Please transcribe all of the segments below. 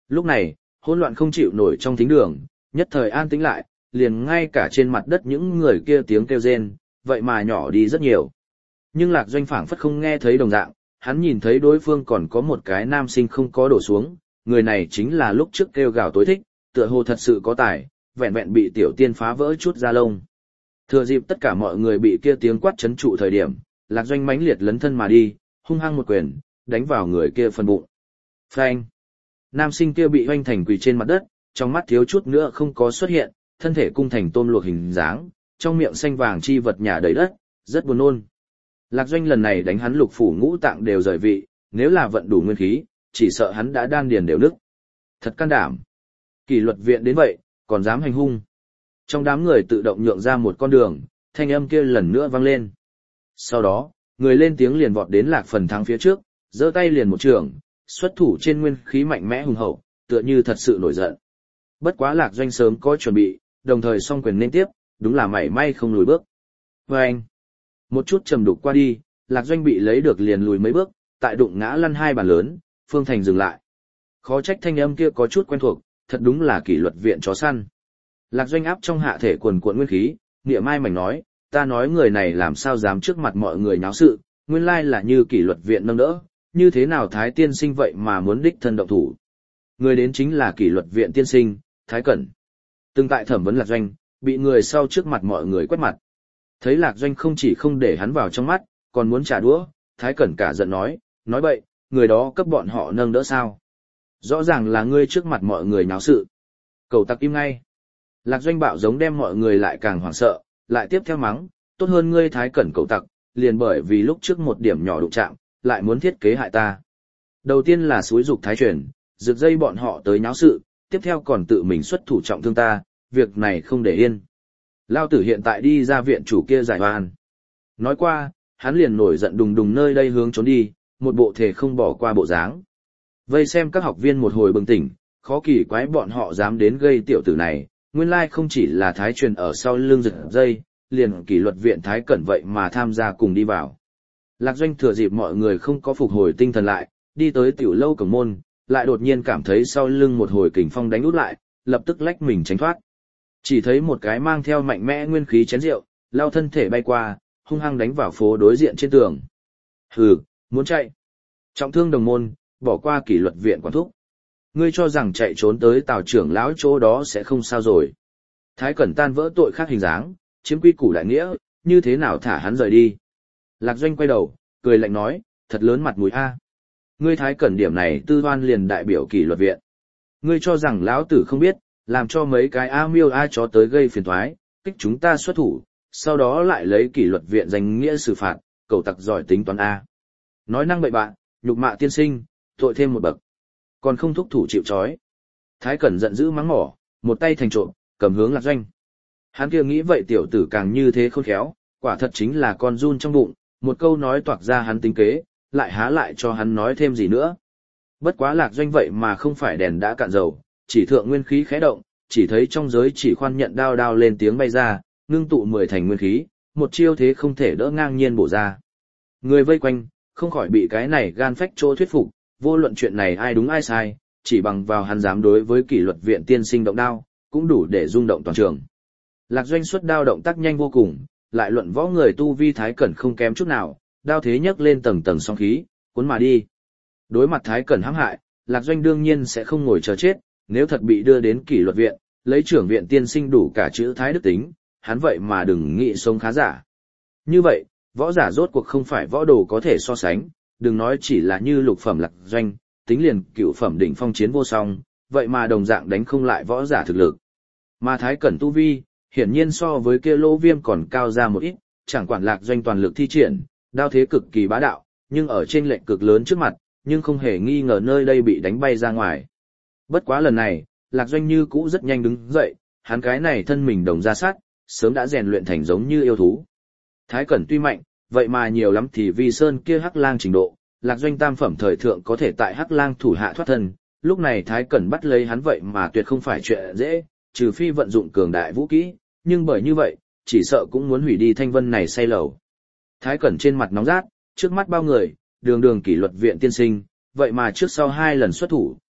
Lúc này, hỗn loạn không chịu nổi trong thính đường, nhất thời an tĩnh lại, liền ngay cả trên mặt đất những người kia tiếng kêu rên, vậy mà nhỏ đi rất nhiều. Nhưng Lạc Doanh phảng phất không nghe thấy đồng dạng, hắn nhìn thấy đối phương còn có một cái nam sinh không có đổ xuống, người này chính là lúc trước kêu gào tối thích, tựa hồ thật sự có tài, vẹn vẹn bị tiểu tiên phá vỡ chút da lông. Thừa dịp tất cả mọi người bị kia tiếng quát chấn trụ thời điểm, Lạc Doanh mãnh liệt lấn thân mà đi, hung hăng một quyền, đánh vào người kia phần bụng. Phanh! Nam sinh kia bị hoanh thành quỳ trên mặt đất, trong mắt thiếu chút nữa không có xuất hiện, thân thể cung thành tôm luộc hình dáng, trong miệng xanh vàng chi vật nhả đầy đất, rất buồn nôn. Lạc Doanh lần này đánh hắn lục phủ ngũ tạng đều rời vị, nếu là vận đủ nguyên khí, chỉ sợ hắn đã đan điền đều nứt. Thật can đảm. Kỷ luật viện đến vậy, còn dám hành hung. Trong đám người tự động nhượng ra một con đường, thanh âm kia lần nữa vang lên. Sau đó, người lên tiếng liền vọt đến Lạc Phần Thắng phía trước, giơ tay liền một trường, xuất thủ trên nguyên khí mạnh mẽ hùng hậu, tựa như thật sự nổi giận. Bất quá Lạc Doanh sớm có chuẩn bị, đồng thời song quyền nên tiếp, đúng là mảy may không lùi bước. Vâng! Một chút trầm đục qua đi, Lạc Doanh bị lấy được liền lùi mấy bước, tại đụng ngã lăn hai bàn lớn, Phương Thành dừng lại. Khó trách thanh âm kia có chút quen thuộc, thật đúng là kỷ luật viện chó săn. Lạc Doanh áp trong hạ thể quần cuộn nguyên khí, niệm mai mảnh nói, ta nói người này làm sao dám trước mặt mọi người nháo sự, nguyên lai là như kỷ luật viện nâng đỡ, như thế nào Thái tiên sinh vậy mà muốn đích thân động thủ. Người đến chính là kỷ luật viện tiên sinh, Thái Cẩn. Từng tại thẩm vấn Lạc Doanh, bị người sau trước mặt mọi người quét mặt. Thấy Lạc Doanh không chỉ không để hắn vào trong mắt, còn muốn trả đũa, Thái Cẩn cả giận nói bậy, người đó cấp bọn họ nâng đỡ sao. Rõ ràng là ngươi trước mặt mọi người nháo sự. Cẩu tặc im ngay. Lạc Doanh bạo giống đem mọi người lại càng hoảng sợ, lại tiếp theo mắng, tốt hơn ngươi Thái Cẩn cẩu tặc, liền bởi vì lúc trước một điểm nhỏ đụng chạm, lại muốn thiết kế hại ta. Đầu tiên là xúi dục Thái Truyền, rực dây bọn họ tới nháo sự, tiếp theo còn tự mình xuất thủ trọng thương ta, việc này không để yên. Lao tử hiện tại đi ra viện chủ kia giải oan. Nói qua, hắn liền nổi giận đùng đùng nơi đây hướng trốn đi, một bộ thể không bỏ qua bộ dáng. Vây xem các học viên một hồi bừng tỉnh, khó kỳ quái bọn họ dám đến gây tiểu tử này, nguyên lai không chỉ là Thái Truyền ở sau lưng giật dây, liền kỷ luật viện Thái Cẩn vậy mà tham gia cùng đi vào. Lạc Doanh thừa dịp mọi người không có phục hồi tinh thần lại, đi tới tiểu lâu cổng môn, lại đột nhiên cảm thấy sau lưng một hồi kình phong đánh út lại, lập tức lách mình tránh thoát. Chỉ thấy một cái mang theo mạnh mẽ nguyên khí chén rượu, lao thân thể bay qua, hung hăng đánh vào phố đối diện trên tường. Hừ, muốn chạy. Trọng thương đồng môn, bỏ qua kỷ luật viện quản thúc. Ngươi cho rằng chạy trốn tới Tào trưởng lão chỗ đó sẽ không sao rồi. Thái Cẩn tan vỡ tội khác hình dáng, chiếm quy củ đại nghĩa, như thế nào thả hắn rời đi. Lạc Doanh quay đầu, cười lạnh nói, thật lớn mặt mũi a. Ngươi Thái Cẩn điểm này tư đoan liền đại biểu kỷ luật viện. Ngươi cho rằng lão tử không biết, làm cho mấy cái a miêu a chó tới gây phiền toái, kích chúng ta xuất thủ, sau đó lại lấy kỷ luật viện danh nghĩa xử phạt, cẩu tặc giỏi tính toán a. Nói năng bậy bạn, nhục mạ tiên sinh, tội thêm một bậc. Còn không thúc thủ chịu trói. Thái Cẩn giận dữ mắng mỏ, một tay thành trộm, cầm hướng Lạc Doanh. Hắn kia nghĩ vậy tiểu tử càng như thế khôn khéo, quả thật chính là con giun trong bụng, một câu nói toạc ra hắn tính kế, lại há lại cho hắn nói thêm gì nữa. Bất quá Lạc Doanh vậy mà không phải đèn đã cạn dầu, chỉ thượng nguyên khí khẽ động, chỉ thấy trong giới chỉ khoan nhận đao đao lên tiếng bay ra, ngưng tụ 10 thành nguyên khí, một chiêu thế không thể đỡ ngang nhiên bổ ra. Người vây quanh, không khỏi bị cái này gan phách chỗ thuyết phục, vô luận chuyện này ai đúng ai sai, chỉ bằng vào hắn dám đối với kỷ luật viện tiên sinh động đao, cũng đủ để rung động toàn trường. Lạc Doanh xuất đao động tác nhanh vô cùng, lại luận võ người tu vi Thái Cẩn không kém chút nào, đao thế nhấc lên tầng tầng sóng khí, cuốn mà đi. Đối mặt Thái Cẩn hãm hại, Lạc Doanh đương nhiên sẽ không ngồi chờ chết, nếu thật bị đưa đến kỷ luật viện, lấy trưởng viện tiên sinh đủ cả chữ Thái đức tính, hắn vậy mà đừng nghĩ sống khá giả. Như vậy, võ giả rốt cuộc không phải võ đồ có thể so sánh, đừng nói chỉ là như lục phẩm Lạc Doanh, tính liền cựu phẩm đỉnh phong chiến vô song, vậy mà đồng dạng đánh không lại võ giả thực lực. Mà Thái Cẩn tu vi, hiển nhiên so với kia Lỗ Viêm còn cao ra một ít, chẳng quản Lạc Doanh toàn lực thi triển, đao thế cực kỳ bá đạo, nhưng ở trên lệnh cực lớn trước mặt, nhưng không hề nghi ngờ nơi đây bị đánh bay ra ngoài. Bất quá lần này, Lạc Doanh như cũ rất nhanh đứng dậy, hắn cái này thân mình đồng ra sát, sớm đã rèn luyện thành giống như yêu thú. Thái Cẩn tuy mạnh, vậy mà nhiều lắm thì Vi Sơn kia Hắc Lang trình độ, Lạc Doanh tam phẩm thời thượng có thể tại Hắc Lang thủ hạ thoát thân, lúc này Thái Cẩn bắt lấy hắn vậy mà tuyệt không phải chuyện dễ, trừ phi vận dụng cường đại vũ kỹ, nhưng bởi như vậy, chỉ sợ cũng muốn hủy đi thanh vân này say lầu. Thái Cẩn trên mặt nóng rát, trước mắt bao người, đường đường kỷ luật viện tiên sinh, vậy mà trước sau 2 lần xuất thủ,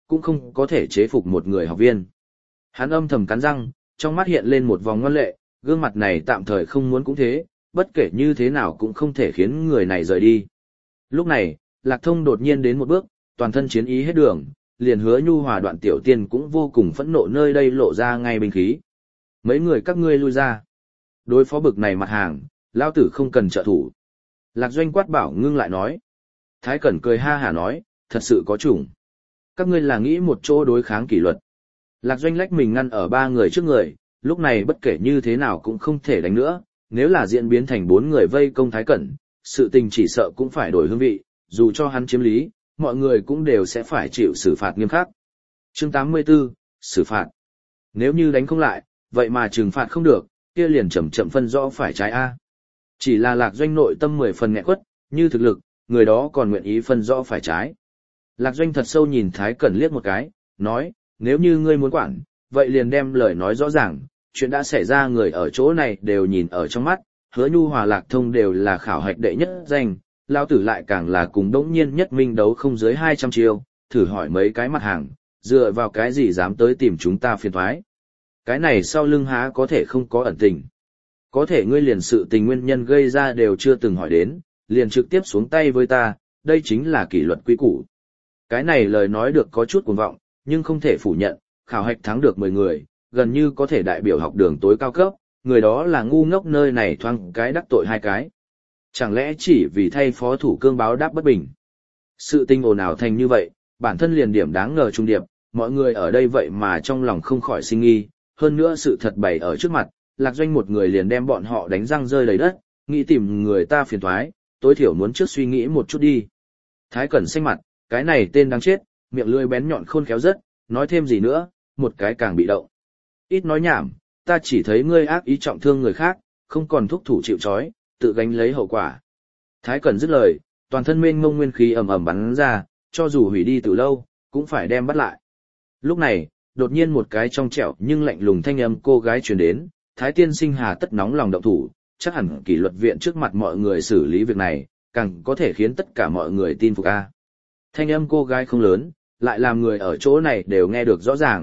cũng không có thể chế phục một người học viên. Hắn âm thầm cắn răng, trong mắt hiện lên một vòng ngoan lệ, gương mặt này tạm thời không muốn cũng thế, bất kể như thế nào cũng không thể khiến người này rời đi. Lúc này, Lạc Thông đột nhiên đến một bước, toàn thân chiến ý hết đường, liền Hứa Nhu Hòa Đoạn Tiểu Tiên cũng vô cùng phẫn nộ, nơi đây lộ ra ngay binh khí. Mấy người các ngươi lui ra. Đối phó bực này mặt hàng, lao tử không cần trợ thủ. Lạc Doanh quát bảo ngưng lại nói. Thái Cẩn cười ha hả nói, thật sự có chủng. Các ngươi là nghĩ một chỗ đối kháng kỷ luật. Lạc Doanh lách mình ngăn ở ba người trước người, lúc này bất kể như thế nào cũng không thể đánh nữa, nếu là diễn biến thành 4 người vây công Thái Cẩn, sự tình chỉ sợ cũng phải đổi hương vị, dù cho hắn chiếm lý, mọi người cũng đều sẽ phải chịu xử phạt nghiêm khắc. Chương 84, xử phạt. Nếu như đánh không lại, vậy mà trừng phạt không được, kia liền chậm chậm phân rõ phải trái A. Chỉ là Lạc Doanh nội tâm 10 phần nghẹn quất, như thực lực, người đó còn nguyện ý phân rõ phải trái. Lạc Doanh thật sâu nhìn Thái Cẩn liếc một cái, nói, nếu như ngươi muốn quản, vậy liền đem lời nói rõ ràng, chuyện đã xảy ra người ở chỗ này đều nhìn ở trong mắt, Hứa Nhu Hòa Lạc Thông đều là khảo hạch đệ nhất danh, lao tử lại càng là cùng Đống Nhiên Nhất Minh đấu không dưới 200 chiêu, thử hỏi mấy cái mặt hàng, dựa vào cái gì dám tới tìm chúng ta phiền toái. Cái này sau lưng há có thể không có ẩn tình. Có thể ngươi liền sự tình nguyên nhân gây ra đều chưa từng hỏi đến, liền trực tiếp xuống tay với ta, đây chính là kỷ luật quy củ. Cái này lời nói được có chút cuồng vọng, nhưng không thể phủ nhận, khảo hạch thắng được 10 người, gần như có thể đại biểu học đường tối cao cấp, người đó là ngu ngốc nơi này thoang cái đắc tội 2 cái. Chẳng lẽ chỉ vì thay phó thủ cương báo đáp bất bình? Sự tình ồn ào thành như vậy, bản thân liền điểm đáng ngờ trung điệp, mọi người ở đây vậy mà trong lòng không khỏi sinh nghi, hơn nữa sự thật bày ở trước mặt, Lạc Doanh một người liền đem bọn họ đánh răng rơi đầy đất, nghĩ tìm người ta phiền toái, tối thiểu muốn trước suy nghĩ một chút đi. Thái Cẩn xanh mặt, cái này tên đáng chết, miệng lưỡi bén nhọn khôn khéo rất, nói thêm gì nữa, một cái càng bị động. Ít nói nhảm, ta chỉ thấy ngươi ác ý trọng thương người khác, không còn thúc thủ chịu trói, tự gánh lấy hậu quả. Thái Cẩn dứt lời, toàn thân mênh mông nguyên khí ầm ầm bắn ra, cho dù hủy đi từ lâu, cũng phải đem bắt lại. Lúc này, đột nhiên một cái trong trẻo nhưng lạnh lùng thanh âm cô gái truyền đến, Thái tiên sinh hà tất nóng lòng động thủ, chắc hẳn kỷ luật viện trước mặt mọi người xử lý việc này, càng có thể khiến tất cả mọi người tin phục a. Thanh âm cô gái không lớn, lại làm người ở chỗ này đều nghe được rõ ràng.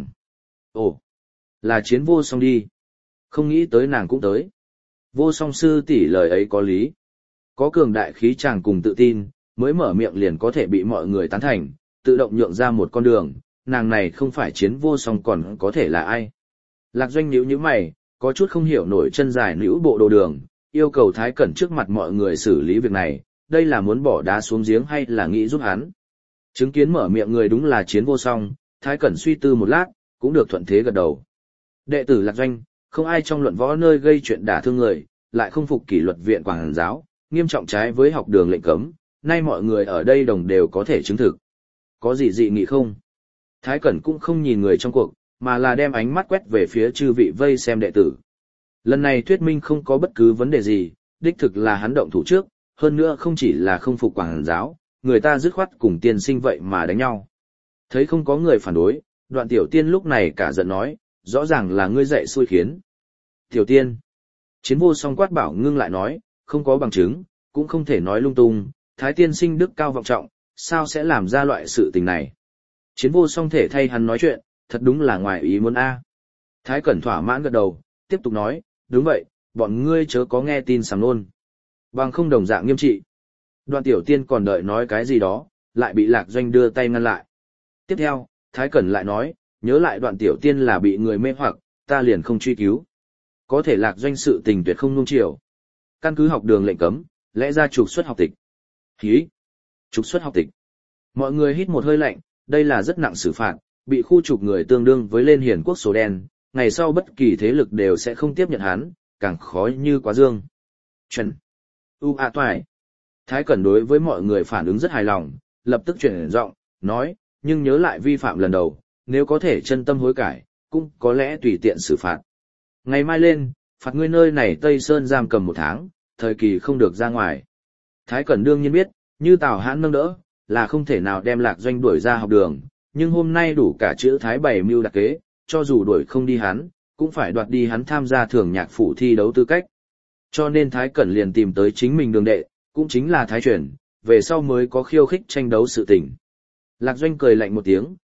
Ồ, là Chiến Vô Song đi. Không nghĩ tới nàng cũng tới. Vô Song sư tỷ lời ấy có lý. Có cường đại khí chàng cùng tự tin, mới mở miệng liền có thể bị mọi người tán thành, tự động nhượng ra một con đường, nàng này không phải Chiến Vô Song còn có thể là ai. Lạc Doanh nhíu nhíu mày, có chút không hiểu nổi chân dài nữ bộ đồ đường, yêu cầu Thái Cẩn trước mặt mọi người xử lý việc này, đây là muốn bỏ đá xuống giếng hay là nghĩ giúp hắn. Chứng kiến mở miệng người đúng là Chiến Vô Song, Thái Cẩn suy tư một lát, cũng được thuận thế gật đầu. Đệ tử Lạc Doanh, không ai trong luận võ nơi gây chuyện đả thương người, lại không phục kỷ luật viện quảng giáo, nghiêm trọng trái với học đường lệnh cấm, nay mọi người ở đây đồng đều có thể chứng thực. Có gì dị nghị không? Thái Cẩn cũng không nhìn người trong cuộc, mà là đem ánh mắt quét về phía chư vị vây xem đệ tử. Lần này thuyết minh không có bất cứ vấn đề gì, đích thực là hắn động thủ trước, hơn nữa không chỉ là không phục quảng giáo, người ta dứt khoát cùng tiên sinh vậy mà đánh nhau. Thấy không có người phản đối, Đoạn Tiểu Tiên lúc này cả giận nói, rõ ràng là ngươi dạy xui khiến. Tiểu Tiên. Chiến Vô Song quát bảo ngưng lại nói, không có bằng chứng, cũng không thể nói lung tung, Thái tiên sinh đức cao vọng trọng, sao sẽ làm ra loại sự tình này. Chiến Vô Song thể thay hắn nói chuyện, thật đúng là ngoài ý muốn a. Thái Cẩn thỏa mãn gật đầu, tiếp tục nói, đúng vậy, bọn ngươi chớ có nghe tin sàm nôn. Bằng không đồng dạng nghiêm trị. Đoạn Tiểu Tiên còn đợi nói cái gì đó, lại bị Lạc Doanh đưa tay ngăn lại. Tiếp theo, Thái Cẩn lại nói, nhớ lại Đoạn Tiểu Tiên là bị người mê hoặc, ta liền không truy cứu. Có thể Lạc Doanh sự tình tuyệt không nung chiều. Căn cứ học đường lệnh cấm, lẽ ra trục xuất học tịch. Hí! Trục xuất học tịch. Mọi người hít một hơi lạnh, đây là rất nặng xử phạt, bị khu trục người tương đương với lên hiển quốc số đen, ngày sau bất kỳ thế lực đều sẽ không tiếp nhận hắn, càng khó như quá dương. Trần. Toại. Thái Cẩn đối với mọi người phản ứng rất hài lòng, lập tức chuyển giọng, nói, nhưng nhớ lại vi phạm lần đầu, nếu có thể chân tâm hối cải, cũng có lẽ tùy tiện xử phạt. Ngày mai lên, phạt ngươi nơi này Tây Sơn giam cầm 1 tháng, thời kỳ không được ra ngoài. Thái Cẩn đương nhiên biết, như Tào Hãn nâng đỡ, là không thể nào đem Lạc Doanh đuổi ra học đường, nhưng hôm nay đủ cả chữ Thái bày mưu đặc kế, cho dù đuổi không đi hắn, cũng phải đoạt đi hắn tham gia thường nhạc phủ thi đấu tư cách. Cho nên Thái Cẩn liền tìm tới chính mình đường đệ, cũng chính là Thái Truyền, về sau mới có khiêu khích tranh đấu sự tình. Lạc Doanh cười lạnh một tiếng,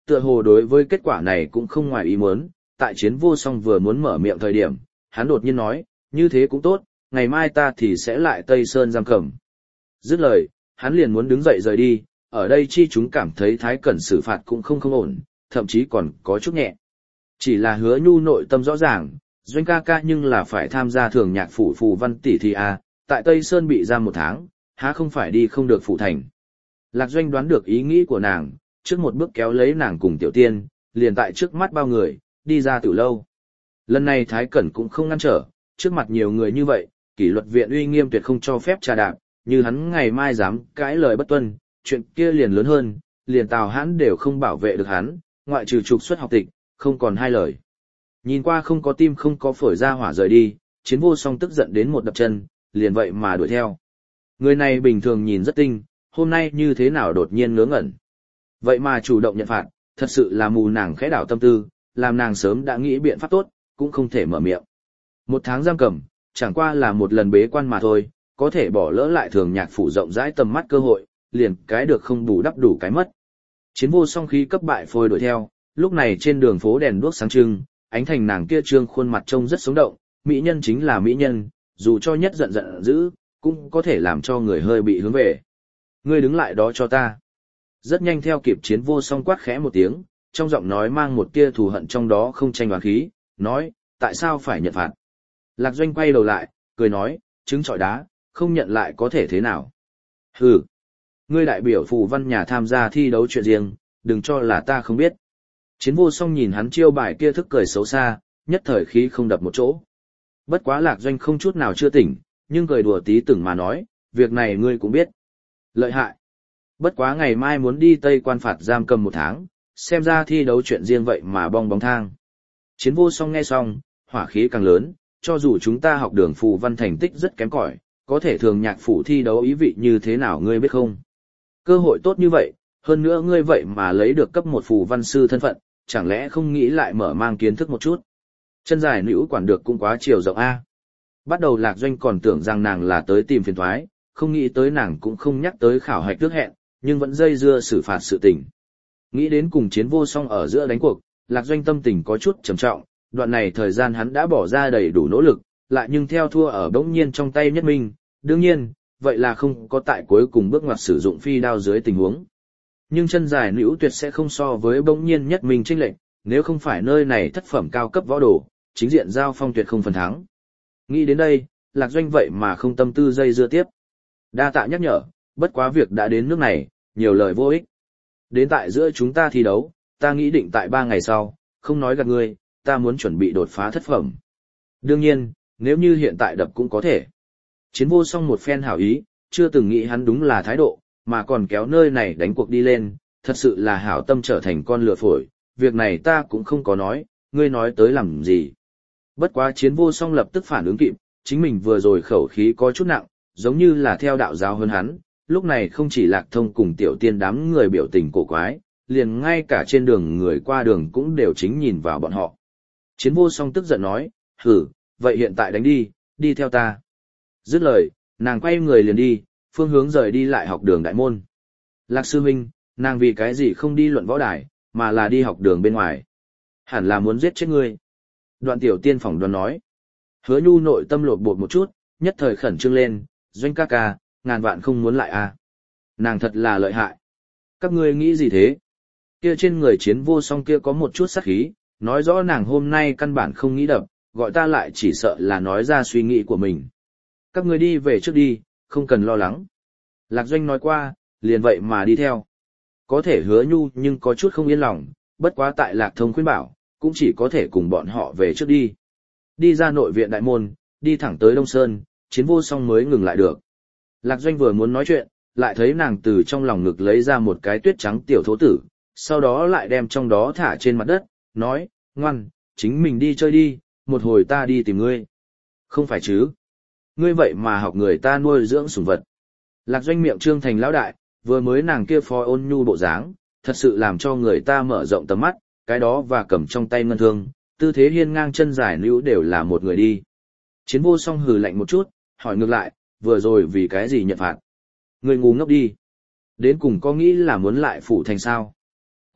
tựa hồ đối với kết quả này cũng không ngoài ý muốn, tại Chiến Vô Song vừa muốn mở miệng thời điểm, hắn đột nhiên nói, như thế cũng tốt, ngày mai ta thì sẽ lại Tây Sơn giam cầm. Dứt lời, hắn liền muốn đứng dậy rời đi, ở đây chi chúng cảm thấy Thái Cẩn xử phạt cũng không ổn, thậm chí còn có chút nhẹ. Chỉ là Hứa Nhu nội tâm rõ ràng, Doanh ca ca nhưng là phải tham gia thường nhạc phủ phù văn tỷ thi a, tại Tây Sơn bị giam 1 tháng, há không phải đi không được phủ thành. Lạc Doanh đoán được ý nghĩ của nàng, trước một bước kéo lấy nàng cùng Tiểu Tiên, liền tại trước mắt bao người, đi ra tiểu lâu. Lần này Thái Cẩn cũng không ngăn trở, trước mặt nhiều người như vậy, kỷ luật viện uy nghiêm tuyệt không cho phép trà đạp, như hắn ngày mai dám cãi lời bất tuân, chuyện kia liền lớn hơn, liền Tào Hãn đều không bảo vệ được hắn, ngoại trừ trục xuất học tịch, không còn 2 lời. Nhìn qua không có tim không có phổi ra hỏa rời đi, Chiến Vô Song tức giận đến một đập chân, liền vậy mà đuổi theo. Người này bình thường nhìn rất tinh, hôm nay như thế nào đột nhiên ngớ ngẩn. Vậy mà chủ động nhận phạt, thật sự là mù nàng khẽ đảo tâm tư, làm nàng sớm đã nghĩ biện pháp tốt, cũng không thể mở miệng. 1 tháng giam cầm, chẳng qua là một lần bế quan mà thôi, có thể bỏ lỡ lại thường nhạc phủ rộng rãi tầm mắt cơ hội, liền cái được không bù đắp đủ cái mất. Chiến Vô Song khí cấp bại phôi đuổi theo, lúc này trên đường phố đèn đuốc sáng trưng, ánh thành nàng kia trương khuôn mặt trông rất sống động, mỹ nhân chính là mỹ nhân, dù cho nhất giận dữ, cũng có thể làm cho người hơi bị hướng về. Ngươi đứng lại đó cho ta. Rất nhanh theo kịp Chiến Vô Song quát khẽ một tiếng, trong giọng nói mang một tia thù hận trong đó không tranh oán khí, nói, tại sao phải nhận phạt? Lạc Doanh quay đầu lại, cười nói, trứng trọi đá, không nhận lại có thể thế nào? Hừ, ngươi đại biểu phù văn nhà tham gia thi đấu chuyện riêng, đừng cho là ta không biết. Chiến Vô Song nhìn hắn chiêu bài kia thức cười xấu xa, nhất thời khí không đập một chỗ. Bất quá Lạc Doanh không chút nào chưa tỉnh, nhưng cười đùa tí từng mà nói, việc này ngươi cũng biết. Lợi hại. Bất quá ngày mai muốn đi Tây Quan phạt giam cầm 1 tháng, xem ra thi đấu chuyện riêng vậy mà bong bóng thang. Chiến Vô Song nghe xong, hỏa khí càng lớn, cho dù chúng ta học đường phù văn thành tích rất kém cỏi, có thể thường nhạc phủ thi đấu ý vị như thế nào ngươi biết không? Cơ hội tốt như vậy, hơn nữa ngươi vậy mà lấy được cấp 1 phù văn sư thân phận, chẳng lẽ không nghĩ lại mở mang kiến thức một chút? Chân dài nữ quản được cũng quá chiều rộng a. Bắt đầu Lạc Doanh còn tưởng rằng nàng là tới tìm phiền toái, không nghĩ tới nàng cũng không nhắc tới khảo hạch trước hẹn, nhưng vẫn dây dưa xử phạt sự tình. Nghĩ đến cùng Chiến Vô Song ở giữa đánh cuộc, Lạc Doanh tâm tình có chút trầm trọng, đoạn này thời gian hắn đã bỏ ra đầy đủ nỗ lực, lại nhưng theo thua ở bỗng nhiên trong tay Nhất Minh, đương nhiên, vậy là không có tại cuối cùng bước ngoặt sử dụng phi đao dưới tình huống. Nhưng chân dài nữ tuyệt sẽ không so với bỗng nhiên Nhất Minh chênh lệnh, nếu không phải nơi này thất phẩm cao cấp võ đồ, chính diện giao phong tuyệt không phần thắng. Nghĩ đến đây, Lạc Doanh vậy mà không tâm tư dây dưa tiếp. Đa tạ nhắc nhở, bất quá việc đã đến nước này, nhiều lời vô ích. Đến tại giữa chúng ta thi đấu, ta nghĩ định tại 3 ngày sau, không nói gạt ngươi, ta muốn chuẩn bị đột phá thất phẩm. Đương nhiên, nếu như hiện tại đập cũng có thể. Chiến Vô Song một phen hảo ý, chưa từng nghĩ hắn đúng là thái độ, mà còn kéo nơi này đánh cuộc đi lên, thật sự là hảo tâm trở thành con lừa phổi, việc này ta cũng không có nói, ngươi nói tới làm gì. Bất quá Chiến Vô Song lập tức phản ứng kịp, chính mình vừa rồi khẩu khí có chút nặng, giống như là theo đạo giáo hơn hắn, lúc này không chỉ Lạc Thông cùng Tiểu Tiên đám người biểu tình cổ quái, liền ngay cả trên đường người qua đường cũng đều chính nhìn vào bọn họ. Chiến Vô Song tức giận nói, hử, vậy hiện tại đánh đi, đi theo ta. Dứt lời, nàng quay người liền đi, phương hướng rời đi lại học đường đại môn. Lạc sư huynh, nàng vì cái gì không đi luận võ đài, mà là đi học đường bên ngoài. Hẳn là muốn giết chết ngươi. Đoạn Tiểu Tiên phỏng đoán nói. Hứa Nhu nội tâm lột bột một chút, nhất thời khẩn trương lên, Doanh ca ca, ngàn vạn không muốn lại à. Nàng thật là lợi hại. Các ngươi nghĩ gì thế? Kia trên người Chiến Vô Song kia có một chút sát khí, nói rõ nàng hôm nay căn bản không nghĩ đập, gọi ta lại chỉ sợ là nói ra suy nghĩ của mình. Các ngươi đi về trước đi, không cần lo lắng. Lạc Doanh nói qua, liền vậy mà đi theo. Có thể Hứa Nhu nhưng có chút không yên lòng, bất quá tại Lạc Thông khuyên bảo, cũng chỉ có thể cùng bọn họ về trước đi. Đi ra nội viện đại môn, đi thẳng tới Đông Sơn, Chiến Vô Song mới ngừng lại được. Lạc Doanh vừa muốn nói chuyện, lại thấy nàng từ trong lòng ngực lấy ra một cái tuyết trắng tiểu thố tử, sau đó lại đem trong đó thả trên mặt đất, nói, ngoan, chính mình đi chơi đi, một hồi ta đi tìm ngươi. Không phải chứ? Ngươi vậy mà học người ta nuôi dưỡng sủng vật. Lạc Doanh miệng trương thành lão đại, vừa mới nàng kia phó ôn nhu bộ dáng, thật sự làm cho người ta mở rộng tầm mắt, cái đó và cầm trong tay ngân thương, tư thế hiên ngang chân dài nữ đều là một người đi. Chiến Vô Song hừ lạnh một chút, hỏi ngược lại, vừa rồi vì cái gì nhận phạt? Ngươi ngu ngốc đi. Đến cùng có nghĩ là muốn lại phủ thành sao?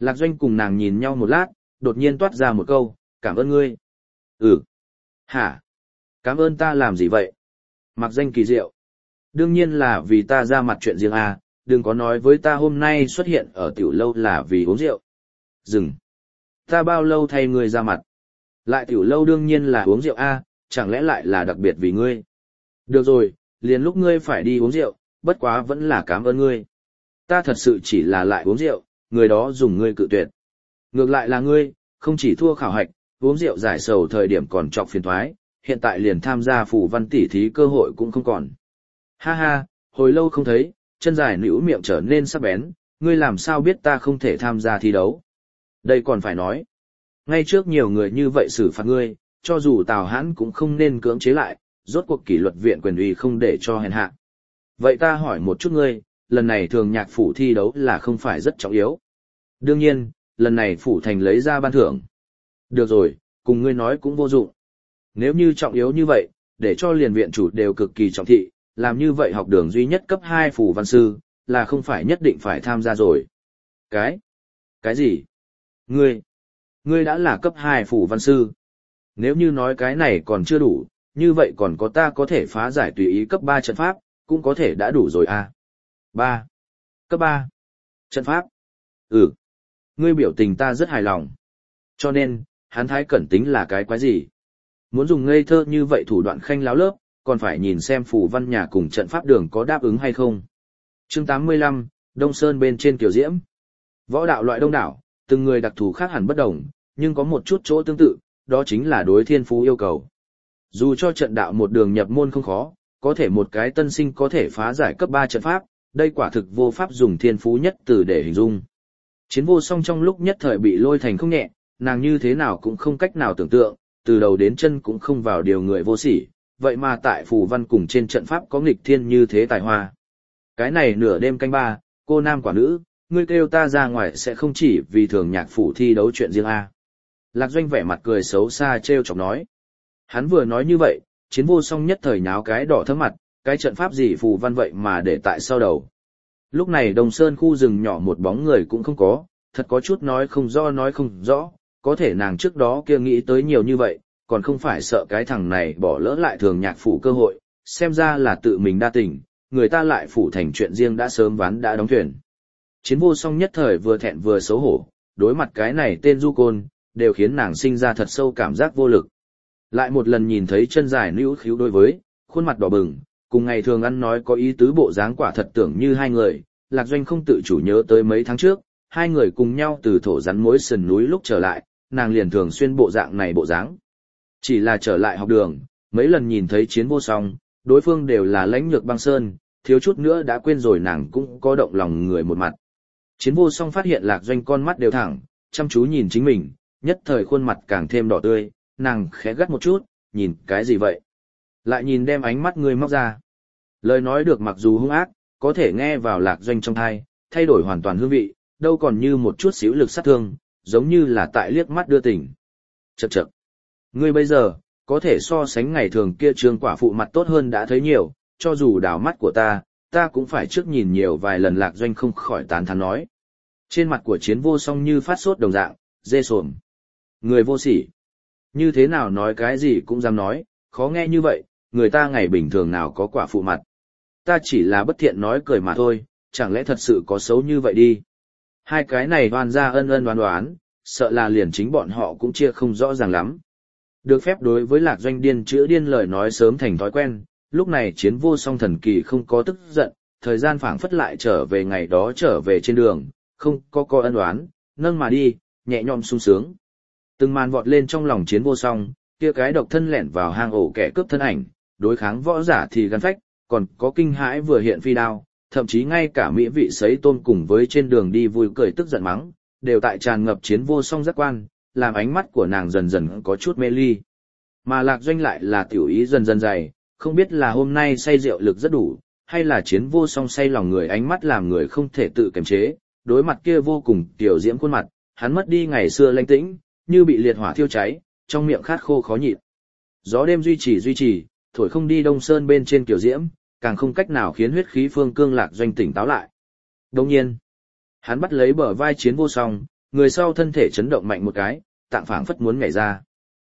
Lạc Doanh cùng nàng nhìn nhau một lát, đột nhiên toát ra một câu, cảm ơn ngươi. Ừ. Hả? Cảm ơn ta làm gì vậy? Mặc danh kỳ diệu. Đương nhiên là vì ta ra mặt chuyện riêng à, đừng có nói với ta hôm nay xuất hiện ở tiểu lâu là vì uống rượu. Dừng. Ta bao lâu thay ngươi ra mặt? Lại tiểu lâu đương nhiên là uống rượu à, chẳng lẽ lại là đặc biệt vì ngươi? Được rồi, liền lúc ngươi phải đi uống rượu, bất quá vẫn là cảm ơn ngươi. Ta thật sự chỉ là lại uống rượu, người đó dùng ngươi cự tuyệt. Ngược lại là ngươi, không chỉ thua khảo hạch, uống rượu giải sầu thời điểm còn trọc phiền thoái, hiện tại liền tham gia phù văn tỉ thí cơ hội cũng không còn. Ha ha, hồi lâu không thấy, chân dài nữu miệng trở nên sắc bén, ngươi làm sao biết ta không thể tham gia thi đấu. Đây còn phải nói. Ngay trước nhiều người như vậy xử phạt ngươi, cho dù Tào Hãn cũng không nên cưỡng chế lại, rốt cuộc kỷ luật viện quyền uy không để cho hèn hạ. Vậy ta hỏi một chút ngươi, lần này thường nhạc phủ thi đấu là không phải rất trọng yếu. Đương nhiên, lần này phủ thành lấy ra ban thưởng. Được rồi, cùng ngươi nói cũng vô dụng. Nếu như trọng yếu như vậy, để cho liền viện chủ đều cực kỳ trọng thị, làm như vậy học đường duy nhất cấp 2 phủ văn sư, là không phải nhất định phải tham gia rồi. Cái gì? Ngươi đã là cấp 2 phủ văn sư. Nếu như nói cái này còn chưa đủ, như vậy còn có ta có thể phá giải tùy ý cấp 3 trận pháp, cũng có thể đã đủ rồi à. 3. Cấp 3. Trận pháp. Ừ. Ngươi biểu tình ta rất hài lòng. Cho nên, hắn Thái Cẩn tính là cái quái gì? Muốn dùng ngây thơ như vậy thủ đoạn khanh láo lớp, còn phải nhìn xem phù văn nhà cùng trận pháp đường có đáp ứng hay không. Chương 85, Đông Sơn bên trên Kiều Diễm. Võ đạo loại đông đảo, từng người đặc thù khác hẳn bất đồng, nhưng có một chút chỗ tương tự, đó chính là đối thiên phú yêu cầu. Dù cho trận đạo một đường nhập môn không khó, có thể một cái tân sinh có thể phá giải cấp 3 trận pháp, đây quả thực vô pháp dùng thiên phú nhất từ để hình dung. Chiến Vô Song trong lúc nhất thời bị lôi thành không nhẹ, nàng như thế nào cũng không cách nào tưởng tượng, từ đầu đến chân cũng không vào điều người vô sỉ, vậy mà tại phù văn cùng trên trận pháp có nghịch thiên như thế tài hoa. Cái này nửa đêm canh ba, cô nam quả nữ, ngươi kêu ta ra ngoài sẽ không chỉ vì thường nhạc phủ thi đấu chuyện riêng a. Lạc Doanh vẻ mặt cười xấu xa trêu chọc nói. Hắn vừa nói như vậy, Chiến Vô Song nhất thời nháo cái đỏ thẫm mặt, cái trận pháp gì phù văn vậy mà để tại sau đầu. Lúc này Đồng Sơn khu rừng nhỏ một bóng người cũng không có, thật có chút nói không rõ, có thể nàng trước đó kia nghĩ tới nhiều như vậy, còn không phải sợ cái thằng này bỏ lỡ lại thường nhạc phủ cơ hội, xem ra là tự mình đa tình, người ta lại phủ thành chuyện riêng đã sớm ván đã đóng thuyền. Chiến Vô Song nhất thời vừa thẹn vừa xấu hổ, đối mặt cái này tên du côn, đều khiến nàng sinh ra thật sâu cảm giác vô lực. Lại một lần nhìn thấy chân dài nữu khíu đối với, khuôn mặt đỏ bừng, cùng ngày thường ăn nói có ý tứ bộ dáng quả thật tưởng như hai người, Lạc Doanh không tự chủ nhớ tới mấy tháng trước, hai người cùng nhau từ thổ rắn mối sườn núi lúc trở lại, nàng liền thường xuyên bộ dạng này bộ dáng. Chỉ là trở lại học đường, mấy lần nhìn thấy Chiến Vô Song, đối phương đều là lãnh nhược băng sơn, thiếu chút nữa đã quên rồi nàng cũng có động lòng người một mặt. Chiến Vô Song phát hiện Lạc Doanh con mắt đều thẳng, chăm chú nhìn chính mình, nhất thời khuôn mặt càng thêm đỏ tươi, nàng khẽ gắt một chút, nhìn cái gì vậy? Lại nhìn đem ánh mắt ngươi móc ra. Lời nói được mặc dù hung ác, có thể nghe vào Lạc Doanh trong tai, thay đổi hoàn toàn hương vị, đâu còn như một chút xíu lực sát thương, giống như là tại liếc mắt đưa tình. Chậc chậc. Ngươi bây giờ, có thể so sánh ngày thường kia trương quả phụ mặt tốt hơn đã thấy nhiều, cho dù đảo mắt của ta cũng phải trước nhìn nhiều vài lần. Lạc Doanh không khỏi tán thán nói. Trên mặt của Chiến Vô Song như phát sốt đồng dạng, dê sồm. Người vô sỉ. Như thế nào nói cái gì cũng dám nói, khó nghe như vậy, người ta ngày bình thường nào có quả phụ mặt. Ta chỉ là bất thiện nói cười mà thôi, chẳng lẽ thật sự có xấu như vậy đi. Hai cái này đoan ra ân ân đoán, sợ là liền chính bọn họ cũng chia không rõ ràng lắm. Được phép đối với Lạc Doanh điên chữa điên lời nói sớm thành thói quen, lúc này Chiến Vô Song thần kỳ không có tức giận, thời gian phảng phất lại trở về ngày đó trở về trên đường, không có ân oán, nâng mà đi, nhẹ nhõm sung sướng. Từng màn vọt lên trong lòng Chiến Vô Song, kia cái độc thân lẻn vào hang ổ kẻ cướp thân ảnh, đối kháng võ giả thì gắn phách, còn có kinh hãi vừa hiện phi đao, thậm chí ngay cả mỹ vị sấy tôm cùng với trên đường đi vui cười tức giận mắng, đều tại tràn ngập Chiến Vô Song giác quan, làm ánh mắt của nàng dần dần có chút mê ly. Mà Lạc Doanh lại là tiểu ý dần dần dày, không biết là hôm nay say rượu lực rất đủ, hay là Chiến Vô Song say lòng người ánh mắt làm người không thể tự kiềm chế, đối mặt kia vô cùng tiểu diễm khuôn mặt, hắn mất đi ngày xưa lãnh tĩnh, như bị liệt hỏa thiêu cháy, trong miệng khát khô khó nhịn. Gió đêm duy trì, thổi không đi Đông Sơn bên trên kiểu diễm, càng không cách nào khiến huyết khí phương cương Lạc Doanh tỉnh táo lại. Đồng nhiên, hắn bắt lấy bờ vai Chiến Vô Song, Người sau thân thể chấn động mạnh một cái, tạng phảng phất muốn nhảy ra.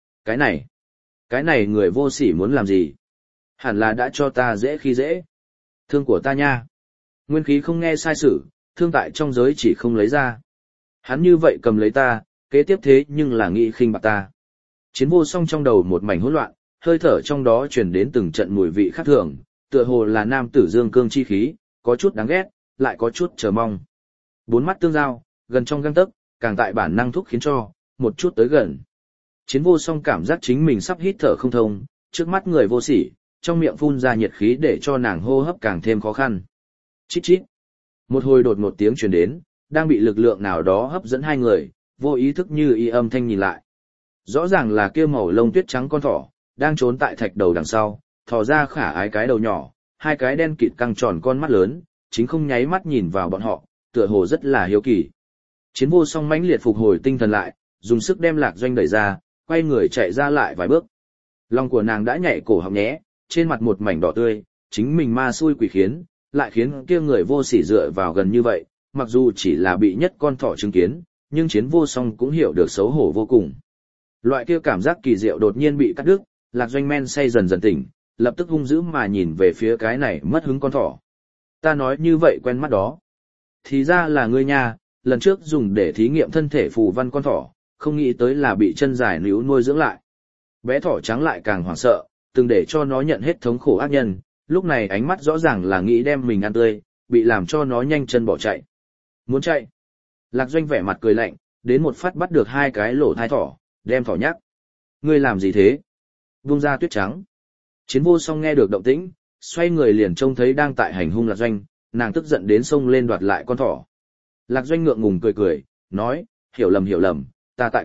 Cái này người vô sỉ muốn làm gì? Hẳn là đã cho ta dễ khi dễ. Thương của ta nha. Nguyên khí không nghe sai sử, thương tại trong giới chỉ không lấy ra. Hắn như vậy cầm lấy ta, kế tiếp thế nhưng là nghĩ khinh bạc ta. Chiến vô song trong đầu một mảnh hỗn loạn, hơi thở trong đó truyền đến từng trận mùi vị khác thường, tựa hồ là nam tử dương cương chi khí, có chút đáng ghét, lại có chút chờ mong. Bốn mắt tương giao, gần trong gang tấc, càng tại bản năng thúc khiến cho, một chút tới gần. Chiến vô song cảm giác chính mình sắp hít thở không thông, trước mắt người vô sỉ, trong miệng phun ra nhiệt khí để cho nàng hô hấp càng thêm khó khăn. Chít chít. Một hồi đột một tiếng truyền đến, đang bị lực lượng nào đó hấp dẫn hai người, vô ý thức như y âm thanh nhìn lại. Rõ ràng là kia màu lông tuyết trắng con thỏ, đang trốn tại thạch đầu đằng sau, thò ra khả ái cái đầu nhỏ, hai cái đen kịt căng tròn con mắt lớn, chính không nháy mắt nhìn vào bọn họ, tựa hồ rất là hiếu kỳ. Chiến vô song mãnh liệt phục hồi tinh thần lại, dùng sức đem Lạc Doanh đẩy ra, quay người chạy ra lại vài bước. Lòng của nàng đã nhảy cổ họng nhé, trên mặt một mảnh đỏ tươi, chính mình ma xui quỷ khiến, lại khiến kia người vô sỉ dựa vào gần như vậy, mặc dù chỉ là bị nhất con thỏ chứng kiến, nhưng chiến vô song cũng hiểu được xấu hổ vô cùng. Loại kia cảm giác kỳ diệu đột nhiên bị cắt đứt, Lạc Doanh men say dần dần tỉnh, lập tức hung dữ mà nhìn về phía cái này mất hứng con thỏ. Ta nói như vậy quen mắt đó. Thì ra là ngươi nha, lần trước dùng để thí nghiệm thân thể phù văn con thỏ, không nghĩ tới là bị chân dài níu nuôi dưỡng lại. Bé thỏ trắng lại càng hoảng sợ, từng để cho nó nhận hết thống khổ ác nhân, lúc này ánh mắt rõ ràng là nghĩ đem mình ăn tươi, bị làm cho nó nhanh chân bỏ chạy. Muốn chạy? Lạc Doanh vẻ mặt cười lạnh, đến một phát bắt được hai cái lỗ thai thỏ, đem thỏ nhắc. Ngươi làm gì thế? Vung ra tuyết trắng. Chiến vô song nghe được động tĩnh, xoay người liền trông thấy đang tại hành hung Lạc Doanh, nàng tức giận đến xông lên đoạt lại con thỏ. Lạc Doanh ngượng ngùng cười cười, nói, hiểu lầm, ta tại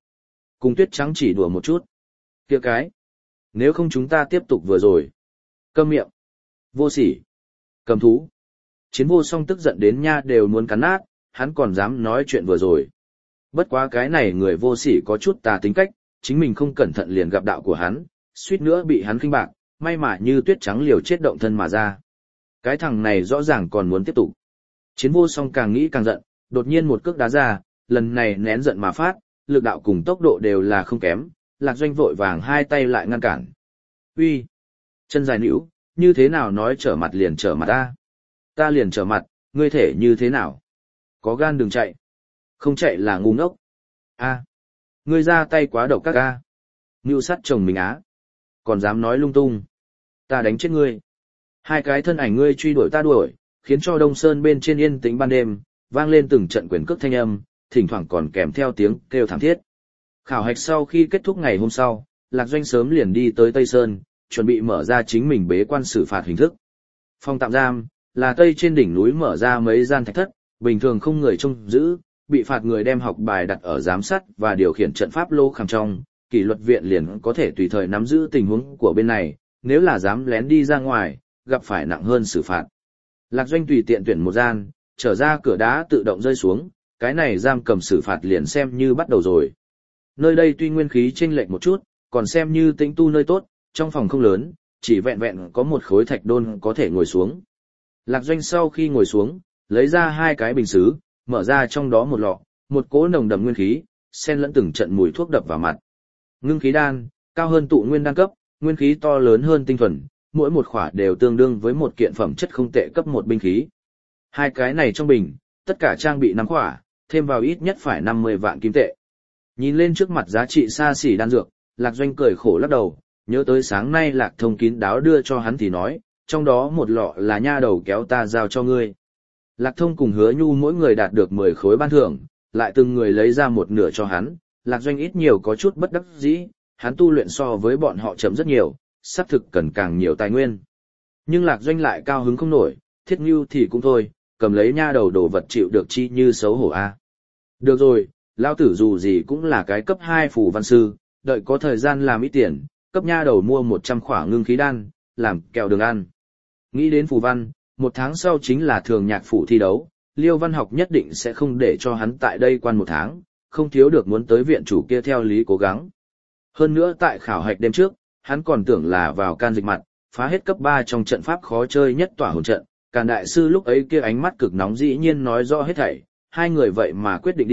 cùng tuyết trắng chỉ đùa một chút. Kia cái, nếu không chúng ta tiếp tục vừa rồi. Câm miệng. Vô sỉ. Cầm thú. Chiến vô song tức giận đến nha đều muốn cắn nát, hắn còn dám nói chuyện vừa rồi. Bất quá cái này người vô sỉ có chút tà tính cách, chính mình không cẩn thận liền gặp đạo của hắn, suýt nữa bị hắn khinh bạc, may mà như tuyết trắng liều chết động thân mà ra. Cái thằng này rõ ràng còn muốn tiếp tục. Chiến vô song càng nghĩ càng giận, đột nhiên một cước đá ra, lần này nén giận mà phát, lực đạo cùng tốc độ đều là không kém, Lạc Doanh vội vàng hai tay lại ngăn cản. Uy, chân dài nữu, như thế nào nói trở mặt liền trở mặt ta? Ta liền trở mặt, ngươi thể như thế nào? Có gan đừng chạy. Không chạy là ngu ngốc. A, ngươi ra tay quá độc các a. Ngưu sát chồng mình á. Còn dám nói lung tung. Ta đánh chết ngươi. Hai cái thân ảnh ngươi truy đuổi ta đuổi, khiến cho Đông Sơn bên trên yên tĩnh ban đêm, vang lên từng trận quyền cước thanh âm, thỉnh thoảng còn kèm theo tiếng kêu thảm thiết. Khảo hạch sau khi kết thúc ngày hôm sau, Lạc Doanh sớm liền đi tới Tây Sơn, chuẩn bị mở ra chính mình bế quan xử phạt hình thức. Phòng tạm giam là Tây trên đỉnh núi mở ra mấy gian thạch thất, bình thường không người trông giữ, bị phạt người đem học bài đặt ở giám sát và điều khiển trận pháp lô khảm trong, kỷ luật viện liền có thể tùy thời nắm giữ tình huống của bên này, nếu là dám lén đi ra ngoài, gặp phải nặng hơn xử phạt. Lạc Doanh tùy tiện tuyển một gian, trở ra cửa đá tự động rơi xuống, cái này giam cầm xử phạt liền xem như bắt đầu rồi. Nơi đây tuy nguyên khí chênh lệch một chút, còn xem như tĩnh tu nơi tốt, trong phòng không lớn, chỉ vẹn vẹn có một khối thạch đôn có thể ngồi xuống. Lạc Doanh sau khi ngồi xuống, lấy ra hai cái bình sứ, mở ra trong đó một lọ, một cỗ nồng đậm nguyên khí, xen lẫn từng trận mùi thuốc đập vào mặt. Ngưng khí đan, cao hơn tụ nguyên đan cấp, nguyên khí to lớn hơn tinh thuần, mỗi một khỏa đều tương đương với một kiện phẩm chất không tệ cấp một binh khí. Hai cái này trong bình, tất cả trang bị 5 khỏa, thêm vào ít nhất phải 50 vạn kim tệ. Nhìn lên trước mặt giá trị xa xỉ đan dược, Lạc Doanh cười khổ lắc đầu, nhớ tới sáng nay Lạc Thông kín đáo đưa cho hắn thì nói, trong đó một lọ là nha đầu kéo ta giao cho ngươi. Lạc Thông cùng Hứa Nhu mỗi người đạt được 10 khối ban thưởng, lại từng người lấy ra một nửa cho hắn, Lạc Doanh ít nhiều có chút bất đắc dĩ, hắn tu luyện so với bọn họ chậm rất nhiều, xác thực cần càng nhiều tài nguyên. Nhưng Lạc Doanh lại cao hứng không nổi, Thiết Nhu thì cũng thôi, cầm lấy nha đầu đồ vật chịu được chi như xấu hổ a. Được rồi, lão tử dù gì cũng là cái cấp 2 phù văn sư, đợi có thời gian làm ít tiền, cấp nha đầu mua 100 khỏa ngưng khí đan, làm kẹo đường ăn. Nghĩ đến phù văn, một tháng sau chính là thường nhạc phủ thi đấu, Liêu Văn Học nhất định sẽ không để cho hắn tại đây quan một tháng, không thiếu được muốn tới viện chủ kia theo lý cố gắng. Hơn nữa tại khảo hạch đêm trước, hắn còn tưởng là vào can dịch mặt, phá hết cấp 3 trong trận pháp khó chơi nhất tỏa hồn trận, Càn đại sư lúc ấy kia ánh mắt cực nóng dĩ nhiên nói rõ hết thảy, hai người vậy mà quyết định đi,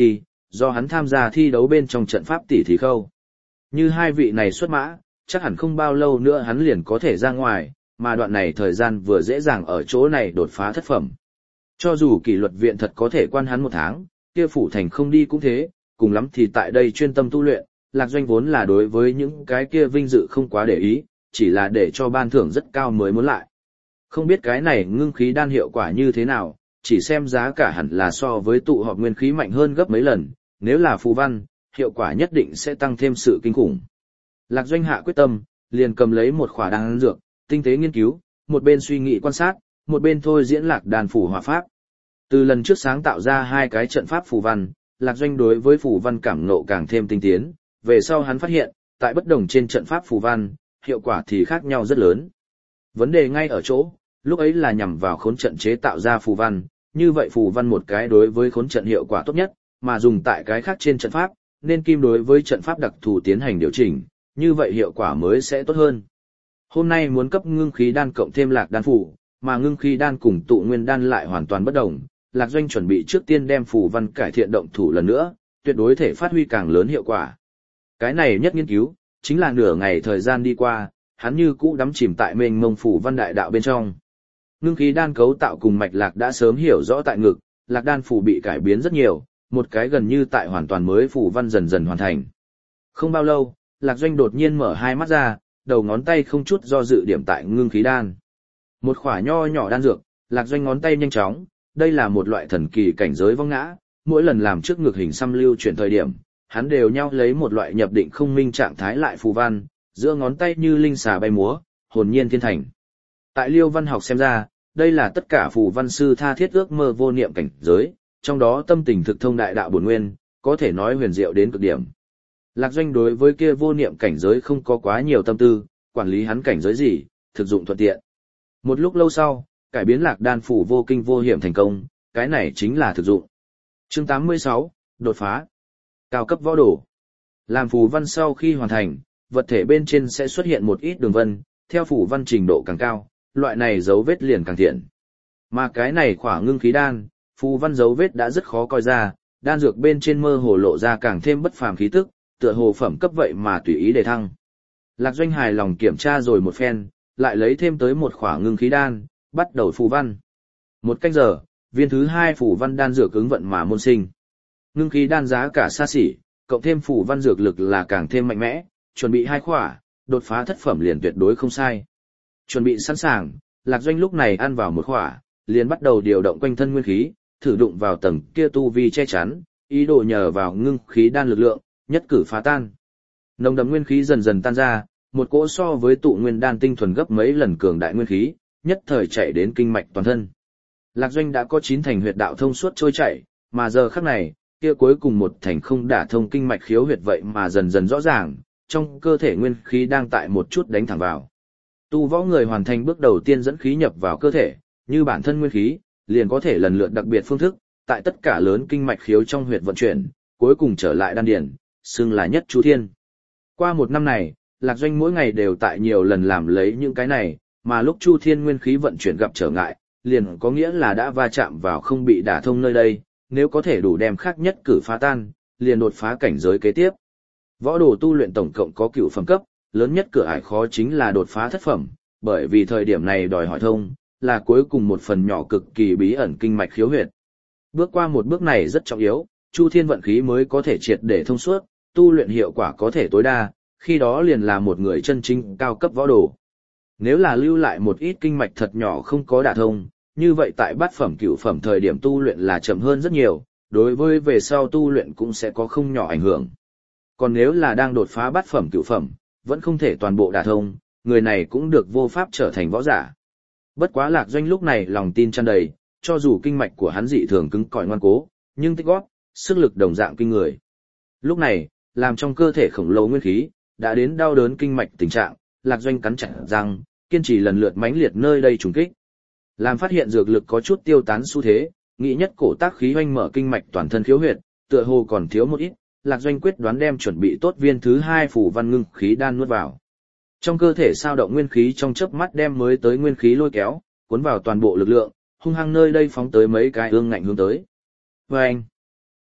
do hắn tham gia thi đấu bên trong trận pháp tỷ thí khâu. Như hai vị này xuất mã, chắc hẳn không bao lâu nữa hắn liền có thể ra ngoài, mà đoạn này thời gian vừa dễ dàng ở chỗ này đột phá thất phẩm. Cho dù kỷ luật viện thật có thể quan hắn 1 tháng, kia phủ thành không đi cũng thế, cùng lắm thì tại đây chuyên tâm tu luyện, Lạc Doanh vốn là đối với những cái kia vinh dự không quá để ý, chỉ là để cho ban thưởng rất cao mới muốn lại. Không biết cái này ngưng khí đan hiệu quả như thế nào, chỉ xem giá cả hẳn là so với tụ họp nguyên khí mạnh hơn gấp mấy lần, nếu là phù văn, hiệu quả nhất định sẽ tăng thêm sự kinh khủng. Lạc Doanh hạ quyết tâm, liền cầm lấy một khỏa đan dược, tinh tế nghiên cứu, một bên suy nghĩ quan sát, một bên thôi diễn Lạc đan phủ hỏa pháp. Từ lần trước sáng tạo ra 2 cái trận pháp phù văn, Lạc Doanh đối với phù văn cảm ngộ càng thêm tinh tiến, về sau hắn phát hiện, tại bất đồng trên trận pháp phù văn, hiệu quả thì khác nhau rất lớn. Vấn đề ngay ở chỗ, lúc ấy là nhằm vào khốn trận chế tạo ra phù văn, như vậy phù văn một cái đối với khốn trận hiệu quả tốt nhất, mà dùng tại cái khác trên trận pháp, nên kim đối với trận pháp đặc thù tiến hành điều chỉnh, như vậy hiệu quả mới sẽ tốt hơn. Hôm nay muốn cấp ngưng khí đan cộng thêm Lạc đan phủ, mà ngưng khí đan cùng tụ nguyên đan lại hoàn toàn bất đồng, Lạc Doanh chuẩn bị trước tiên đem phù văn cải thiện động thủ lần nữa, tuyệt đối thể phát huy càng lớn hiệu quả. Cái này nhất nghiên cứu, chính là nửa ngày thời gian đi qua, hắn như cũ đắm chìm tại mênh mông phù văn đại đạo bên trong. Ngưng khí đan cấu tạo cùng mạch lạc đã sớm hiểu rõ tại ngực, Lạc đan phù bị cải biến rất nhiều, một cái gần như tại hoàn toàn mới phù văn dần dần hoàn thành. Không bao lâu, Lạc Doanh đột nhiên mở hai mắt ra, đầu ngón tay không chút do dự điểm tại ngưng khí đan. Một khỏa nho nhỏ đan dược, Lạc Doanh ngón tay nhanh chóng, đây là một loại thần kỳ cảnh giới vong ngã, mỗi lần làm trước ngực hình xăm lưu chuyển thời điểm, hắn đều nhau lấy một loại nhập định không minh trạng thái lại phù văn, giữa ngón tay như linh xà bay múa, hồn nhiên thiên thành. Tại Liêu văn học xem ra, đây là tất cả phù văn sư tha thiết ước mơ vô niệm cảnh giới, trong đó tâm tình thực thông đại đạo bổn nguyên, có thể nói huyền diệu đến cực điểm. Lạc Doanh đối với kia vô niệm cảnh giới không có quá nhiều tâm tư, quản lý hắn cảnh giới gì, thực dụng thuận tiện. Một lúc lâu sau, cải biến Lạc đan phủ vô kinh vô hiểm thành công, cái này chính là thực dụng. Chương 86, đột phá. Cao cấp võ đồ. Làm phù văn sau khi hoàn thành, vật thể bên trên sẽ xuất hiện một ít đường vân, theo phù văn trình độ càng cao, loại này dấu vết liền càng thiện. Mà cái này khỏa ngưng khí đan, phù văn dấu vết đã rất khó coi ra, đan dược bên trên mơ hồ lộ ra càng thêm bất phàm khí tức, tựa hồ phẩm cấp vậy mà tùy ý đề thăng. Lạc Doanh hài lòng kiểm tra rồi một phen, lại lấy thêm tới một khỏa ngưng khí đan, bắt đầu phù văn. 1 canh giờ, viên thứ 2 phù văn đan dược ứng vận mà môn sinh. Ngưng khí đan giá cả xa xỉ, cộng thêm phù văn dược lực là càng thêm mạnh mẽ, chuẩn bị 2 khỏa, đột phá thất phẩm liền tuyệt đối không sai. Chuẩn bị sẵn sàng, Lạc Doanh lúc này ăn vào 1 khỏa, liền bắt đầu điều động quanh thân nguyên khí, thử đụng vào tầng kia tu vi che chắn, ý đồ nhờ vào ngưng khí đan lực lượng, nhất cử phá tan. Nồng đậm nguyên khí dần dần tan ra, một cỗ so với tụ nguyên đan tinh thuần gấp mấy lần cường đại nguyên khí, nhất thời chạy đến kinh mạch toàn thân. Lạc Doanh đã có 9 thành huyệt đạo thông suốt trôi chảy, mà giờ khắc này, kia cuối cùng 1 thành không đả thông kinh mạch khiếu huyệt vậy mà dần dần rõ ràng, trong cơ thể nguyên khí đang tại một chút đánh thẳng vào. Tu võ người hoàn thành bước đầu tiên dẫn khí nhập vào cơ thể, như bản thân nguyên khí, liền có thể lần lượt đặc biệt phương thức, tại tất cả lớn kinh mạch khiếu trong huyệt vận chuyển, cuối cùng trở lại đan điển, xưng là nhất chú thiên. Qua 1 năm này, Lạc Doanh mỗi ngày đều tại nhiều lần làm lấy những cái này, mà lúc Chu Thiên nguyên khí vận chuyển gặp trở ngại, liền có nghĩa là đã va chạm vào không bị đả thông nơi đây, nếu có thể đủ đem khác nhất cử phá tan, liền đột phá cảnh giới kế tiếp. Võ đồ tu luyện tổng cộng có cửu phẩm cấp, lớn nhất cửa ải khó chính là đột phá thất phẩm, bởi vì thời điểm này đòi hỏi thông, là cuối cùng một phần nhỏ cực kỳ bí ẩn kinh mạch khiếu huyệt. Bước qua một bước này rất trọng yếu, Chu Thiên vận khí mới có thể triệt để thông suốt, tu luyện hiệu quả có thể tối đa, khi đó liền là một người chân chính cao cấp võ đồ. Nếu là lưu lại một ít kinh mạch thật nhỏ không có đả thông, như vậy tại bát phẩm cửu phẩm thời điểm tu luyện là chậm hơn rất nhiều, đối với về sau tu luyện cũng sẽ có không nhỏ ảnh hưởng. Còn nếu là đang đột phá bát phẩm cửu phẩm, vẫn không thể toàn bộ đả thông, người này cũng được vô pháp trở thành võ giả. Bất quá Lạc Doanh lúc này lòng tin tràn đầy, cho dù kinh mạch của hắn dị thường cứng cỏi ngoan cố, nhưng tích góp, sức lực đồng dạng kinh người. Lúc này, làm trong cơ thể khổng lồ nguyên khí, đã đến đau đớn kinh mạch tình trạng, Lạc Doanh cắn chặt răng, kiên trì lần lượt mãnh liệt nơi đây trùng kích. Làm phát hiện dược lực có chút tiêu tán xu thế, nghĩ nhất cổ tác khí hoanh mở kinh mạch toàn thân khiếu huyệt, tựa hồ còn thiếu một ít, Lạc Doanh quyết đoán đem chuẩn bị tốt viên thứ 2 phù văn ngưng khí đan nuốt vào. Trong cơ thể sao động nguyên khí trong chớp mắt đem mới tới nguyên khí lôi kéo, cuốn vào toàn bộ lực lượng, hung hăng nơi đây phóng tới mấy cái ương ngạnh hướng tới. Vâng!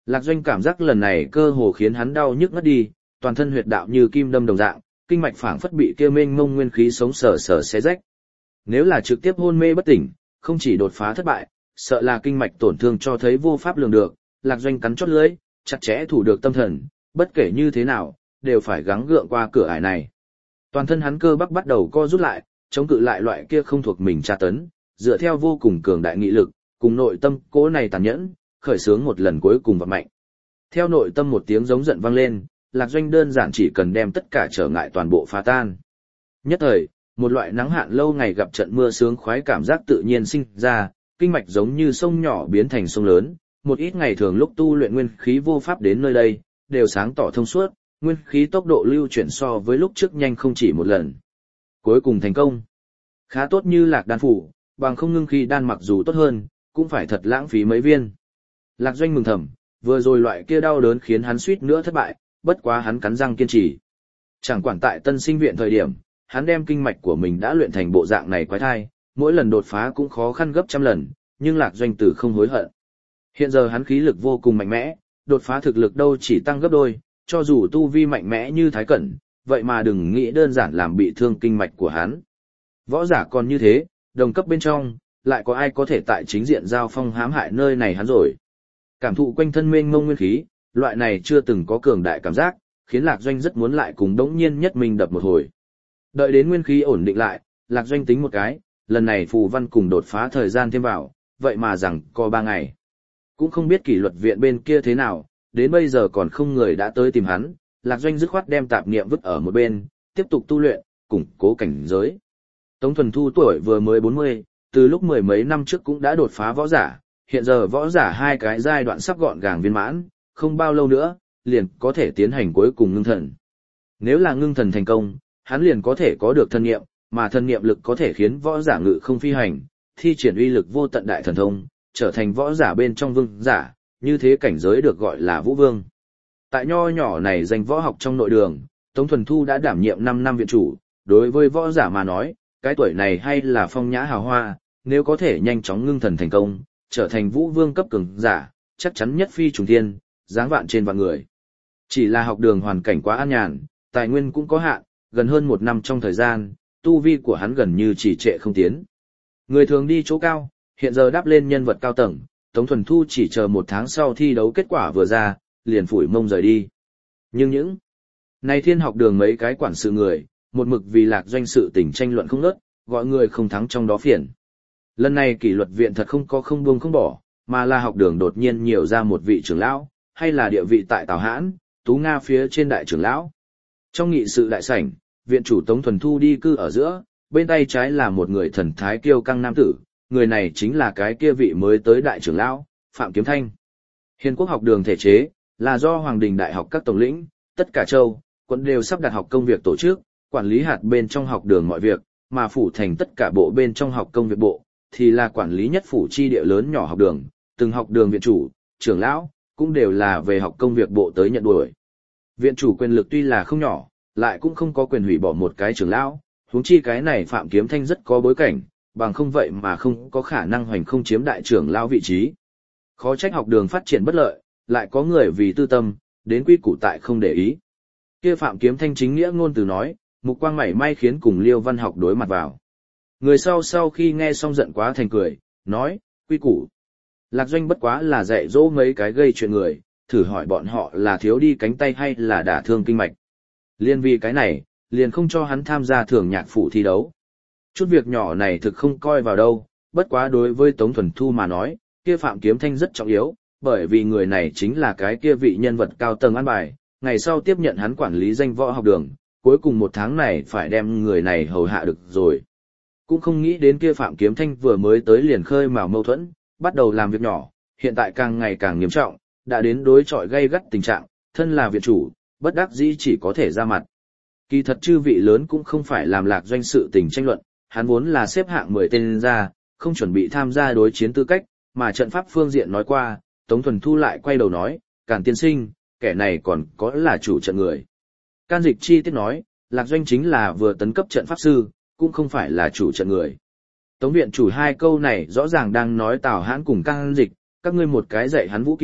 Lạc Doanh cảm giác lần này cơ hồ khiến hắn đau nhức ngất đi, toàn thân huyệt đạo như kim đâm đồng dạng, kinh mạch phảng phất bị kia mênh mông nguyên khí sống sờ sờ xé rách. Nếu là trực tiếp hôn mê bất tỉnh, không chỉ đột phá thất bại, sợ là kinh mạch tổn thương cho thấy vô pháp lường được, Lạc Doanh cắn chót lưỡi, chặt chẽ thủ được tâm thần, bất kể như thế nào, đều phải gắng gượng qua cửa ải này. Toàn thân hắn cơ bắp bắt đầu co rút lại, chống cự lại loại kia không thuộc mình tra tấn, dựa theo vô cùng cường đại nghị lực, cùng nội tâm cố này tàn nhẫn, khởi xướng một lần cuối cùng và mạnh. Theo nội tâm một tiếng giống giận vang lên, Lạc Doanh đơn giản chỉ cần đem tất cả trở ngại toàn bộ phá tan. Nhất thời, một loại nắng hạn lâu ngày gặp trận mưa sướng khoái cảm giác tự nhiên sinh ra, kinh mạch giống như sông nhỏ biến thành sông lớn, một ít ngày thường lúc tu luyện nguyên khí vô pháp đến nơi đây, đều sáng tỏ thông suốt, nguyên khí tốc độ lưu chuyển so với lúc trước nhanh không chỉ một lần. Cuối cùng thành công. Khá tốt như Lạc đan phủ, bằng không ngưng khí đan mặc dù tốt hơn, cũng phải thật lãng phí mấy viên. Lạc Doanh mừng thầm, vừa rồi loại kia đau đớn khiến hắn suýt nữa thất bại, bất quá hắn cắn răng kiên trì. Chẳng quản tại tân sinh viện thời điểm, hắn đem kinh mạch của mình đã luyện thành bộ dạng này quái thai, mỗi lần đột phá cũng khó khăn gấp trăm lần, nhưng Lạc Doanh từ không hối hận. Hiện giờ hắn khí lực vô cùng mạnh mẽ, đột phá thực lực đâu chỉ tăng gấp đôi, cho dù tu vi mạnh mẽ như Thái Cẩn, vậy mà đừng nghĩ đơn giản làm bị thương kinh mạch của hắn. Võ giả còn như thế, đồng cấp bên trong, lại có ai có thể tại chính diện giao phong hãm hại nơi này hắn rồi. Cảm thụ quanh thân mênh mông nguyên khí, loại này chưa từng có cường đại cảm giác, khiến Lạc Doanh rất muốn lại cùng Đống Nhiên nhất mình đập một hồi. Đợi đến nguyên khí ổn định lại, Lạc Doanh tính một cái, lần này phù văn cùng đột phá thời gian thêm vào, vậy mà rằng có 3 ngày. Cũng không biết kỷ luật viện bên kia thế nào, đến bây giờ còn không người đã tới tìm hắn, Lạc Doanh dứt khoát đem tạp niệm vứt ở một bên, tiếp tục tu luyện, củng cố cảnh giới. Tống Thuần Thu tuổi vừa mới 40, từ lúc mười mấy năm trước cũng đã đột phá võ giả, hiện giờ võ giả hai cái giai đoạn sắp gọn gàng viên mãn, không bao lâu nữa, liền có thể tiến hành cuối cùng ngưng thần. Nếu là ngưng thần thành công, hắn liền có thể có được thân niệm, mà thân niệm lực có thể khiến võ giả ngự không phi hành, thi triển uy lực vô tận đại thần thông, trở thành võ giả bên trong vương giả, như thế cảnh giới được gọi là vũ vương. Tại nho nhỏ này danh võ học trong nội đường, Tống Thuần Thu đã đảm nhiệm 5 năm viện chủ, đối với võ giả mà nói, cái tuổi này hay là phong nhã hào hoa, nếu có thể nhanh chóng ngưng thần thành công, trở thành vũ vương cấp cường giả, chắc chắn nhất phi trùng thiên, dáng vạn trên vạn người. Chỉ là học đường hoàn cảnh quá an nhàn, tài nguyên cũng có hạn, gần hơn 1 năm trong thời gian, tu vi của hắn gần như chỉ trệ không tiến. Người thường đi chỗ cao, hiện giờ đáp lên nhân vật cao tầng, Tống Thuần Thu chỉ chờ 1 tháng sau thi đấu kết quả vừa ra, liền phủi mông rời đi. Nhưng những này thiên học đường mấy cái quản sự người, một mực vì Lạc Doanh sự tình tranh luận không ngớt, gọi người không thắng trong đó phiền. Lần này kỷ luật viện thật không có không buông không bỏ, mà là học đường đột nhiên nhiều ra một vị trưởng lão, hay là địa vị tại Tào Hãn, Tú Nga phía trên đại trưởng lão. Trong nghị sự đại sảnh, viện chủ Tống Thuần Thu đi cư ở giữa, bên tay trái là một người thần thái kiêu căng nam tử, người này chính là cái kia vị mới tới đại trưởng lão, Phạm Kiếm Thanh. Hiền quốc học đường thể chế, là do Hoàng Đình Đại học các tổng lĩnh, tất cả châu, quận đều sắp đặt học công việc tổ chức, quản lý hạt bên trong học đường mọi việc, mà phủ thành tất cả bộ bên trong học công việc bộ, thì là quản lý nhất phủ chi địa lớn nhỏ học đường, từng học đường viện chủ, trưởng lão, cũng đều là về học công việc bộ tới nhận đuổi. Viện chủ quyền lực tuy là không nhỏ, lại cũng không có quyền hủy bỏ một cái trưởng lão, huống chi cái này Phạm Kiếm Thanh rất có bối cảnh, bằng không vậy mà không có khả năng hoành không chiếm đại trưởng lão vị trí. Khó trách học đường phát triển bất lợi, lại có người vì tư tâm, đến quy củ tại không để ý. Kia Phạm Kiếm Thanh chính nghĩa ngôn từ nói, mục quang mảy may khiến cùng Liêu Văn Học đối mặt vào. Người sau khi nghe xong giận quá thành cười, nói, quy củ. Lạc Doanh bất quá là dạy dỗ mấy cái gây chuyện người, thử hỏi bọn họ là thiếu đi cánh tay hay là đả thương kinh mạch. Liên vì cái này, liền không cho hắn tham gia thường nhạc phủ thi đấu. Chút việc nhỏ này thực không coi vào đâu, bất quá đối với Tống Thuần Thu mà nói, kia Phạm Kiếm Thanh rất trọng yếu, bởi vì người này chính là cái kia vị nhân vật cao tầng an bài, ngày sau tiếp nhận hắn quản lý danh võ học đường, cuối cùng 1 tháng này phải đem người này hầu hạ được rồi. Cũng không nghĩ đến kia Phạm Kiếm Thanh vừa mới tới liền khơi mào mâu thuẫn, bắt đầu làm việc nhỏ, hiện tại càng ngày càng nghiêm trọng, đã đến đối chọi gay gắt tình trạng, thân là viện chủ, bất đắc dĩ chỉ có thể ra mặt. Kỳ thật chư vị lớn cũng không phải làm Lạc Doanh sự tình tranh luận, hắn vốn là xếp hạng 10 tên ra, không chuẩn bị tham gia đối chiến tư cách, mà trận pháp phương diện nói qua, Tống Thuần Thu lại quay đầu nói, Càn tiên sinh, kẻ này còn có là chủ trận người. Can Dịch chi tiết nói, Lạc Doanh chính là vừa tấn cấp trận pháp sư, cũng không phải là chủ trận người. Tống viện chủ 2 câu này rõ ràng đang nói Tào Hãn cùng Can Dịch, các ngươi một cái dạy hắn vũ kỹ,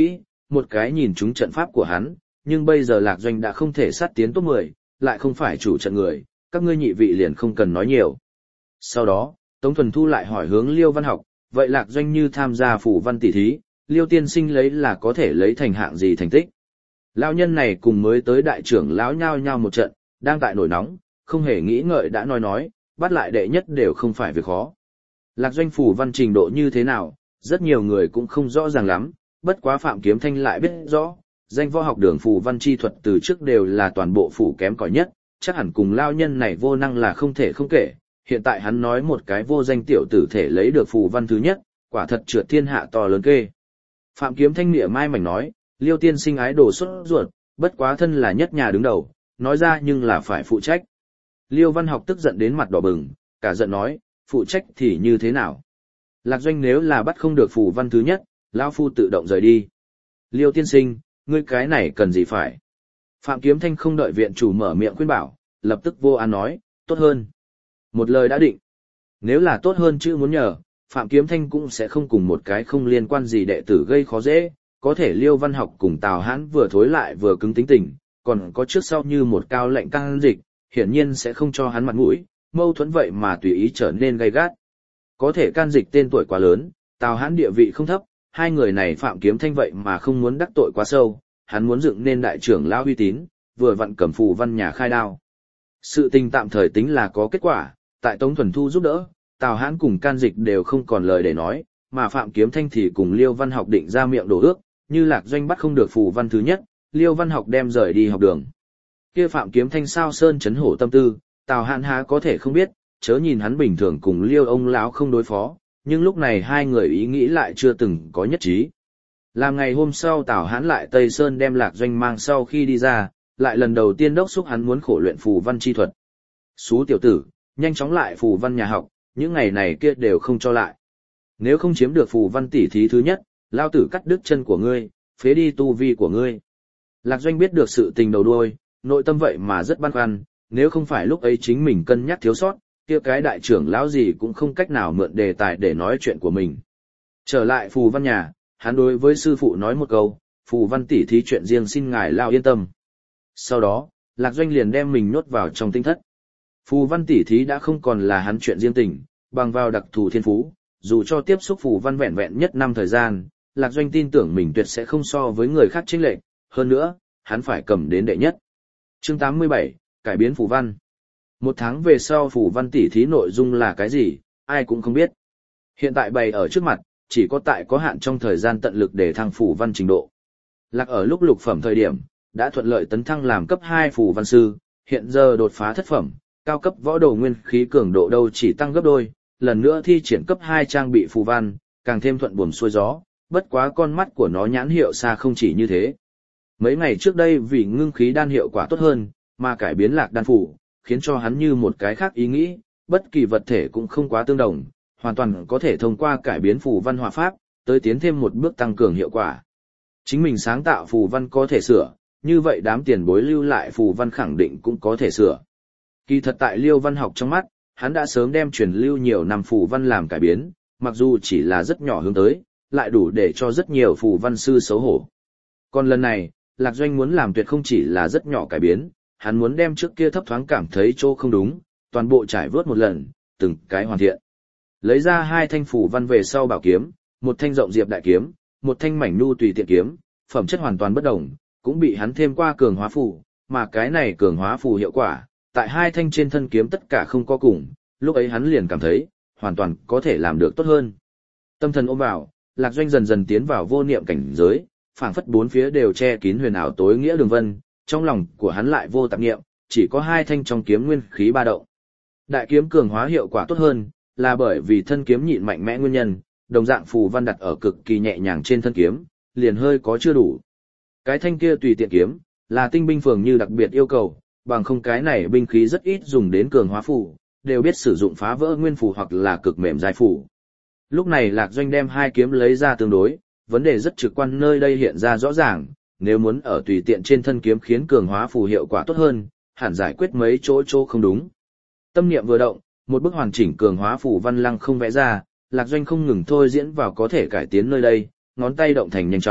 một cái nhìn trúng trận pháp của hắn, nhưng bây giờ Lạc Doanh đã không thể sát tiến top 10, lại không phải chủ trận người, các ngươi nhị vị liền không cần nói nhiều. Sau đó, Tống Thuần Thu lại hỏi hướng Liêu Văn Học, vậy Lạc Doanh như tham gia phủ văn tỷ thí, Liêu tiên sinh lấy là có thể lấy thành hạng gì thành tích. Lão nhân này cùng mới tới đại trưởng lão nhao nhao một trận, đang tại nổi nóng, không hề nghĩ ngợi đã nói, bắt lại đệ nhất đều không phải việc khó. Lạc Doanh phủ văn trình độ như thế nào, rất nhiều người cũng không rõ ràng lắm, bất quá Phạm Kiếm Thanh lại biết rõ, danh võ học đường phù văn chi thuật từ trước đều là toàn bộ phủ kém cỏi nhất, chắc hẳn cùng lao nhân này vô năng là không thể không kể, hiện tại hắn nói một cái vô danh tiểu tử thể lấy được phù văn thứ nhất, quả thật trượt thiên hạ to lớn kê. Phạm Kiếm Thanh mỉa mai mảnh nói, Liêu tiên sinh ái đồ xuất ruột, bất quá thân là nhất nhà đứng đầu, nói ra nhưng là phải phụ trách. Liêu Văn Học tức giận đến mặt đỏ bừng, cả giận nói, phụ trách thì như thế nào? Lạc Doanh nếu là bắt không được phù văn thứ nhất, lão phu tự động rời đi. Liêu tiên sinh, ngươi cái này cần gì phải? Phạm Kiếm Thanh không đợi viện chủ mở miệng khuyên bảo, lập tức vô an nói, tốt hơn. Một lời đã định. Nếu là tốt hơn chứ muốn nhờ, Phạm Kiếm Thanh cũng sẽ không cùng một cái không liên quan gì đệ tử gây khó dễ, có thể Liêu Văn Học cùng Tào Hãn vừa thối lại vừa cứng tính tình, còn có trước sau như một cao lệnh Can Dịch, hiển nhiên sẽ không cho hắn mặt mũi, mâu thuẫn vậy mà tùy ý trở nên gay gắt. Có thể Can Dịch tên tuổi quá lớn, Tào Hãn địa vị không thấp, hai người này Phạm Kiếm Thanh vậy mà không muốn đắc tội quá sâu, hắn muốn dựng nên đại trưởng lão uy tín, vừa vặn cầm phù văn nhà khai đao. Sự tình tạm thời tính là có kết quả, tại Tống Thuần Thu giúp đỡ, Tào Hãn cùng Can Dịch đều không còn lời để nói, mà Phạm Kiếm Thanh thì cùng Liêu Văn Học định ra miệng đổ ước, như Lạc Doanh bắt không được phù văn thứ nhất, Liêu Văn Học đem rời đi học đường. Kia Phạm Kiếm Thanh sao sơn chấn hổ tâm tư, Tào Hãn há có thể không biết, chớ nhìn hắn bình thường cùng Liêu ông lão không đối phó, nhưng lúc này hai người ý nghĩ lại chưa từng có nhất trí. Làm ngày hôm sau Tào Hãn lại Tây Sơn đem Lạc Doanh mang sau khi đi ra, lại lần đầu tiên đốc xúc hắn muốn khổ luyện phù văn chi thuật. Xú tiểu tử, nhanh chóng lại phù văn nhà học, những ngày này kia đều không cho lại. Nếu không chiếm được phù văn tỷ thí thứ nhất, lao tử cắt đứt chân của ngươi, phế đi tu vi của ngươi. Lạc Doanh biết được sự tình đầu đuôi, nội tâm vậy mà rất băn khoăn, nếu không phải lúc ấy chính mình cân nhắc thiếu sót, kia cái đại trưởng lão gì cũng không cách nào mượn đề tài để nói chuyện của mình. Trở lại phù văn nhà, hắn đối với sư phụ nói một câu, phù văn tỷ thí chuyện riêng xin ngài lao yên tâm. Sau đó, Lạc Doanh liền đem mình nhốt vào trong tinh thất. Phù văn tỷ thí đã không còn là hắn chuyện riêng tình, bằng vào đặc thù thiên phú, dù cho tiếp xúc phù văn vẹn vẹn nhất năm thời gian, Lạc Doanh tin tưởng mình tuyệt sẽ không so với người khác chênh lệch, hơn nữa, hắn phải cầm đến đệ nhất. Chương 87, cải biến phù văn. Một tháng về sau phù văn tỷ thí nội dung là cái gì, ai cũng không biết. Hiện tại bày ở trước mặt, chỉ có tại có hạn trong thời gian tận lực để thăng phù văn trình độ. Lạc ở lúc lục phẩm thời điểm, đã thuận lợi tấn thăng làm cấp 2 phù văn sư, hiện giờ đột phá thất phẩm, cao cấp võ đồ nguyên khí cường độ đâu chỉ tăng gấp đôi, lần nữa thi triển cấp 2 trang bị phù văn, càng thêm thuận buồm xuôi gió, bất quá con mắt của nó nhãn hiệu xa không chỉ như thế. Mấy ngày trước đây vì ngưng khí đan hiệu quả tốt hơn, mà cải biến Lạc đan phủ, khiến cho hắn như một cái khác ý nghĩ, bất kỳ vật thể cũng không quá tương đồng, hoàn toàn có thể thông qua cải biến phù văn họa pháp, tới tiến thêm một bước tăng cường hiệu quả. Chính mình sáng tạo phù văn có thể sửa, như vậy đám tiền bối lưu lại phù văn khẳng định cũng có thể sửa. Kỳ thật tại Liêu Văn Học trong mắt, hắn đã sớm đem truyền lưu nhiều năm phù văn làm cải biến, mặc dù chỉ là rất nhỏ hướng tới, lại đủ để cho rất nhiều phù văn sư xấu hổ. Còn lần này, Lạc Doanh muốn làm tuyệt không chỉ là rất nhỏ cải biến, hắn muốn đem trước kia thấp thoáng cảm thấy chỗ không đúng, toàn bộ trải vớt một lần, từng cái hoàn thiện. Lấy ra 2 thanh phù văn về sau bảo kiếm, một thanh rộng diệp đại kiếm, một thanh mảnh nu tùy tiện kiếm, phẩm chất hoàn toàn bất đồng, cũng bị hắn thêm qua cường hóa phù, mà cái này cường hóa phù hiệu quả, tại 2 thanh trên thân kiếm tất cả không có cùng, lúc ấy hắn liền cảm thấy, hoàn toàn có thể làm được tốt hơn. Tâm thần ôm vào, Lạc Doanh dần dần tiến vào vô niệm cảnh giới, phảng phất bốn phía đều che kín huyền ảo tối nghĩa đường vân, trong lòng của hắn lại vô tạp niệm, chỉ có 2 thanh trong kiếm nguyên khí ba động. Đại kiếm cường hóa hiệu quả tốt hơn, là bởi vì thân kiếm nhịn mạnh mẽ nguyên nhân, đồng dạng phù văn đặt ở cực kỳ nhẹ nhàng trên thân kiếm, liền hơi có chưa đủ. Cái thanh kia tùy tiện kiếm, là tinh binh phường như đặc biệt yêu cầu, bằng không cái này binh khí rất ít dùng đến cường hóa phù, đều biết sử dụng phá vỡ nguyên phù hoặc là cực mềm dài phù. Lúc này Lạc Doanh đem 2 kiếm lấy ra tương đối, vấn đề rất trực quan nơi đây hiện ra rõ ràng, nếu muốn ở tùy tiện trên thân kiếm khiến cường hóa phù hiệu quả tốt hơn, hẳn giải quyết mấy chỗ không đúng. Tâm niệm vừa động, một bức hoàn chỉnh cường hóa phù văn lăng không vẽ ra, Lạc Doanh không ngừng thôi diễn vào có thể cải tiến nơi đây, ngón tay động thành nhanh chóng,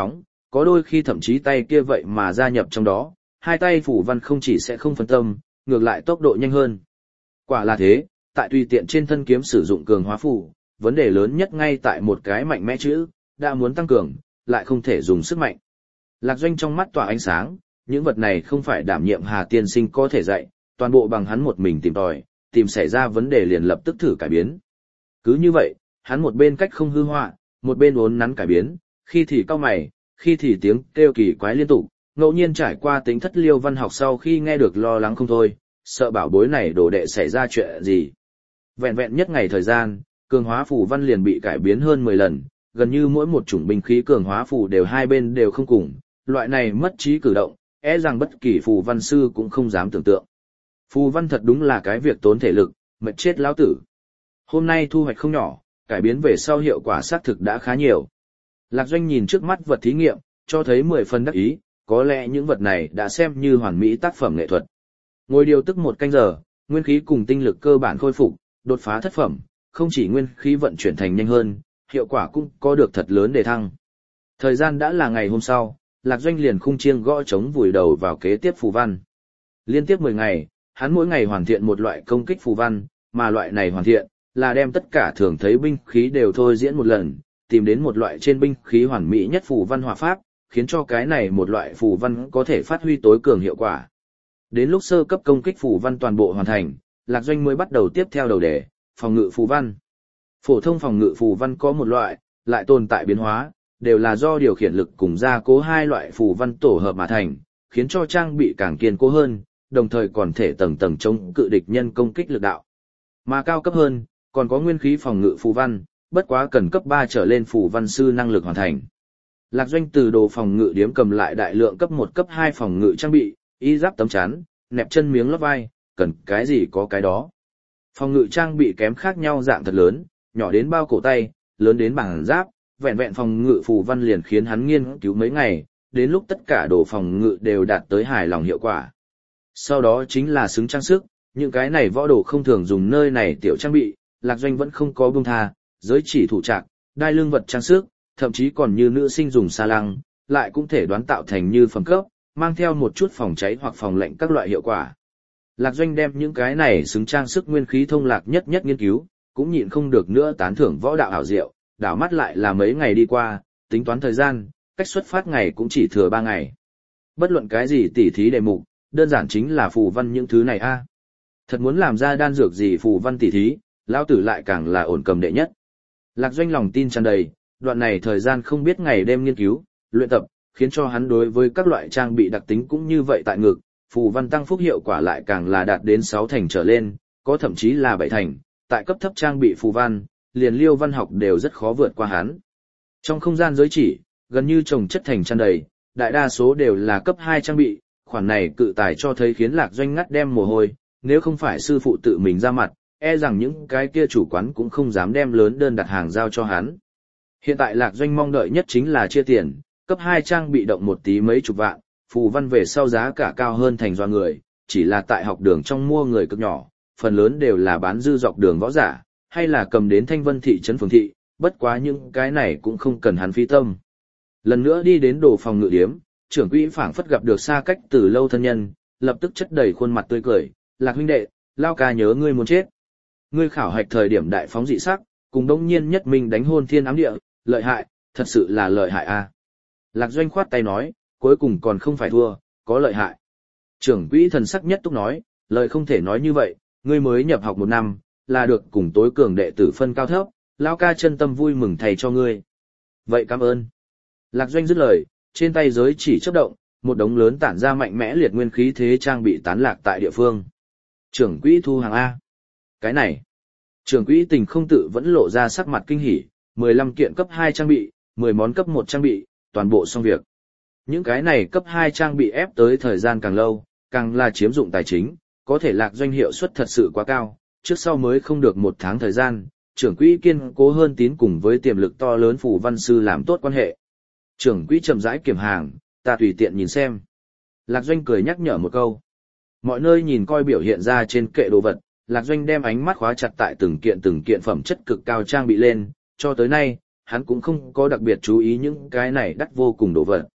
có đôi khi thậm chí tay kia vậy mà gia nhập trong đó, hai tay phù văn không chỉ sẽ không phân tâm, ngược lại tốc độ nhanh hơn. Quả là thế, tại tùy tiện trên thân kiếm sử dụng cường hóa phù, vấn đề lớn nhất ngay tại một cái mạnh mẽ chữ, đã muốn tăng cường, lại không thể dùng sức mạnh. Lạc Doanh trong mắt tỏa ánh sáng, những vật này không phải đảm nhiệm Hà tiên sinh có thể dạy, toàn bộ bằng hắn một mình tìm tòi, tìm xảy ra vấn đề liền lập tức thử cải biến. Cứ như vậy, hắn một bên cách không hư họa, một bên uốn nắn cải biến, khi thì cau mày, khi thì tiếng kêu kỳ quái liên tục, ngẫu nhiên trải qua tính thất Liêu Văn Học sau khi nghe được lo lắng không thôi, sợ bảo bối này đồ đệ xảy ra chuyện gì. Vẹn vẹn nhất ngày thời gian, cường hóa phù văn liền bị cải biến hơn 10 lần, gần như mỗi một chủng binh khí cường hóa phù đều hai bên đều không cùng, loại này mất trí cử động, e rằng bất kỳ phù văn sư cũng không dám tưởng tượng. Phù văn thật đúng là cái việc tốn thể lực, mệt chết lão tử. Hôm nay thu hoạch không nhỏ, cải biến về sau hiệu quả xác thực đã khá nhiều. Lạc Doanh nhìn trước mắt vật thí nghiệm, cho thấy 10 phần đắc ý, có lẽ những vật này đã xem như hoàn mỹ tác phẩm nghệ thuật. Ngồi điều tức 1 canh giờ, nguyên khí cùng tinh lực cơ bản khôi phục, đột phá thất phẩm, không chỉ nguyên khí vận chuyển thành nhanh hơn, hiệu quả cũng có được thật lớn để thăng. Thời gian đã là ngày hôm sau, Lạc Doanh liền khung chiêng gõ trống vùi đầu vào kế tiếp phù văn. Liên tiếp 10 ngày, hắn mỗi ngày hoàn thiện một loại công kích phù văn, mà loại này hoàn thiện là đem tất cả thường thấy binh khí đều thôi diễn một lần, tìm đến một loại trên binh khí hoàn mỹ nhất phù văn hỏa pháp, khiến cho cái này một loại phù văn có thể phát huy tối cường hiệu quả. Đến lúc sơ cấp công kích phù văn toàn bộ hoàn thành, Lạc Doanh mới bắt đầu tiếp theo đầu đề, phòng ngự phù văn. Phổ thông phòng ngự phù văn có một loại, lại tồn tại biến hóa, đều là do điều khiển lực cùng gia cố hai loại phù văn tổ hợp mà thành, khiến cho trang bị càng kiên cố hơn, đồng thời còn thể tầng tầng chống cự địch nhân công kích lực đạo. Mà cao cấp hơn, còn có nguyên khí phòng ngự phù văn, bất quá cần cấp 3 trở lên phù văn sư năng lực hoàn thành. Lạc Doanh từ đồ phòng ngự điếm cầm lại đại lượng cấp 1 cấp 2 phòng ngự trang bị, y giáp tấm chắn, nẹp chân miếng lót vai, cần cái gì có cái đó. Phòng ngự trang bị kém khác nhau dạng thật lớn, nhỏ đến bao cổ tay, lớn đến bảng giáp, vẹn vẹn phòng ngự phù văn liền khiến hắn nghiên cứu mấy ngày, đến lúc tất cả đồ phòng ngự đều đạt tới hài lòng hiệu quả. Sau đó chính là xứng trang sức, những cái này võ đồ không thường dùng nơi này tiểu trang bị, Lạc Doanh vẫn không có buông tha, giới chỉ thủ trạc, đai lưng vật trang sức, thậm chí còn như nữ sinh dùng xa lăng, lại cũng thể đoán tạo thành như phẩm cấp, mang theo một chút phòng cháy hoặc phòng lạnh các loại hiệu quả. Lạc Doanh đem những cái này xứng trang sức nguyên khí thông lạc nhất nghiên cứu, cũng nhịn không được nữa tán thưởng võ đạo ảo diệu, đảo mắt lại là mấy ngày đi qua, tính toán thời gian, cách xuất phát ngày cũng chỉ thừa 3 ngày. Bất luận cái gì tỉ thí đề mục, đơn giản chính là phù văn những thứ này a. Thật muốn làm ra đan dược gì phù văn tỉ thí, lão tử lại càng là ổn cầm đệ nhất. Lạc Doanh lòng tin tràn đầy, đoạn này thời gian không biết ngày đêm nghiên cứu, luyện tập, khiến cho hắn đối với các loại trang bị đặc tính cũng như vậy tại ngực, phù văn tăng phúc hiệu quả lại càng là đạt đến 6 thành trở lên, có thậm chí là 7 thành, tại cấp thấp trang bị phù văn, liền Liêu Văn Học đều rất khó vượt qua hắn. Trong không gian giới chỉ, gần như chồng chất thành tràn đầy, đại đa số đều là cấp 2 trang bị, khoản này cự tài cho thấy khiến Lạc Doanh ngắt đem mồ hôi, nếu không phải sư phụ tự mình ra mặt, e rằng những cái kia chủ quán cũng không dám đem lớn đơn đặt hàng giao cho hắn. Hiện tại Lạc Doanh mong đợi nhất chính là chia tiền, cấp 2 trang bị động một tí mấy chục vạn, phù văn về sau giá cả cao hơn thành doa người, chỉ là tại học đường trong mua người cực nhỏ, phần lớn đều là bán dư dọc đường võ giả, hay là cầm đến Thanh Vân thị trấn phường thị, bất quá những cái này cũng không cần hắn phí tâm. Lần nữa đi đến đồ phòng ngự điếm, trưởng quỹ phảng phất gặp được xa cách từ lâu thân nhân, lập tức chất đầy khuôn mặt tươi cười, Lạc huynh đệ, lao ca nhớ ngươi muốn chết. Ngươi khảo hạch thời điểm đại phóng dị sắc, cùng đông nhiên nhất minh đánh hôn thiên ám địa, lợi hại, thật sự là lợi hại a. Lạc Doanh khoát tay nói, cuối cùng còn không phải thua, có lợi hại. Trưởng quỹ thần sắc nhất túc nói, lời không thể nói như vậy, ngươi mới nhập học 1 năm, là được cùng tối cường đệ tử phân cao thấp, lão ca chân tâm vui mừng thầy cho ngươi. Vậy cảm ơn. Lạc Doanh dứt lời, trên tay giới chỉ chớp động, một đống lớn tản ra mạnh mẽ liệt nguyên khí thế trang bị tán lạc tại địa phương. Trưởng quỹ thu hàng A. Cái này. Trưởng quỹ tình không tự vẫn lộ ra sắc mặt kinh hỉ, 15 kiện cấp 2 trang bị, 10 món cấp 1 trang bị, toàn bộ xong việc. Những cái này cấp 2 trang bị ép tới thời gian càng lâu, càng là chiếm dụng tài chính, có thể Lạc Doanh hiệu suất thật sự quá cao, trước sau mới không được 1 tháng thời gian, trưởng quỹ kiên cố hơn tín cùng với tiềm lực to lớn phù văn sư làm tốt quan hệ. Trưởng quỹ chậm rãi kiểm hàng, ta tùy tiện nhìn xem. Lạc Doanh cười nhắc nhở một câu. Mọi nơi nhìn coi biểu hiện ra trên kệ đồ vật, Lạc Doanh đem ánh mắt khóa chặt tại từng kiện phẩm chất cực cao trang bị lên, cho tới nay, hắn cũng không có đặc biệt chú ý những cái này đắt vô cùng đồ vật,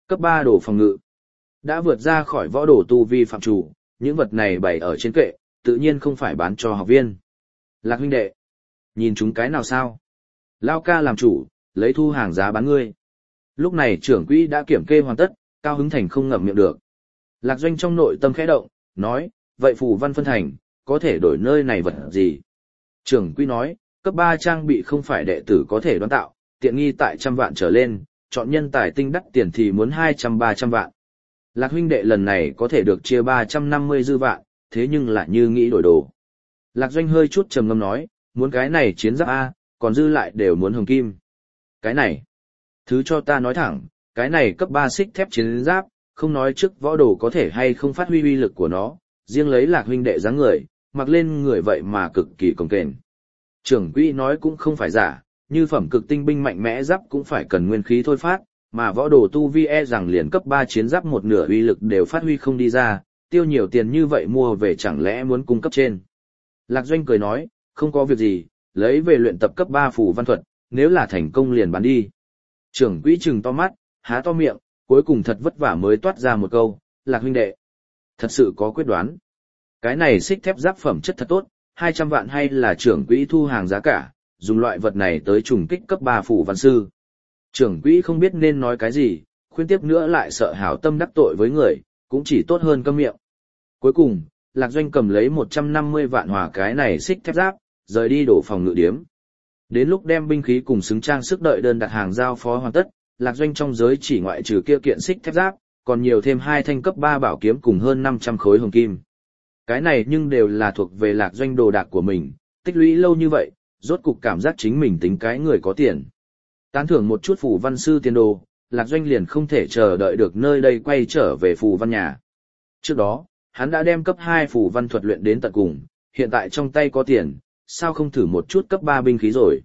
Cấp 3 đồ phòng ngự. Đã vượt ra khỏi võ đồ tu vi phạm chủ, những vật này bày ở trên kệ, tự nhiên không phải bán cho học viên. Lạc huynh đệ, nhìn chúng cái nào sao? Lao ca làm chủ, lấy thu hàng giá bán ngươi. Lúc này trưởng quỹ đã kiểm kê hoàn tất, cao hứng thành không ngậm miệng được. Lạc Doanh trong nội tâm khẽ động, nói, vậy phù văn phân thành, có thể đổi nơi này vật gì? Trưởng quỹ nói, cấp 3 trang bị không phải đệ tử có thể đoán tạo, tiện nghi tại 100 vạn trở lên, chọn nhân tài tinh đắt tiền thì muốn 200-300 vạn. Lạc huynh đệ lần này có thể được chia 350 dư vạn, thế nhưng lại như nghĩ đổi đồ. Lạc Doanh hơi chút trầm ngâm nói, muốn cái này chiến giáp A, còn dư lại đều muốn hồng kim. Cái này, thứ cho ta nói thẳng, cái này cấp 3 xích thép chiến giáp, không nói trước võ đồ có thể hay không phát huy uy lực của nó, riêng lấy Lạc huynh đệ dáng người, mặc lên người vậy mà cực kỳ cồng kềnh. Trưởng quỹ nói cũng không phải giả, như phẩm cực tinh binh mạnh mẽ giáp cũng phải cần nguyên khí thôi phát, mà võ đồ tu vi e rằng liền cấp 3 chiến giáp một nửa uy lực đều phát huy không đi ra, tiêu nhiều tiền như vậy mua về chẳng lẽ muốn cung cấp trên. Lạc Doanh cười nói, không có việc gì, lấy về luyện tập cấp 3 phù văn thuật, nếu là thành công liền bán đi. Trưởng quỹ trừng to mắt, há to miệng, cuối cùng thật vất vả mới toát ra một câu, Lạc huynh đệ, thật sự có quyết đoán. Cái này xích thép giáp phẩm chất thật tốt, 200 vạn hay là trưởng quỹ thu hàng giá cả, dùng loại vật này tới trùng kích cấp 3 phù văn sư. Trưởng quỹ không biết nên nói cái gì, khuyên tiếp nữa lại sợ hảo tâm đắc tội với người, cũng chỉ tốt hơn câm miệng. Cuối cùng, Lạc Doanh cầm lấy 150 vạn hòa cái này xích thép giáp, rời đi đổ phòng ngự điếm. Đến lúc đem binh khí cùng xứng trang sức đợi đơn đặt hàng giao phó hoàn tất, Lạc Doanh trong giới chỉ ngoại trừ kia kiện xích thép giáp, còn nhiều thêm 2 thanh cấp 3 bảo kiếm cùng hơn 500 khối hồng kim. Cái này nhưng đều là thuộc về Lạc Doanh đồ đạc của mình, tích lũy lâu như vậy, rốt cục cảm giác chính mình tính cái người có tiền. Tán thưởng một chút phù văn sư tiền đồ, Lạc Doanh liền không thể chờ đợi được nơi đây quay trở về phù văn nhà. Trước đó, hắn đã đem cấp 2 phù văn thuật luyện đến tận cùng, hiện tại trong tay có tiền, sao không thử một chút cấp 3 binh khí rồi.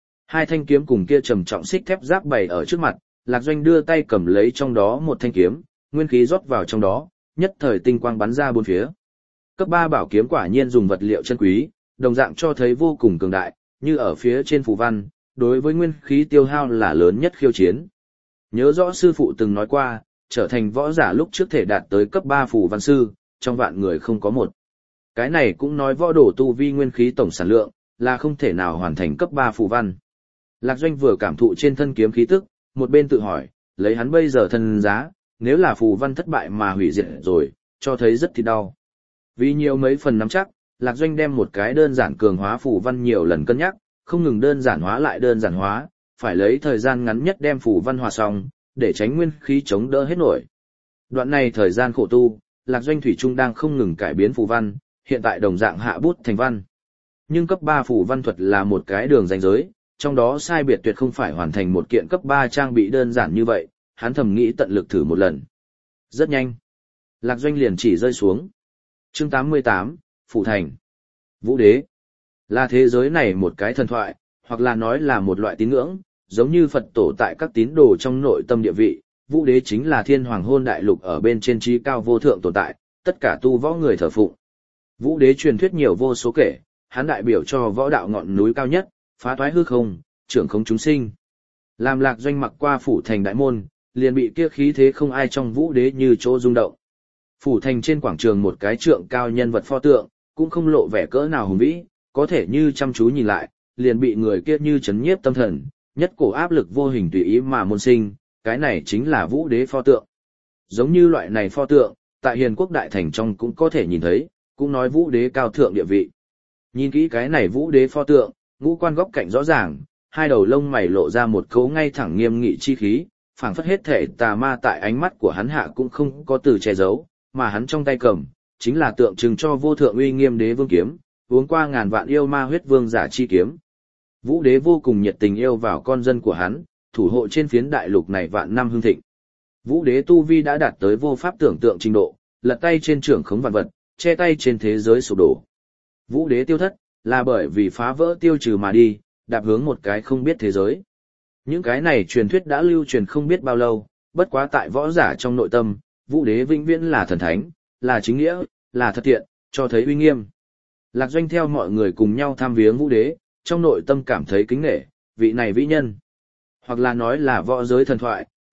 2 thanh kiếm cùng kia trầm trọng xích thép giáp bày ở trước mặt, Lạc Doanh đưa tay cầm lấy trong đó một thanh kiếm, nguyên khí rót vào trong đó, nhất thời tinh quang bắn ra bốn phía. Cấp 3 bảo kiếm quả nhiên dùng vật liệu chân quý, đồng dạng cho thấy vô cùng cường đại, như ở phía trên phù văn, đối với nguyên khí tiêu hao là lớn nhất khiêu chiến. Nhớ rõ sư phụ từng nói qua, trở thành võ giả lúc trước thể đạt tới cấp 3 phù văn sư, trong vạn người không có một. Cái này cũng nói võ đồ tu vi nguyên khí tổng sản lượng, là không thể nào hoàn thành cấp 3 phù văn. Lạc Doanh vừa cảm thụ trên thân kiếm khí tức, một bên tự hỏi, lấy hắn bây giờ thân giá, nếu là phù văn thất bại mà hủy diệt rồi, cho thấy rất thì đau. Vì nhiều mấy phần nắm chắc, Lạc Doanh đem một cái đơn giản cường hóa phù văn nhiều lần cân nhắc, không ngừng đơn giản hóa lại đơn giản hóa, phải lấy thời gian ngắn nhất đem phù văn hòa xong, để tránh nguyên khí chống đỡ hết nổi. Đoạn này thời gian khổ tu, Lạc Doanh thủy chung đang không ngừng cải biến phù văn, hiện tại đồng dạng hạ bút thành văn. Nhưng cấp 3 phù văn thuật là một cái đường ranh giới, trong đó sai biệt tuyệt không phải hoàn thành một kiện cấp 3 trang bị đơn giản như vậy, hắn thầm nghĩ tận lực thử một lần. Rất nhanh, Lạc Doanh liền chỉ rơi xuống. Chương 88, Phủ Thành. Vũ đế là thế giới này một cái thần thoại, hoặc là nói là một loại tín ngưỡng, giống như Phật tổ tại các tín đồ trong nội tâm địa vị, Vũ đế chính là thiên hoàng hôn đại lục ở bên trên trí cao vô thượng tồn tại, tất cả tu võ người thờ phụng. Vũ đế truyền thuyết nhiều vô số kể, hắn đại biểu cho võ đạo ngọn núi cao nhất, phá toái hư không, trưởng khống chúng sinh. Làm Lạc Doanh mặc qua Phủ Thành đại môn, liền bị kia khí thế không ai trong Vũ đế như chỗ rung động. Phủ Thành trên quảng trường một cái trượng cao nhân vật pho tượng, cũng không lộ vẻ cỡ nào hùng vĩ, có thể như chăm chú nhìn lại, liền bị người kia như chấn nhiếp tâm thần, nhất cổ áp lực vô hình tùy ý mà môn sinh, cái này chính là Vũ đế pho tượng. Giống như loại này pho tượng, tại Hiền Quốc đại thành trong cũng có thể nhìn thấy, cũng nói Vũ đế cao thượng địa vị. Nhìn kỹ cái này Vũ đế pho tượng, ngũ quan góc cạnh rõ ràng, hai đầu lông mày lộ ra một cấu ngay thẳng nghiêm nghị chi khí, phảng phất hết thể tà ma tại ánh mắt của hắn hạ cũng không có từ che giấu, mà hắn trong tay cầm, chính là tượng trưng cho vô thượng uy nghiêm đế vương kiếm, uống qua ngàn vạn yêu ma huyết vương giả chi kiếm. Vũ đế vô cùng nhiệt tình yêu vào con dân của hắn, thủ hộ trên phiến đại lục này vạn năm hưng thịnh. Vũ đế tu vi đã đạt tới vô pháp tưởng tượng trình độ, lật tay trên trưởng khống vạn vật, che tay trên thế giới sụp đổ. Vũ đế tiêu thất, là bởi vì phá vỡ tiêu trừ mà đi, đạp hướng một cái không biết thế giới. Những cái này truyền thuyết đã lưu truyền không biết bao lâu, bất quá tại võ giả trong nội tâm, Vũ đế vĩnh viễn là thần thánh, là chính nghĩa, là thật tiện, cho thấy uy nghiêm. Lạc Doanh theo mọi người cùng nhau tham viếng Vũ đế, trong nội tâm cảm thấy kính nể, vị này vĩ nhân. Hoặc là nói là võ giới thần thoại,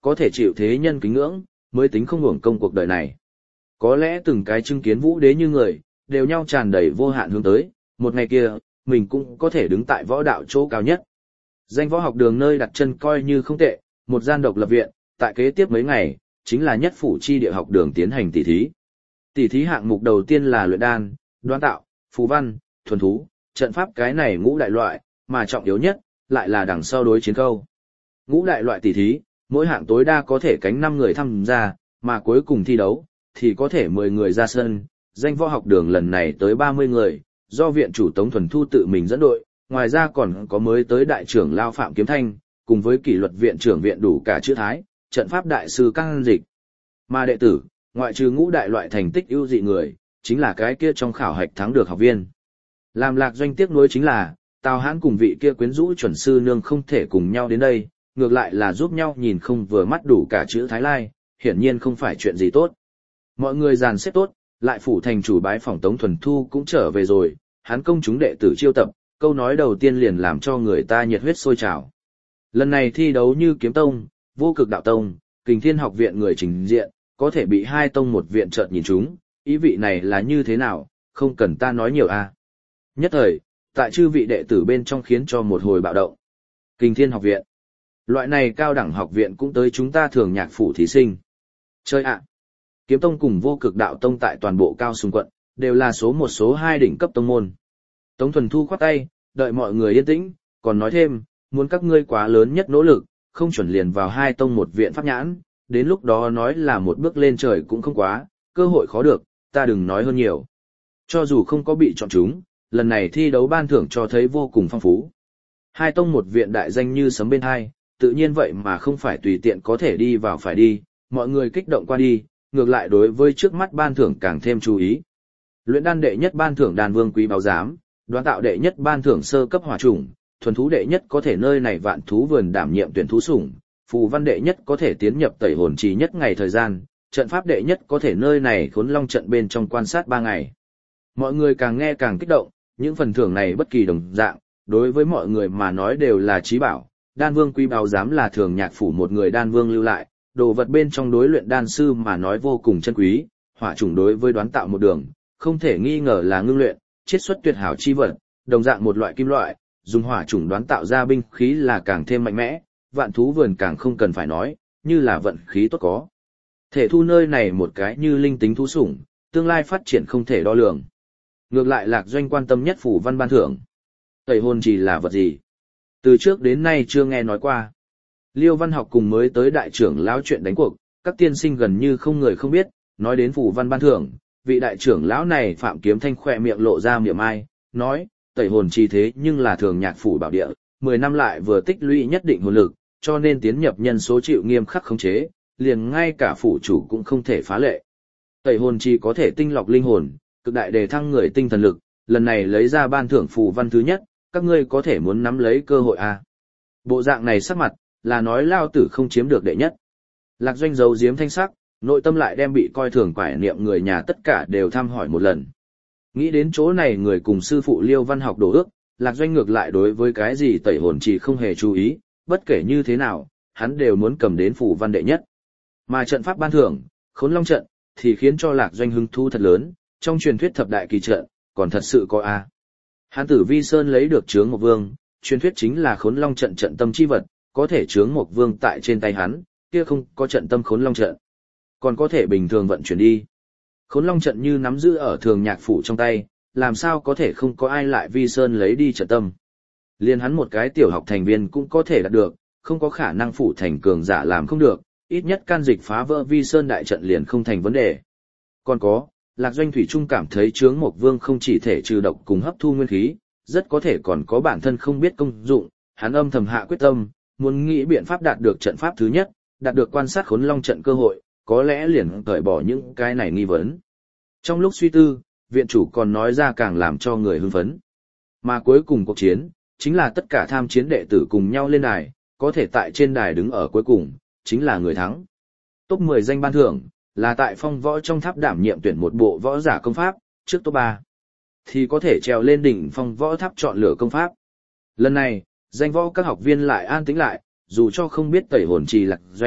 có thể chịu thế nhân kính ngưỡng, mới tính không hưởng công cuộc đời này. Có lẽ từng cái chứng kiến vũ đế như người, đều nhau tràn đầy vô hạn hướng tới, một ngày kia, mình cũng có thể đứng tại võ đạo chỗ cao nhất. Danh võ học đường nơi đặt chân coi như không tệ, một gian độc lập viện, tại kế tiếp mấy ngày, chính là nhất phủ chi địa học đường tiến hành tỷ thí. Tỷ thí hạng mục đầu tiên là luyện đan, đoán tạo, phù văn, thuần thú, trận pháp cái này ngũ đại loại, mà trọng yếu nhất, lại là đằng sau đối chiến câu. Ngũ đại loại tỷ thí, mỗi hạng tối đa có thể cánh 5 người tham gia, mà cuối cùng thi đấu, thì có thể 10 người ra sân. Danh võ học đường lần này tới 30 người, do viện chủ Tống Thuần Thu tự mình dẫn đội, ngoài ra còn có mới tới đại trưởng Lao Phạm Kiếm Thanh, cùng với kỷ luật viện trưởng viện đủ cả chữ Thái, trận pháp đại sư Căng Dịch. Mà đệ tử, ngoại trừ ngũ đại loại thành tích ưu dị người, chính là cái kia trong khảo hạch thắng được học viên. Làm Lạc Doanh tiếc nuối chính là, Tào Hãn cùng vị kia quyến rũ chuẩn sư nương không thể cùng nhau đến đây, ngược lại là giúp nhau nhìn không vừa mắt đủ cả chữ Thái Lai, hiển nhiên không phải chuyện gì tốt. Mọi người dàn xếp tốt, lại phủ thành chủ bái phỏng Tống Thuần Thu cũng trở về rồi, hắn công chúng đệ tử chiêu tập, câu nói đầu tiên liền làm cho người ta nhiệt huyết sôi trào. Lần này thi đấu như Kiếm Tông, Vô Cực Đạo Tông, Kình Thiên học viện người trình diện, có thể bị hai tông một viện chợt nhìn chúng, ý vị này là như thế nào, không cần ta nói nhiều a. Nhất thời, tại chư vị đệ tử bên trong khiến cho một hồi bạo động. Kình Thiên học viện, loại này cao đẳng học viện cũng tới chúng ta Thường Nhạc phủ thí sinh. Chơi ạ! Kiếm Tông cùng Vô Cực Đạo Tông tại toàn bộ Cao Sùng quận, đều là số 1 số 2 đỉnh cấp tông môn. Tống Thuần Thu khoát tay, đợi mọi người yên tĩnh, còn nói thêm, muốn các ngươi quá lớn nhất nỗ lực, không chuẩn liền vào hai tông một viện pháp nhãn, đến lúc đó nói là một bước lên trời cũng không quá, cơ hội khó được, ta đừng nói hơn nhiều. Cho dù không có bị chọn chúng, lần này thi đấu ban thưởng cho thấy vô cùng phong phú. Hai tông một viện đại danh như sấm bên hai, tự nhiên vậy mà không phải tùy tiện có thể đi vào phải đi, mọi người kích động qua đi, ngược lại đối với trước mắt ban thưởng càng thêm chú ý. Luyện đan đệ nhất ban thưởng đàn vương quý báo giám, đoán tạo đệ nhất ban thưởng sơ cấp hỏa chủng, thuần thú đệ nhất có thể nơi này vạn thú vườn đảm nhiệm tuyển thú sủng, phù văn đệ nhất có thể tiến nhập tẩy hồn trì nhất ngày thời gian, trận pháp đệ nhất có thể nơi này Khốn Long trận bên trong quan sát 3 ngày. Mọi người càng nghe càng kích động, những phần thưởng này bất kỳ đồng dạng, đối với mọi người mà nói đều là trí bảo. Đan vương quý báo giám là Thường Nhạc phủ một người đan vương lưu lại, đồ vật bên trong đối luyện đan sư mà nói vô cùng chân quý, hỏa chủng đối với đoán tạo một đường, không thể nghi ngờ là ngưng luyện, chiết xuất tuyệt hảo chi vật, đồng dạng một loại kim loại, dùng hỏa chủng đoán tạo ra binh khí là càng thêm mạnh mẽ, vạn thú vườn càng không cần phải nói, như là vận khí tốt có. Thể thu nơi này một cái như linh tính thú sủng, tương lai phát triển không thể đo lường. Ngược lại Lạc Doanh quan tâm nhất phủ văn ban thưởng. Tẩy hồn trì là vật gì? Từ trước đến nay chưa nghe nói qua. Liêu Văn Học cùng mới tới đại trưởng lão chuyện đánh cuộc, các tiên sinh gần như không người không biết, nói đến phủ văn ban thưởng, vị đại trưởng lão này Phạm Kiếm Thanh khỏe miệng lộ ra miệng ai, nói, tẩy hồn trì thế nhưng là Thường Nhạc phủ bảo địa, 10 năm lại vừa tích lũy nhất định hồn lực, cho nên tiến nhập nhân số chịu nghiêm khắc khống chế, liền ngay cả phủ chủ cũng không thể phá lệ. Tẩy hồn trì có thể tinh lọc linh hồn, cực đại đề thăng người tinh thần lực, lần này lấy ra ban thưởng phù văn thứ nhất, các ngươi có thể muốn nắm lấy cơ hội à. Bộ dạng này sắc mặt, là nói lao tử không chiếm được đệ nhất. Lạc Doanh giấu giếm thanh sắc, nội tâm lại đem bị coi thường quải niệm người nhà tất cả đều thăm hỏi một lần. Nghĩ đến chỗ này người cùng sư phụ Liêu Văn Học đổ ước, Lạc Doanh ngược lại đối với cái gì tẩy hồn trì không hề chú ý, bất kể như thế nào, hắn đều muốn cầm đến phù văn đệ nhất. Mà trận pháp ban thưởng, Khốn Long trận, thì khiến cho Lạc Doanh hứng thú thật lớn, trong truyền thuyết thập đại kỳ trận, còn thật sự có a. Hán tử Vi Sơn lấy được chướng Mộc Vương, truyền thuyết chính là Khốn Long trận trận tâm chi vật, có thể chướng Mộc Vương tại trên tay hắn, kia không có trận tâm Khốn Long trận, còn có thể bình thường vận chuyển đi. Khốn Long trận như nắm giữ ở Thường Nhạc phủ trong tay, làm sao có thể không có ai lại Vi Sơn lấy đi trận tâm. Liên hắn một cái tiểu học thành viên cũng có thể đạt được, không có khả năng phủ thành cường giả làm không được, ít nhất can dịch phá vỡ Vi Sơn đại trận liền không thành vấn đề. Còn có, Lạc Doanh thủy chung cảm thấy chướng Mộc Vương không chỉ thể trừ độc cùng hấp thu nguyên khí, rất có thể còn có bản thân không biết công dụng, hắn âm thầm hạ quyết tâm, muốn nghĩ biện pháp đạt được trận pháp thứ nhất, đạt được quan sát Khốn Long trận cơ hội, có lẽ liền cởi bỏ những cái này nghi vấn. Trong lúc suy tư, viện chủ còn nói ra càng làm cho người hưng phấn. Mà cuối cùng cuộc chiến, chính là tất cả tham chiến đệ tử cùng nhau lên đài, có thể tại trên đài đứng ở cuối cùng, chính là người thắng. Top 10 danh ban thưởng, là tại Phong Võ trong tháp đảm nhiệm tuyển một bộ võ giả công pháp, trước top 3. Thì có thể trèo lên đỉnh Phong Võ tháp chọn lựa công pháp. Lần này, danh võ các học viên lại an tĩnh lại, dù cho không biết tẩy hồn trì Lạc Doanh,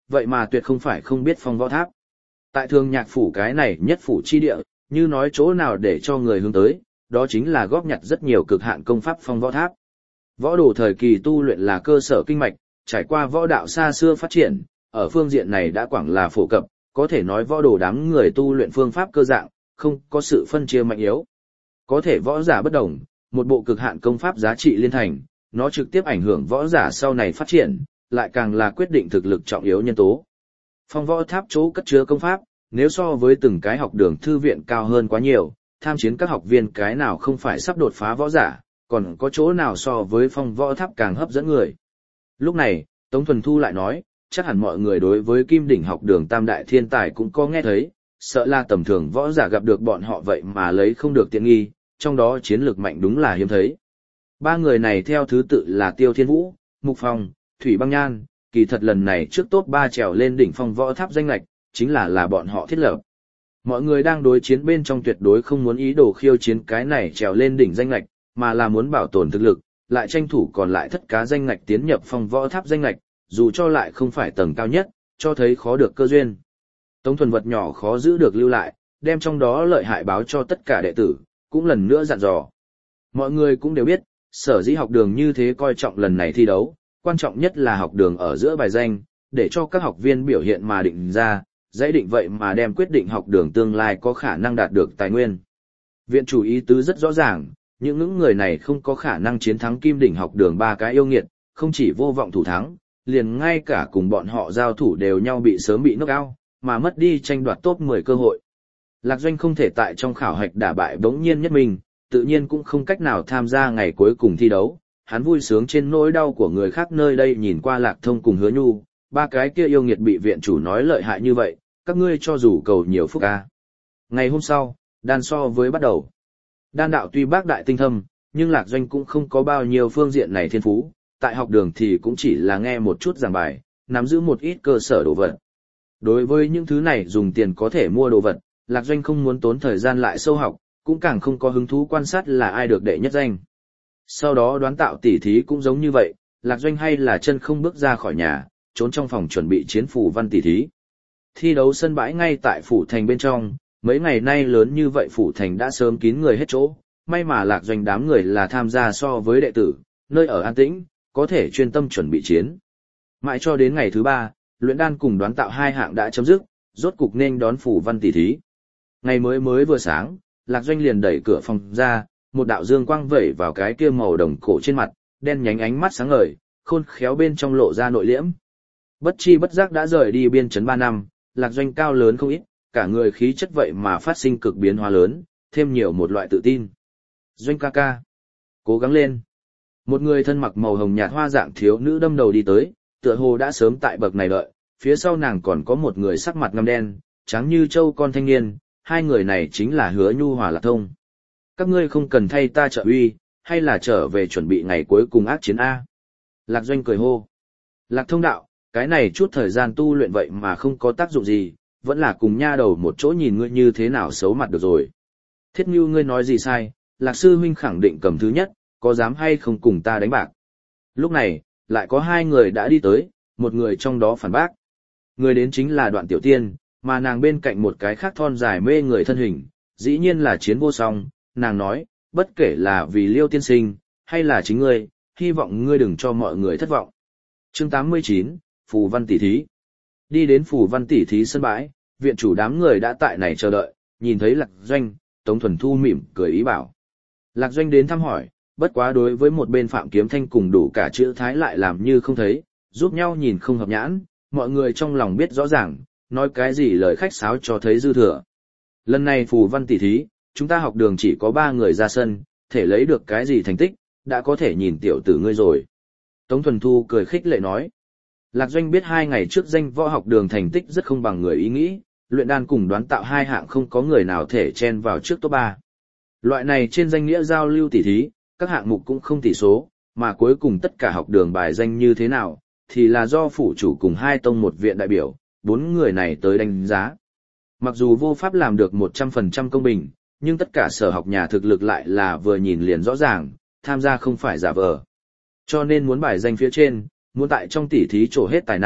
vậy mà tuyệt không phải không biết phong võ tháp. Tại Thường Nhạc phủ cái này nhất phủ chi địa, như nói chỗ nào để cho người hướng tới, đó chính là góp nhặt rất nhiều cực hạn công pháp phong võ tháp. Võ đồ thời kỳ tu luyện là cơ sở kinh mạch, trải qua võ đạo xa xưa phát triển, ở phương diện này đã quảng là phổ cập, có thể nói võ đồ đám người tu luyện phương pháp cơ dạng, không có sự phân chia mạnh yếu. Có thể võ giả bất đồng, một bộ cực hạn công pháp giá trị liên thành, nó trực tiếp ảnh hưởng võ giả sau này phát triển, lại càng là quyết định thực lực trọng yếu nhân tố. Phong võ tháp chỗ cất chứa công pháp, nếu so với từng cái học đường thư viện cao hơn quá nhiều, tham chiến các học viên cái nào không phải sắp đột phá võ giả, còn có chỗ nào so với phong võ tháp càng hấp dẫn người. Lúc này, Tống Thuần Thu lại nói, chắc hẳn mọi người đối với Kim Đỉnh học đường tam đại thiên tài cũng có nghe thấy, sợ là tầm thường võ giả gặp được bọn họ vậy mà lấy không được tiện nghi, trong đó chiến lược mạnh đúng là hiếm thấy. Ba người này theo thứ tự là Tiêu Thiên Vũ, Mục Phong, Thủy Băng Nhan, kỳ thật lần này trước top 3 trèo lên đỉnh phong võ tháp danh lạch, chính là bọn họ thiết lập. Mọi người đang đối chiến bên trong tuyệt đối không muốn ý đồ khiêu chiến cái này trèo lên đỉnh danh lạch, mà là muốn bảo tồn thực lực, lại tranh thủ còn lại thất cá danh lạch tiến nhập phong võ tháp danh lạch, dù cho lại không phải tầng cao nhất, cho thấy khó được cơ duyên. Tống Thuần vật nhỏ khó giữ được lưu lại, đem trong đó lợi hại báo cho tất cả đệ tử, cũng lần nữa dặn dò. Mọi người cũng đều biết, sở dĩ học đường như thế coi trọng lần này thi đấu, quan trọng nhất là học đường ở giữa bài danh, để cho các học viên biểu hiện mà định ra, dãy định vậy mà đem quyết định học đường tương lai có khả năng đạt được tài nguyên. Viện chủ ý tứ rất rõ ràng, những người này không có khả năng chiến thắng Kim Đỉnh học đường ba cái yêu nghiệt, không chỉ vô vọng thủ thắng, liền ngay cả cùng bọn họ giao thủ đều nhau sớm bị knock out, mà mất đi tranh đoạt top 10 cơ hội. Lạc Doanh không thể tại trong khảo hạch đả bại bỗng nhiên nhất mình, tự nhiên cũng không cách nào tham gia ngày cuối cùng thi đấu. Hắn vui sướng trên nỗi đau của người khác nơi đây nhìn qua Lạc Thông cùng Hứa Nhu, ba cái kia yêu nghiệt bị viện chủ nói lợi hại như vậy, các ngươi cho dù cầu nhiều phúc a. Ngày hôm sau, đan so với bắt đầu. Đan đạo tuy bác đại tinh thâm, nhưng Lạc Doanh cũng không có bao nhiêu phương diện này thiên phú, tại học đường thì cũng chỉ là nghe một chút giảng bài, nắm giữ một ít cơ sở đồ vật. Đối với những thứ này dùng tiền có thể mua đồ vật, Lạc Doanh không muốn tốn thời gian lại sâu học, cũng càng không có hứng thú quan sát là ai được đệ nhất danh. Sau đó đoán tạo tỉ thí cũng giống như vậy, Lạc Doanh hay là chân không bước ra khỏi nhà, trốn trong phòng chuẩn bị chiến phù văn tỉ thí. Thi đấu sân bãi ngay tại phủ thành bên trong, mấy ngày nay lớn như vậy phủ thành đã sớm kín người hết chỗ, may mà Lạc Doanh đám người là tham gia so với đệ tử, nơi ở an tĩnh, có thể chuyên tâm chuẩn bị chiến. Mãi cho đến ngày thứ 3, luyện đan cùng đoán tạo hai hạng đã chấm dứt, rốt cục nên đón phù văn tỉ thí. Ngày mới vừa sáng, Lạc Doanh liền đẩy cửa phòng ra, một đạo dương quang vẩy vào cái kia màu đồng cổ trên mặt, đen nhánh ánh mắt sáng ngời, khôn khéo bên trong lộ ra nội liễm. Bất chi bất giác đã rời đi biên trấn 3 năm, Lạc Doanh cao lớn không ít, cả người khí chất vậy mà phát sinh cực biến hóa lớn, thêm nhiều một loại tự tin. Doanh ca ca, cố gắng lên. Một người thân mặc màu hồng nhạt hoa dạng thiếu nữ đâm đầu đi tới, tựa hồ đã sớm tại bậc này đợi, phía sau nàng còn có một người sắc mặt ngăm đen, trắng như trâu con thanh niên, hai người này chính là Hứa Nhu hòa Lạc Thông. Các ngươi không cần thay ta trợ uy, hay là trở về chuẩn bị ngày cuối cùng ác chiến A. Lạc Doanh cười hô. Lạc Thông đạo, cái này chút thời gian tu luyện vậy mà không có tác dụng gì, vẫn là cùng nha đầu một chỗ nhìn ngươi như thế nào xấu mặt được rồi. Thiết Nhu ngươi nói gì sai, Lạc sư huynh khẳng định cầm thứ nhất, có dám hay không cùng ta đánh bạc. Lúc này, lại có hai người đã đi tới, một người trong đó phản bác. Người đến chính là Đoạn Tiểu Tiên, mà nàng bên cạnh một cái khác thon dài mê người thân hình, dĩ nhiên là Chiến Vô Song. Nàng nói, bất kể là vì Liêu tiên sinh, hay là chính ngươi, hy vọng ngươi đừng cho mọi người thất vọng. Chương 89, Phù Văn Tỷ Thí. Đi đến Phù Văn Tỷ Thí sân bãi, viện chủ đám người đã tại này chờ đợi, nhìn thấy Lạc Doanh, Tống Thuần Thu mỉm cười ý bảo. Lạc Doanh đến thăm hỏi, bất quá đối với một bên Phạm Kiếm Thanh cùng đủ cả chữ thái lại làm như không thấy, giúp nhau nhìn không hợp nhãn, mọi người trong lòng biết rõ ràng, nói cái gì lời khách sáo cho thấy dư thừa. Lần này Phù Văn Tỷ Thí, chúng ta học đường chỉ có 3 người ra sân, thể lấy được cái gì thành tích, đã có thể nhìn tiểu tử ngươi rồi. Tống Thuần Thu cười khích lệ nói. Lạc Doanh biết 2 ngày trước danh võ học đường thành tích rất không bằng người ý nghĩ, luyện đan cùng đoán tạo 2 hạng không có người nào thể chen vào trước top 3. Loại này trên danh nghĩa giao lưu tỷ thí, các hạng mục cũng không tỷ số, mà cuối cùng tất cả học đường bài danh như thế nào, thì là do phủ chủ cùng 2 tông một viện đại biểu, 4 người này tới đánh giá. Mặc dù vô pháp làm được 100% công bình, nhưng tất cả sở học nhà thực lực lại là vừa nhìn liền rõ ràng, tham gia không phải giả vờ. Cho nên muốn bài danh phía trên, muốn tại trong tỷ thí trổ hết tài năng,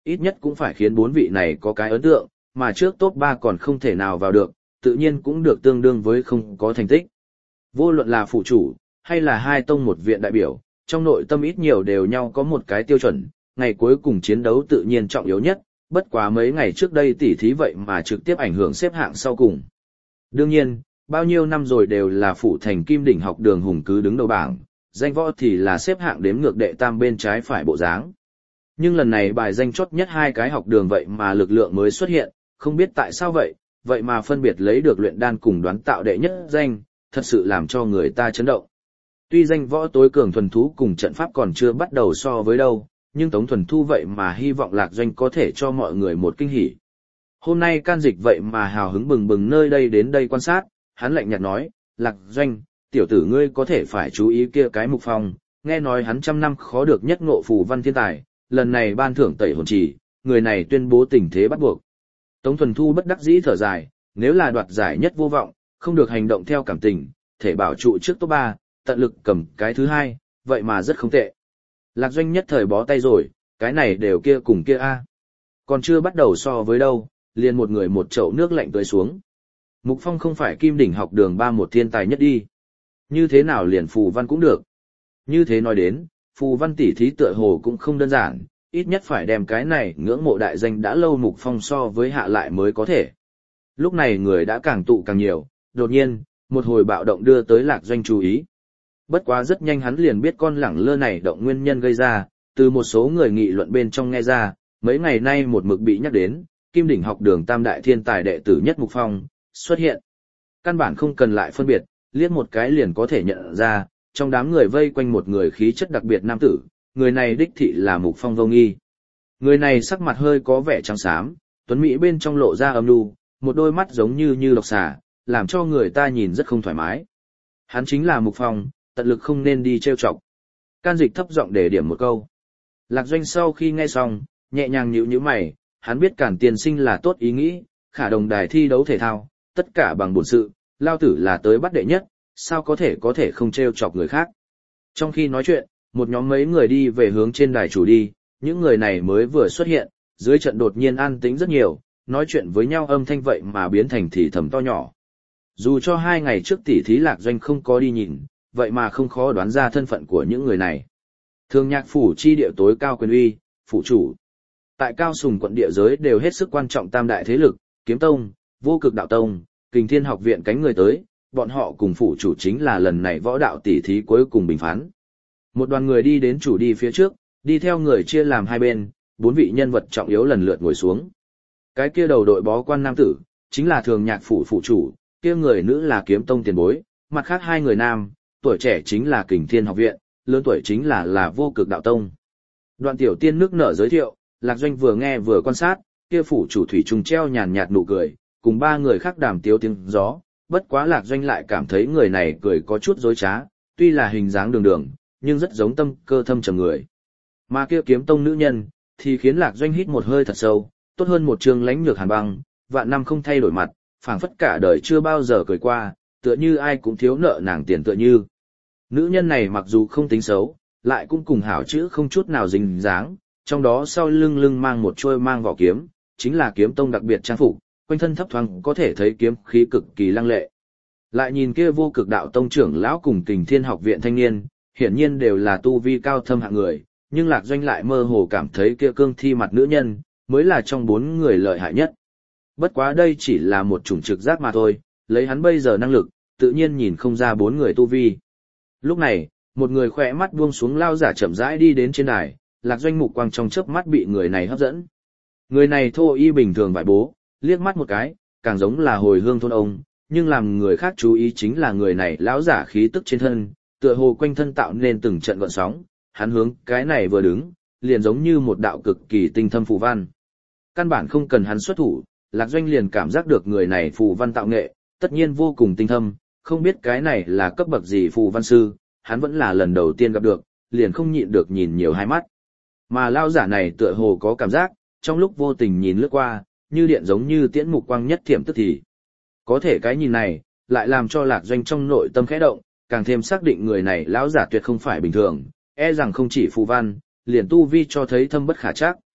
ít nhất cũng phải khiến 4 vị này có cái ấn tượng, mà trước top 3 còn không thể nào vào được, tự nhiên cũng được tương đương với không có thành tích. Vô luận là phụ chủ, hay là hai tông một viện đại biểu, trong nội tâm ít nhiều đều nhau có một cái tiêu chuẩn, ngày cuối cùng chiến đấu tự nhiên trọng yếu nhất, bất quá mấy ngày trước đây tỉ thí vậy mà trực tiếp ảnh hưởng xếp hạng sau cùng. Đương nhiên, bao nhiêu năm rồi đều là phụ thành kim đỉnh học đường hùng cứ đứng đầu bảng, danh võ thì là xếp hạng đếm ngược đệ tam bên trái phải bộ dáng. Nhưng lần này bài danh chót nhất hai cái học đường vậy mà lực lượng mới xuất hiện, không biết tại sao vậy mà phân biệt lấy được luyện đan cùng đoán tạo đệ nhất danh, thật sự làm cho người ta chấn động. Tuy danh võ tối cường thuần thú cùng trận pháp còn chưa bắt đầu so với đâu, nhưng Tống Thuần Thu vậy mà hy vọng Lạc Doanh có thể cho mọi người một kinh hỉ. Hôm nay Can Dịch vậy mà hào hứng bừng bừng nơi đây đến đây quan sát, hắn lạnh nhạt nói, Lạc Doanh, tiểu tử ngươi có thể phải chú ý kia cái Mục Phong, nghe nói hắn trăm năm khó được nhất ngộ phù văn thiên tài, lần này ban thưởng tẩy hồn trì, người này tuyên bố tình thế bắt buộc. Tống Thuần Thu bất đắc dĩ thở dài, nếu là đoạt giải nhất vô vọng, không được hành động theo cảm tình, thể bảo trụ trước top 3, tận lực cầm cái thứ hai, vậy mà rất không tệ. Lạc Doanh nhất thời bó tay rồi, cái này đều kia cùng kia a. Còn chưa bắt đầu so với đâu, liền một người một chậu nước lạnh tưới xuống. Mục Phong không phải kim đỉnh học đường 3 một thiên tài nhất đi. Như thế nào liền phù văn cũng được. Như thế nói đến, phù văn tỷ thí tựa hồ cũng không đơn giản, ít nhất phải đem cái này ngưỡng mộ đại danh đã lâu Mục Phong so với hạ lại mới có thể. Lúc này người đã càng tụ càng nhiều, đột nhiên, một hồi bạo động đưa tới Lạc Doanh chú ý. Bất quá rất nhanh hắn liền biết con lẳng lơ này động nguyên nhân gây ra, từ một số người nghị luận bên trong nghe ra, mấy ngày nay một mực bị nhắc đến, kim đỉnh học đường tam đại thiên tài đệ tử nhất Mục Phong, xuất hiện. Căn bản không cần lại phân biệt, liếc một cái liền có thể nhận ra, trong đám người vây quanh một người khí chất đặc biệt nam tử, người này đích thị là Mục Phong vô nghi. Người này sắc mặt hơi có vẻ trắng xám, tuấn mỹ bên trong lộ ra âm nhu, một đôi mắt giống như độc xà, làm cho người ta nhìn rất không thoải mái. Hắn chính là Mục Phong, tận lực không nên đi trêu chọc. Can Dịch thấp giọng để điểm một câu. Lạc Doanh sau khi nghe xong, nhẹ nhàng nhíu mày, hắn biết Cản tiên sinh là tốt ý nghĩ, khả đồng đài thi đấu thể thao, tất cả bằng bổn sự, lao tử là tới bắt đệ nhất, sao có thể không trêu chọc người khác. Trong khi nói chuyện, một nhóm mấy người đi về hướng trên đài chủ đi, những người này mới vừa xuất hiện, dưới trận đột nhiên an tĩnh rất nhiều, nói chuyện với nhau âm thanh vậy mà biến thành thì thầm to nhỏ. Dù cho 2 ngày trước tỷ thí Lạc Doanh không có đi nhìn, vậy mà không khó đoán ra thân phận của những người này. Thường Nhạc phủ chi địa tối cao quyền uy, phủ chủ. Tại Cao Sùng quận địa giới đều hết sức quan trọng tam đại thế lực, Kiếm Tông, Vô Cực Đạo Tông, Kình Thiên học viện cánh người tới, bọn họ cùng phủ chủ chính là lần này võ đạo tỷ thí cuối cùng bình phán. Một đoàn người đi đến chủ đi phía trước, đi theo người chia làm hai bên, 4 vị nhân vật trọng yếu lần lượt ngồi xuống. Cái kia đầu đội bó quan nam tử, chính là Thường Nhạc phủ phủ chủ, kia người nữ là Kiếm Tông tiền bối, mặt khác 2 người nam, tuổi trẻ chính là Kình Thiên học viện, lớn tuổi chính là Vô Cực Đạo Tông. Đoạn tiểu tiên nước nở giới thiệu, Lạc Doanh vừa nghe vừa quan sát, kia phủ chủ thủy trùng treo nhàn nhạt nụ cười, cùng 3 người khác đàm tiếu tiếng gió, bất quá Lạc Doanh lại cảm thấy người này cười có chút dối trá, tuy là hình dáng đường đường, nhưng rất giống tâm cơ thâm trầm người. Mà kia Kiếm Tông nữ nhân, thì khiến Lạc Doanh hít một hơi thật sâu, tốt hơn một trường lãnh nhược hàn băng, vạn năm không thay đổi mặt, phảng phất cả đời chưa bao giờ cười qua, tựa như ai cũng thiếu nợ nàng tiền tựa như. Nữ nhân này mặc dù không tính xấu, lại cũng cùng hảo chữ không chút nào dính dáng, trong đó sau lưng mang một chuôi mang vỏ kiếm, chính là Kiếm Tông đặc biệt trang phục, quanh thân thấp thoáng có thể thấy kiếm khí cực kỳ lăng lệ. Lại nhìn kia Vô Cực Đạo Tông trưởng lão cùng Kình Thiên học viện thanh niên, hiển nhiên đều là tu vi cao thâm hạng người, nhưng Lạc Doanh lại mơ hồ cảm thấy kia cương thi mặt nữ nhân, mới là trong 4 người lợi hại nhất. Bất quá đây chỉ là một chủng trực giác mà thôi, lấy hắn bây giờ năng lực, tự nhiên nhìn không ra 4 người tu vi. Lúc này, một người khỏe mắt buông xuống lao giả chậm rãi đi đến trên đài, Lạc Doanh mục quang trong chớp mắt bị người này hấp dẫn. Người này thô y bình thường vải bố, liếc mắt một cái, càng giống là hồi hương thôn ông, nhưng làm người khác chú ý chính là người này lão giả khí tức trên thân, tựa hồ quanh thân tạo nên từng trận gợn sóng, hắn hướng cái này vừa đứng, liền giống như một đạo cực kỳ tinh thâm phù văn. Căn bản không cần hắn xuất thủ, Lạc Doanh liền cảm giác được người này phù văn tạo nghệ, tất nhiên vô cùng tinh thâm, không biết cái này là cấp bậc gì phù văn sư, hắn vẫn là lần đầu tiên gặp được, liền không nhịn được nhìn nhiều hai mắt. Mà lão giả này tựa hồ có cảm giác, trong lúc vô tình nhìn lướt qua, như điện giống như tiễn mục quang nhất thiểm tức thì. Có thể cái nhìn này, lại làm cho Lạc Doanh trong nội tâm khẽ động, càng thêm xác định người này lão giả tuyệt không phải bình thường, e rằng không chỉ phù văn, liền tu vi cho thấy thâm bất khả trắc.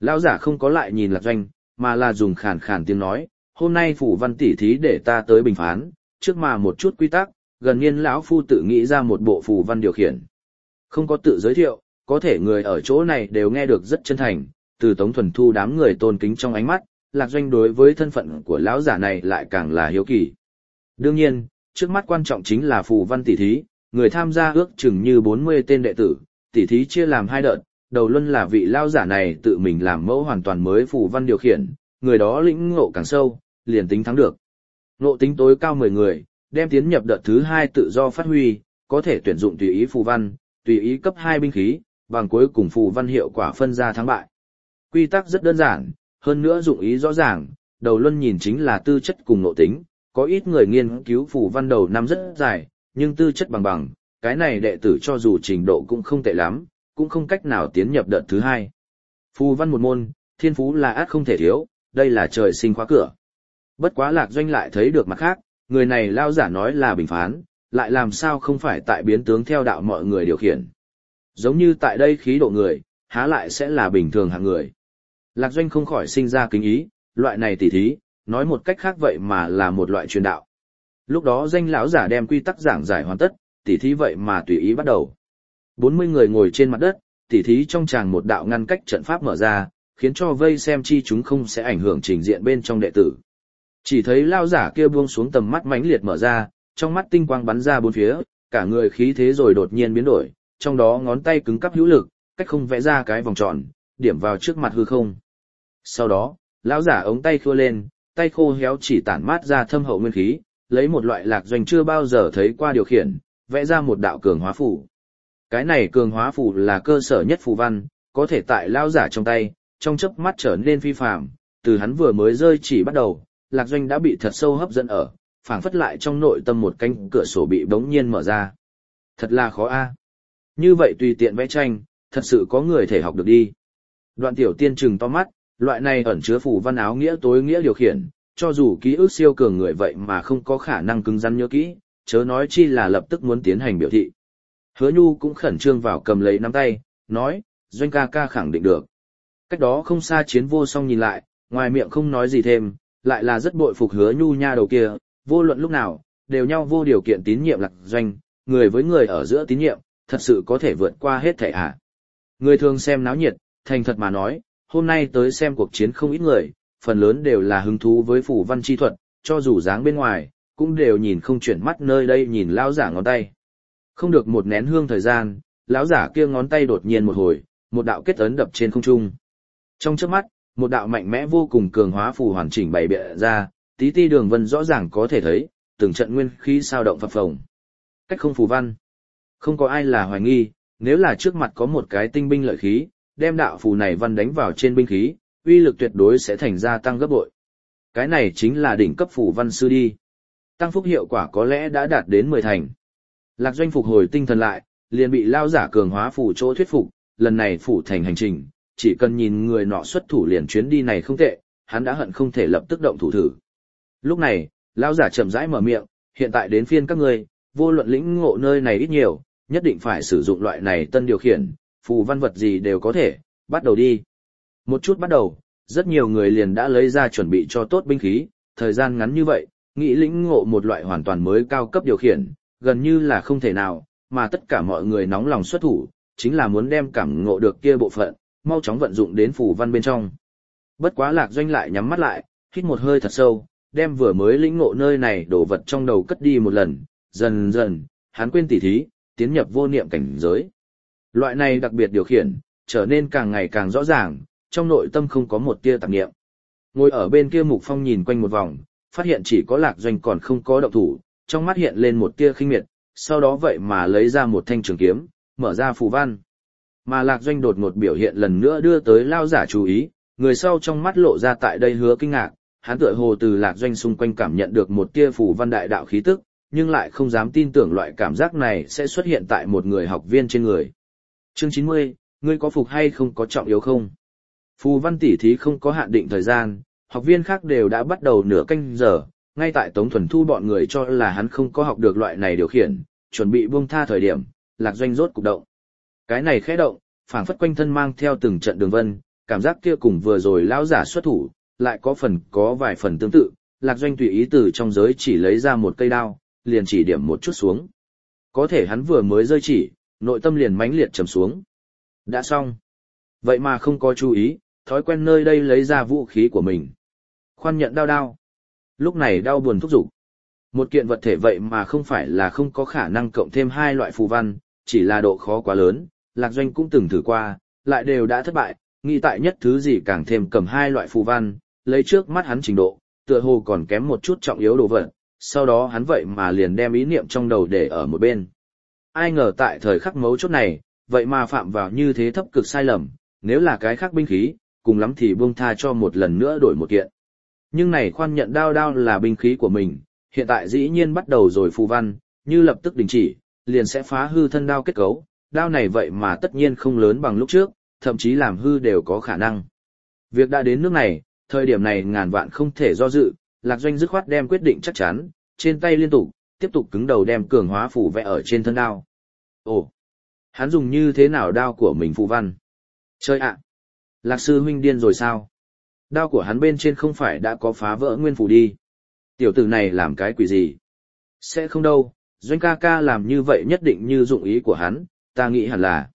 Lão giả không có lại nhìn Lạc Doanh, mà là dùng khàn khàn tiếng nói, hôm nay phủ văn tỉ thí để ta tới bình phán, trước mà một chút quy tắc, gần nhiên lão phu tự nghĩ ra một bộ phủ văn điều khiển. Không có tự giới thiệu, có thể người ở chỗ này đều nghe được rất chân thành, từ Tống Thuần Thu đám người tôn kính trong ánh mắt, Lạc Doanh đối với thân phận của lão giả này lại càng là hiếu kỳ. Đương nhiên, trước mắt quan trọng chính là phù văn tỷ thí, người tham gia ước chừng như 40 tên đệ tử, tỷ thí chia làm 2 đợt, đầu luân là vị lão giả này tự mình làm mẫu hoàn toàn mới phù văn điều khiển, người đó lĩnh ngộ càng sâu, liền tính thắng được. Ngộ tính tối cao 10 người, đem tiến nhập đợt thứ 2 tự do phát huy, có thể tuyển dụng tùy ý phù văn, tùy ý cấp 2 binh khí, bằng cuối cùng phù văn hiệu quả phân ra thắng bại. Quy tắc rất đơn giản, hơn nữa dụng ý rõ ràng, đầu luân nhìn chính là tư chất cùng ngộ tính, có ít người nghiên cứu phù văn đầu năm rất dài, nhưng tư chất bằng bằng, cái này đệ tử cho dù trình độ cũng không tệ lắm, cũng không cách nào tiến nhập đợt thứ 2. Phù văn một môn, thiên phú là át không thể thiếu, đây là trời sinh khóa cửa. Bất quá Lạc Doanh lại thấy được mặt khác, người này lao giả nói là bình phán, lại làm sao không phải tại biến tướng theo đạo mọi người điều khiển. Giống như tại đây khí độ người, há lại sẽ là bình thường hạng người. Lạc Doanh không khỏi sinh ra kính ý, loại này tỉ thí, nói một cách khác vậy mà là một loại truyền đạo. Lúc đó danh lão giả đem quy tắc giảng giải hoàn tất, tỉ thí vậy mà tùy ý bắt đầu. 40 người ngồi trên mặt đất, tỉ thí trong tràng một đạo ngăn cách trận pháp mở ra, khiến cho vây xem chi chúng không sẽ ảnh hưởng trình diện bên trong đệ tử. Chỉ thấy lão giả kia buông xuống tầm mắt mãnh liệt mở ra, trong mắt tinh quang bắn ra bốn phía, cả người khí thế rồi đột nhiên biến đổi, trong đó ngón tay cứng cắp hữu lực, cách không vẽ ra cái vòng tròn, điểm vào trước mặt hư không. Sau đó, lão giả ống tay khua lên, tay khô héo chỉ tản mát ra thâm hậu nguyên khí, lấy một loại Lạc Doanh chưa bao giờ thấy qua điều khiển, vẽ ra một đạo cường hóa phù. Cái này cường hóa phù là cơ sở nhất phù văn, có thể tại lão giả trong tay, trong chớp mắt trở nên phi phàm, từ hắn vừa mới rơi chỉ bắt đầu, Lạc Doanh đã bị thật sâu hấp dẫn ở, phảng phất lại trong nội tâm một cánh cửa sổ bị bỗng nhiên mở ra. Thật là khó a. Như vậy tùy tiện vẽ tranh, thật sự có người thể học được đi. Đoạn Tiểu Tiên trừng to mắt, loại này ẩn chứa phù văn áo nghĩa tối nghĩa điều khiển, cho dù ký ức siêu cường người vậy mà không có khả năng cứng rắn nhớ kỹ, chớ nói chi là lập tức muốn tiến hành biểu thị. Hứa Nhu cũng khẩn trương vào cầm lấy nắm tay, nói, Doanh ca ca khẳng định được. Cách đó không xa Chiến Vô Song nhìn lại, ngoài miệng không nói gì thêm, lại là rất bội phục Hứa Nhu nha đầu kia, vô luận lúc nào, đều nhau vô điều kiện tín nhiệm Lạc Doanh, người với người ở giữa tín nhiệm, thật sự có thể vượt qua hết thảy à. Người thường xem náo nhiệt, thành thật mà nói, hôm nay tới xem cuộc chiến không ít người, phần lớn đều là hứng thú với phù văn chi thuật, cho dù dáng bên ngoài, cũng đều nhìn không chuyển mắt nơi đây nhìn lão giả ngón tay. Không được một nén hương thời gian, lão giả kia ngón tay đột nhiên một hồi, một đạo kết ấn đập trên không trung. Trong chớp mắt, một đạo mạnh mẽ vô cùng cường hóa phù hoàn chỉnh bày biện ra, tí ti đường vân rõ ràng có thể thấy, từng trận nguyên khí sao động phập phồng. Cách không phù văn. Không có ai là hoài nghi, nếu là trước mặt có một cái tinh binh lợi khí, đem đạo phù này văn đánh vào trên binh khí, uy lực tuyệt đối sẽ thành gia tăng gấp bội. Cái này chính là đỉnh cấp phù văn sư đi. Tăng phúc hiệu quả có lẽ đã đạt đến 10 thành. Lạc Doanh phục hồi tinh thần lại, liền bị lao giả cường hóa phù chỗ thuyết phục, lần này phủ thành hành trình, chỉ cần nhìn người nọ xuất thủ liền chuyến đi này không tệ, hắn đã hận không thể lập tức động thủ thử. Lúc này, lao giả chậm rãi mở miệng, hiện tại đến phiên các ngươi, vô luận lĩnh ngộ nơi này ít nhiều, nhất định phải sử dụng loại này tân điều khiển, phù văn vật gì đều có thể, bắt đầu đi. Một chút bắt đầu, rất nhiều người liền đã lấy ra chuẩn bị cho tốt binh khí, thời gian ngắn như vậy, nghĩ lĩnh ngộ một loại hoàn toàn mới cao cấp điều khiển, gần như là không thể nào, mà tất cả mọi người nóng lòng xuất thủ, chính là muốn đem cảm ngộ được kia bộ phận, mau chóng vận dụng đến phù văn bên trong. Bất quá Lạc Doanh lại nhắm mắt lại, hít một hơi thật sâu, đem vừa mới lĩnh ngộ nơi này đổ vật trong đầu cất đi một lần, dần dần, hắn quên tỉ thí, tiến nhập vô niệm cảnh giới. Loại này đặc biệt điều khiển, trở nên càng ngày càng rõ ràng, trong nội tâm không có một tia tạp niệm. Ngồi ở bên kia Mục Phong nhìn quanh một vòng, phát hiện chỉ có Lạc Doanh còn không có động thủ, trong mắt hiện lên một tia khinh miệt, sau đó vậy mà lấy ra một thanh trường kiếm, mở ra phù văn. Mà Lạc Doanh đột ngột biểu hiện lần nữa đưa tới lao giả chú ý, người sau trong mắt lộ ra tại đây hứa kinh ngạc, hắn tựa hồ từ Lạc Doanh xung quanh cảm nhận được một tia phù văn đại đạo khí tức, nhưng lại không dám tin tưởng loại cảm giác này sẽ xuất hiện tại một người học viên trên người. Chương 90, ngươi có phục hay không có trọng yếu không? Phù văn tỉ thí không có hạn định thời gian, học viên khác đều đã bắt đầu nửa canh giờ, ngay tại Tống Thuần Thu bọn người cho là hắn không có học được loại này điều khiển, chuẩn bị buông tha thời điểm, Lạc Doanh rốt cục động. Cái này khẽ động, phảng phất quanh thân mang theo từng trận đường vân, cảm giác kia cùng vừa rồi lão giả xuất thủ, lại có vài phần tương tự, Lạc Doanh tùy ý từ trong giới chỉ lấy ra một cây đao, liền chỉ điểm một chút xuống. Có thể hắn vừa mới rơi chỉ, nội tâm liền mãnh liệt trầm xuống. Đã xong. Vậy mà không có chú ý, thói quen nơi đây lấy ra vũ khí của mình. Khoan nhận đao. Lúc này đau buồn thúc giục. Một kiện vật thể vậy mà không phải là không có khả năng cộng thêm hai loại phù văn, chỉ là độ khó quá lớn, Lạc Doanh cũng từng thử qua, lại đều đã thất bại, nghĩ tại nhất thứ gì càng thêm cầm hai loại phù văn, lấy trước mắt hắn trình độ, tựa hồ còn kém một chút trọng yếu đồ vật, sau đó hắn vậy mà liền đem ý niệm trong đầu để ở một bên. Ai ngờ tại thời khắc mấu chốt này, vậy mà phạm vào như thế thấp cực sai lầm, nếu là cái khác binh khí, cùng lắm thì buông tha cho một lần nữa đổi một kiện. Nhưng này khoan nhận đao là binh khí của mình, hiện tại dĩ nhiên bắt đầu rồi phù văn, như lập tức đình chỉ, liền sẽ phá hư thân đao kết cấu, đao này vậy mà tất nhiên không lớn bằng lúc trước, thậm chí làm hư đều có khả năng. Việc đã đến nước này, thời điểm này ngàn vạn không thể do dự, Lạc Doanh dứt khoát đem quyết định chắc chắn, trên tay liên tục, tiếp tục cứng đầu đem cường hóa phù vẽ ở trên thân đao. Ồ, hắn dùng như thế nào đao của mình phù văn? Chơi ạ! Lạc sư huynh điên rồi sao? Đao của hắn bên trên không phải đã có phá vỡ nguyên phù đi. Tiểu tử này làm cái quỷ gì? Sẽ không đâu, Doanh ca ca làm như vậy nhất định như dụng ý của hắn, ta nghĩ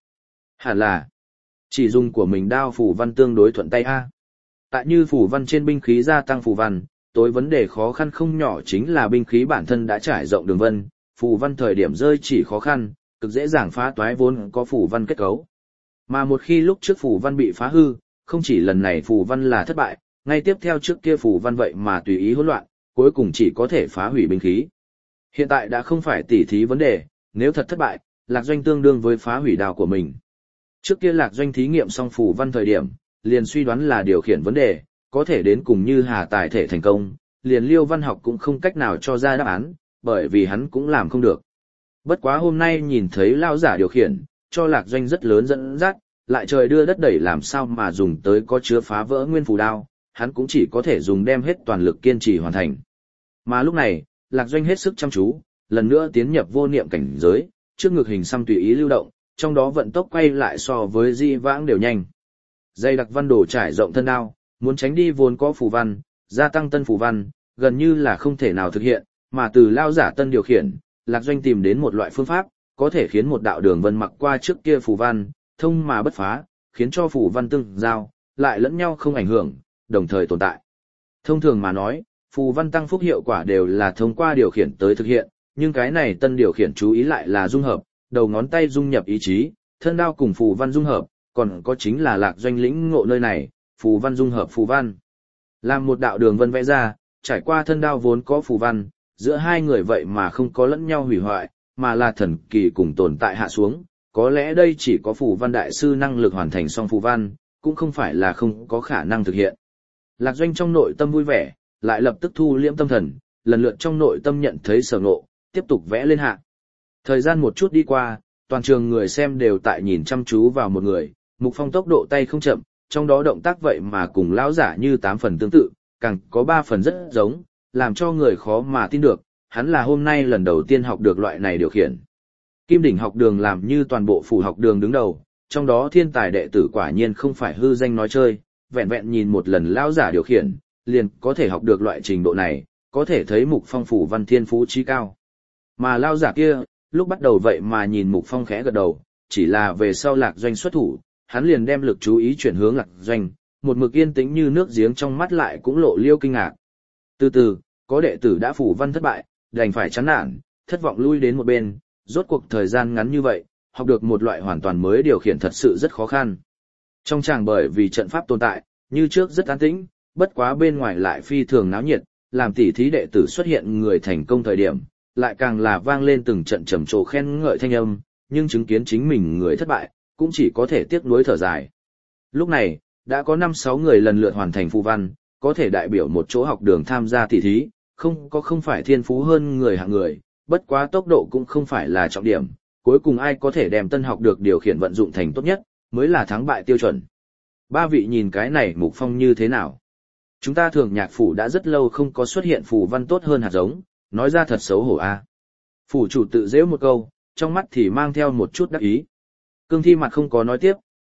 hẳn là, chỉ dùng của mình đao phù văn tương đối thuận tay a. Tại như phù văn trên binh khí gia tăng phù văn, tối vấn đề khó khăn không nhỏ chính là binh khí bản thân đã trải rộng đường vân, phù văn thời điểm rơi chỉ khó khăn, cực dễ dàng phá toái vốn có phù văn kết cấu. Mà một khi lúc trước phù văn bị phá hư, không chỉ lần này phù văn là thất bại, ngay tiếp theo trước kia phù văn vậy mà tùy ý hỗn loạn, cuối cùng chỉ có thể phá hủy binh khí. Hiện tại đã không phải tỉ thí vấn đề, nếu thật thất bại, Lạc Doanh tương đương với phá hủy đao của mình. Trước kia Lạc Doanh thí nghiệm xong phù văn thời điểm, liền suy đoán là điều khiển vấn đề, có thể đến cùng như Hà Tài thể thành công, liền Liêu Văn Học cũng không cách nào cho ra đáp án, bởi vì hắn cũng làm không được. Bất quá hôm nay nhìn thấy lao giả điều khiển, cho Lạc Doanh rất lớn dẫn dắt, lại trời đưa đất đẩy làm sao mà dùng tới có chứa phá vỡ nguyên phù đao, hắn cũng chỉ có thể dùng đem hết toàn lực kiên trì hoàn thành. Mà lúc này, Lạc Doanh hết sức chăm chú, lần nữa tiến nhập vô niệm cảnh giới, trước ngực hình xăm tùy ý lưu động, trong đó vận tốc quay lại so với di vãng đều nhanh. Dây đặc văn đồ trải rộng thân đao, muốn tránh đi vốn có phù văn, gia tăng tân phù văn, gần như là không thể nào thực hiện, mà từ lao giả tân điều khiển, Lạc Doanh tìm đến một loại phương pháp, có thể khiến một đạo đường vân mặc qua trước kia phù văn, thông mà bất phá, khiến cho phù văn tương giao, lại lẫn nhau không ảnh hưởng, đồng thời tồn tại. Thông thường mà nói, phù văn tăng phúc hiệu quả đều là thông qua điều khiển tới thực hiện, nhưng cái này tân điều khiển chú ý lại là dung hợp, đầu ngón tay dung nhập ý chí, thân đao cùng phù văn dung hợp, còn có chính là Lạc Doanh lĩnh ngộ nơi này, phù văn dung hợp phù văn. Làm một đạo đường vân vẽ ra, trải qua thân đao vốn có phù văn, giữa hai người vậy mà không có lẫn nhau hủy hoại, mà là thần kỳ cùng tồn tại hạ xuống, có lẽ đây chỉ có phù văn đại sư năng lực hoàn thành xong phù văn, cũng không phải là không có khả năng thực hiện. Lạc Doanh trong nội tâm vui vẻ, lại lập tức thu liễm tâm thần, lần lượt trong nội tâm nhận thấy sở ngộ, tiếp tục vẽ lên hạ. Thời gian một chút đi qua, toàn trường người xem đều tại nhìn chăm chú vào một người, Mục Phong tốc độ tay không chậm, trong đó động tác vậy mà cùng lão giả như 8 phần tương tự, càng có 3 phần rất giống, làm cho người khó mà tin được, hắn là hôm nay lần đầu tiên học được loại này điều khiển. Kim đỉnh học đường làm như toàn bộ phủ học đường đứng đầu, trong đó thiên tài đệ tử quả nhiên không phải hư danh nói chơi, vẹn vẹn nhìn một lần lão giả điều khiển, liền có thể học được loại trình độ này, có thể thấy Mục Phong phủ văn thiên phú trí cao. Mà lão giả kia, lúc bắt đầu vậy mà nhìn Mục Phong khẽ gật đầu, chỉ là về sau Lạc Doanh xuất thủ, hắn liền đem lực chú ý chuyển hướng Lạc Doanh, một mực yên tĩnh như nước giếng trong mắt lại cũng lộ liêu kinh ngạc. Từ từ, có đệ tử đã phủ văn thất bại, đành phải chán nản, thất vọng lui đến một bên, rốt cuộc thời gian ngắn như vậy, học được một loại hoàn toàn mới điều khiển thật sự rất khó khăn. Trong tràng bởi vì trận pháp tồn tại, như trước rất an tĩnh, bất quá bên ngoài lại phi thường náo nhiệt, làm tỉ thí đệ tử xuất hiện người thành công thời điểm, lại càng là vang lên từng trận trầm trồ khen ngợi thanh âm, nhưng chứng kiến chính mình người thất bại, cũng chỉ có thể tiếc nuối thở dài. Lúc này, đã có 5-6 người lần lượt hoàn thành phù văn, có thể đại biểu một chỗ học đường tham gia tỉ thí, không phải thiên phú hơn người hạng người, bất quá tốc độ cũng không phải là trọng điểm, cuối cùng ai có thể đem tân học được điều khiển vận dụng thành tốt nhất, mới là thắng bại tiêu chuẩn. 3 vị nhìn cái này Mục Phong như thế nào? Chúng ta Thường Nhạc phủ đã rất lâu không có xuất hiện phù văn tốt hơn hạt giống, nói ra thật xấu hổ a. Phủ chủ tự giễu một câu, trong mắt thì mang theo một chút đắc ý. Cương Thi mặt không có nói tiếp,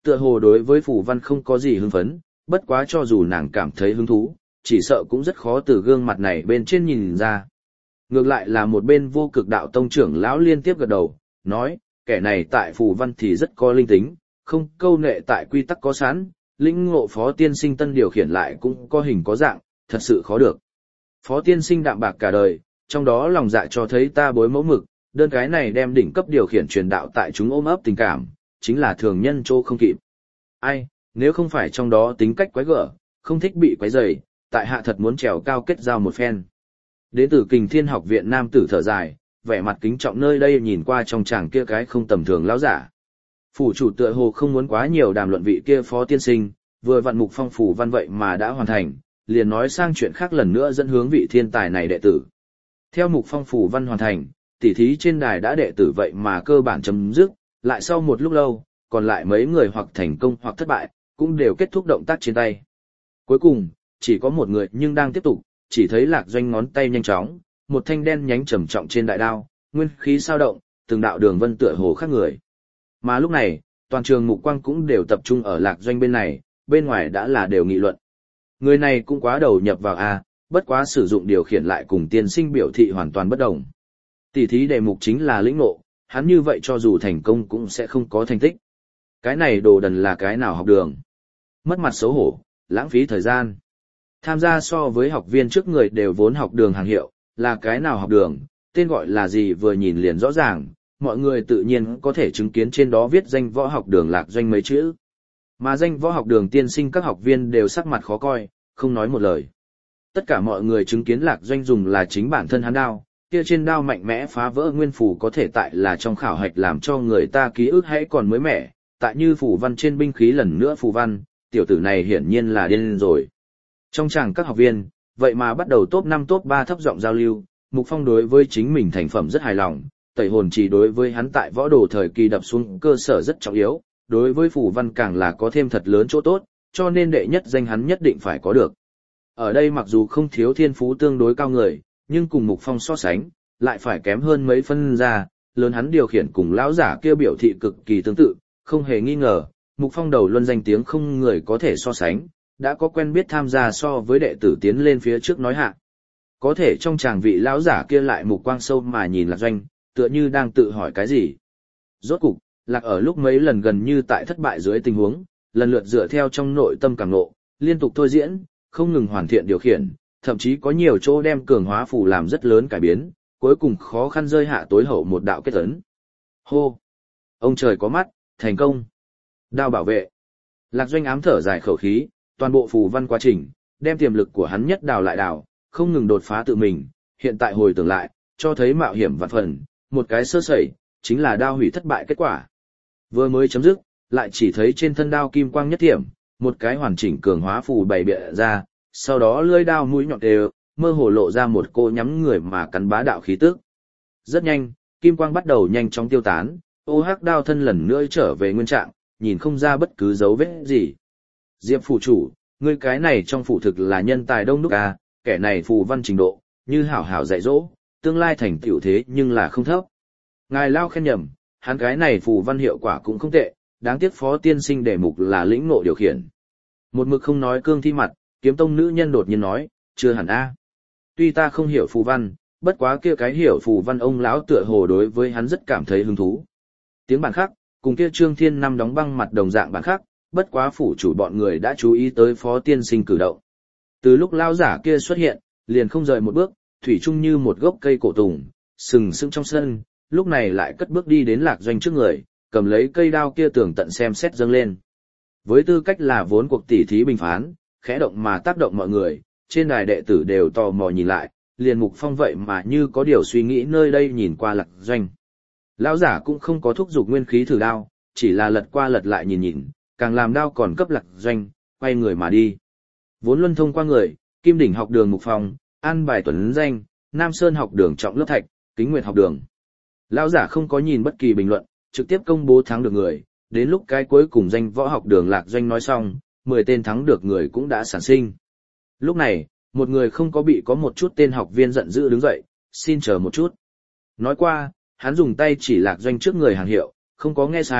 tựa hồ đối với phù văn không có gì hứng phấn, bất quá cho dù nàng cảm thấy hứng thú, chỉ sợ cũng rất khó từ gương mặt này bên trên nhìn ra. Ngược lại là một bên vô cực đạo tông trưởng lão liên tiếp gật đầu, nói, kẻ này tại phù văn thì rất có linh tính, không câu nệ tại quy tắc có sẵn, lĩnh ngộ Phó Tiên Sinh tân điều khiển lại cũng có hình có dạng, thật sự khó được. Phó Tiên Sinh đạm bạc cả đời, trong đó lòng dạ cho thấy ta bối mẫu mực, đơn cái này đem đỉnh cấp điều khiển truyền đạo tại chúng ôm ấp tình cảm, chính là thường nhân chỗ không kịp. Ai, nếu không phải trong đó tính cách quái gở, không thích bị quái rầy, tại hạ thật muốn trèo cao kết giao một phen. Đến từ Kình Thiên học viện nam tử thở dài, vẻ mặt kính trọng nơi đây nhìn qua trong chàng kia cái không tầm thường lão giả. Phủ chủ tựa hồ không muốn quá nhiều đàm luận vị kia Phó Tiên Sinh, vừa vặn Mục Phong phủ văn vậy mà đã hoàn thành, liền nói sang chuyện khác lần nữa dẫn hướng vị thiên tài này đệ tử. Theo Mục Phong phủ văn hoàn thành, tỉ thí trên đài đã đệ tử vậy mà cơ bản chấm dứt, lại sau một lúc lâu, còn lại mấy người hoặc thành công hoặc thất bại, cũng đều kết thúc động tác trên tay. Cuối cùng, chỉ có một người nhưng đang tiếp tục, chỉ thấy Lạc Doanh ngón tay nhanh chóng, một thanh đen nhánh trầm trọng trên đại đao, nguyên khí sao động, từng đạo đường vân tựa hồ khác người. Mà lúc này, toàn trường mục quang cũng đều tập trung ở Lạc Doanh bên này, bên ngoài đã là đều nghị luận. Người này cũng quá đầu nhập vào A, bất quá sử dụng điều khiển lại cùng tiên sinh biểu thị hoàn toàn bất đồng. Tỷ thí đề mục chính là lĩnh ngộ, hắn như vậy cho dù thành công cũng sẽ không có thành tích. Cái này đồ đần là cái nào học đường? Mất mặt xấu hổ, lãng phí thời gian. Tham gia so với học viên trước người đều vốn học đường hàng hiệu, là cái nào học đường, tên gọi là gì vừa nhìn liền rõ ràng, mọi người tự nhiên có thể chứng kiến trên đó viết danh võ học đường Lạc Doanh mấy chữ. Mà danh võ học đường tiên sinh các học viên đều sắc mặt khó coi, không nói một lời. Tất cả mọi người chứng kiến Lạc Doanh dùng là chính bản thân hắn đao, kia trên đao mạnh mẽ phá vỡ nguyên phù có thể tại là trong khảo hạch làm cho người ta ký ức hãy còn mới mẻ, tại như phù văn trên binh khí lần nữa phù văn, tiểu tử này hiển nhiên là điên rồi. Trong chàng các học viên, vậy mà bắt đầu top 5 top 3 thấp giọng giao lưu, Mục Phong đối với chính mình thành phẩm rất hài lòng, tẩy hồn chỉ đối với hắn tại võ đồ thời kỳ đập xuống cơ sở rất trọng yếu, đối với phù văn càng là có thêm thật lớn chỗ tốt, cho nên đệ nhất danh hắn nhất định phải có được. Ở đây mặc dù không thiếu thiên phú tương đối cao người, nhưng cùng Mục Phong so sánh, lại phải kém hơn mấy phân ra, lớn hắn điều khiển cùng lão giả kia biểu thị cực kỳ tương tự, không hề nghi ngờ, Mục Phong đầu luân danh tiếng không người có thể so sánh, đã có quen biết tham gia so với đệ tử tiến lên phía trước nói hạ. Có thể trong chàng vị lão giả kia lại mục quang sâu mà nhìn Lạc Doanh, tựa như đang tự hỏi cái gì. Rốt cục, Lạc ở lúc mấy lần gần như tại thất bại dưới tình huống, lần lượt dựa theo trong nội tâm cảm ngộ, liên tục thôi diễn, không ngừng hoàn thiện điều khiển, thậm chí có nhiều chỗ đem cường hóa phù làm rất lớn cải biến, cuối cùng khó khăn rơi hạ tối hậu một đạo kết ấn. Hô! Ông trời có mắt, thành công! Đao bảo vệ! Lạc Doanh ám thở dài khẩu khí, toàn bộ phù văn quá trình, đem tiềm lực của hắn nhất đào lại đào, không ngừng đột phá tự mình, hiện tại hồi tưởng lại, cho thấy mạo hiểm vạn phần, một cái sơ sẩy, chính là đao hủy thất bại kết quả. Vừa mới chấm dứt, lại chỉ thấy trên thân đao kim quang nhất thiểm, một cái hoàn chỉnh cường hóa phù bày bịa ra, sau đó lưỡi đao mũi nhọn đều, mơ hồ lộ ra một cô nhắm người mà cắn bá đạo khí tức. Rất nhanh, kim quang bắt đầu nhanh chóng tiêu tán, ô hắc đao thân lần nữa trở về nguyên trạng, nhìn không ra bất cứ dấu vết gì. Diệp phủ chủ, ngươi cái này trong phủ thực là nhân tài đông đúc à, kẻ này phù văn trình độ, như hảo hảo dạy dỗ, tương lai thành tựu thế nhưng là không thấp. Ngài lao khen nhầm, hắn cái này phù văn hiệu quả cũng không tệ, đáng tiếc Phó Tiên Sinh đề mục là lĩnh ngộ điều khiển. Một mực không nói cương thi mặt, kiếm tông nữ nhân đột nhiên nói, chưa hẳn a. Tuy ta không hiểu phù văn, bất quá kia cái hiểu phù văn ông lão tựa hồ đối với hắn rất cảm thấy hứng thú. Tiếng bản khác, cùng kia Trương Thiên Năm đóng băng mặt đồng dạng bản khác, bất quá phủ chủ bọn người đã chú ý tới Phó Tiên Sinh cử động. Từ lúc lao giả kia xuất hiện, liền không rời một bước, thủy chung như một gốc cây cổ tùng, sừng sững trong sân, lúc này lại cất bước đi đến Lạc Doanh trước người, cầm lấy cây đao kia tường tận xem xét dâng lên. Với tư cách là vốn cuộc tỉ thí bình phán, khẽ động mà tác động mọi người, trên đài đệ tử đều tò mò nhìn lại, liền Mục Phong vậy mà như có điều suy nghĩ nơi đây nhìn qua Lạc Doanh. Lão giả cũng không có thúc giục nguyên khí thử đao, chỉ là lật qua lật lại nhìn nhìn, càng làm đao còn cấp Lạc Doanh, quay người mà đi. Vốn luân thông qua người, Kim Đỉnh học đường Mục Phong, An Bài Tuấn Danh, Nam Sơn học đường Trọng Lớp Thạch, Kính Nguyệt học đường. Lão giả không có nhìn bất kỳ bình luận, trực tiếp công bố thắng được người, đến lúc cái cuối cùng danh võ học đường Lạc Doanh nói xong, 10 tên thắng được người cũng đã sản sinh. Lúc này, một người không có bị có một chút tên học viên giận dữ đứng dậy, xin chờ một chút. Nói qua, hắn dùng tay chỉ Lạc Doanh trước người hàng hiệu, không có nghe sai,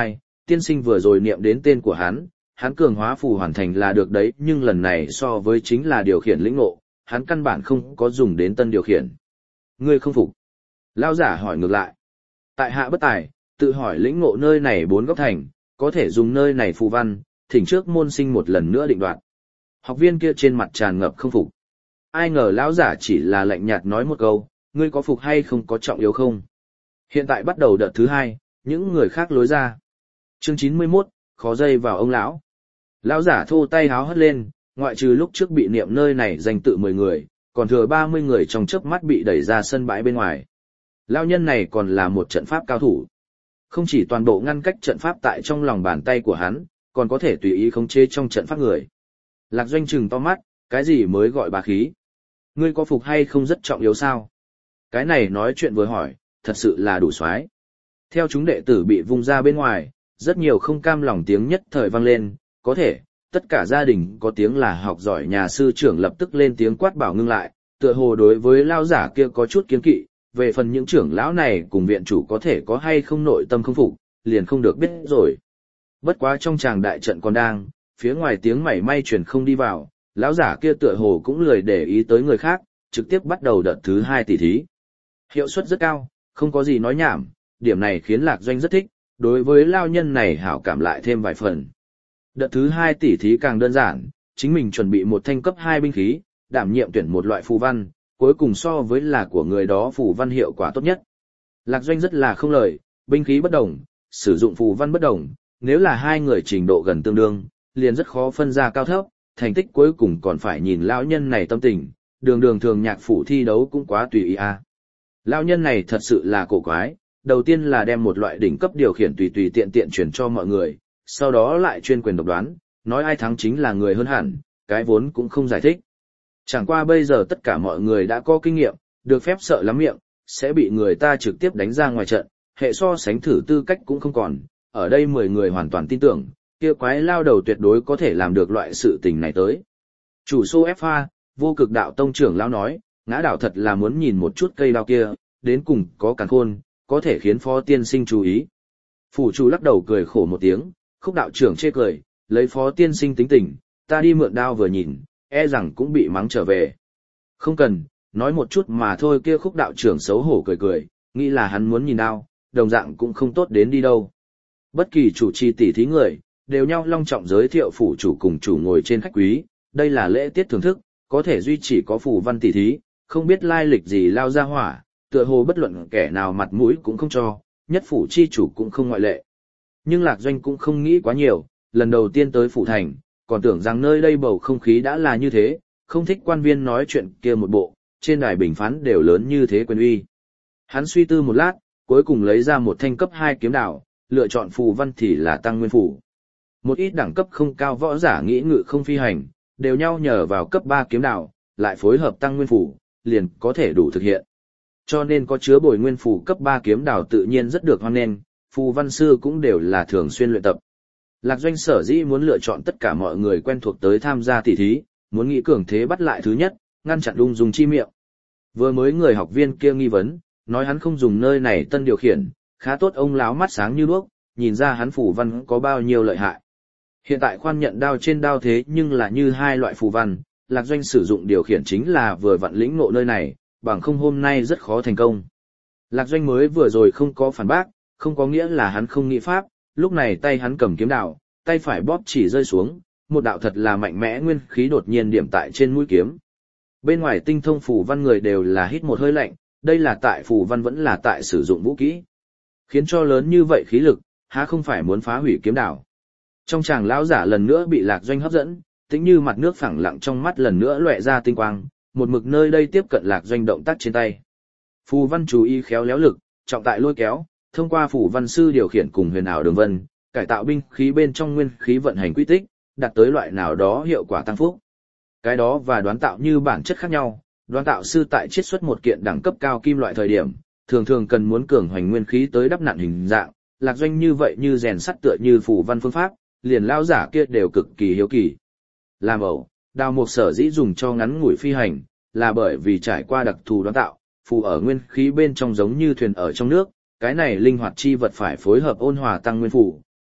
tiên sinh vừa rồi niệm đến tên của hắn cường hóa phù hoàn thành là được đấy, nhưng lần này so với chính là điều khiển lĩnh ngộ, hắn căn bản không có dùng đến tân điều khiển. Ngươi không phục? Lão giả hỏi ngược lại. Tại hạ bất tài, tự hỏi lĩnh ngộ nơi này 4 góc thành, có thể dùng nơi này phù văn, thỉnh trước môn sinh một lần nữa định đoạt. Học viên kia trên mặt tràn ngập không phục. Ai ngờ lão giả chỉ là lạnh nhạt nói một câu, ngươi có phục hay không có trọng yếu không? Hiện tại bắt đầu đợt thứ 2, những người khác lối ra. Chương 91, khó dây vào ông lão. Lão giả thô tay háo hất lên, ngoại trừ lúc trước bị niệm nơi này danh tự 10 người, còn thừa 30 người trong chớp mắt bị đẩy ra sân bãi bên ngoài. Lão nhân này còn là một trận pháp cao thủ. Không chỉ toàn bộ ngăn cách trận pháp tại trong lòng bàn tay của hắn, còn có thể tùy ý khống chế trong trận pháp người. Lạc Doanh trừng to mắt, cái gì mới gọi bá khí? Ngươi có phục hay không rất trọng yếu sao? Cái này nói chuyện vừa hỏi, thật sự là đủ xoái. Theo chúng đệ tử bị vung ra bên ngoài, rất nhiều không cam lòng tiếng nhất thời vang lên, có thể, tất cả gia đình có tiếng là học giỏi nhà sư trưởng lập tức lên tiếng quát bảo ngưng lại, tựa hồ đối với lao giả kia có chút kiến kỵ, về phần những trưởng lão này cùng viện chủ có thể có hay không nội tâm không phục, liền không được biết rồi. Bất quá trong tràng đại trận còn đang, phía ngoài tiếng mảy may truyền không đi vào, lão giả kia tựa hồ cũng lười để ý tới người khác, trực tiếp bắt đầu đợt thứ 2 tỷ thí. Hiệu suất rất cao, không có gì nói nhảm, điểm này khiến Lạc Doanh rất thích, đối với lao nhân này hảo cảm lại thêm vài phần. Đợt thứ 2 tỷ thí càng đơn giản, chính mình chuẩn bị một thanh cấp 2 binh khí, đảm nhiệm tuyển một loại phù văn, cuối cùng so với là của người đó phù văn hiệu quả tốt nhất. Lạc Doanh rất là không lời, binh khí bất đồng, sử dụng phù văn bất đồng, nếu là hai người trình độ gần tương đương, liền rất khó phân ra cao thấp, thành tích cuối cùng còn phải nhìn lão nhân này tâm tình, đường thường nhạc phủ thi đấu cũng quá tùy ý a. Lão nhân này thật sự là cổ quái, đầu tiên là đem một loại đỉnh cấp điều khiển tùy tùy tiện tiện truyền cho mọi người, sau đó lại chuyên quyền độc đoán, nói ai thắng chính là người hơn hẳn, cái vốn cũng không giải thích. Chẳng qua bây giờ tất cả mọi người đã có kinh nghiệm, được phép sợ lắm miệng, sẽ bị người ta trực tiếp đánh ra ngoài trận, hệ so sánh thử tư cách cũng không còn, ở đây 10 người hoàn toàn tin tưởng, kia quái lao đầu tuyệt đối có thể làm được loại sự tình này tới. Chủ số FA, vô cực đạo tông trưởng lão nói, ngã đạo thật là muốn nhìn một chút cây đao kia, đến cùng có càn khôn, có thể khiến phó tiên sinh chú ý. Phủ chủ lắc đầu cười khổ một tiếng, Khúc đạo trưởng chê cười, lấy phó tiên sinh tính tình, ta đi mượn đao vừa nhìn, e rằng cũng bị mắng trở về. Không cần, nói một chút mà thôi. Kia Khúc đạo trưởng xấu hổ cười cười, nghĩ là hắn muốn nhìn đao, đồng dạng cũng không tốt đến đi đâu. Bất kỳ chủ trì tỷ thí người, đều nhau long trọng giới thiệu phủ chủ cùng chủ ngồi trên khách quý, đây là lễ tiết thưởng thức, có thể duy trì có phù văn tỷ thí, không biết lai lịch gì lao ra hỏa, tựa hồ bất luận kẻ nào mặt mũi cũng không cho, nhất phủ chi chủ cũng không ngoại lệ. Nhưng Lạc Doanh cũng không nghĩ quá nhiều, lần đầu tiên tới phủ thành, còn tưởng rằng nơi đây bầu không khí đã là như thế, không thích quan viên nói chuyện kia một bộ, trên đài bình phán đều lớn như thế quyền uy. Hắn suy tư một lát, cuối cùng lấy ra một thanh cấp 2 kiếm đào, lựa chọn phù văn thì là tăng nguyên phủ. Một ít đẳng cấp không cao võ giả nghĩ ngự không phi hành, đều nhau nhờ vào cấp 3 kiếm đào, lại phối hợp tăng nguyên phủ, liền có thể đủ thực hiện. Cho nên có chứa bồi nguyên phủ cấp 3 kiếm đào tự nhiên rất được hoan nghênh, phù văn sư cũng đều là thường xuyên luyện tập. Lạc Doanh sở dĩ muốn lựa chọn tất cả mọi người quen thuộc tới tham gia tỷ thí, muốn nghĩ cường thế bắt lại thứ nhất, ngăn chặn ung dung chi miệng. Vừa mới người học viên kia nghi vấn, nói hắn không dùng nơi này tân điều khiển, khá tốt, ông láo mắt sáng như đuốc, nhìn ra hắn phù văn có bao nhiêu lợi hại. Hiện tại khoan nhận đao trên đao thế nhưng là như hai loại phù văn, Lạc Doanh sử dụng điều khiển chính là vừa vặn lĩnh ngộ nơi này, bằng không hôm nay rất khó thành công. Lạc Doanh mới vừa rồi không có phản bác, không có nghĩa là hắn không nghĩ pháp, lúc này tay hắn cầm kiếm đạo, tay phải bóp chỉ rơi xuống, một đạo thật là mạnh mẽ nguyên khí đột nhiên điểm tại trên mũi kiếm. Bên ngoài tinh thông phù văn người đều là hít một hơi lạnh, đây là tại phù văn vẫn là tại sử dụng vũ kỹ. Khiến cho lớn như vậy khí lực, há không phải muốn phá hủy kiếm đạo. Trong chàng lão giả lần nữa bị Lạc Doanh hấp dẫn, tĩnh như mặt nước phẳng lặng trong mắt lần nữa lóe ra tinh quang, một mực nơi đây tiếp cận Lạc Doanh động tác trên tay. Phù văn chú ý khéo léo lực, trọng tại lôi kéo, thông qua phù văn sư điều khiển cùng huyền ảo đường vân, cải tạo binh khí bên trong nguyên khí vận hành quy tích, đạt tới loại nào đó hiệu quả tăng phúc. Cái đó và đoán tạo như bản chất khác nhau, đoán tạo sư tại chiết xuất một kiện đẳng cấp cao kim loại thời điểm, thường thường cần muốn cường hoành nguyên khí tới đắp nặn hình dạng, Lạc Doanh như vậy như rèn sắt tựa như phù văn phương pháp, liền lao giả kia đều cực kỳ hiếu kỳ. Làm ẩu, đào mục sở dĩ dùng cho ngắn ngủi phi hành, là bởi vì trải qua đặc thù đoán tạo, phù ở nguyên khí bên trong giống như thuyền ở trong nước, cái này linh hoạt chi vật phải phối hợp ôn hòa tăng nguyên phù,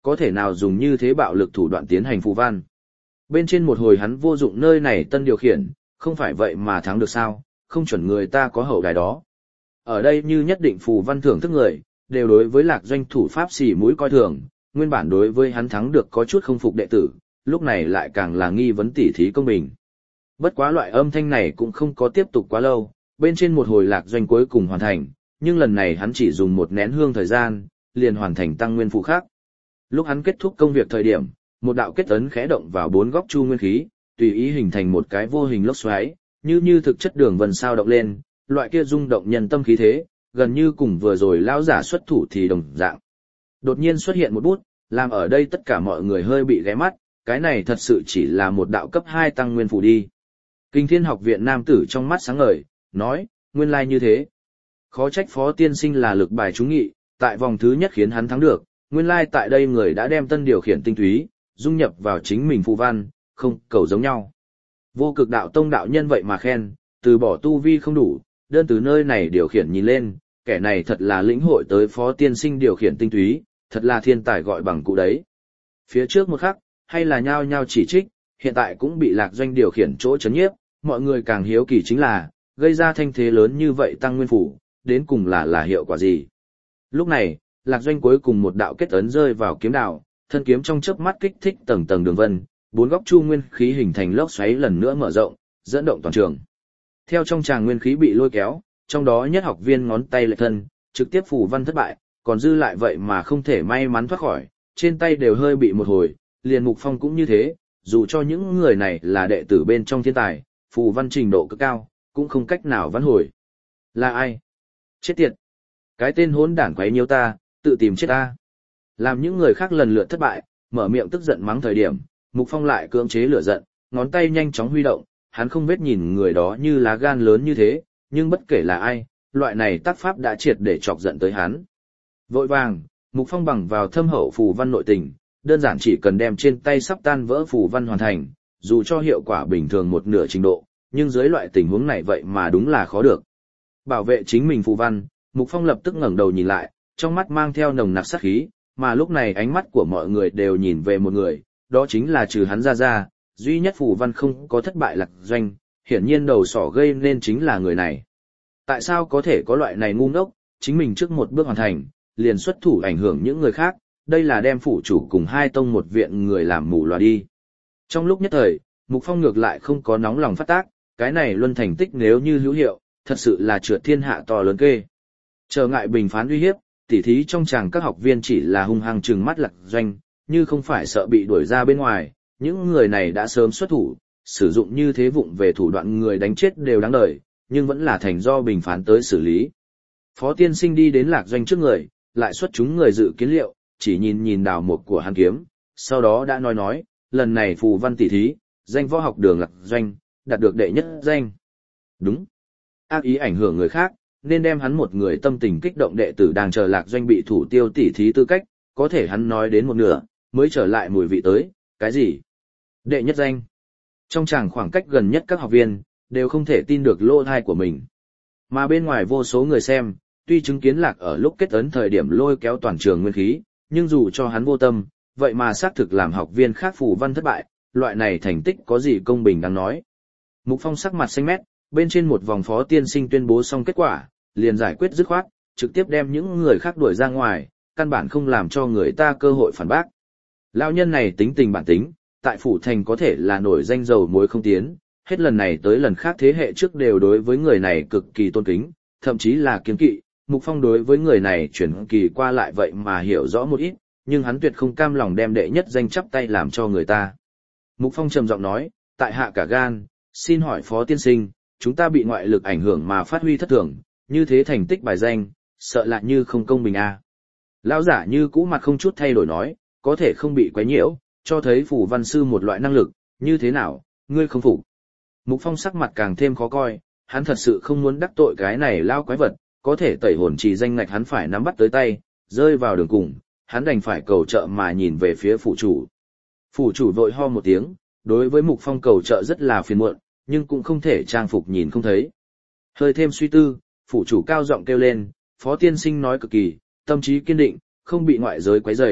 có thể nào dùng như thế bạo lực thủ đoạn tiến hành phù văn. Bên trên một hồi hắn vô dụng nơi này tân điều khiển, không phải vậy mà thắng được sao, không chuẩn người ta có hậu đài đó. Ở đây như nhất định phù văn thưởng thức người, đều đối với Lạc Doanh thủ pháp xì mũi coi thường, nguyên bản đối với hắn thắng được có chút không phục đệ tử, lúc này lại càng là nghi vấn tỉ thí công bình. Bất quá loại âm thanh này cũng không có tiếp tục quá lâu, bên trên một hồi Lạc Doanh cuối cùng hoàn thành, nhưng lần này hắn chỉ dùng một nén hương thời gian, liền hoàn thành tăng nguyên phụ khác. Lúc hắn kết thúc công việc thời điểm, một đạo kết ấn khẽ động vào bốn góc chu nguyên khí, tùy ý hình thành một cái vô hình lốc xoáy, như thực chất đường vân sao động lên, loại kia rung động nhân tâm khí thế, gần như cùng vừa rồi lão giả xuất thủ thì đồng dạng. Đột nhiên xuất hiện một bút, làm ở đây tất cả mọi người hơi bị ghé mắt, cái này thật sự chỉ là một đạo cấp 2 tăng nguyên phù đi. Kinh Thiên Học viện nam tử trong mắt sáng ngời, nói, nguyên lai như thế. Khó trách Phó tiên sinh là lực bài trúng nghị, tại vòng thứ nhất khiến hắn thắng được, nguyên lai tại đây người đã đem tân điều khiển tinh túy, dung nhập vào chính mình phù văn, không cầu giống nhau. Vô Cực đạo tông đạo nhân vậy mà khen, từ bỏ tu vi không đủ, đơn từ nơi này điều khiển nhìn lên, kẻ này thật là lĩnh hội tới Phó tiên sinh điều khiển tinh túy, thật là thiên tài gọi bằng cụ đấy. Phía trước một khắc, hay là nhao nhao chỉ trích, hiện tại cũng bị Lạc Doanh điều khiển chỗ chấn nhiếp, mọi người càng hiếu kỳ chính là, gây ra thanh thế lớn như vậy tăng nguyên phủ, đến cùng là hiệu quả gì. Lúc này, Lạc Doanh cuối cùng một đạo kết ấn rơi vào kiếm đạo, thân kiếm trong chớp mắt kích thích tầng tầng đường vân, bốn góc chu nguyên khí hình thành lốc xoáy lần nữa mở rộng, dẫn động toàn trường. Theo trong tràng nguyên khí bị lôi kéo, trong đó nhất học viên ngón tay lệch thân, trực tiếp phù văn thất bại, còn dư lại vậy mà không thể may mắn thoát khỏi, trên tay đều hơi bị một hồi, liền Mục Phong cũng như thế, dù cho những người này là đệ tử bên trong thiên tài, phù văn trình độ cực cao, cũng không cách nào vãn hồi. Là ai? Chết tiệt! Cái tên hỗn đản quấy nhiễu ta, tự tìm chết ta. Làm những người khác lần lượt thất bại, mở miệng tức giận mắng thời điểm, Mục Phong lại cưỡng chế lửa giận, ngón tay nhanh chóng huy động, hắn không biết nhìn người đó như lá gan lớn như thế, nhưng bất kể là ai, loại này tác pháp đã triệt để chọc giận tới hắn. Vội vàng, Mục Phong bằng vào thâm hậu phù văn nội tình, đơn giản chỉ cần đem trên tay sắp tan vỡ phù văn hoàn thành, dù cho hiệu quả bình thường một nửa trình độ, nhưng dưới loại tình huống này vậy mà đúng là khó được. Bảo vệ chính mình phù văn, Mục Phong lập tức ngẩng đầu nhìn lại, trong mắt mang theo nồng nặc sát khí, mà lúc này ánh mắt của mọi người đều nhìn về một người, đó chính là trừ hắn ra, duy nhất phù văn không có thất bại Lạc Doanh, hiển nhiên đầu sỏ gây nên chính là người này. Tại sao có thể có loại này ngu ngốc, chính mình trước một bước hoàn thành, liền xuất thủ ảnh hưởng những người khác, đây là đem phủ chủ cùng hai tông một viện người làm mù loà đi. Trong lúc nhất thời, Mục Phong ngược lại không có nóng lòng phát tác, cái này luân thành tích nếu như hữu hiệu, thật sự là trượt thiên hạ to lớn kê. Trở ngại bình phán uy hiếp, tỉ thí trong chàng các học viên chỉ là hung hăng trừng mắt Lạc Doanh, như không phải sợ bị đuổi ra bên ngoài, những người này đã sớm xuất thủ, sử dụng như thế vụng về thủ đoạn người đánh chết đều đáng đời, nhưng vẫn là thành do bình phán tới xử lý. Phó tiên sinh đi đến Lạc Doanh trước người, lại xuất chúng người dự kiến liệu, chỉ nhìn đào mục của hắn kiếm, sau đó đã nói, lần này phù văn tỉ thí, danh võ học đường Lạc Doanh, đạt được đệ nhất danh. Đúng. Ác ý ảnh hưởng người khác, nên đem hắn một người tâm tình kích động đệ tử đang chờ Lạc Doanh bị thủ tiêu tỉ thí tư cách, có thể hắn nói đến một nửa, mới trở lại mùi vị tới, cái gì? Đệ nhất danh. Trong chàng khoảng cách gần nhất các học viên, đều không thể tin được lỗ tai của mình. Mà bên ngoài vô số người xem, tuy chứng kiến Lạc ở lúc kết ấn thời điểm lôi kéo toàn trường nguyên khí, nhưng dù cho hắn vô tâm, vậy mà xác thực làm học viên khác phù văn thất bại, loại này thành tích có gì công bình đáng nói. Mục Phong sắc mặt xanh mét, bên trên một vòng Phó tiên sinh tuyên bố xong kết quả, liền giải quyết dứt khoát, trực tiếp đem những người khác đuổi ra ngoài, căn bản không làm cho người ta cơ hội phản bác. Lão nhân này tính tình bản tính, tại phủ thành có thể là nổi danh dầu muối không tiến, hết lần này tới lần khác thế hệ trước đều đối với người này cực kỳ tôn kính, thậm chí là kiêng kỵ. Mục Phong đối với người này chuyển kỳ qua lại vậy mà hiểu rõ một ít, nhưng hắn tuyệt không cam lòng đem đệ nhất danh chắp tay làm cho người ta. Mục Phong trầm giọng nói, tại hạ cả gan, xin hỏi Phó tiên sinh, chúng ta bị ngoại lực ảnh hưởng mà phát huy thất thường, như thế thành tích bài danh, sợ là như không công bình a. Lão giả như cũ mặt không chút thay đổi nói, có thể không bị quấy nhiễu, cho thấy phù văn sư một loại năng lực, như thế nào, ngươi không phục. Mục Phong sắc mặt càng thêm khó coi, hắn thật sự không muốn đắc tội cái này lao quái vật, có thể tẩy hồn chỉ danh ngạch hắn phải nắm bắt tới tay, rơi vào đường cùng, hắn đành phải cầu trợ mà nhìn về phía phủ chủ. Phủ chủ vội ho một tiếng, đối với Mục Phong cầu trợ rất là phiền muộn, nhưng cũng không thể trang phục nhìn không thấy. Hơi thêm suy tư, phủ chủ cao giọng kêu lên, Phó tiên sinh nói cực kỳ, tâm trí kiên định, không bị ngoại giới quấy rầy,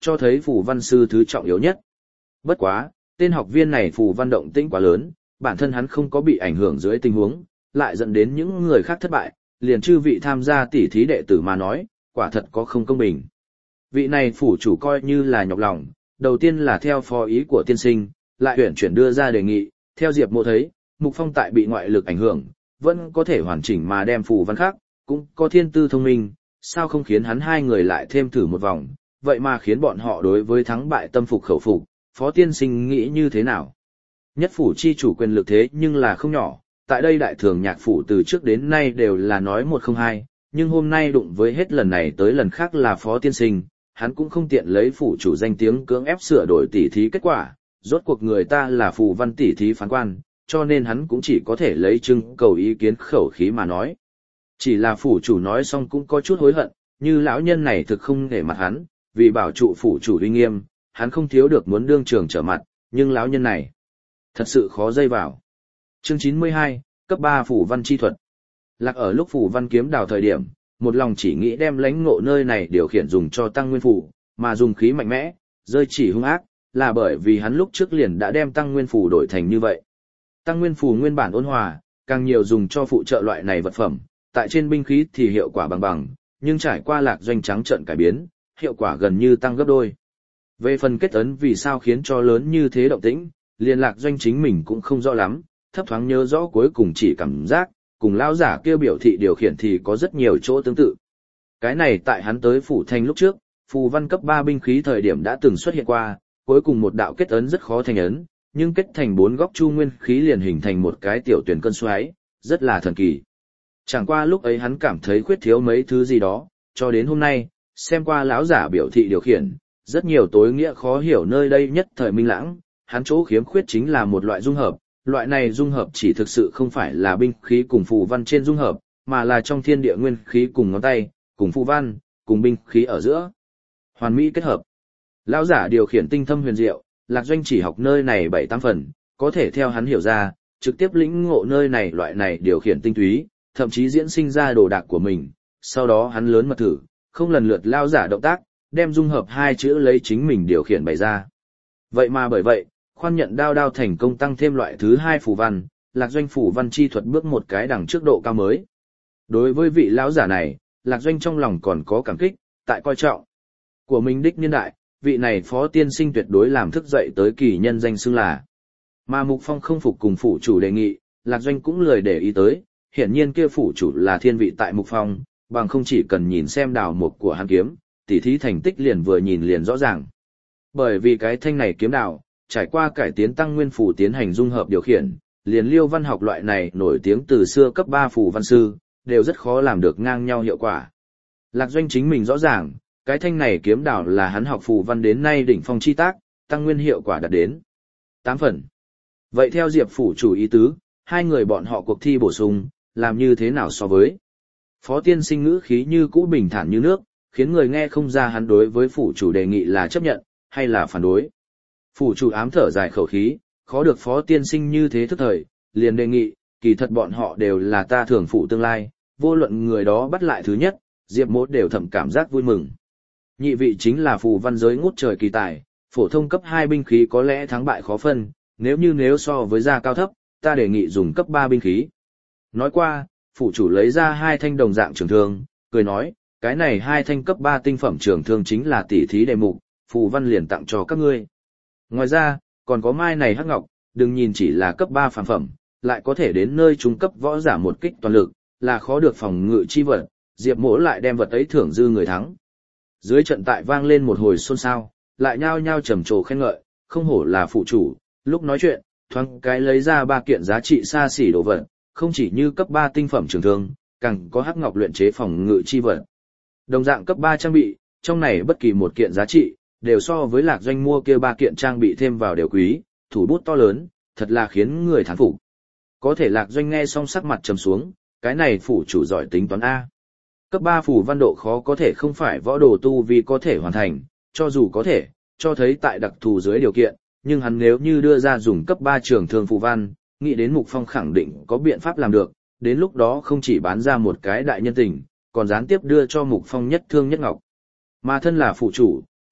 cho thấy phù văn sư thứ trọng yếu nhất. Bất quá, tên học viên này phù văn động tĩnh quá lớn, bản thân hắn không có bị ảnh hưởng dưới tình huống, lại dẫn đến những người khác thất bại, liền chư vị tham gia tỉ thí đệ tử mà nói, quả thật có không công bình. Vị này phủ chủ coi như là nhọc lòng, đầu tiên là theo phó ý của tiên sinh, lại chuyển đưa ra đề nghị, theo Diệp Mộ thấy, Mục Phong tại bị ngoại lực ảnh hưởng, vẫn có thể hoàn chỉnh mà đem phù văn khác, cũng có thiên tư thông minh, sao không khiến hắn hai người lại thêm thử một vòng, vậy mà khiến bọn họ đối với thắng bại tâm phục khẩu phục, phó tiên sinh nghĩ như thế nào? Nhất phủ chi chủ quyền lực thế nhưng là không nhỏ, tại đây đại thường nhạc phủ từ trước đến nay đều là nói một không hai, nhưng hôm nay đụng với hết lần này tới lần khác là phó tiên sinh, hắn cũng không tiện lấy phủ chủ danh tiếng cưỡng ép sửa đổi tỉ thí kết quả, rốt cuộc người ta là phù văn tỉ thí phán quan, cho nên hắn cũng chỉ có thể lấy trưng cầu ý kiến khẩu khí mà nói. Chỉ là phủ chủ nói xong cũng có chút hối hận, như lão nhân này thực không để mặt hắn, vì bảo trụ phủ chủ uy nghiêm, hắn không thiếu được muốn đương trường trở mặt, nhưng lão nhân này thật sự khó dây vào. Chương 92, cấp 3 phủ văn chi thuật. Lạc ở lúc phủ văn kiếm đào thời điểm, một lòng chỉ nghĩ đem lãnh ngộ nơi này điều khiển dùng cho tăng nguyên phủ, mà dùng khí mạnh mẽ, rơi chỉ hung ác, là bởi vì hắn lúc trước liền đã đem tăng nguyên phủ đổi thành như vậy. Tăng nguyên phủ nguyên bản ôn hòa, càng nhiều dùng cho phụ trợ loại này vật phẩm, tại trên binh khí thì hiệu quả bằng bằng, nhưng trải qua Lạc Doanh trắng trận cải biến, hiệu quả gần như tăng gấp đôi. Về phần kết ấn vì sao khiến cho lớn như thế động tĩnh, liền Lạc Doanh chính mình cũng không rõ lắm, thấp thoáng nhớ rõ cuối cùng chỉ cảm giác, cùng lão giả kia biểu thị điều khiển thì có rất nhiều chỗ tương tự. Cái này tại hắn tới phủ thành lúc trước, phù văn cấp 3 binh khí thời điểm đã từng xuất hiện qua, cuối cùng một đạo kết ấn rất khó thành ấn, nhưng kết thành 4 góc chu nguyên khí liền hình thành một cái tiểu tuyển cơn xoáy, rất là thần kỳ. Chẳng qua lúc ấy hắn cảm thấy khuyết thiếu mấy thứ gì đó, cho đến hôm nay, xem qua lão giả biểu thị điều khiển, rất nhiều tối nghĩa khó hiểu nơi đây nhất thời minh lãng, hắn chỗ khiếm khuyết chính là một loại dung hợp, loại này dung hợp chỉ thực sự không phải là binh khí cùng phù văn trên dung hợp, mà là trong thiên địa nguyên khí cùng ngón tay, cùng phù văn, cùng binh khí ở giữa. Hoàn mỹ kết hợp. Lão giả điều khiển tinh thâm huyền diệu, Lạc Doanh chỉ học nơi này 7-8 phần, có thể theo hắn hiểu ra, trực tiếp lĩnh ngộ nơi này loại này điều khiển tinh túy, thậm chí diễn sinh ra đồ đạc của mình, sau đó hắn lớn mật thử, không lần lượt lão giả động tác, đem dung hợp hai chữ lấy chính mình điều khiển bày ra. Vậy mà bởi vậy, khoan nhận đao đao thành công tăng thêm loại thứ 2 phù văn, Lạc Doanh phù văn chi thuật bước một cái đằng trước độ cao mới. Đối với vị lão giả này, Lạc Doanh trong lòng còn có cảm kích, tại coi trọng của mình đích niên đại, vị này phó tiên sinh tuyệt đối làm thức dậy tới kỳ nhân danh xưng là. Mà Mục Phong không phục cùng phủ chủ đề nghị, Lạc Doanh cũng lười để ý tới, hiển nhiên kia phủ chủ là thiên vị tại Mục Phong, bằng không chỉ cần nhìn xem đào mục của hắn kiếm, tỉ thí thành tích liền vừa nhìn liền rõ ràng. Bởi vì cái thanh này kiếm đào, trải qua cải tiến tăng nguyên phủ tiến hành dung hợp điều khiển, liền Liêu văn học loại này nổi tiếng từ xưa cấp 3 phù văn sư, đều rất khó làm được ngang nhau hiệu quả. Lạc Doanh chính mình rõ ràng, cái thanh này kiếm đào là hắn học phù văn đến nay đỉnh phong chi tác, tăng nguyên hiệu quả đạt đến 8 phần. Vậy theo Diệp phủ chủ ý tứ, hai người bọn họ cuộc thi bổ sung, làm như thế nào so với? Phó tiên sinh ngữ khí như cũ bình thản như nước, khiến người nghe không ra hắn đối với phủ chủ đề nghị là chấp nhận, hay là phản đối. Phủ chủ ám thở dài khẩu khí, khó được phó tiên sinh như thế thức thời, liền đề nghị, kỳ thật bọn họ đều là ta thường phụ tương lai, vô luận người đó bắt lại thứ nhất, Diệp Mốt đều thầm cảm giác vui mừng. Nhị vị chính là phù văn giới ngút trời kỳ tài, phổ thông cấp 2 binh khí có lẽ thắng bại khó phân, nếu so với gia cao thấp, ta đề nghị dùng cấp 3 binh khí. Nói qua, phủ chủ lấy ra 2 thanh đồng dạng trường thương, cười nói, cái này 2 thanh cấp 3 tinh phẩm trường thương chính là tỉ thí đề mục, phù văn liền tặng cho các ngươi. Ngoài ra, còn có mai này hắc ngọc, đừng nhìn chỉ là cấp 3 phàm phẩm, lại có thể đến nơi trung cấp võ giả một kích toàn lực, là khó được phòng ngự chi vật, Diệp Mỗ lại đem vật ấy thưởng dư người thắng. Dưới trận tại vang lên một hồi xôn xao, lại nhao nhao trầm trồ khen ngợi, không hổ là phụ chủ, lúc nói chuyện, thoáng cái lấy ra 3 kiện giá trị xa xỉ đồ vật, không chỉ như cấp 3 tinh phẩm trường thương, càng có hắc ngọc luyện chế phòng ngự chi vật. Đồng dạng cấp 3 trang bị, trong này bất kỳ một kiện giá trị, đều so với Lạc Doanh mua kia 3 kiện trang bị thêm vào đều quý, thủ bút to lớn, thật là khiến người thán phục. Có thể Lạc Doanh nghe xong sắc mặt trầm xuống, cái này phủ chủ giỏi tính toán A. Cấp 3 phù văn độ khó có thể không phải võ đồ tu vì có thể hoàn thành, cho dù có thể, cho thấy tại đặc thù dưới điều kiện, nhưng hắn nếu như đưa ra dùng cấp 3 trường thương phù văn, nghĩ đến Mục Phong khẳng định có biện pháp làm được, đến lúc đó không chỉ bán ra một cái đại nhân tình, còn gián tiếp đưa cho Mục Phong nhất thương nhất ngọc. Mà thân là phụ chủ,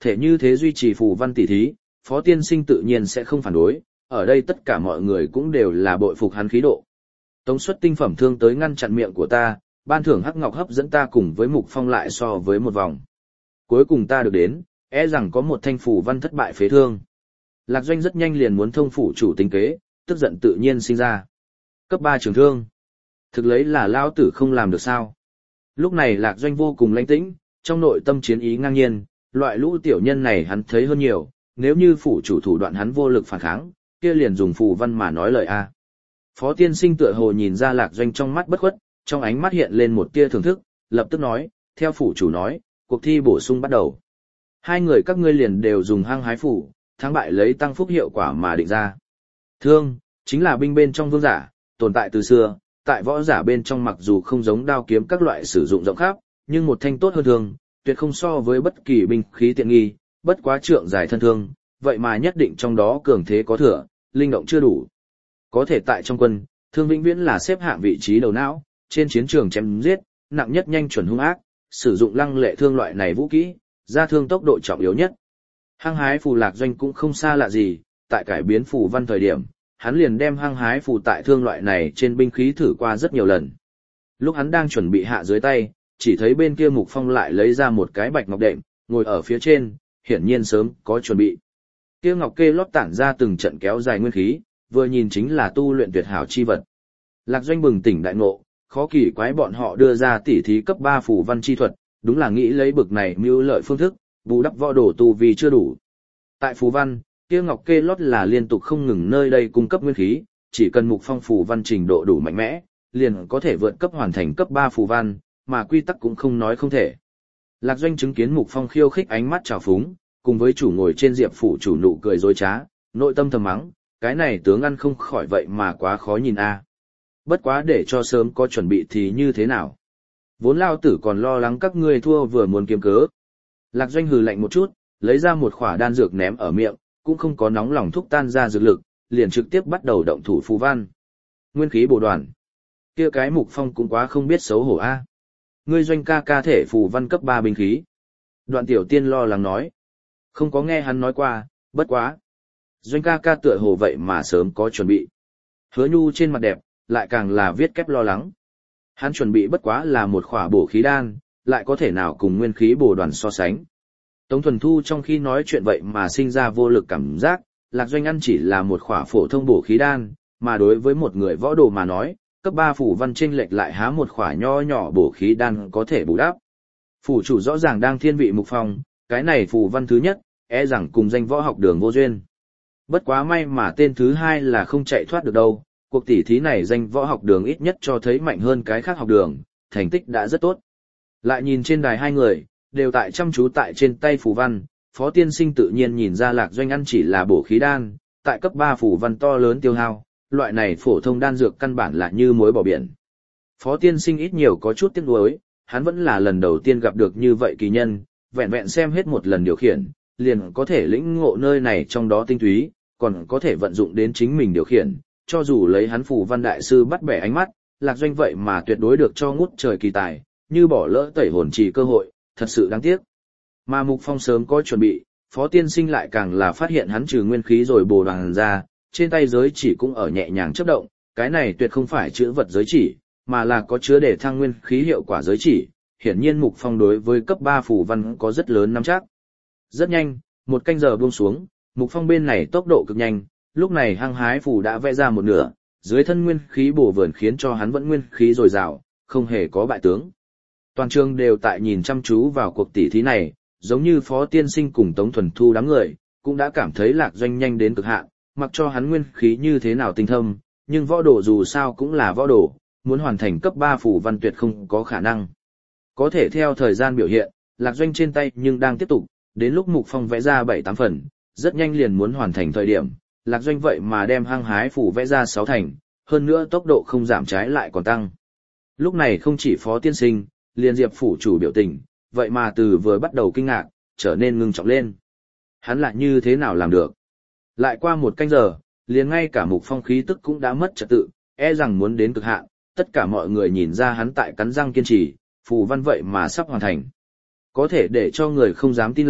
Thể như thế duy trì phù văn tỷ thí, Phó Tiên Sinh tự nhiên sẽ không phản đối, ở đây tất cả mọi người cũng đều là bội phục hắn khí độ. Tống xuất tinh phẩm thương tới ngăn chặn miệng của ta, ban thưởng hắc ngọc hấp dẫn ta cùng với Mục Phong lại so với một vòng. Cuối cùng ta được đến, rằng có một thanh phù văn thất bại phế thương. Lạc Doanh rất nhanh liền muốn thông phủ chủ tính kế, tức giận tự nhiên sinh ra. Cấp 3 trường thương. Thực lấy là lao tử không làm được sao. Lúc này Lạc Doanh vô cùng lãnh tĩnh, trong nội tâm chiến ý ngang nhiên, loại lũ tiểu nhân này hắn thấy hơn nhiều, nếu như phủ chủ thủ đoạn hắn vô lực phản kháng, kia liền dùng phù văn mà nói lời a. Phó Tiên Sinh tựa hồ nhìn ra Lạc Doanh trong mắt bất khuất, trong ánh mắt hiện lên một tia thưởng thức, lập tức nói, theo phủ chủ nói, cuộc thi bổ sung bắt đầu. Hai người các ngươi liền đều dùng hăng hái phủ, thắng bại lấy tăng phúc hiệu quả mà định ra. Thương, chính là binh bên trong vương giả, tồn tại từ xưa, tại võ giả bên trong mặc dù không giống đao kiếm các loại sử dụng rộng khắp, nhưng một thanh tốt hơn thương, tuyệt không so với bất kỳ binh khí tiện nghi, bất quá trượng dài thân thương, vậy mà nhất định trong đó cường thế có thừa, linh động chưa đủ. Có thể tại trong quân, thương vĩnh viễn là xếp hạng vị trí đầu não, trên chiến trường chém giết, nặng nhất nhanh chuẩn hung ác, sử dụng lăng lệ thương loại này vũ kỹ, ra thương tốc độ trọng yếu nhất. Hăng hái phù Lạc Doanh cũng không xa lạ gì, tại cải biến phù văn thời điểm, hắn liền đem hăng hái phù tại thương loại này trên binh khí thử qua rất nhiều lần. Lúc hắn đang chuẩn bị hạ dưới tay, chỉ thấy bên kia Mục Phong lại lấy ra một cái bạch ngọc đệm, ngồi ở phía trên, hiển nhiên sớm có chuẩn bị. Kia ngọc kê lót tản ra từng trận kéo dài nguyên khí, vừa nhìn chính là tu luyện tuyệt hảo chi vật. Lạc Doanh bừng tỉnh đại ngộ, khó kỳ quái bọn họ đưa ra tỉ thí cấp 3 phù văn chi thuật, đúng là nghĩ lấy bực này mưu lợi phương thức, bù đắp võ đồ tu vì chưa đủ. Tại phù văn, kia ngọc kê lót là liên tục không ngừng nơi đây cung cấp nguyên khí, chỉ cần Mục Phong phù văn trình độ đủ mạnh mẽ, liền có thể vượt cấp hoàn thành cấp 3 phù văn, mà quy tắc cũng không nói không thể. Lạc Doanh chứng kiến Mục Phong khiêu khích ánh mắt trào phúng, cùng với chủ ngồi trên diệp phủ chủ nụ cười dối trá, nội tâm thầm mắng, cái này tướng ăn không khỏi vậy mà quá khó nhìn a. Bất quá để cho sớm có chuẩn bị thì như thế nào? Vốn lao tử còn lo lắng các ngươi thua vừa muốn kiếm cớ. Lạc Doanh hừ lạnh một chút, lấy ra một khỏa đan dược ném ở miệng, cũng không có nóng lòng thúc tan ra dược lực, liền trực tiếp bắt đầu động thủ phù văn. Nguyên khí bổ đoàn. Kia cái Mục Phong cũng quá không biết xấu hổ a. Ngươi Doanh ca ca thể phù văn cấp 3 binh khí. Đoạn Tiểu Tiên lo lắng nói. Không có nghe hắn nói qua, bất quá. Doanh ca ca tựa hồ vậy mà sớm có chuẩn bị. Hứa Nhu trên mặt đẹp, lại càng là viết kép lo lắng. Hắn chuẩn bị bất quá là một khỏa bổ khí đan, lại có thể nào cùng nguyên khí bổ đoàn so sánh. Tống Thuần Thu trong khi nói chuyện vậy mà sinh ra vô lực cảm giác, Lạc Doanh ăn chỉ là một khỏa phổ thông bổ khí đan, mà đối với một người võ đồ mà nói, cấp 3 phủ văn chênh lệch lại há một khỏa nho nhỏ bổ khí đan có thể bù đắp. Phủ chủ rõ ràng đang thiên vị Mục Phong, cái này phù văn thứ nhất, rằng cùng danh võ học đường vô duyên. Bất quá may mà tên thứ hai là không chạy thoát được đâu, cuộc tỉ thí này danh võ học đường ít nhất cho thấy mạnh hơn cái khác học đường, thành tích đã rất tốt. Lại nhìn trên đài hai người, đều tại chăm chú tại trên tay phù văn, Phó Tiên Sinh tự nhiên nhìn ra Lạc Doanh ăn chỉ là bổ khí đan, tại cấp 3 phù văn to lớn tiêu hao, loại này phổ thông đan dược căn bản là như muối bỏ biển. Phó Tiên Sinh ít nhiều có chút tiếc nuối, hắn vẫn là lần đầu tiên gặp được như vậy kỳ nhân, vẹn vẹn xem hết một lần điều khiển, liền có thể lĩnh ngộ nơi này trong đó tinh túy, còn có thể vận dụng đến chính mình điều khiển, cho dù lấy hắn phù văn đại sư bắt bẻ ánh mắt, Lạc Doanh vậy mà tuyệt đối được cho ngút trời kỳ tài, như bỏ lỡ tẩy hồn trì cơ hội, thật sự đáng tiếc. Mà Mục Phong sớm có chuẩn bị, Phó Tiên Sinh lại càng là phát hiện hắn trừ nguyên khí rồi bổ đoàn ra, trên tay giới chỉ cũng ở nhẹ nhàng chớp động, cái này tuyệt không phải chữ vật giới chỉ, mà là có chứa để thăng nguyên khí hiệu quả giới chỉ. Hiển nhiên Mục Phong đối với cấp 3 phù văn có rất lớn nắm chắc. Rất nhanh, một canh giờ buông xuống, Mục Phong bên này tốc độ cực nhanh, lúc này hăng hái phù đã vẽ ra một nửa, dưới thân nguyên khí bổ vườn khiến cho hắn vẫn nguyên khí dồi dào, không hề có bại tướng. Toàn trường đều tại nhìn chăm chú vào cuộc tỷ thí này, giống như Phó Tiên Sinh cùng Tống Thuần Thu đám người, cũng đã cảm thấy Lạc Doanh nhanh đến cực hạn, mặc cho hắn nguyên khí như thế nào tinh thâm, nhưng võ đồ dù sao cũng là võ đồ, muốn hoàn thành cấp 3 phù văn tuyệt không có khả năng. Có thể theo thời gian biểu hiện, Lạc Doanh trên tay nhưng đang tiếp tục, đến lúc Mục Phong vẽ ra 7-8 phần, rất nhanh liền muốn hoàn thành thời điểm, Lạc Doanh vậy mà đem hăng hái phù vẽ ra 6 thành, hơn nữa tốc độ không giảm trái lại còn tăng. Lúc này không chỉ Phó Tiên Sinh, liền Diệp phủ chủ biểu tình, vậy mà từ vừa bắt đầu kinh ngạc, trở nên ngưng trọng lên. Hắn lại như thế nào làm được? Lại qua một canh giờ, liền ngay cả Mục Phong khí tức cũng đã mất trật tự, rằng muốn đến cực hạn, tất cả mọi người nhìn ra hắn tại cắn răng kiên trì, phù văn vậy mà sắp hoàn thành. Có thể để cho người không dám tin là,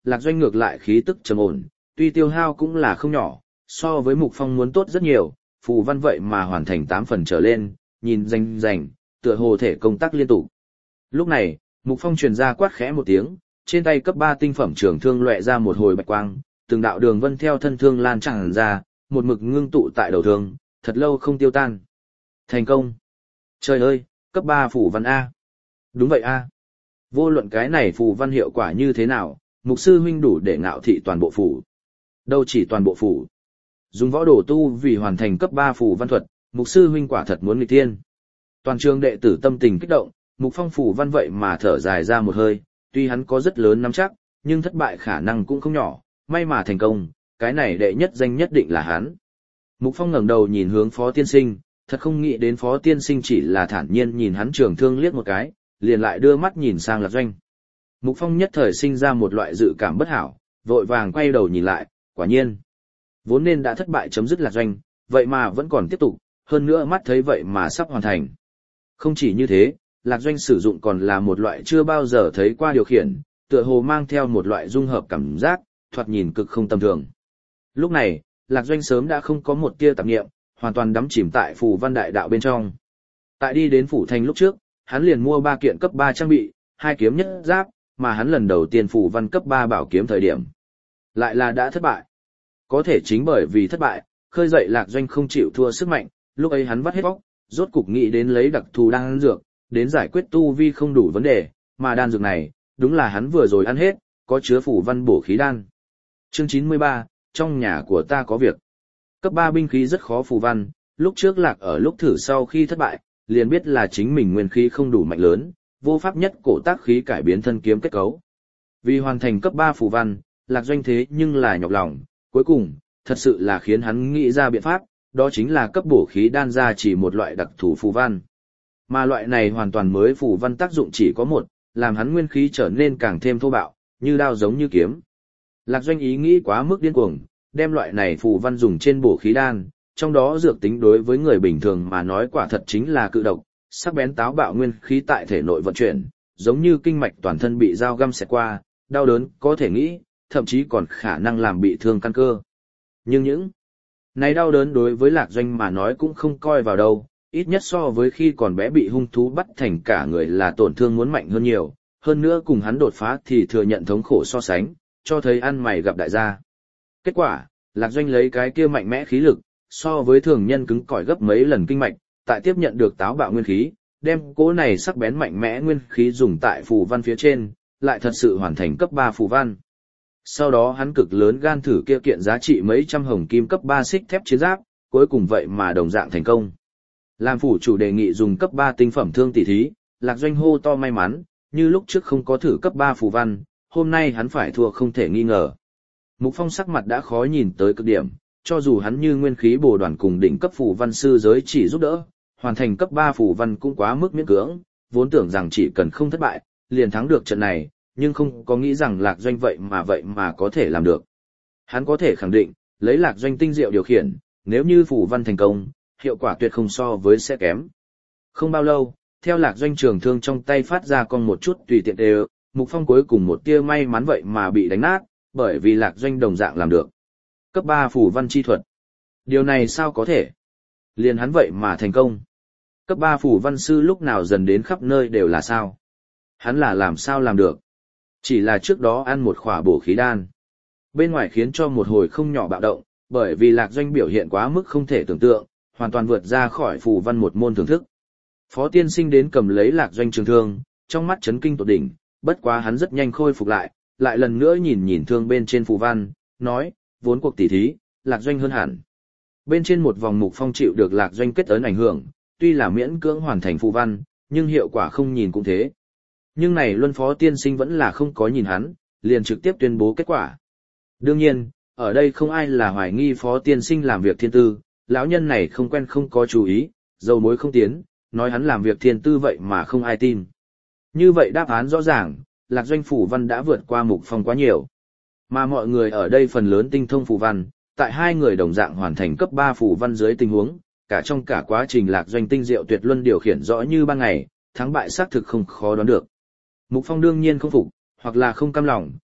Lạc Doanh ngược lại khí tức trầm ổn, tuy tiêu hao cũng là không nhỏ, so với Mục Phong muốn tốt rất nhiều, phù văn vậy mà hoàn thành 8 phần trở lên, nhìn rành, tựa hồ thể công tác liên tục. Lúc này, Mục Phong truyền ra quát khẽ một tiếng, trên tay cấp 3 tinh phẩm trường thương lóe ra một hồi bạch quang, từng đạo đường vân theo thân thương lan tràn ra, một mực ngưng tụ tại đầu thương, thật lâu không tiêu tan. Thành công. Trời ơi, cấp 3 phù văn A. Đúng vậy A. Vô luận cái này phù văn hiệu quả như thế nào, Mục sư huynh đủ để ngạo thị toàn bộ phủ. Đâu chỉ toàn bộ phủ. Dùng võ đồ tu vì hoàn thành cấp 3 phù văn thuật, Mục sư huynh quả thật muốn nghịch thiên. Toàn trường đệ tử tâm tình kích động, Mục Phong phù văn vậy mà thở dài ra một hơi, tuy hắn có rất lớn nắm chắc, nhưng thất bại khả năng cũng không nhỏ, may mà thành công, cái này đệ nhất danh nhất định là hắn. Mục Phong ngẩng đầu nhìn hướng Phó Tiên Sinh, thật không nghĩ đến Phó Tiên Sinh chỉ là thản nhiên nhìn hắn trường thương liếc một cái, liền lại đưa mắt nhìn sang Lạc Doanh. Mục Phong nhất thời sinh ra một loại dự cảm bất hảo, vội vàng quay đầu nhìn lại, quả nhiên. Vốn nên đã thất bại chấm dứt Lạc Doanh, vậy mà vẫn còn tiếp tục, hơn nữa mắt thấy vậy mà sắp hoàn thành. Không chỉ như thế, Lạc Doanh sử dụng còn là một loại chưa bao giờ thấy qua điều khiển, tựa hồ mang theo một loại dung hợp cảm giác, thoạt nhìn cực không tầm thường. Lúc này, Lạc Doanh sớm đã không có một tia tạp niệm, hoàn toàn đắm chìm tại phù văn đại đạo bên trong. Tại đi đến phủ thành lúc trước, hắn liền mua 3 kiện cấp 3 trang bị, 2 kiếm nhất giáp, mà hắn lần đầu tiên phù văn cấp 3 bảo kiếm thời điểm. Lại là đã thất bại. Có thể chính bởi vì thất bại, khơi dậy Lạc Doanh không chịu thua sức mạnh, lúc ấy hắn vắt hết bóc, rốt cục nghĩ đến lấy đặc thù đan dược, đến giải quyết tu vi không đủ vấn đề, mà đan dược này, đúng là hắn vừa rồi ăn hết, có chứa phù văn bổ khí đan. Chương 93, trong nhà của ta có việc. Cấp 3 binh khí rất khó phù văn, lúc trước Lạc ở lúc thử sau khi thất bại, liền biết là chính mình nguyên khí không đủ mạnh lớn, vô pháp nhất cổ tác khí cải biến thân kiếm kết cấu. Vì hoàn thành cấp 3 phù văn, Lạc Doanh thế nhưng là nhọc lòng, cuối cùng, thật sự là khiến hắn nghĩ ra biện pháp, đó chính là cấp bổ khí đan ra chỉ một loại đặc thù phù văn. Mà loại này hoàn toàn mới phù văn tác dụng chỉ có một, làm hắn nguyên khí trở nên càng thêm thô bạo, như đao giống như kiếm. Lạc Doanh ý nghĩ quá mức điên cuồng, đem loại này phù văn dùng trên bổ khí đan, trong đó dược tính đối với người bình thường mà nói quả thật chính là cự độc, sắc bén táo bạo nguyên khí tại thể nội vận chuyển, giống như kinh mạch toàn thân bị dao găm xẹt qua, đau đớn có thể nghĩ, thậm chí còn khả năng làm bị thương căn cơ. Nhưng những này đau đớn đối với Lạc Doanh mà nói cũng không coi vào đâu, ít nhất so với khi còn bé bị hung thú bắt thành cả người là tổn thương muốn mạnh hơn nhiều, hơn nữa cùng hắn đột phá thì thừa nhận thống khổ so sánh, cho thấy ăn mày gặp đại gia. Kết quả, Lạc Doanh lấy cái kia mạnh mẽ khí lực, so với thường nhân cứng cỏi gấp mấy lần kinh mạch, tại tiếp nhận được táo bạo nguyên khí, đem cỗ này sắc bén mạnh mẽ nguyên khí dùng tại phù văn phía trên, lại thật sự hoàn thành cấp 3 phù văn. Sau đó hắn cực lớn gan thử kia kiện giá trị mấy trăm hồng kim cấp 3 xích thép chiến giáp, cuối cùng vậy mà đồng dạng thành công. Làm phủ chủ đề nghị dùng cấp 3 tinh phẩm thương tỷ thí, Lạc Doanh hô to may mắn, như lúc trước không có thử cấp 3 phù văn, hôm nay hắn phải thua không thể nghi ngờ. Mục Phong sắc mặt đã khó nhìn tới cực điểm, cho dù hắn như nguyên khí bổ đoàn cùng đỉnh cấp phù văn sư giới chỉ giúp đỡ, hoàn thành cấp 3 phù văn cũng quá mức miễn cưỡng, vốn tưởng rằng chỉ cần không thất bại, liền thắng được trận này, nhưng không có nghĩ rằng Lạc Doanh vậy mà có thể làm được. Hắn có thể khẳng định, lấy Lạc Doanh tinh diệu điều khiển, nếu như phù văn thành công, hiệu quả tuyệt không so với sẽ kém. Không bao lâu, theo Lạc Doanh trường thương trong tay phát ra con một chút tùy tiện đều, Mục Phong cuối cùng một tia may mắn vậy mà bị đánh nát, bởi vì Lạc Doanh đồng dạng làm được. Cấp 3 phù văn chi thuật. Điều này sao có thể? Liền hắn vậy mà thành công. Cấp 3 phù văn sư lúc nào dần đến khắp nơi đều là sao? Hắn là làm sao làm được? Chỉ là trước đó ăn một khỏa bổ khí đan. Bên ngoài khiến cho một hồi không nhỏ bạo động, bởi vì Lạc Doanh biểu hiện quá mức không thể tưởng tượng, hoàn toàn vượt ra khỏi phù văn một môn thưởng thức. Phó Tiên Sinh đến cầm lấy Lạc Doanh trường thương, trong mắt chấn kinh tột đỉnh, bất quá hắn rất nhanh khôi phục lại, lại lần nữa nhìn thương bên trên phù văn, nói, vốn cuộc tỉ thí, Lạc Doanh hơn hẳn. Bên trên một vòng Mục Phong chịu được Lạc Doanh kết ấn ảnh hưởng, tuy là miễn cưỡng hoàn thành phù văn, nhưng hiệu quả không nhìn cũng thế. Nhưng này Luân Phó Tiên Sinh vẫn là không có nhìn hắn, liền trực tiếp tuyên bố kết quả. Đương nhiên, ở đây không ai là hoài nghi Phó Tiên Sinh làm việc thiên tư, lão nhân này không quen không có chú ý, dầu muối không tiến, nói hắn làm việc thiên tư vậy mà không ai tin. Như vậy đáp án rõ ràng, Lạc Doanh phù văn đã vượt qua Mục Phong quá nhiều. Mà mọi người ở đây phần lớn tinh thông phù văn, tại hai người đồng dạng hoàn thành cấp 3 phù văn dưới tình huống, cả trong cả quá trình Lạc Doanh tinh diệu tuyệt luân điều khiển rõ như ban ngày, thắng bại xác thực không khó đoán được. Mục Phong đương nhiên không phục, hoặc là không cam lòng,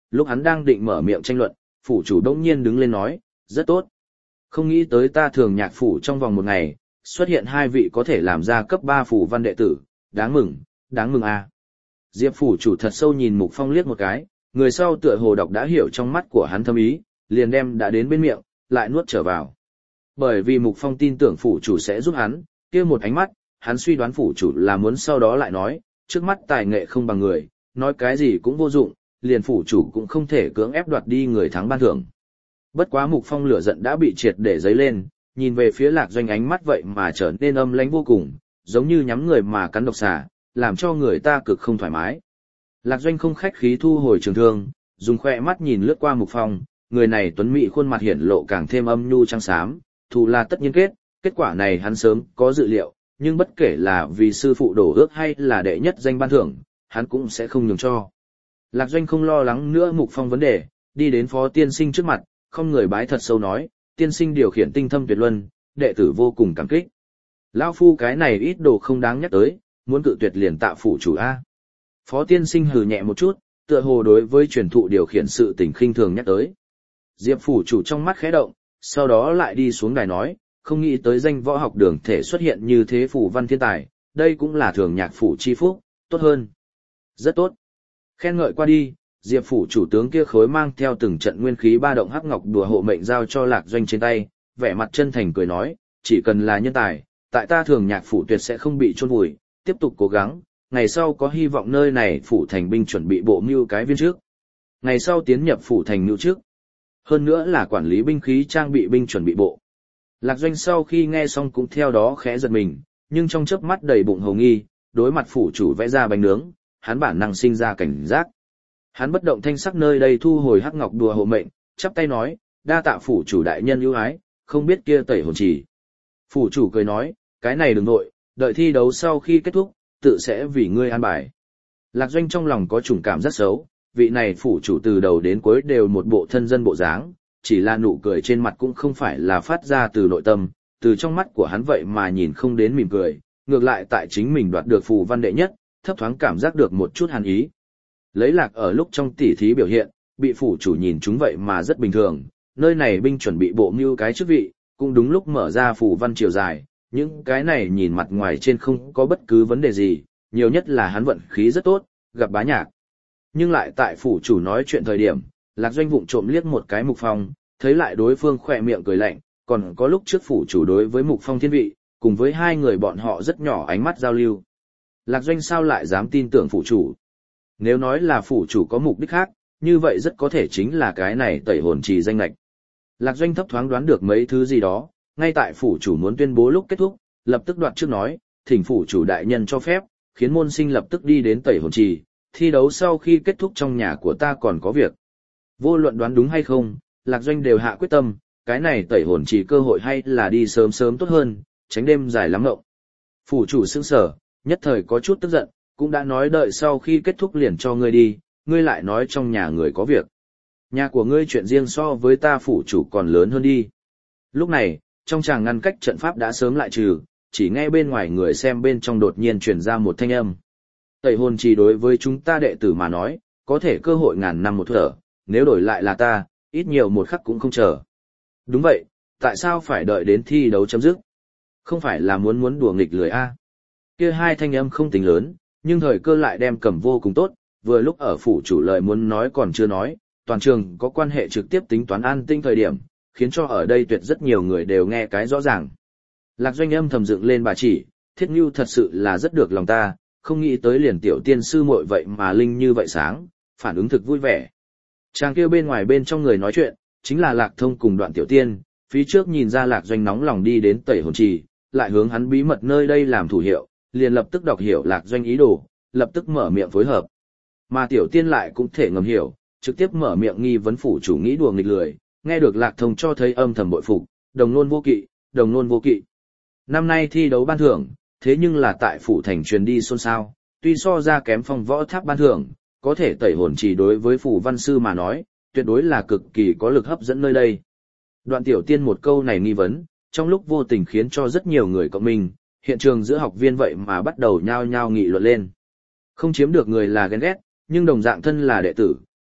lúc hắn đang định mở miệng tranh luận, phủ chủ đông nhiên đứng lên nói, rất tốt. Không nghĩ tới ta thường nhạc phủ trong vòng một ngày, xuất hiện hai vị có thể làm ra cấp 3 phủ văn đệ tử, đáng mừng a. Diệp phủ chủ thật sâu nhìn Mục Phong liếc một cái, người sau tựa hồ đọc đã hiểu trong mắt của hắn thâm ý, liền đem đã đến bên miệng, lại nuốt trở vào. Bởi vì Mục Phong tin tưởng phủ chủ sẽ giúp hắn, kia một ánh mắt, hắn suy đoán phủ chủ là muốn sau đó lại nói, trước mắt tài nghệ không bằng người, nói cái gì cũng vô dụng, liền phủ chủ cũng không thể cưỡng ép đoạt đi người thắng ban thưởng. Bất quá Mục Phong lửa giận đã bị triệt để dấy lên, nhìn về phía Lạc Doanh ánh mắt vậy mà trở nên âm lãnh vô cùng, giống như nhắm người mà cắn độc xà, làm cho người ta cực không thoải mái. Lạc Doanh không khách khí thu hồi trường thương, dùng khoe mắt nhìn lướt qua Mục Phong, người này tuấn mỹ khuôn mặt hiển lộ càng thêm âm nhu trắng xám, thù là tất nhiên kết quả này hắn sớm có dự liệu, nhưng bất kể là vì sư phụ đổ ước hay là đệ nhất danh ban thưởng, hắn cũng sẽ không nhường cho. Lạc Doanh không lo lắng nữa Mục Phong vấn đề, đi đến Phó Tiên Sinh trước mặt, không người bái thật sâu nói, tiên sinh điều khiển tinh thâm tuyệt luân, đệ tử vô cùng cảm kích. Lão phu cái này ít đồ không đáng nhắc tới, muốn cự tuyệt liền tạ phủ chủ a. Phó Tiên Sinh hừ nhẹ một chút, tựa hồ đối với truyền thụ điều khiển sự tình khinh thường nhắc tới. Diệp phủ chủ trong mắt khẽ động, sau đó lại đi xuống đài nói, không nghĩ tới danh võ học đường thể xuất hiện như thế phủ văn thiên tài, đây cũng là thường nhạc phủ chi phúc, tốt hơn. Rất tốt. Khen ngợi qua đi, Diệp phủ chủ tướng kia khối mang theo từng trận nguyên khí ba động hắc ngọc đùa hộ mệnh giao cho Lạc Doanh trên tay, vẻ mặt chân thành cười nói, chỉ cần là nhân tài, tại ta thường nhạc phủ tuyệt sẽ không bị chôn vùi, tiếp tục cố gắng, ngày sau có hy vọng nơi này phủ thành binh chuẩn bị bộ mưu cái viên trước. Ngày sau tiến nhập phủ thành mưu trước. Hơn nữa là quản lý binh khí trang bị binh chuẩn bị bộ. Lạc Doanh sau khi nghe xong cũng theo đó khẽ giật mình, nhưng trong chớp mắt đầy bụng hồng nghi, đối mặt phủ chủ vẽ ra bánh nướng, hắn bản năng sinh ra cảnh giác. Hắn bất động thanh sắc nơi đây thu hồi hắc ngọc đùa hộ mệnh, chắp tay nói, đa tạ phủ chủ đại nhân ưu ái, không biết kia tẩy hồn trì. Phủ chủ cười nói, cái này đừng nội, đợi thi đấu sau khi kết thúc, tự sẽ vì ngươi an bài. Lạc Doanh trong lòng có chủng cảm rất xấu, vị này phủ chủ từ đầu đến cuối đều một bộ thân dân bộ dáng, chỉ là nụ cười trên mặt cũng không phải là phát ra từ nội tâm, từ trong mắt của hắn vậy mà nhìn không đến mỉm cười, ngược lại tại chính mình đoạt được phù văn đệ nhất, thấp thoáng cảm giác được một chút hàn ý. Lấy Lạc ở lúc trong tỉ thí biểu hiện, bị phủ chủ nhìn chúng vậy mà rất bình thường, nơi này binh chuẩn bị bộ mưu cái chức vị, cũng đúng lúc mở ra phù văn chiều dài, những cái này nhìn mặt ngoài trên không có bất cứ vấn đề gì, nhiều nhất là hắn vận khí rất tốt, gặp bá nhạc. Nhưng lại tại phủ chủ nói chuyện thời điểm, Lạc Doanh vụng trộm liếc một cái Mục Phong, thấy lại đối phương khỏe miệng cười lạnh, còn có lúc trước phủ chủ đối với Mục Phong thiên vị, cùng với hai người bọn họ rất nhỏ ánh mắt giao lưu. Lạc Doanh sao lại dám tin tưởng phủ chủ? Nếu nói là phủ chủ có mục đích khác, như vậy rất có thể chính là cái này tẩy hồn trì danh lệch. Lạc Doanh thấp thoáng đoán được mấy thứ gì đó, ngay tại phủ chủ muốn tuyên bố lúc kết thúc, lập tức đoạt trước nói, thỉnh phủ chủ đại nhân cho phép, khiến môn sinh lập tức đi đến tẩy hồn trì, thi đấu sau khi kết thúc trong nhà của ta còn có việc. Vô luận đoán đúng hay không, Lạc Doanh đều hạ quyết tâm, cái này tẩy hồn trì cơ hội hay là đi sớm sớm tốt hơn, tránh đêm dài lắm ngộng. Phủ chủ sững sờ, nhất thời có chút tức giận, cũng đã nói đợi sau khi kết thúc liền cho ngươi đi, ngươi lại nói trong nhà người có việc. Nhà của ngươi chuyện riêng so với ta phủ chủ còn lớn hơn đi. Lúc này, trong tràng ngăn cách trận pháp đã sớm lại trừ, chỉ nghe bên ngoài người xem bên trong đột nhiên truyền ra một thanh âm. Tẩy hồn trì đối với chúng ta đệ tử mà nói, có thể cơ hội ngàn năm một thở, nếu đổi lại là ta, ít nhiều một khắc cũng không chờ. Đúng vậy, tại sao phải đợi đến thi đấu chấm dứt? Không phải là muốn đùa nghịch lười a? Kia hai thanh âm không tính lớn, nhưng thời cơ lại đem cầm vô cùng tốt, vừa lúc ở phủ chủ lời muốn nói còn chưa nói, toàn trường có quan hệ trực tiếp tính toán an tinh thời điểm, khiến cho ở đây tuyệt rất nhiều người đều nghe cái rõ ràng. Lạc Doanh âm thầm dựng lên bà chỉ, Thiết Nhu thật sự là rất được lòng ta, không nghĩ tới liền tiểu tiên sư muội vậy mà linh như vậy sáng, phản ứng thực vui vẻ. Chàng kêu bên ngoài bên trong người nói chuyện, chính là Lạc Thông cùng Đoạn tiểu tiên, phía trước nhìn ra Lạc Doanh nóng lòng đi đến tẩy hồn trì, lại hướng hắn bí mật nơi đây làm thủ hiệu, liền lập tức đọc hiểu Lạc Doanh ý đồ, lập tức mở miệng phối hợp. Mà tiểu tiên lại cũng thể ngầm hiểu, trực tiếp mở miệng nghi vấn phủ chủ nghĩ đùa nghịch lười, nghe được Lạc Thông cho thấy âm thầm bội phục, đồng nôn vô kỵ, đồng nôn vô kỵ. Năm nay thi đấu ban thưởng, thế nhưng là tại phủ thành truyền đi xôn xao, tuy so ra kém Phong Võ Tháp ban thưởng, có thể tẩy hồn chỉ đối với phủ văn sư mà nói, tuyệt đối là cực kỳ có lực hấp dẫn nơi đây. Đoạn tiểu tiên một câu này nghi vấn, trong lúc vô tình khiến cho rất nhiều người cộng mình, hiện trường giữa học viên vậy mà bắt đầu nhao nhao nghị luận lên. Không chiếm được người là ghen ghét, nhưng đồng dạng thân là đệ tử,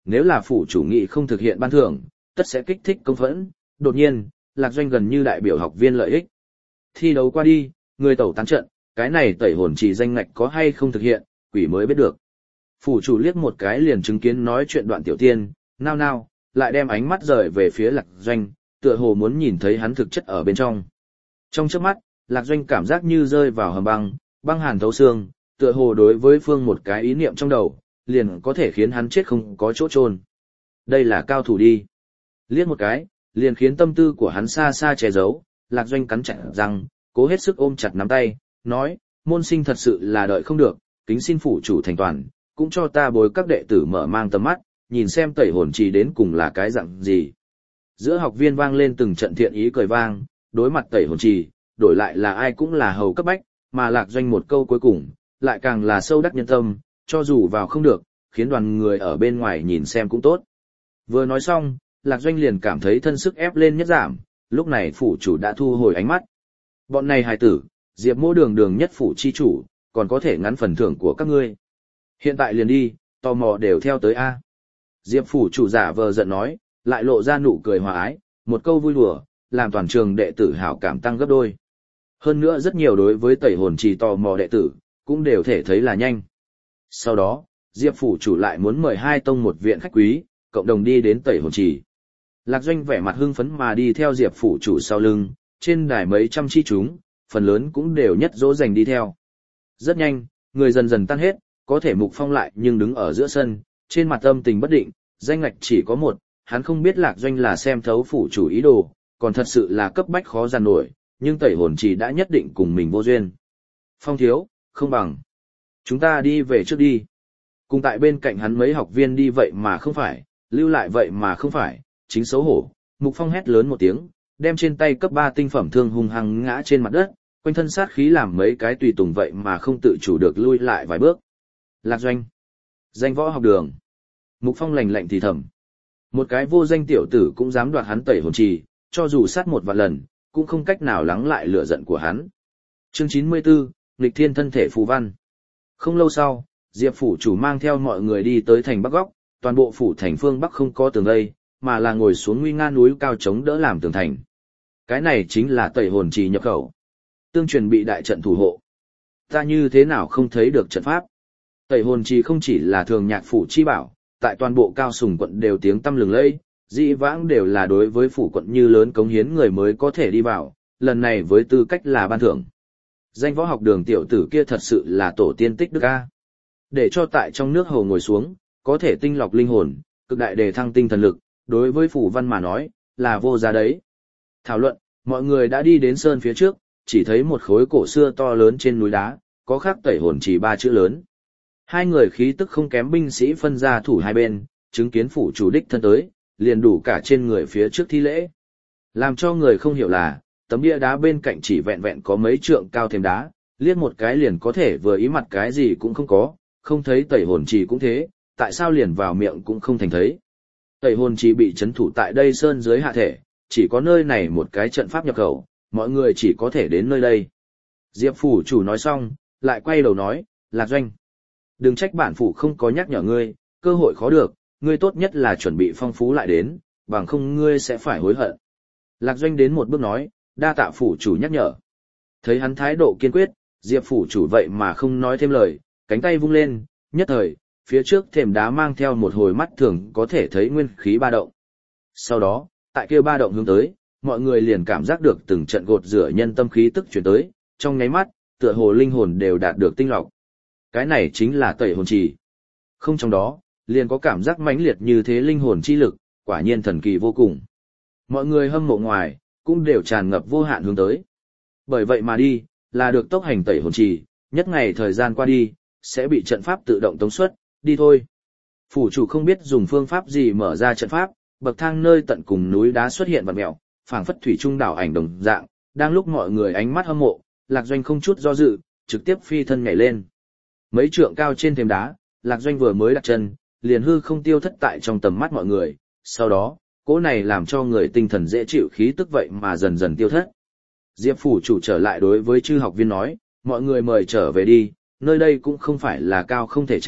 nếu là phủ chủ nghị không thực hiện ban thưởng, tất sẽ kích thích công phẫn. Đột nhiên, Lạc Doanh gần như đại biểu học viên lợi ích. Thi đấu qua đi, người tẩu tán trận, cái này tẩy hồn trì danh ngạch có hay không thực hiện, quỷ mới biết được. Phủ chủ liếc một cái liền chứng kiến nói chuyện Đoạn Tiểu Tiên, nao nao, lại đem ánh mắt rời về phía Lạc Doanh, tựa hồ muốn nhìn thấy hắn thực chất ở bên trong. Trong chớp mắt, Lạc Doanh cảm giác như rơi vào hầm băng, băng hàn thấu xương, tựa hồ đối với phương một cái ý niệm trong đầu, liền có thể khiến hắn chết không có chỗ chôn. Đây là cao thủ đi. Liếc một cái, liền khiến tâm tư của hắn xa xa che giấu, Lạc Doanh cắn chặt răng, cố hết sức ôm chặt nắm tay, nói, môn sinh thật sự là đợi không được, kính xin phủ chủ thành toàn, cũng cho ta bồi các đệ tử mở mang tầm mắt, nhìn xem tẩy hồn trì đến cùng là cái dạng gì. Giữa học viên vang lên từng trận thiện ý cười vang, đối mặt tẩy hồn trì, đổi lại là ai cũng là hầu cấp bách, mà Lạc Doanh một câu cuối cùng, lại càng là sâu đắc nhân tâm, cho dù vào không được, khiến đoàn người ở bên ngoài nhìn xem cũng tốt. Vừa nói xong, Lạc Doanh liền cảm thấy thân sức ép lên nhất giảm, lúc này phủ chủ đã thu hồi ánh mắt. Bọn này hài tử, Diệp Mỗ đường đường nhất phủ chi chủ, còn có thể ngắn phần thưởng của các ngươi. Hiện tại liền đi, tò mò đều theo tới A. Diệp phủ chủ giả vờ giận nói, lại lộ ra nụ cười hòa ái, một câu vui đùa, làm toàn trường đệ tử hảo cảm tăng gấp đôi. Hơn nữa rất nhiều đối với tẩy hồn trì tò mò đệ tử, cũng đều thể thấy là nhanh. Sau đó, Diệp phủ chủ lại muốn mời hai tông một viện khách quý, cộng đồng đi đến tẩy hồn trì. Lạc Doanh vẻ mặt hưng phấn mà đi theo Diệp phủ chủ sau lưng, trên đài mấy trăm chi chúng, phần lớn cũng đều nhất dỗ dành đi theo. Rất nhanh, người dần dần tan hết, có thể Mục Phong lại nhưng đứng ở giữa sân, trên mặt âm tình bất định, danh ngạch chỉ có một, hắn không biết Lạc Doanh là xem thấu phủ chủ ý đồ, còn thật sự là cấp bách khó giàn nổi, nhưng tẩy hồn trì đã nhất định cùng mình vô duyên. Phong thiếu, không bằng. Chúng ta đi về trước đi. Cùng tại bên cạnh hắn mấy học viên đi vậy mà không phải, lưu lại vậy mà không phải, chính xấu hổ. Mục Phong hét lớn một tiếng, đem trên tay cấp 3 tinh phẩm thương hung hăng ngã trên mặt đất, quanh thân sát khí làm mấy cái tùy tùng vậy mà không tự chủ được lui lại vài bước. Lạc Doanh. Danh võ học đường. Mục Phong lạnh lạnh thì thầm. Một cái vô danh tiểu tử cũng dám đoạt hắn tẩy hồn trì, cho dù sát một vạn lần, cũng không cách nào lắng lại lửa giận của hắn. Chương 94, nghịch thiên thân thể phù văn. Không lâu sau, Diệp phủ chủ mang theo mọi người đi tới thành Bắc góc, toàn bộ phủ thành phương Bắc không có tường vây, mà là ngồi xuống nguy nga núi cao chống đỡ làm tường thành. Cái này chính là tẩy hồn trì nhập khẩu. Tương truyền bị đại trận thủ hộ. Ta như thế nào không thấy được trận pháp? Tẩy hồn trì không chỉ là thường nhạc phủ chi bảo, tại toàn bộ Cao Sùng quận đều tiếng tăm lừng lẫy, dĩ vãng đều là đối với phủ quận như lớn cống hiến người mới có thể đi vào, lần này với tư cách là ban thưởng. Danh võ học đường tiểu tử kia thật sự là tổ tiên tích đức a. Để cho tại trong nước hồ ngồi xuống, có thể tinh lọc linh hồn, cực đại đề thăng tinh thần lực, đối với phủ văn mà nói, là vô giá đấy. Thảo luận, mọi người đã đi đến sơn phía trước, chỉ thấy một khối cổ xưa to lớn trên núi đá, có khắc tẩy hồn trì 3 chữ lớn. Hai người khí tức không kém binh sĩ phân ra thủ hai bên, chứng kiến phủ chủ đích thân tới, liền đủ cả trên người phía trước thi lễ. Làm cho người không hiểu là, tấm bia đá bên cạnh chỉ vẹn vẹn có mấy trượng cao thêm đá, liếc một cái liền có thể vừa ý mặt cái gì cũng không có, không thấy tẩy hồn trì cũng thế, tại sao liền vào miệng cũng không thành thấy. Tẩy hồn trì bị trấn thủ tại đây sơn dưới hạ thể, chỉ có nơi này một cái trận pháp nhập khẩu, mọi người chỉ có thể đến nơi đây. Diệp phủ chủ nói xong, lại quay đầu nói, Lạc Doanh. Đừng trách bản phủ không có nhắc nhở ngươi, cơ hội khó được, ngươi tốt nhất là chuẩn bị phong phú lại đến, bằng không ngươi sẽ phải hối hận. Lạc Doanh đến một bước nói, đa tạ phủ chủ nhắc nhở. Thấy hắn thái độ kiên quyết, Diệp phủ chủ vậy mà không nói thêm lời, cánh tay vung lên, nhất thời, phía trước thềm đá mang theo một hồi mắt thường có thể thấy nguyên khí ba động. Sau đó, tại kia ba động hướng tới, mọi người liền cảm giác được từng trận gột rửa nhân tâm khí tức chuyển tới, trong nháy mắt, tựa hồ linh hồn đều đạt được tinh lọc. Cái này chính là tẩy hồn trì. Không trong đó, liền có cảm giác mãnh liệt như thế linh hồn chi lực, quả nhiên thần kỳ vô cùng. Mọi người hâm mộ ngoài, cũng đều tràn ngập vô hạn hướng tới. Bởi vậy mà đi, là được tốc hành tẩy hồn trì, nhất ngày thời gian qua đi, sẽ bị trận pháp tự động tống xuất, đi thôi. Phủ chủ không biết dùng phương pháp gì mở ra trận pháp, bậc thang nơi tận cùng núi đá xuất hiện vặn mèo, phảng phất thủy trung đảo ảnh đồng dạng, đang lúc mọi người ánh mắt hâm mộ, Lạc Doanh không chút do dự, trực tiếp phi thân nhảy lên. Mấy trượng cao trên thềm đá, Lạc Doanh vừa mới đặt chân, liền hư không tiêu thất tại trong tầm mắt mọi người, sau đó, cỗ này làm cho người tinh thần dễ chịu khí tức vậy mà dần dần tiêu thất. Diệp phủ chủ trở lại đối với chư học viên nói, mọi người mời trở về đi, nơi đây cũng không phải là cao không thể chạm,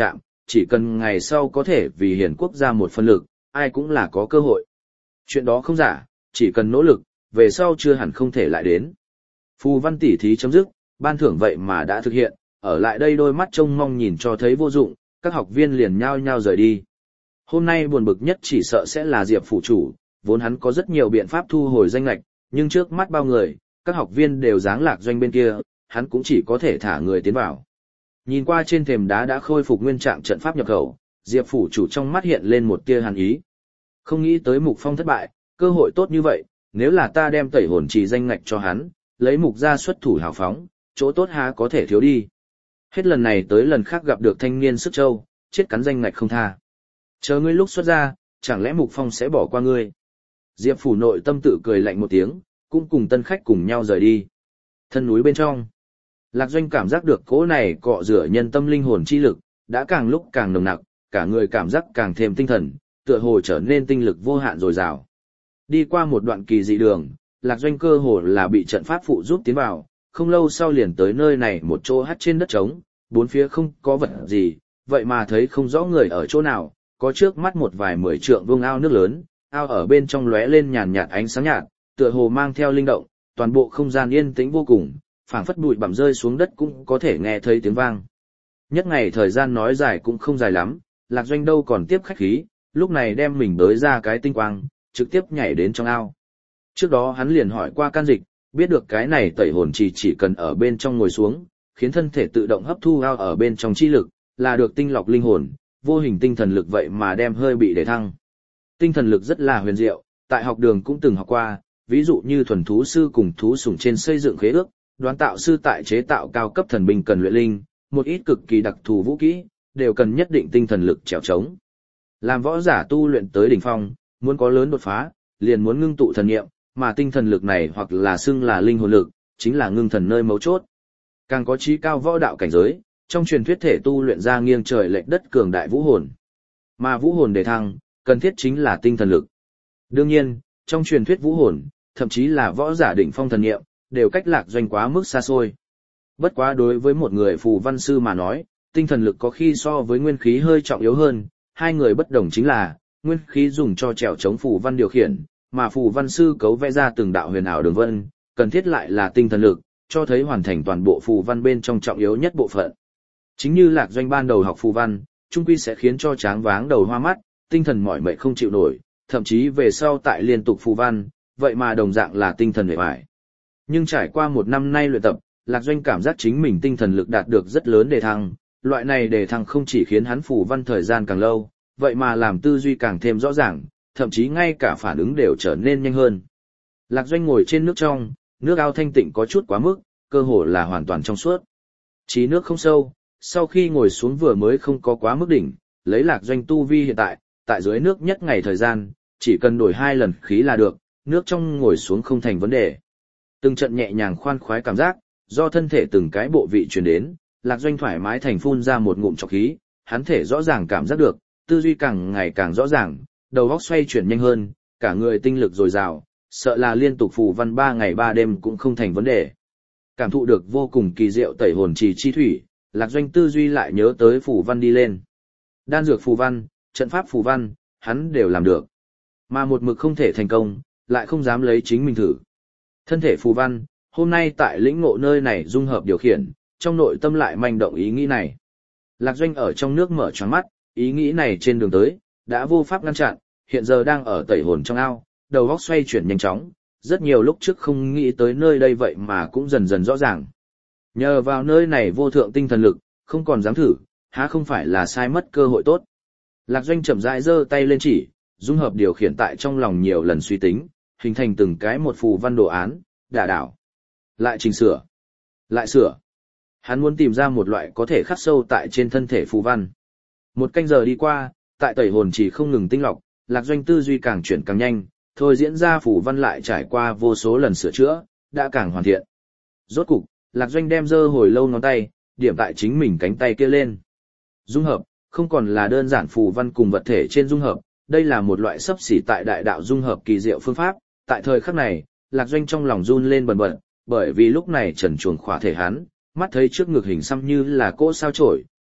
chỉ cần ngày sau có thể vì hiền quốc ra một phần lực, ai cũng là có cơ hội. Chuyện đó không giả, chỉ cần nỗ lực, về sau chưa hẳn không thể lại đến. Phù văn tỉ thí chấm dứt, ban thưởng vậy mà đã thực hiện, ở lại đây đôi mắt trông mong nhìn cho thấy vô dụng, các học viên liền nhao nhao rời đi. Hôm nay buồn bực nhất chỉ sợ sẽ là Diệp phủ chủ, vốn hắn có rất nhiều biện pháp thu hồi danh lệch, nhưng trước mắt bao người, các học viên đều giáng Lạc Doanh bên kia, hắn cũng chỉ có thể thả người tiến vào. Nhìn qua trên thềm đá đã khôi phục nguyên trạng trận pháp nhập khẩu, Diệp phủ chủ trong mắt hiện lên một tia hàn ý. Không nghĩ tới Mục Phong thất bại, cơ hội tốt như vậy, nếu là ta đem tẩy hồn trì danh ngạch cho hắn, lấy Mục ra xuất thủ hào phóng, chỗ tốt há có thể thiếu đi. Hết lần này tới lần khác gặp được thanh niên sức châu, chết cắn danh ngạch không tha. Chờ ngươi lúc xuất ra, chẳng lẽ Mục Phong sẽ bỏ qua ngươi? Diệp phủ nội tâm tự cười lạnh một tiếng, cũng cùng tân khách cùng nhau rời đi. Thân núi bên trong, Lạc Doanh cảm giác được cỗ này cọ rửa nhân tâm linh hồn chi lực, đã càng lúc càng nồng nặc, cả người cảm giác càng thêm tinh thần, tựa hồ trở nên tinh lực vô hạn dồi dào. Đi qua một đoạn kỳ dị đường, Lạc Doanh cơ hồ là bị trận pháp phụ giúp tiến vào, không lâu sau liền tới nơi này một chỗ hắt trên đất trống, bốn phía không có vật gì, vậy mà thấy không rõ người ở chỗ nào, có trước mắt một vài 10 trượng vuông ao nước lớn, ao ở bên trong lóe lên nhàn nhạt ánh sáng nhạt, tựa hồ mang theo linh động, toàn bộ không gian yên tĩnh vô cùng, phảng phất bụi bặm rơi xuống đất cũng có thể nghe thấy tiếng vang. Nhất ngày thời gian nói dài cũng không dài lắm, Lạc Doanh đâu còn tiếp khách khí, lúc này đem mình bới ra cái tinh quang, trực tiếp nhảy đến trong ao. Trước đó hắn liền hỏi qua can dịch, biết được cái này tẩy hồn chỉ cần ở bên trong ngồi xuống, khiến thân thể tự động hấp thu ao ở bên trong chi lực, là được tinh lọc linh hồn, vô hình tinh thần lực vậy mà đem hơi bị để thăng. Tinh thần lực rất là huyền diệu, tại học đường cũng từng học qua, ví dụ như thuần thú sư cùng thú sủng trên xây dựng khế ước, đoán tạo sư tại chế tạo cao cấp thần binh cần luyện linh, một ít cực kỳ đặc thù vũ kỹ, đều cần nhất định tinh thần lực trèo trống. Làm võ giả tu luyện tới đỉnh phong, muốn có lớn đột phá, liền muốn ngưng tụ thần niệm, mà tinh thần lực này hoặc là xưng là linh hồn lực, chính là ngưng thần nơi mấu chốt. Càng có chí cao võ đạo cảnh giới, trong truyền thuyết thể tu luyện ra nghiêng trời lệch đất cường đại vũ hồn. Mà vũ hồn để thăng, cần thiết chính là tinh thần lực. Đương nhiên, trong truyền thuyết vũ hồn, thậm chí là võ giả đỉnh phong thần niệm, đều cách Lạc Doanh quá mức xa xôi. Bất quá đối với một người phù văn sư mà nói, tinh thần lực có khi so với nguyên khí hơi trọng yếu hơn, hai người bất đồng chính là, nguyên khí dùng cho trèo chống phù văn điều khiển, mà phù văn sư cấu vẽ ra từng đạo huyền ảo đường vân, cần thiết lại là tinh thần lực, cho thấy hoàn thành toàn bộ phù văn bên trong trọng yếu nhất bộ phận. Chính như Lạc Doanh ban đầu học phù văn, chung quy sẽ khiến cho tráng váng đầu hoa mắt, tinh thần mỏi mệt không chịu nổi, thậm chí về sau tại liên tục phù văn, vậy mà đồng dạng là tinh thần uể oải. Nhưng trải qua một năm nay luyện tập, Lạc Doanh cảm giác chính mình tinh thần lực đạt được rất lớn đề thăng, loại này đề thăng không chỉ khiến hắn phù văn thời gian càng lâu, vậy mà làm tư duy càng thêm rõ ràng, thậm chí ngay cả phản ứng đều trở nên nhanh hơn. Lạc Doanh ngồi trên nước trong, nước ao thanh tịnh có chút quá mức, cơ hồ là hoàn toàn trong suốt. Chí nước không sâu, sau khi ngồi xuống vừa mới không có quá mức đỉnh, lấy Lạc Doanh tu vi hiện tại, tại dưới nước nhất ngày thời gian, chỉ cần đổi 2 lần khí là được, nước trong ngồi xuống không thành vấn đề. Từng trận nhẹ nhàng khoan khoái cảm giác, do thân thể từng cái bộ vị truyền đến, Lạc Doanh thoải mái thành phun ra một ngụm trọc khí, hắn thể rõ ràng cảm giác được, tư duy càng ngày càng rõ ràng, đầu óc xoay chuyển nhanh hơn, cả người tinh lực dồi dào, sợ là liên tục phù văn 3 ngày 3 đêm cũng không thành vấn đề. Cảm thụ được vô cùng kỳ diệu tẩy hồn trì chi thủy, Lạc Doanh tư duy lại nhớ tới phù văn đi lên. Đan dược phù văn, trận pháp phù văn, hắn đều làm được. Mà một mực không thể thành công, lại không dám lấy chính mình thử. Thân thể phù văn, hôm nay tại lĩnh ngộ nơi này dung hợp điều khiển, trong nội tâm lại manh động ý nghĩ này. Lạc Doanh ở trong nước mở choáng mắt, ý nghĩ này trên đường tới, đã vô pháp ngăn chặn, hiện giờ đang ở tẩy hồn trong ao, đầu óc xoay chuyển nhanh chóng, rất nhiều lúc trước không nghĩ tới nơi đây vậy mà cũng dần dần rõ ràng. Nhờ vào nơi này vô thượng tinh thần lực, không còn dám thử, há không phải là sai mất cơ hội tốt. Lạc Doanh chậm rãi giơ tay lên chỉ, dung hợp điều khiển tại trong lòng nhiều lần suy tính, hình thành từng cái một phù văn đồ án, đả đảo. Lại chỉnh sửa. Lại sửa. Hắn muốn tìm ra một loại có thể khắc sâu tại trên thân thể phù văn. Một canh giờ đi qua, tại tẩy hồn chỉ không ngừng tinh lọc, Lạc Doanh tư duy càng chuyển càng nhanh, thôi diễn ra phù văn lại trải qua vô số lần sửa chữa, đã càng hoàn thiện. Rốt cục, Lạc Doanh đem giơ hồi lâu ngón tay, điểm tại chính mình cánh tay kia lên. Dung hợp, không còn là đơn giản phù văn cùng vật thể trên dung hợp, đây là một loại xấp xỉ tại đại đạo dung hợp kỳ diệu phương pháp. Tại thời khắc này, Lạc Doanh trong lòng run lên bần bật, bởi vì lúc này trần truồng khỏa thể hắn, mắt thấy trước ngực hình xăm như là cỗ sao chổi,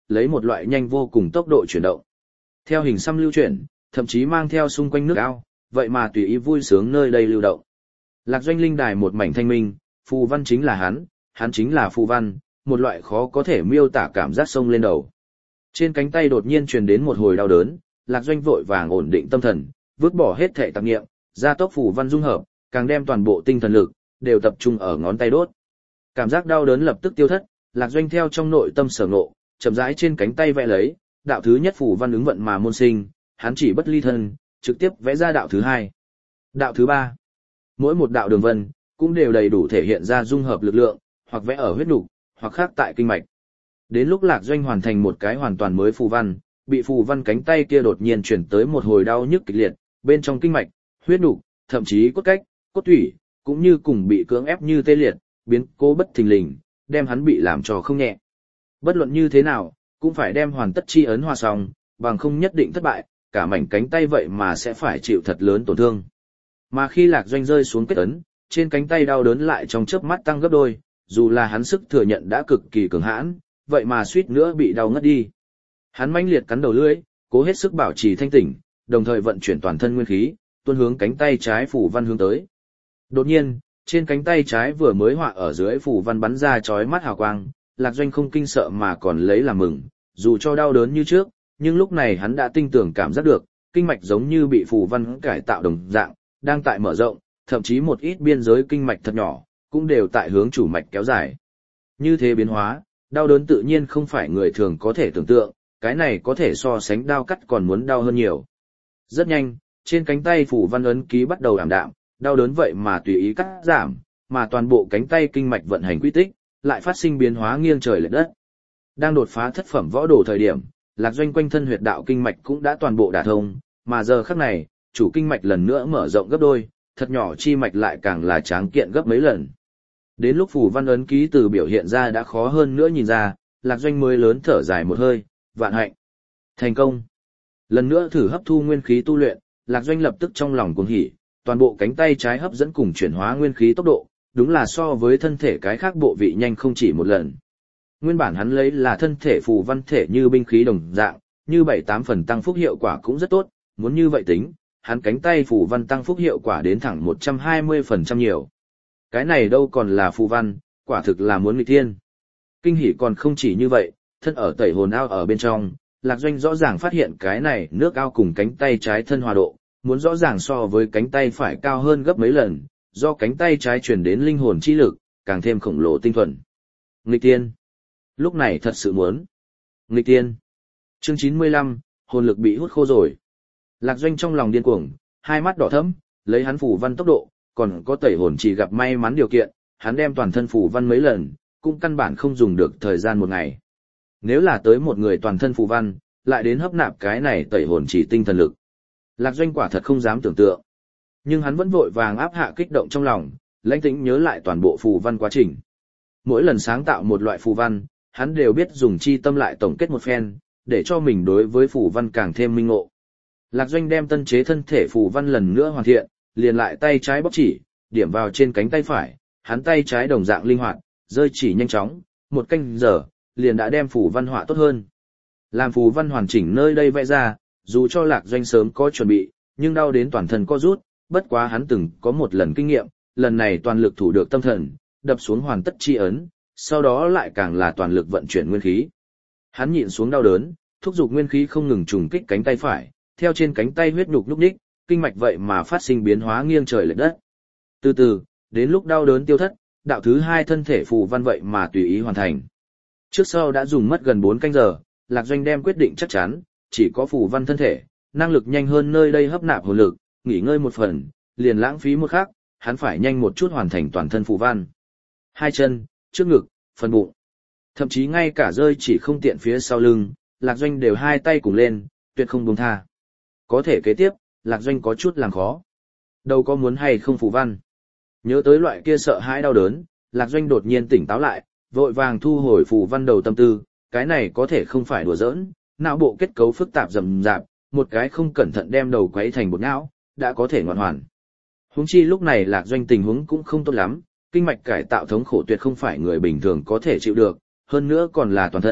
lấy một loại nhanh vô cùng tốc độ chuyển động. Theo hình xăm lưu chuyển, thậm chí mang theo xung quanh nước ao, vậy mà tùy ý vui sướng nơi đây lưu động. Lạc Doanh linh đài một mảnh thanh minh, phù văn chính là hắn chính là phù văn, một loại khó có thể miêu tả cảm giác sông lên đầu. Trên cánh tay đột nhiên truyền đến một hồi đau đớn, Lạc Doanh vội vàng ổn định tâm thần, vứt bỏ hết thể tạp niệm, gia tốc phù văn dung hợp, càng đem toàn bộ tinh thần lực đều tập trung ở ngón tay đốt. Cảm giác đau đớn lập tức tiêu thất, Lạc Doanh theo trong nội tâm sở ngộ, chậm rãi trên cánh tay vẽ lấy, đạo thứ nhất phù văn ứng vận mà môn sinh, hắn chỉ bất ly thân, trực tiếp vẽ ra đạo thứ hai. Đạo thứ ba. Mỗi một đạo đường vân cũng đều đầy đủ thể hiện ra dung hợp lực lượng, hoặc vẽ ở huyết nục, hoặc khác tại kinh mạch. Đến lúc Lạc Doanh hoàn thành một cái hoàn toàn mới phù văn, bị phù văn cánh tay kia đột nhiên chuyển tới một hồi đau nhức kịch liệt, bên trong kinh mạch, huyết nục, thậm chí cốt cách, cốt thủy, cũng như cùng bị cưỡng ép như tê liệt, biến cố bất thình lình, đem hắn bị làm cho không nhẹ. Bất luận như thế nào, cũng phải đem hoàn tất chi ấn hòa xong, bằng không nhất định thất bại, cả mảnh cánh tay vậy mà sẽ phải chịu thật lớn tổn thương. Mà khi Lạc Doanh rơi xuống kết ấn, trên cánh tay đau đớn lại trong chớp mắt tăng gấp đôi, dù là hắn sức thừa nhận đã cực kỳ cường hãn, vậy mà suýt nữa bị đau ngất đi. Hắn mãnh liệt cắn đầu lưỡi, cố hết sức bảo trì thanh tỉnh, đồng thời vận chuyển toàn thân nguyên khí, tuôn hướng cánh tay trái phù văn hướng tới. Đột nhiên, trên cánh tay trái vừa mới họa ở dưới phù văn bắn ra chói mắt hào quang, Lạc Doanh không kinh sợ mà còn lấy làm mừng, dù cho đau đớn như trước, nhưng lúc này hắn đã tinh tường cảm giác được, kinh mạch giống như bị phù văn cải tạo đồng dạng, đang tại mở rộng, thậm chí một ít biên giới kinh mạch thật nhỏ, cũng đều tại hướng chủ mạch kéo dài. Như thế biến hóa, đau đớn tự nhiên không phải người thường có thể tưởng tượng, cái này có thể so sánh đao cắt còn muốn đau hơn nhiều. Rất nhanh, trên cánh tay phù văn ấn ký bắt đầu ảm đạm, đau đớn vậy mà tùy ý cắt giảm, mà toàn bộ cánh tay kinh mạch vận hành quy tích, lại phát sinh biến hóa nghiêng trời lệch đất. Đang đột phá thất phẩm võ đồ thời điểm, Lạc Doanh quanh thân huyệt đạo kinh mạch cũng đã toàn bộ đả thông, mà giờ khắc này, chủ kinh mạch lần nữa mở rộng gấp đôi, thật nhỏ chi mạch lại càng là tráng kiện gấp mấy lần. Đến lúc phù văn ấn ký từ biểu hiện ra đã khó hơn nữa nhìn ra, Lạc Doanh mới lớn thở dài một hơi, vạn hạnh. Thành công. Lần nữa thử hấp thu nguyên khí tu luyện, Lạc Doanh lập tức trong lòng cuồng hỉ, toàn bộ cánh tay trái hấp dẫn cùng chuyển hóa nguyên khí tốc độ, đúng là so với thân thể cái khác bộ vị nhanh không chỉ một lần. Nguyên bản hắn lấy là thân thể phù văn thể như binh khí đồng dạng, như 7-8 phần tăng phúc hiệu quả cũng rất tốt, muốn như vậy tính, hắn cánh tay phù văn tăng phúc hiệu quả đến thẳng 120% nhiều. Cái này đâu còn là phù văn, quả thực là muốn nghịch thiên. Kinh hỉ còn không chỉ như vậy, thân ở tẩy hồn ao ở bên trong, Lạc Doanh rõ ràng phát hiện cái này nước ao cùng cánh tay trái thân hòa độ, muốn rõ ràng so với cánh tay phải cao hơn gấp mấy lần, do cánh tay trái truyền đến linh hồn chi lực, càng thêm khổng lồ tinh thuần. Nghịch tiên. Lúc này thật sự muốn. Nghịch tiên. Chương 95, hồn lực bị hút khô rồi. Lạc Doanh trong lòng điên cuồng, hai mắt đỏ thẫm, lấy hắn phù văn tốc độ, còn có tẩy hồn chỉ gặp may mắn điều kiện, hắn đem toàn thân phù văn mấy lần, cũng căn bản không dùng được thời gian một ngày. Nếu là tới một người toàn thân phù văn, lại đến hấp nạp cái này tẩy hồn chỉ tinh thần lực. Lạc Doanh quả thật không dám tưởng tượng. Nhưng hắn vẫn vội vàng áp hạ kích động trong lòng, lãnh tĩnh nhớ lại toàn bộ phù văn quá trình. Mỗi lần sáng tạo một loại phù văn, hắn đều biết dùng chi tâm lại tổng kết một phen, để cho mình đối với phù văn càng thêm minh ngộ. Lạc Doanh đem tân chế thân thể phù văn lần nữa hoàn thiện, liền lại tay trái bóc chỉ, điểm vào trên cánh tay phải, hắn tay trái đồng dạng linh hoạt, rơi chỉ nhanh chóng, một canh giờ, liền đã đem phù văn họa tốt hơn. Làm phù văn hoàn chỉnh nơi đây vẽ ra, dù cho Lạc Doanh sớm có chuẩn bị, nhưng đau đến toàn thân co rút, bất quá hắn từng có một lần kinh nghiệm, lần này toàn lực thủ được tâm thần, đập xuống hoàn tất chi ấn, sau đó lại càng là toàn lực vận chuyển nguyên khí. Hắn nhịn xuống đau đớn, thúc giục nguyên khí không ngừng trùng kích cánh tay phải, theo trên cánh tay huyết nhục nhúc nhích, kinh mạch vậy mà phát sinh biến hóa nghiêng trời lệch đất. Từ từ, đến lúc đau đớn tiêu thất, đạo thứ hai thân thể phù văn vậy mà tùy ý hoàn thành. Trước sau đã dùng mất gần 4 canh giờ, Lạc Doanh đem quyết định chắc chắn, chỉ có phù văn thân thể, năng lực nhanh hơn nơi đây hấp nạp hồn lực, nghỉ ngơi một phần, liền lãng phí một khắc, hắn phải nhanh một chút hoàn thành toàn thân phù văn. Hai chân, trước ngực, phần bụng, thậm chí ngay cả rơi chỉ không tiện phía sau lưng, Lạc Doanh đều hai tay cùng lên, tuyệt không buông tha. Có thể kế tiếp, Lạc Doanh có chút làm khó. Đâu có muốn hay không phù văn. Nhớ tới loại kia sợ hãi đau đớn, Lạc Doanh đột nhiên tỉnh táo lại, vội vàng thu hồi phù văn đầu tâm tư, cái này có thể không phải đùa giỡn, não bộ kết cấu phức tạp rầm rạp, một cái không cẩn thận đem đầu quấy thành bột não, đã có thể ngoan hoàn. Huống chi lúc này Lạc Doanh tình huống cũng không tốt lắm, kinh mạch cải tạo thống khổ tuyệt không phải người bình thường có thể chịu được, hơn nữa còn là toàn thân,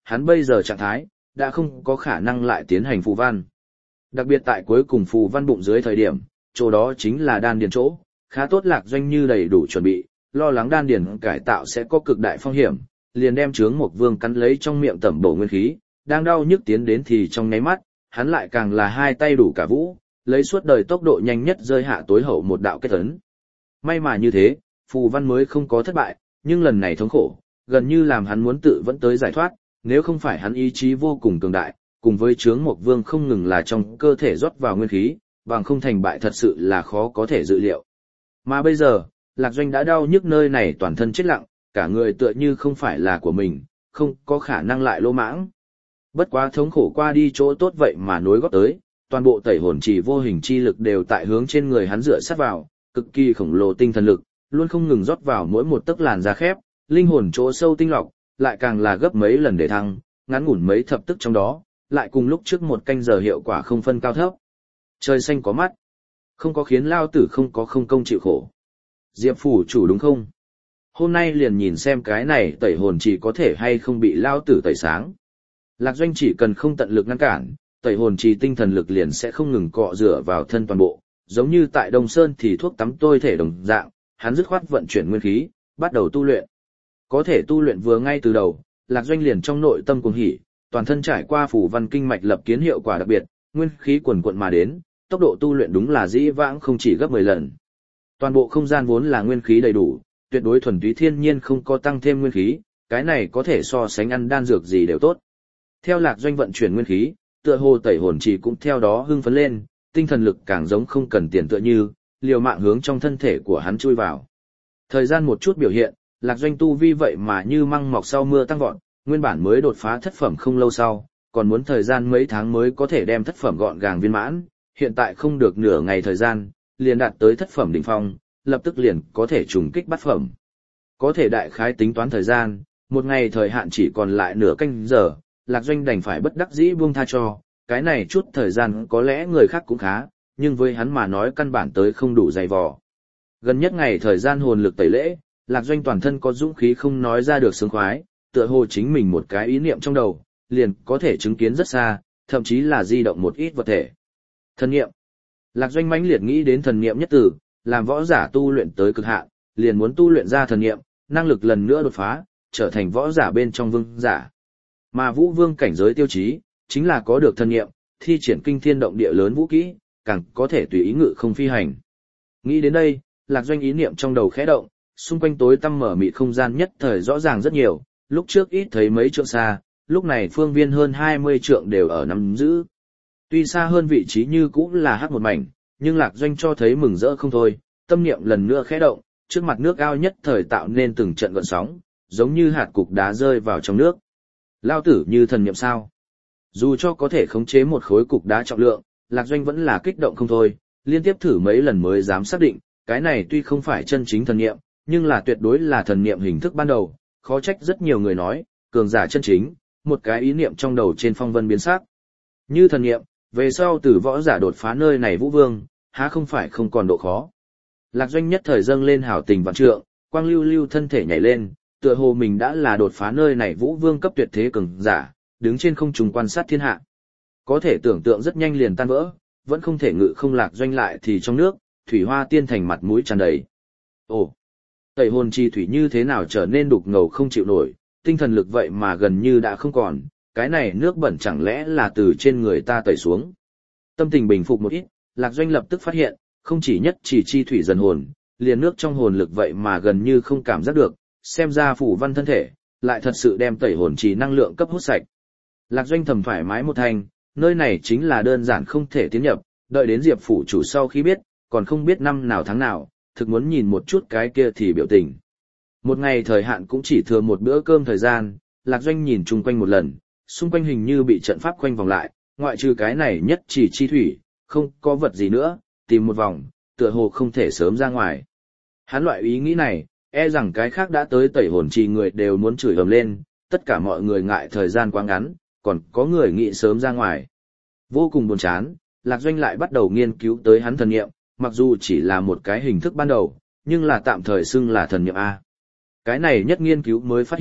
hắn bây giờ trạng thái, đã không có khả năng lại tiến hành phù văn. Đặc biệt tại cuối cùng phù văn bụng dưới thời điểm, chỗ đó chính là đan điền chỗ, khá tốt Lạc Doanh như đầy đủ chuẩn bị, lo lắng đan điền cải tạo sẽ có cực đại phong hiểm, liền đem Trướng Mộc Vương cắn lấy trong miệng tẩm bổ nguyên khí, đang đau nhức tiến đến thì trong nháy mắt, hắn lại càng là hai tay đủ cả vũ, lấy suốt đời tốc độ nhanh nhất rơi hạ tối hậu một đạo kết ấn. May mà như thế, phù văn mới không có thất bại, nhưng lần này thống khổ, gần như làm hắn muốn tự vẫn tới giải thoát, nếu không phải hắn ý chí vô cùng cường đại, cùng với Trướng Mộc Vương không ngừng là trong cơ thể rót vào nguyên khí, bằng không thành bại thật sự là khó có thể dự liệu. Mà bây giờ, Lạc Doanh đã đau nhức nơi này toàn thân chết lặng, cả người tựa như không phải là của mình, không có khả năng lại lô mãng. Bất quá thống khổ qua đi chỗ tốt vậy mà nối góp tới, toàn bộ tẩy hồn trì vô hình chi lực đều tại hướng trên người hắn dựa sát vào, cực kỳ khổng lồ tinh thần lực, luôn không ngừng rót vào mỗi một tấc làn da khép, linh hồn chỗ sâu tinh lọc, lại càng là gấp mấy lần để thăng, ngắn ngủn mấy thập tức trong đó, lại cùng lúc trước một canh giờ hiệu quả không phân cao thấp. Trời xanh có mắt, không có khiến lao tử không có không công chịu khổ. Diệp phủ chủ đúng không? Hôm nay liền nhìn xem cái này tẩy hồn trì có thể hay không bị lao tử tẩy sáng. Lạc Doanh chỉ cần không tận lực ngăn cản, tẩy hồn trì tinh thần lực liền sẽ không ngừng cọ rửa vào thân toàn bộ, giống như tại Đông Sơn thì thuốc tắm tôi thể đồng dạng, hắn dứt khoát vận chuyển nguyên khí, bắt đầu tu luyện. Có thể tu luyện vừa ngay từ đầu, Lạc Doanh liền trong nội tâm cuồng hỉ, toàn thân trải qua phủ văn kinh mạch lập kiến hiệu quả đặc biệt, nguyên khí quần quận mà đến, tốc độ tu luyện đúng là dĩ vãng không chỉ gấp 10 lần. Toàn bộ không gian vốn là nguyên khí đầy đủ, tuyệt đối thuần túy thiên nhiên không có tăng thêm nguyên khí, cái này có thể so sánh ăn đan dược gì đều tốt. Theo Lạc Doanh vận chuyển nguyên khí, tựa hồ tẩy hồn trì cũng theo đó hưng phấn lên, tinh thần lực càng giống không cần tiền tựa như, liều mạng hướng trong thân thể của hắn chui vào. Thời gian một chút biểu hiện, Lạc Doanh tu vi vậy mà như măng mọc sau mưa tăng vọt, nguyên bản mới đột phá thất phẩm không lâu sau, còn muốn thời gian mấy tháng mới có thể đem thất phẩm gọn gàng viên mãn, hiện tại không được nửa ngày thời gian, liền đạt tới thất phẩm đỉnh phong, lập tức liền có thể trùng kích bát phẩm. Có thể đại khái tính toán thời gian, một ngày thời hạn chỉ còn lại nửa canh giờ, Lạc Doanh đành phải bất đắc dĩ buông tha cho, cái này chút thời gian có lẽ người khác cũng khá, nhưng với hắn mà nói căn bản tới không đủ dày vò. Gần nhất ngày thời gian hồn lực tẩy lễ, Lạc Doanh toàn thân có dũng khí không nói ra được sướng khoái, tựa hồ chính mình một cái ý niệm trong đầu, liền có thể chứng kiến rất xa, thậm chí là di động một ít vật thể. Thần niệm. Lạc Doanh mãnh liệt nghĩ đến thần niệm nhất từ, làm võ giả tu luyện tới cực hạn, liền muốn tu luyện ra thần niệm, năng lực lần nữa đột phá, trở thành võ giả bên trong vương giả. Mà Vũ Vương cảnh giới tiêu chí, chính là có được thần niệm, thi triển kinh thiên động địa lớn vũ kỹ, càng có thể tùy ý ngự không phi hành. Nghĩ đến đây, Lạc Doanh ý niệm trong đầu khẽ động, xung quanh tối tăm mở mịt không gian nhất thời rõ ràng rất nhiều, lúc trước ít thấy mấy trượng xa, lúc này phương viên hơn 20 trượng đều ở nắm giữ. Tuy xa hơn vị trí như cũ là hắc một mảnh, nhưng Lạc Doanh cho thấy mừng rỡ không thôi, tâm niệm lần nữa khẽ động, trước mặt nước ao nhất thời tạo nên từng trận gợn sóng, giống như hạt cục đá rơi vào trong nước. Lao tử như thần niệm sao? Dù cho có thể khống chế một khối cục đá trọng lượng, Lạc Doanh vẫn là kích động không thôi, liên tiếp thử mấy lần mới dám xác định, cái này tuy không phải chân chính thần niệm, nhưng là tuyệt đối là thần niệm hình thức ban đầu, khó trách rất nhiều người nói, cường giả chân chính, một cái ý niệm trong đầu trên phong vân biến sắc. Như thần niệm, về sau từ võ giả đột phá nơi này Vũ Vương, há không phải không còn độ khó. Lạc Doanh nhất thời dâng lên hảo tình vạn trượng, quang lưu lưu thân thể nhảy lên, tựa hồ mình đã là đột phá nơi này Vũ Vương cấp tuyệt thế cường giả, đứng trên không trung quan sát thiên hạ. Có thể tưởng tượng rất nhanh liền tan vỡ, vẫn không thể ngự không Lạc Doanh lại thì trong nước, thủy hoa tiên thành mặt mũi tràn đầy. Ồ, tẩy hồn chi thủy như thế nào trở nên đục ngầu không chịu nổi, tinh thần lực vậy mà gần như đã không còn, cái này nước bẩn chẳng lẽ là từ trên người ta tẩy xuống. Tâm tình bình phục một ít, Lạc Doanh lập tức phát hiện, không chỉ nhất chỉ chi thủy dần hồn, liền nước trong hồn lực vậy mà gần như không cảm giác được, xem ra phủ văn thân thể, lại thật sự đem tẩy hồn trì năng lượng cấp hút sạch. Lạc Doanh thầm thoải mái một thành, nơi này chính là đơn giản không thể tiến nhập, đợi đến Diệp phủ chủ sau khi biết, còn không biết năm nào tháng nào, thực muốn nhìn một chút cái kia thì biểu tình. Một ngày thời hạn cũng chỉ thừa một bữa cơm thời gian, Lạc Doanh nhìn chung quanh một lần, xung quanh hình như bị trận pháp quanh vòng lại, ngoại trừ cái này nhất chỉ chi thủy, không có vật gì nữa, tìm một vòng, tựa hồ không thể sớm ra ngoài. Hắn loại ý nghĩ này, e rằng cái khác đã tới tẩy hồn trì người đều muốn chửi ầm lên, tất cả mọi người ngại thời gian quá ngắn, còn có người nghĩ sớm ra ngoài. Vô cùng buồn chán, Lạc Doanh lại bắt đầu nghiên cứu tới hắn thần niệm, mặc dù chỉ là một cái hình thức ban đầu, nhưng là tạm thời xưng là thần niệm A. Cái này nhất nghiên cứu mới phát hiện,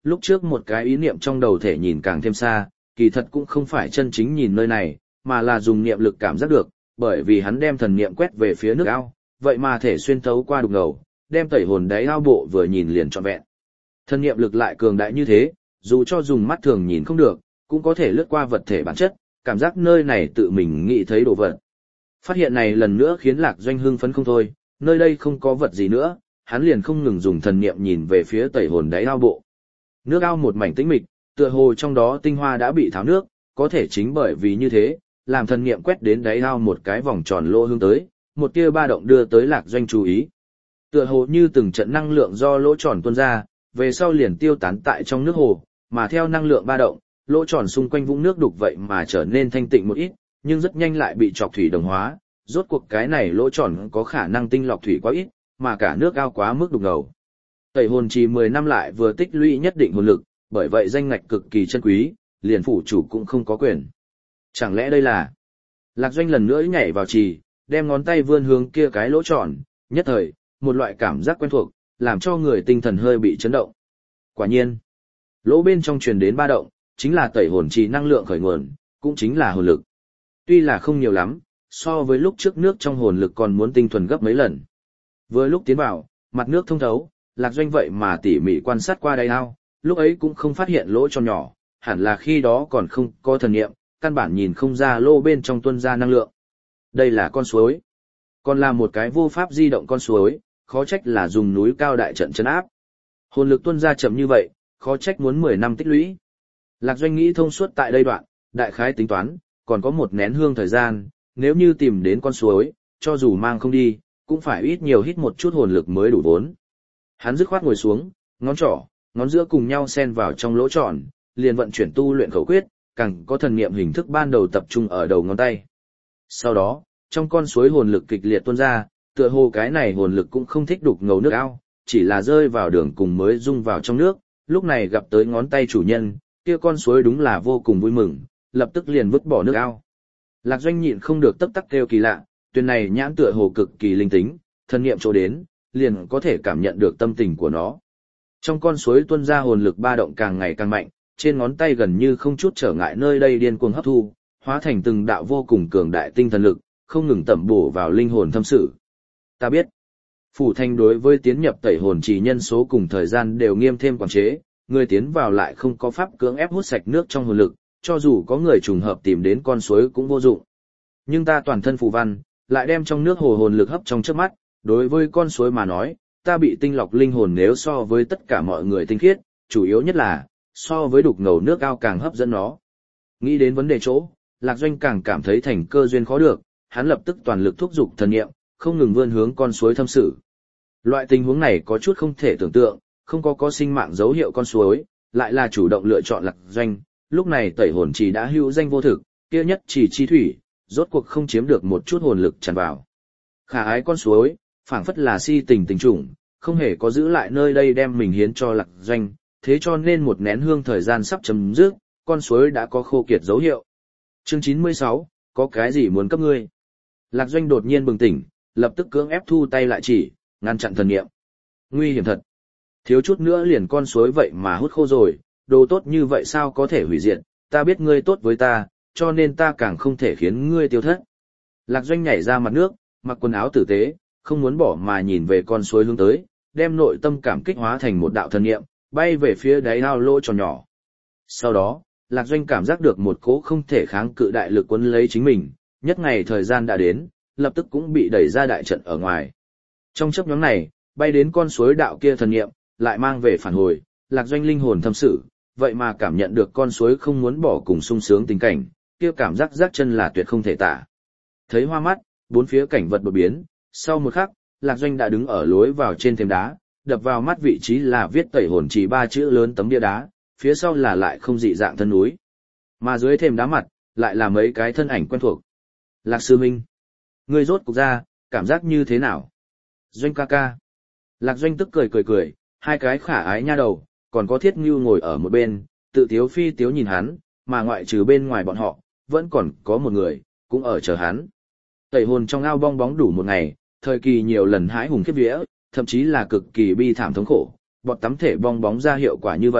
lúc trước một cái ý niệm trong đầu thể nhìn càng thêm xa, kỳ thật cũng không phải chân chính nhìn nơi này, mà là dùng niệm lực cảm giác được, bởi vì hắn đem thần niệm quét về phía nước ao, vậy mà thể xuyên thấu qua đục ngầu, đem tẩy hồn đáy ao bộ vừa nhìn liền trọn vẹn. Thần niệm lực lại cường đại như thế, dù cho dùng mắt thường nhìn không được, cũng có thể lướt qua vật thể bản chất, cảm giác nơi này tự mình nghĩ thấy đồ vật. Phát hiện này lần nữa khiến Lạc Doanh hưng phấn không thôi, nơi đây không có vật gì nữa, hắn liền không ngừng dùng thần niệm nhìn về phía tẩy hồn đáy ao bộ. Nước ao một mảnh tĩnh mịch, tựa hồ trong đó tinh hoa đã bị tháo nước, có thể chính bởi vì như thế, làm thần niệm quét đến đáy ao một cái vòng tròn lỗ hướng tới, một tia ba động đưa tới Lạc Doanh chú ý. Tựa hồ như từng trận năng lượng do lỗ tròn tuôn ra, về sau liền tiêu tán tại trong nước hồ, mà theo năng lượng ba động, lỗ tròn xung quanh vũng nước đục vậy mà trở nên thanh tịnh một ít, nhưng rất nhanh lại bị trọc thủy đồng hóa, rốt cuộc cái này lỗ tròn có khả năng tinh lọc thủy quá ít, mà cả nước ao quá mức đục ngầu. Tẩy hồn trì 10 năm lại vừa tích lũy nhất định hồn lực, bởi vậy danh ngạch cực kỳ chân quý, liền phủ chủ cũng không có quyền. Chẳng lẽ đây là... Lạc Doanh lần nữa nhảy vào trì, đem ngón tay vươn hướng kia cái lỗ tròn, nhất thời, một loại cảm giác quen thuộc, làm cho người tinh thần hơi bị chấn động. Quả nhiên, lỗ bên trong truyền đến ba động, chính là tẩy hồn trì năng lượng khởi nguồn, cũng chính là hồn lực. Tuy là không nhiều lắm, so với lúc trước nước trong hồn lực còn muốn tinh thuần gấp mấy lần. Vừa lúc tiến vào, mặt nước thông thấu, Lạc Doanh vậy mà tỉ mỉ quan sát qua đáy ao, lúc ấy cũng không phát hiện lỗ tròn nhỏ, hẳn là khi đó còn không có thần niệm, căn bản nhìn không ra lỗ bên trong tuôn ra năng lượng. Đây là con suối, còn là một cái vô pháp di động con suối, khó trách là dùng núi cao đại trận trấn áp. Hồn lực tuôn ra chậm như vậy, khó trách muốn 10 năm tích lũy. Lạc Doanh nghĩ thông suốt tại đây đoạn, đại khái tính toán, còn có một nén hương thời gian, nếu như tìm đến con suối, cho dù mang không đi, cũng phải ít nhiều hít một chút hồn lực mới đủ vốn. Hắn dứt khoát ngồi xuống, ngón trỏ, ngón giữa cùng nhau xen vào trong lỗ tròn, liền vận chuyển tu luyện khẩu quyết, càng có thần niệm hình thức ban đầu tập trung ở đầu ngón tay. Sau đó, trong con suối hồn lực kịch liệt tuôn ra, tựa hồ cái này hồn lực cũng không thích đục ngầu nước ao, chỉ là rơi vào đường cùng mới dung vào trong nước, lúc này gặp tới ngón tay chủ nhân, kia con suối đúng là vô cùng vui mừng, lập tức liền vứt bỏ nước ao. Lạc Doanh nhịn không được tấp tắc kêu kỳ lạ, tuyền này nhãn tựa hồ cực kỳ linh tính, thần niệm chỗ đến, liền có thể cảm nhận được tâm tình của nó. Trong con suối tuôn ra hồn lực ba động càng ngày càng mạnh, trên ngón tay gần như không chút trở ngại nơi đây điên cuồng hấp thu, hóa thành từng đạo vô cùng cường đại tinh thần lực, không ngừng tẩm bổ vào linh hồn thâm sự. Ta biết, phủ thành đối với tiến nhập tẩy hồn chỉ nhân số cùng thời gian đều nghiêm thêm quản chế, người tiến vào lại không có pháp cưỡng ép hút sạch nước trong hồn lực, cho dù có người trùng hợp tìm đến con suối cũng vô dụng. Nhưng ta toàn thân phù văn, lại đem trong nước hồ hồn lực hấp trong trước mắt, đối với con suối mà nói, ta bị tinh lọc linh hồn nếu so với tất cả mọi người tinh khiết, chủ yếu nhất là, so với đục ngầu nước ao càng hấp dẫn nó. Nghĩ đến vấn đề chỗ, Lạc Doanh càng cảm thấy thành cơ duyên khó được, hắn lập tức toàn lực thúc giục thần niệm, không ngừng vươn hướng con suối thâm sử. Loại tình huống này có chút không thể tưởng tượng, không có sinh mạng dấu hiệu con suối, lại là chủ động lựa chọn Lạc Doanh, lúc này tẩy hồn trì đã hữu danh vô thực, kia nhất chỉ chi thủy, rốt cuộc không chiếm được một chút hồn lực tràn vào. Khả ái con suối, phảng phất là si tình tình trùng, không hề có giữ lại nơi đây đem mình hiến cho Lạc Doanh, thế cho nên một nén hương thời gian sắp chấm dứt, con suối đã có khô kiệt dấu hiệu. Chương 96, có cái gì muốn cấp ngươi? Lạc Doanh đột nhiên bừng tỉnh, lập tức cưỡng ép thu tay lại chỉ, ngăn chặn thần niệm. Nguy hiểm thật. Thiếu chút nữa liền con suối vậy mà hút khô rồi, đồ tốt như vậy sao có thể hủy diệt, ta biết ngươi tốt với ta, cho nên ta càng không thể khiến ngươi tiêu thất. Lạc Doanh nhảy ra mặt nước, mặc quần áo tử tế, không muốn bỏ mà nhìn về con suối hướng tới, đem nội tâm cảm kích hóa thành một đạo thần niệm, bay về phía đáy ao lỗ tròn nhỏ. Sau đó, Lạc Doanh cảm giác được một cỗ không thể kháng cự đại lực cuốn lấy chính mình, nhất ngày thời gian đã đến, lập tức cũng bị đẩy ra đại trận ở ngoài. Trong chớp nhoáng này, bay đến con suối đạo kia thần niệm, lại mang về phản hồi, Lạc Doanh linh hồn thâm sự, vậy mà cảm nhận được con suối không muốn bỏ cùng sung sướng tình cảnh, kia cảm giác rác chân là tuyệt không thể tả. Thấy hoa mắt, bốn phía cảnh vật đột biến, sau một khắc, Lạc Doanh đã đứng ở lối vào trên thềm đá, đập vào mắt vị trí là viết tẩy hồn chỉ 3 chữ lớn tấm bia đá, phía sau là lại không dị dạng thân núi. Mà dưới thềm đá mặt, lại là mấy cái thân ảnh quen thuộc. Lạc sư minh, ngươi rốt cục ra, cảm giác như thế nào? Doanh ca ca. Lạc Doanh tức cười, hai cái khả ái nha đầu, còn có Thiết Ngưu ngồi ở một bên, tự tiếu phi tiếu nhìn hắn, mà ngoại trừ bên ngoài bọn họ, vẫn còn có một người, cũng ở chờ hắn. Tẩy hồn trong ao bong bóng đủ một ngày, thời kỳ nhiều lần hãi hùng khiếp vía, thậm chí là cực kỳ bi thảm thống khổ, bọt tắm thể bong bóng ra hiệu quả như vậy,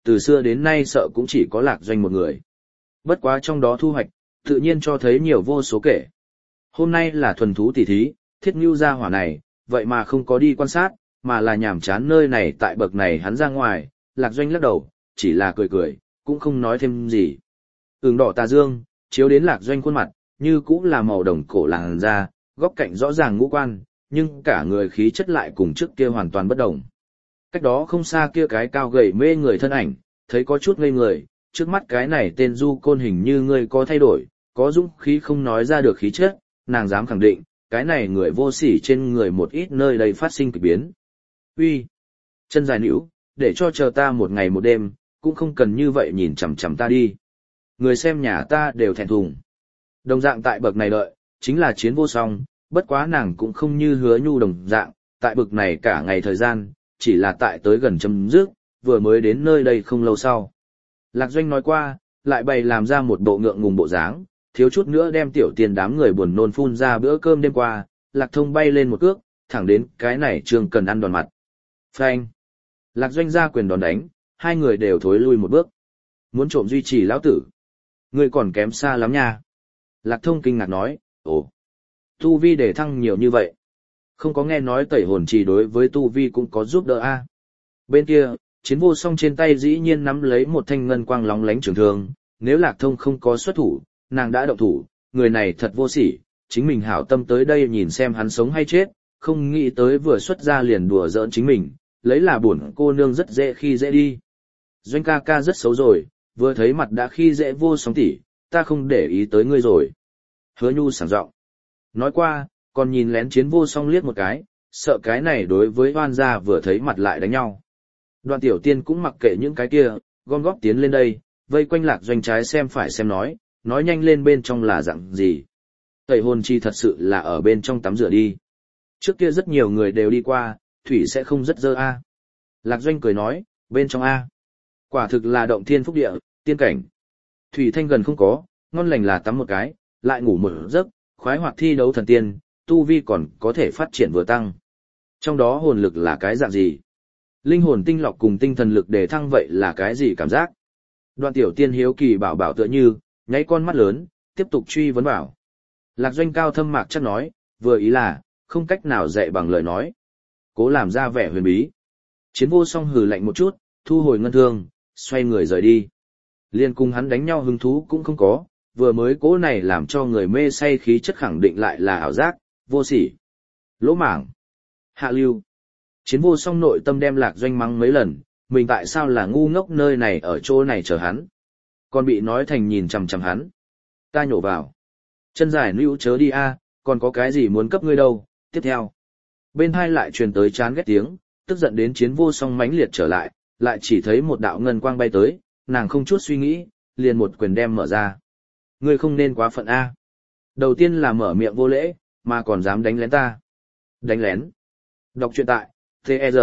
từ xưa đến nay sợ cũng chỉ có Lạc Doanh một người. Bất quá trong đó thu hoạch, tự nhiên cho thấy nhiều vô số kể. Hôm nay là thuần thú tỷ thí, Thiết Nưu gia hỏa này, vậy mà không có đi quan sát, mà là nhàm chán nơi này tại bậc này hắn ra ngoài, Lạc Doanh lắc đầu, chỉ là cười cười, cũng không nói thêm gì. Ửng đỏ tà dương, chiếu đến Lạc Doanh khuôn mặt, như cũng là màu đồng cổ làn da, góc cạnh rõ ràng ngũ quan, nhưng cả người khí chất lại cùng trước kia hoàn toàn bất đồng. Cách đó không xa kia cái cao gầy mê người thân ảnh, thấy có chút ngây người, trước mắt cái này tên Du Côn hình như người có thay đổi, có dũng khí không nói ra được khí chất, nàng dám khẳng định, cái này người vô sỉ trên người một ít nơi đây phát sinh kỳ biến. Uy, chân dài nữu, để cho chờ ta một ngày một đêm, cũng không cần như vậy nhìn chằm chằm ta đi. Người xem nhà ta đều thẹn thùng. Đồng dạng tại bậc này đợi, chính là Chiến Vô Song, bất quá nàng cũng không như Hứa Nhu đồng dạng, tại bậc này cả ngày thời gian, chỉ là tại tới gần chấm dứt, vừa mới đến nơi đây không lâu sau. Lạc Doanh nói qua, lại bày làm ra một bộ ngượng ngùng bộ dáng, thiếu chút nữa đem Tiểu Tiên đám người buồn nôn phun ra bữa cơm đêm qua, Lạc Thông bay lên một cước, thẳng đến cái này Trương Cần ăn đòn mặt. Phanh! Lạc Doanh ra quyền đòn đánh, hai người đều thối lui một bước. Muốn trộm duy trì lão tử. Ngươi còn kém xa lắm nha. Lạc Thông kinh ngạc nói, ồ, tu vi để thăng nhiều như vậy. Không có nghe nói tẩy hồn trì đối với tu vi cũng có giúp đỡ a. Bên kia, Chiến Vô Song trên tay dĩ nhiên nắm lấy một thanh ngân quang lóng lánh trường thương, nếu Lạc Thông không có xuất thủ, nàng đã động thủ, người này thật vô sỉ, chính mình hảo tâm tới đây nhìn xem hắn sống hay chết, không nghĩ tới vừa xuất ra liền đùa giỡn chính mình, lấy là buồn cô nương rất dễ khi dễ đi. Doanh ca ca rất xấu rồi, vừa thấy mặt đã khi dễ Vô Song tỷ, ta không để ý tới ngươi rồi. Hứa Nhu sảng giọng. Nói qua, còn nhìn lén Chiến Vô Song liếc một cái, sợ cái này đối với oan gia vừa thấy mặt lại đánh nhau. Đoạn Tiểu Tiên cũng mặc kệ những cái kia, gom góp tiến lên đây, vây quanh Lạc Doanh trái xem phải xem nói nhanh lên bên trong là dạng gì. Tẩy hồn chi thật sự là ở bên trong tắm rửa đi. Trước kia rất nhiều người đều đi qua, thủy sẽ không rất dơ a. Lạc Doanh cười nói, bên trong a. Quả thực là động thiên phúc địa, tiên cảnh. Thủy thanh gần không có, ngon lành là tắm một cái, lại ngủ một giấc, khoái hoạt thi đấu thần tiên, tu vi còn có thể phát triển vừa tăng. Trong đó hồn lực là cái dạng gì? Linh hồn tinh lọc cùng tinh thần lực để thăng vậy là cái gì cảm giác? Đoạn Tiểu Tiên hiếu kỳ bảo bảo tựa như, nháy con mắt lớn, tiếp tục truy vấn bảo. Lạc Doanh cao thâm mạc chắc nói, vừa ý là, không cách nào dạy bằng lời nói. Cố làm ra vẻ huyền bí. Chiến Vô Song hừ lạnh một chút, thu hồi ngân thương, xoay người rời đi. Liên cùng hắn đánh nhau hứng thú cũng không có, vừa mới cố này làm cho người mê say khí chất khẳng định lại là ảo giác, vô sỉ. Lỗ mảng. Hạ lưu. Chiến Vô Song nội tâm đem Lạc Doanh mắng mấy lần, mình tại sao là ngu ngốc nơi này ở chỗ này chờ hắn. Còn bị nói thành nhìn chằm chằm hắn. Ta nhổ vào. Chân dài níu chớ đi a, còn có cái gì muốn cấp ngươi đâu, tiếp theo. Bên hai lại truyền tới chán ghét tiếng, tức giận đến Chiến Vô Song mãnh liệt trở lại chỉ thấy một đạo ngân quang bay tới, nàng không chút suy nghĩ, liền một quyền đem mở ra. Ngươi không nên quá phận a. Đầu tiên là mở miệng vô lễ, mà còn dám đánh lén ta. Đánh lén. Đọc truyện tại, T.E.R.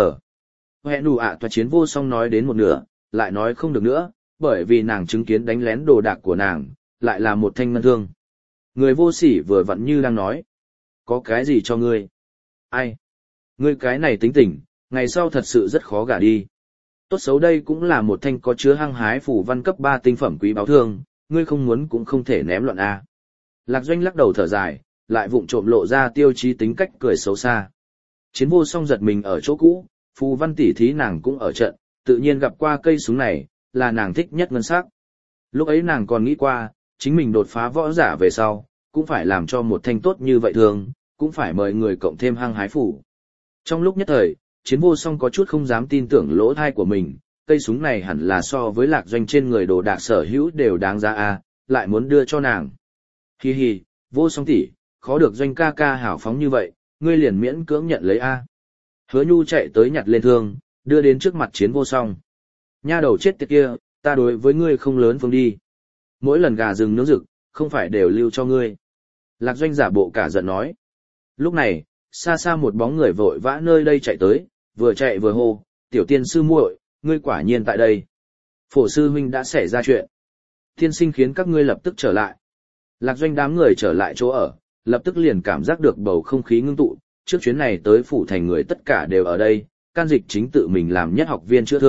Hẹn đủ ạ Chiến Vô Song nói đến một nửa, lại nói không được nữa, bởi vì nàng chứng kiến đánh lén đồ đạc của nàng, lại là một thanh ngân thương. Người vô sỉ vừa vặn như đang nói. Có cái gì cho ngươi? Ai? Ngươi cái này tính tình, ngày sau thật sự rất khó gả đi. Tốt xấu đây cũng là một thanh có chứa hăng hái phủ văn cấp 3 tinh phẩm quý báo thương, ngươi không muốn cũng không thể ném loạn a. Lạc Doanh lắc đầu thở dài, lại vụng trộm lộ ra tiêu chí tính cách cười xấu xa. Chiến Vô Song giật mình ở chỗ cũ, phù văn tỷ thí nàng cũng ở trận, tự nhiên gặp qua cây súng này, là nàng thích nhất ngân sắc. Lúc ấy nàng còn nghĩ qua, chính mình đột phá võ giả về sau, cũng phải làm cho một thanh tốt như vậy thường, cũng phải mời người cộng thêm hăng hái phủ. Trong lúc nhất thời, Chiến Vô Song có chút không dám tin tưởng lỗ thai của mình, cây súng này hẳn là so với Lạc Doanh trên người đồ đạc sở hữu đều đáng giá a, lại muốn đưa cho nàng. Hi hi, Vô Song tỷ, khó được Doanh ca ca hảo phóng như vậy, ngươi liền miễn cưỡng nhận lấy a. Hứa Nhu chạy tới nhặt lên thương, đưa đến trước mặt Chiến Vô Song. Nha đầu chết tiệt kia, ta đối với ngươi không lớn phương đi. Mỗi lần gà rừng nướng rực, không phải đều lưu cho ngươi. Lạc Doanh giả bộ cả giận nói. Lúc này, xa xa một bóng người vội vã nơi đây chạy tới, vừa chạy vừa hô, Tiểu Tiên sư muội, ngươi quả nhiên tại đây. Phổ sư huynh đã xảy ra chuyện. Tiên sinh khiến các ngươi lập tức trở lại. Lạc Doanh đám người trở lại chỗ ở, lập tức liền cảm giác được bầu không khí ngưng tụ, trước chuyến này tới phủ thành người tất cả đều ở đây, can dịch chính tự mình làm nhất học viên chữa thương,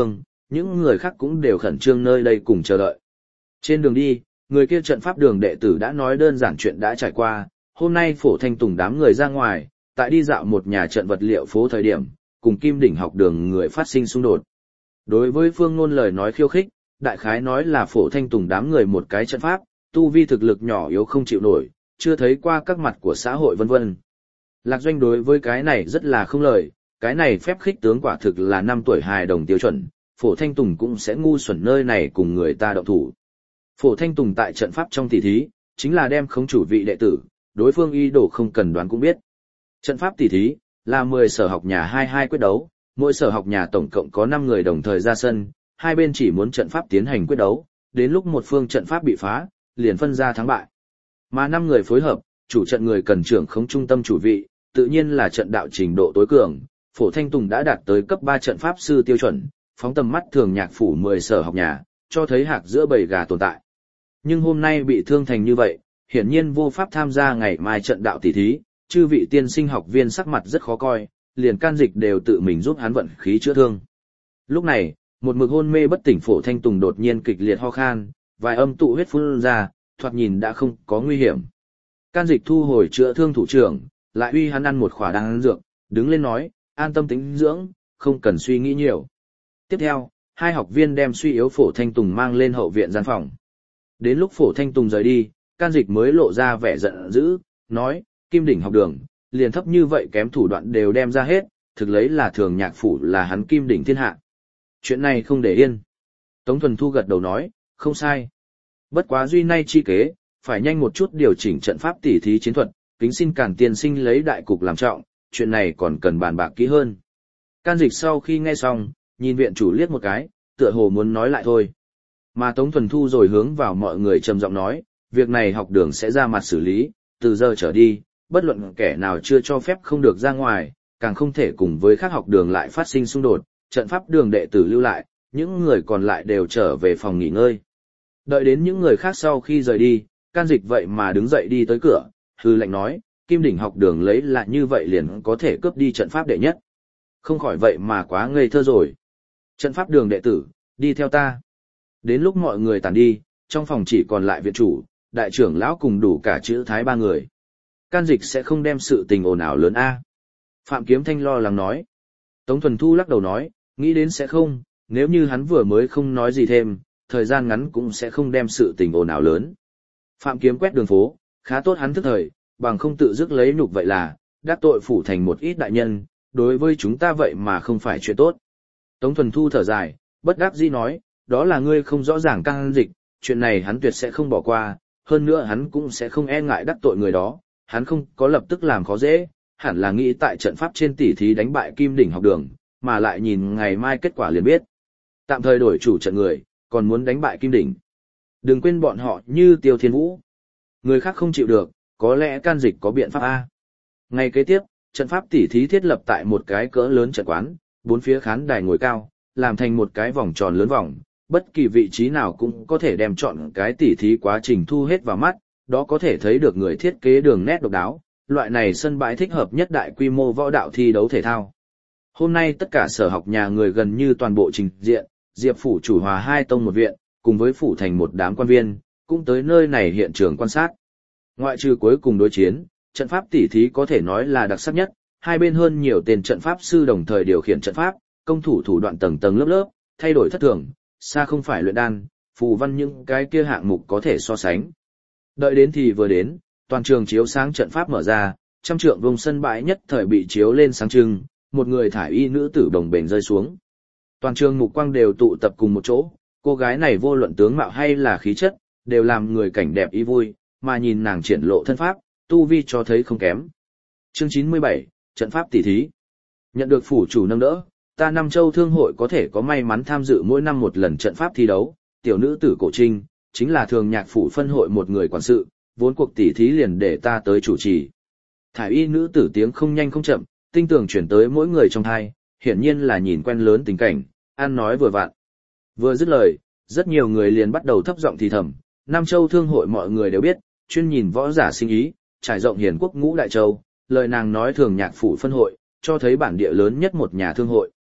những người khác cũng đều khẩn trương nơi đây cùng chờ đợi. Trên đường đi, người kia trận pháp đường đệ tử đã nói đơn giản chuyện đã trải qua, hôm nay Phổ Thanh Tùng đám người ra ngoài, tại đi dạo một nhà trận vật liệu phố thời điểm, cùng Kim Đỉnh học đường người phát sinh xung đột. Đối với Phương Nôn lời nói khiêu khích, đại khái nói là Phổ Thanh Tùng đám người một cái trận pháp, tu vi thực lực nhỏ yếu không chịu nổi, chưa thấy qua các mặt của xã hội vân vân. Lạc Doanh đối với cái này rất là không lời, cái này phép khích tướng quả thực là 5 tuổi hài đồng tiêu chuẩn, Phổ Thanh Tùng cũng sẽ ngu xuẩn nơi này cùng người ta động thủ. Phổ Thanh Tùng tại trận pháp trong tỷ thí, chính là đem khống chủ vị đệ tử, đối phương y đồ không cần đoán cũng biết. Trận pháp tỷ thí là 10 sở học nhà 22 quyết đấu, mỗi sở học nhà tổng cộng có 5 người đồng thời ra sân, hai bên chỉ muốn trận pháp tiến hành quyết đấu, đến lúc một phương trận pháp bị phá, liền phân ra thắng bại. Mà 5 người phối hợp, chủ trận người cần trưởng khống trung tâm chủ vị, tự nhiên là trận đạo trình độ tối cường, Phổ Thanh Tùng đã đạt tới cấp 3 trận pháp sư tiêu chuẩn, phóng tầm mắt thường nhạc phủ 10 sở học nhà, cho thấy hạc giữa bầy gà tồn tại. Nhưng hôm nay bị thương thành như vậy, hiển nhiên vô pháp tham gia ngày mai trận đạo tỷ thí, chư vị tiên sinh học viên sắc mặt rất khó coi, liền Can Dịch đều tự mình giúp hắn vận khí chữa thương. Lúc này, một mực hôn mê bất tỉnh Phổ Thanh Tùng đột nhiên kịch liệt ho khan, vài âm tụ huyết phun ra, thoạt nhìn đã không có nguy hiểm. Can Dịch thu hồi chữa thương thủ trưởng, lại uy hắn ăn một khỏa đan dược, đứng lên nói, an tâm tĩnh dưỡng, không cần suy nghĩ nhiều. Tiếp theo, hai học viên đem suy yếu Phổ Thanh Tùng mang lên hậu viện gian phòng. Đến lúc Phổ Thanh Tùng rời đi, Can Dịch mới lộ ra vẻ giận dữ, nói, Kim Đỉnh học đường, liền thấp như vậy kém thủ đoạn đều đem ra hết, thực lấy là thường nhạc phủ là hắn Kim Đỉnh thiên hạ. Chuyện này không để yên. Tống Thuần Thu gật đầu nói, không sai. Bất quá duy nay chi kế, phải nhanh một chút điều chỉnh trận pháp tỉ thí chiến thuật, kính xin Càn tiên sinh lấy đại cục làm trọng, chuyện này còn cần bàn bạc kỹ hơn. Can Dịch sau khi nghe xong, nhìn viện chủ liếc một cái, tựa hồ muốn nói lại thôi. Mà Tống Thuần Thu rồi hướng vào mọi người trầm giọng nói, việc này học đường sẽ ra mặt xử lý, từ giờ trở đi, bất luận kẻ nào chưa cho phép không được ra ngoài, càng không thể cùng với các học đường lại phát sinh xung đột, trận pháp đường đệ tử lưu lại, những người còn lại đều trở về phòng nghỉ ngơi. Đợi đến những người khác sau khi rời đi, Can Dịch vậy mà đứng dậy đi tới cửa, hư lệnh nói, Kim Đỉnh học đường lấy lại như vậy liền có thể cướp đi trận pháp đệ nhất. Không khỏi vậy mà quá ngây thơ rồi. Trận pháp đường đệ tử, đi theo ta. Đến lúc mọi người tàn đi, trong phòng chỉ còn lại viện chủ, đại trưởng lão cùng đủ cả chữ Thái 3 người. Can Dịch sẽ không đem sự tình ồn ào lớn a. Phạm Kiếm Thanh lo lắng nói. Tống Thuần Thu lắc đầu nói, nghĩ đến sẽ không, nếu như hắn vừa mới không nói gì thêm, thời gian ngắn cũng sẽ không đem sự tình ồn ào lớn. Phạm Kiếm quét đường phố, khá tốt hắn thức thời, bằng không tự dứt lấy nhục vậy là, đắc tội phủ thành một ít đại nhân, đối với chúng ta vậy mà không phải chuyện tốt. Tống Thuần Thu thở dài, bất đắc dĩ nói, đó là ngươi không rõ ràng Can Dịch, chuyện này hắn tuyệt sẽ không bỏ qua, hơn nữa hắn cũng sẽ không e ngại đắc tội người đó, hắn không có lập tức làm khó dễ, hẳn là nghĩ tại trận pháp trên tỷ thí đánh bại Kim Đỉnh học đường, mà lại nhìn ngày mai kết quả liền biết. Tạm thời đổi chủ trận người, còn muốn đánh bại Kim Đỉnh. Đừng quên bọn họ như Tiêu Thiên Vũ. Người khác không chịu được, có lẽ Can Dịch có biện pháp A. Ngày kế tiếp, trận pháp tỷ thí thiết lập tại một cái cỡ lớn trận quán, bốn phía khán đài ngồi cao, làm thành một cái vòng tròn lớn vòng, bất kỳ vị trí nào cũng có thể đem chọn cái tỷ thí quá trình thu hết vào mắt, đó có thể thấy được người thiết kế đường nét độc đáo, loại này sân bãi thích hợp nhất đại quy mô võ đạo thi đấu thể thao. Hôm nay tất cả sở học nhà người gần như toàn bộ trình diện, Diệp phủ chủ hòa 2 tông một viện, cùng với phủ thành một đám quan viên, cũng tới nơi này hiện trường quan sát. Ngoại trừ cuối cùng đối chiến, trận pháp tỷ thí có thể nói là đặc sắc nhất, hai bên hơn nhiều tên trận pháp sư đồng thời điều khiển trận pháp, công thủ thủ đoạn tầng tầng lớp lớp, thay đổi thất thường, xa không phải luyện đan, phù văn những cái kia hạng mục có thể so sánh. Đợi đến thì vừa đến, toàn trường chiếu sáng trận pháp mở ra, trăm trượng vùng sân bãi nhất thời bị chiếu lên sáng trưng, một người thải y nữ tử đồng bền rơi xuống. Toàn trường mục quang đều tụ tập cùng một chỗ, cô gái này vô luận tướng mạo hay là khí chất, đều làm người cảnh đẹp ý vui, mà nhìn nàng triển lộ thân pháp, tu vi cho thấy không kém. Chương 97, trận pháp tỷ thí. Nhận được phủ chủ nâng đỡ, ta Nam Châu Thương hội có thể có may mắn tham dự mỗi năm một lần trận pháp thi đấu, tiểu nữ tử Cổ Trinh, chính là thường nhạc phủ phân hội một người quản sự, vốn cuộc tỷ thí liền để ta tới chủ trì. Thải y nữ tử tiếng không nhanh không chậm, tinh tường chuyển tới mỗi người trong thai, hiển nhiên là nhìn quen lớn tình cảnh, ăn nói vừa vặn. Vừa dứt lời, rất nhiều người liền bắt đầu thấp giọng thì thầm, Nam Châu Thương hội mọi người đều biết, chuyên nhìn võ giả sinh ý, trải rộng hiền quốc ngũ đại châu, lời nàng nói thường nhạc phủ phân hội, cho thấy bản địa lớn nhất một nhà thương hội.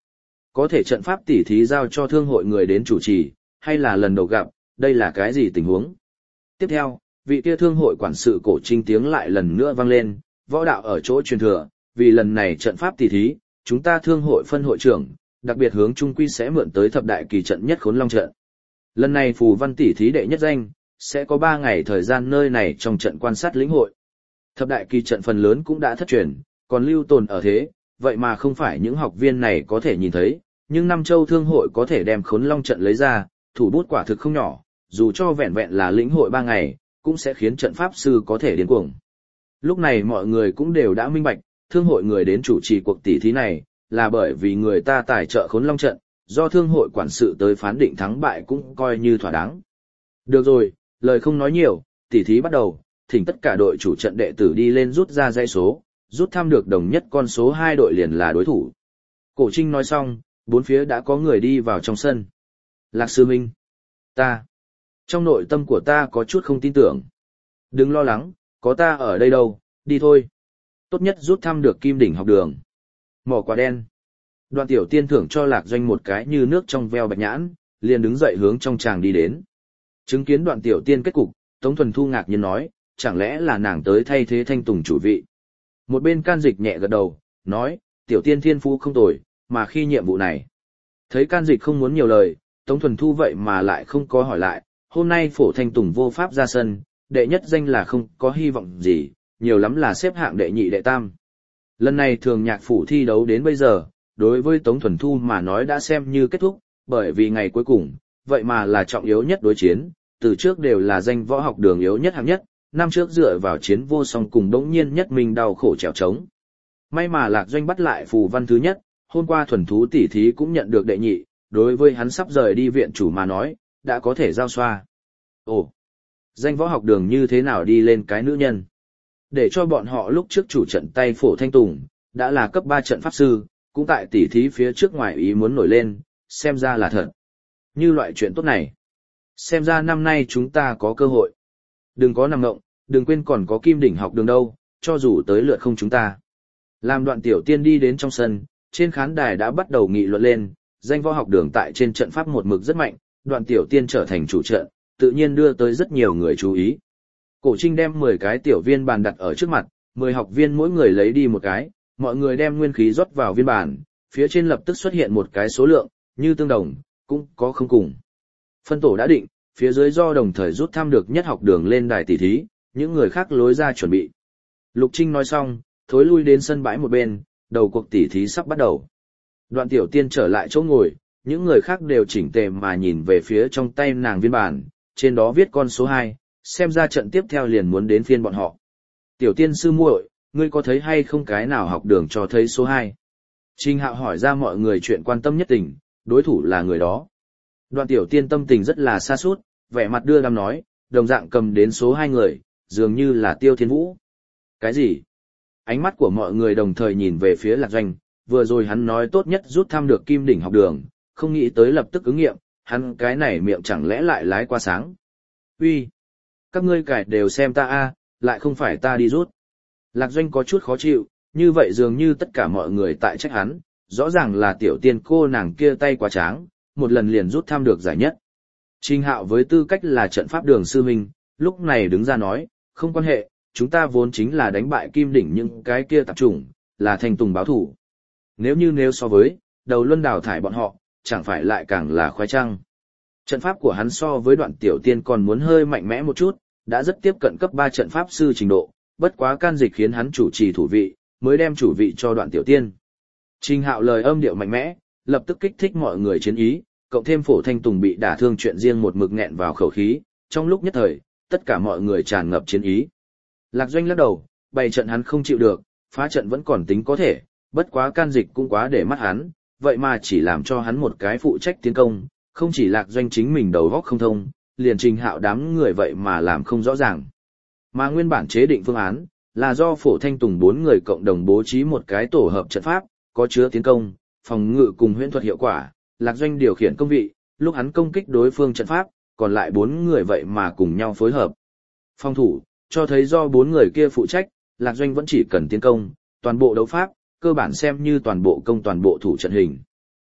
Có thể trận pháp tỉ thí giao cho thương hội người đến chủ trì, hay là lần đầu gặp, đây là cái gì tình huống? Tiếp theo, vị kia thương hội quản sự Cổ Trinh tiếng lại lần nữa vang lên, võ đạo ở chỗ truyền thừa, vì lần này trận pháp tỉ thí, chúng ta thương hội phân hội trưởng, đặc biệt hướng trung quy sẽ mượn tới thập đại kỳ trận nhất Khốn Long trận. Lần này phù văn tỉ thí đệ nhất danh, sẽ có 3 ngày thời gian nơi này trong trận quan sát lĩnh hội. Thập đại kỳ trận phần lớn cũng đã thất truyền, còn lưu tồn ở thế, vậy mà không phải những học viên này có thể nhìn thấy, nhưng Nam Châu thương hội có thể đem Khốn Long trận lấy ra, thủ bút quả thực không nhỏ, dù cho vẹn vẹn là lĩnh hội 3 ngày, cũng sẽ khiến trận pháp sư có thể điên cuồng. Lúc này mọi người cũng đều đã minh bạch, thương hội người đến chủ trì cuộc tỷ thí này, là bởi vì người ta tài trợ Khốn Long trận, do thương hội quản sự tới phán định thắng bại cũng coi như thỏa đáng. Được rồi, lời không nói nhiều, tỷ thí bắt đầu, thỉnh tất cả đội chủ trận đệ tử đi lên rút ra dãy số, rút thăm được đồng nhất con số 2 đội liền là đối thủ. Cổ Trinh nói xong, bốn phía đã có người đi vào trong sân. Lạc sư minh, trong nội tâm của ta có chút không tin tưởng. Đừng lo lắng, có ta ở đây đâu, đi thôi. Tốt nhất rút thăm được Kim Đỉnh học đường. Mỏ quả đen. Đoạn Tiểu Tiên thưởng cho Lạc Doanh một cái như nước trong veo bạch nhãn, liền đứng dậy hướng trong tràng đi đến. Chứng kiến Đoạn Tiểu Tiên kết cục, Tống Thuần Thu ngạc nhiên nói, chẳng lẽ là nàng tới thay thế Thanh Tùng chủ vị. Một bên Can Dịch nhẹ gật đầu, nói, Tiểu Tiên thiên phú không tồi, mà khi nhiệm vụ này. Thấy Can Dịch không muốn nhiều lời, Tống Thuần Thu vậy mà lại không có hỏi lại, hôm nay Phổ Thanh Tùng vô pháp ra sân, đệ nhất danh là không có hy vọng gì, nhiều lắm là xếp hạng đệ nhị đệ tam. Lần này thường nhạc phủ thi đấu đến bây giờ, đối với Tống Thuần Thu mà nói đã xem như kết thúc, bởi vì ngày cuối cùng, vậy mà là trọng yếu nhất đối chiến, từ trước đều là danh võ học đường yếu nhất hạng nhất, năm trước dựa vào chiến vô song cùng đống nhiên nhất mình đau khổ trèo trống. May mà Lạc Doanh bắt lại phù văn thứ nhất, hôm qua thuần thú tỷ thí cũng nhận được đệ nhị, đối với hắn sắp rời đi viện chủ mà nói, đã có thể giao xoa. Ồ, danh võ học đường như thế nào đi lên cái nữ nhân? Để cho bọn họ lúc trước chủ trận tay Phổ Thanh Tùng, đã là cấp 3 trận pháp sư, cũng tại tỷ thí phía trước ngoài ý muốn nổi lên, xem ra là thật. Như loại chuyện tốt này, xem ra năm nay chúng ta có cơ hội. Đừng có nằm ngộng, đừng quên còn có Kim Đỉnh học đường đâu, cho dù tới lượt không chúng ta. Làm Đoạn Tiểu Tiên đi đến trong sân, trên khán đài đã bắt đầu nghị luận lên, danh võ học đường tại trên trận pháp một mực rất mạnh, Đoạn Tiểu Tiên trở thành chủ trận, tự nhiên đưa tới rất nhiều người chú ý. Cổ Trinh đem 10 cái tiểu viên bàn đặt ở trước mặt, 10 học viên mỗi người lấy đi một cái, mọi người đem nguyên khí rót vào viên bàn, phía trên lập tức xuất hiện một cái số lượng, như tương đồng, cũng có không cùng. Phân tổ đã định, phía dưới do đồng thời rút thăm được nhất học đường lên đài tỷ thí, những người khác lối ra chuẩn bị. Lục Trinh nói xong, thối lui đến sân bãi một bên, đầu cuộc tỷ thí sắp bắt đầu. Đoạn Tiểu Tiên trở lại chỗ ngồi, những người khác đều chỉnh tề mà nhìn về phía trong tay nàng viên bản, trên đó viết con số 2, xem ra trận tiếp theo liền muốn đến phiên bọn họ. Tiểu Tiên sư muội, ngươi có thấy hay không cái nào học đường cho thấy số 2? Trình Hạo hỏi ra mọi người chuyện quan tâm nhất tình, đối thủ là người đó. Đoạn Tiểu Tiên tâm tình rất là sa sút, vẻ mặt đưa đám nói, đồng dạng cầm đến số 2 người, dường như là Tiêu Thiên Vũ. Cái gì? Ánh mắt của mọi người đồng thời nhìn về phía Lạc Doanh, vừa rồi hắn nói tốt nhất rút thăm được Kim Đỉnh học đường, không nghĩ tới lập tức ứng nghiệm, hắn cái này miệng chẳng lẽ lại lái qua sáng. Uy, các ngươi cải đều xem ta a, lại không phải ta đi rút. Lạc Doanh có chút khó chịu, như vậy dường như tất cả mọi người tại trách hắn, rõ ràng là Tiểu Tiên cô nàng kia tay quá tráng, một lần liền rút thăm được giải nhất. Trình Hạo với tư cách là trận pháp đường sư huynh, lúc này đứng ra nói, không quan hệ, chúng ta vốn chính là đánh bại Kim Đỉnh những cái kia tạp chủng, là Thanh Tùng báo thủ. Nếu so với, đầu luân đào thải bọn họ, chẳng phải lại càng là khoái trăng. Trận pháp của hắn so với Đoạn Tiểu Tiên còn muốn hơi mạnh mẽ một chút, đã rất tiếp cận cấp 3 trận pháp sư trình độ, bất quá Can Dịch khiến hắn chủ trì thủ vị, mới đem chủ vị cho Đoạn Tiểu Tiên. Trình Hạo lời âm điệu mạnh mẽ, lập tức kích thích mọi người chiến ý, cộng thêm Phổ Thanh Tùng bị đả thương chuyện riêng một mực nghẹn vào khẩu khí, trong lúc nhất thời, tất cả mọi người tràn ngập chiến ý. Lạc Doanh lắc đầu, bày trận hắn không chịu được, phá trận vẫn còn tính có thể, bất quá Can Dịch cũng quá để mắt hắn, vậy mà chỉ làm cho hắn một cái phụ trách tiến công, không chỉ Lạc Doanh chính mình đầu óc không thông, liền Trình Hạo đám người vậy mà làm không rõ ràng. Mà nguyên bản chế định phương án, là do Phổ Thanh Tùng 4 người cộng đồng bố trí một cái tổ hợp trận pháp, có chứa tiến công, phòng ngự cùng huyễn thuật hiệu quả, Lạc Doanh điều khiển công vị, lúc hắn công kích đối phương trận pháp, còn lại 4 người vậy mà cùng nhau phối hợp. Phòng thủ, cho thấy do 4 người kia phụ trách, Lạc Doanh vẫn chỉ cần tiến công, toàn bộ đấu pháp, cơ bản xem như toàn bộ công toàn bộ thủ trận hình.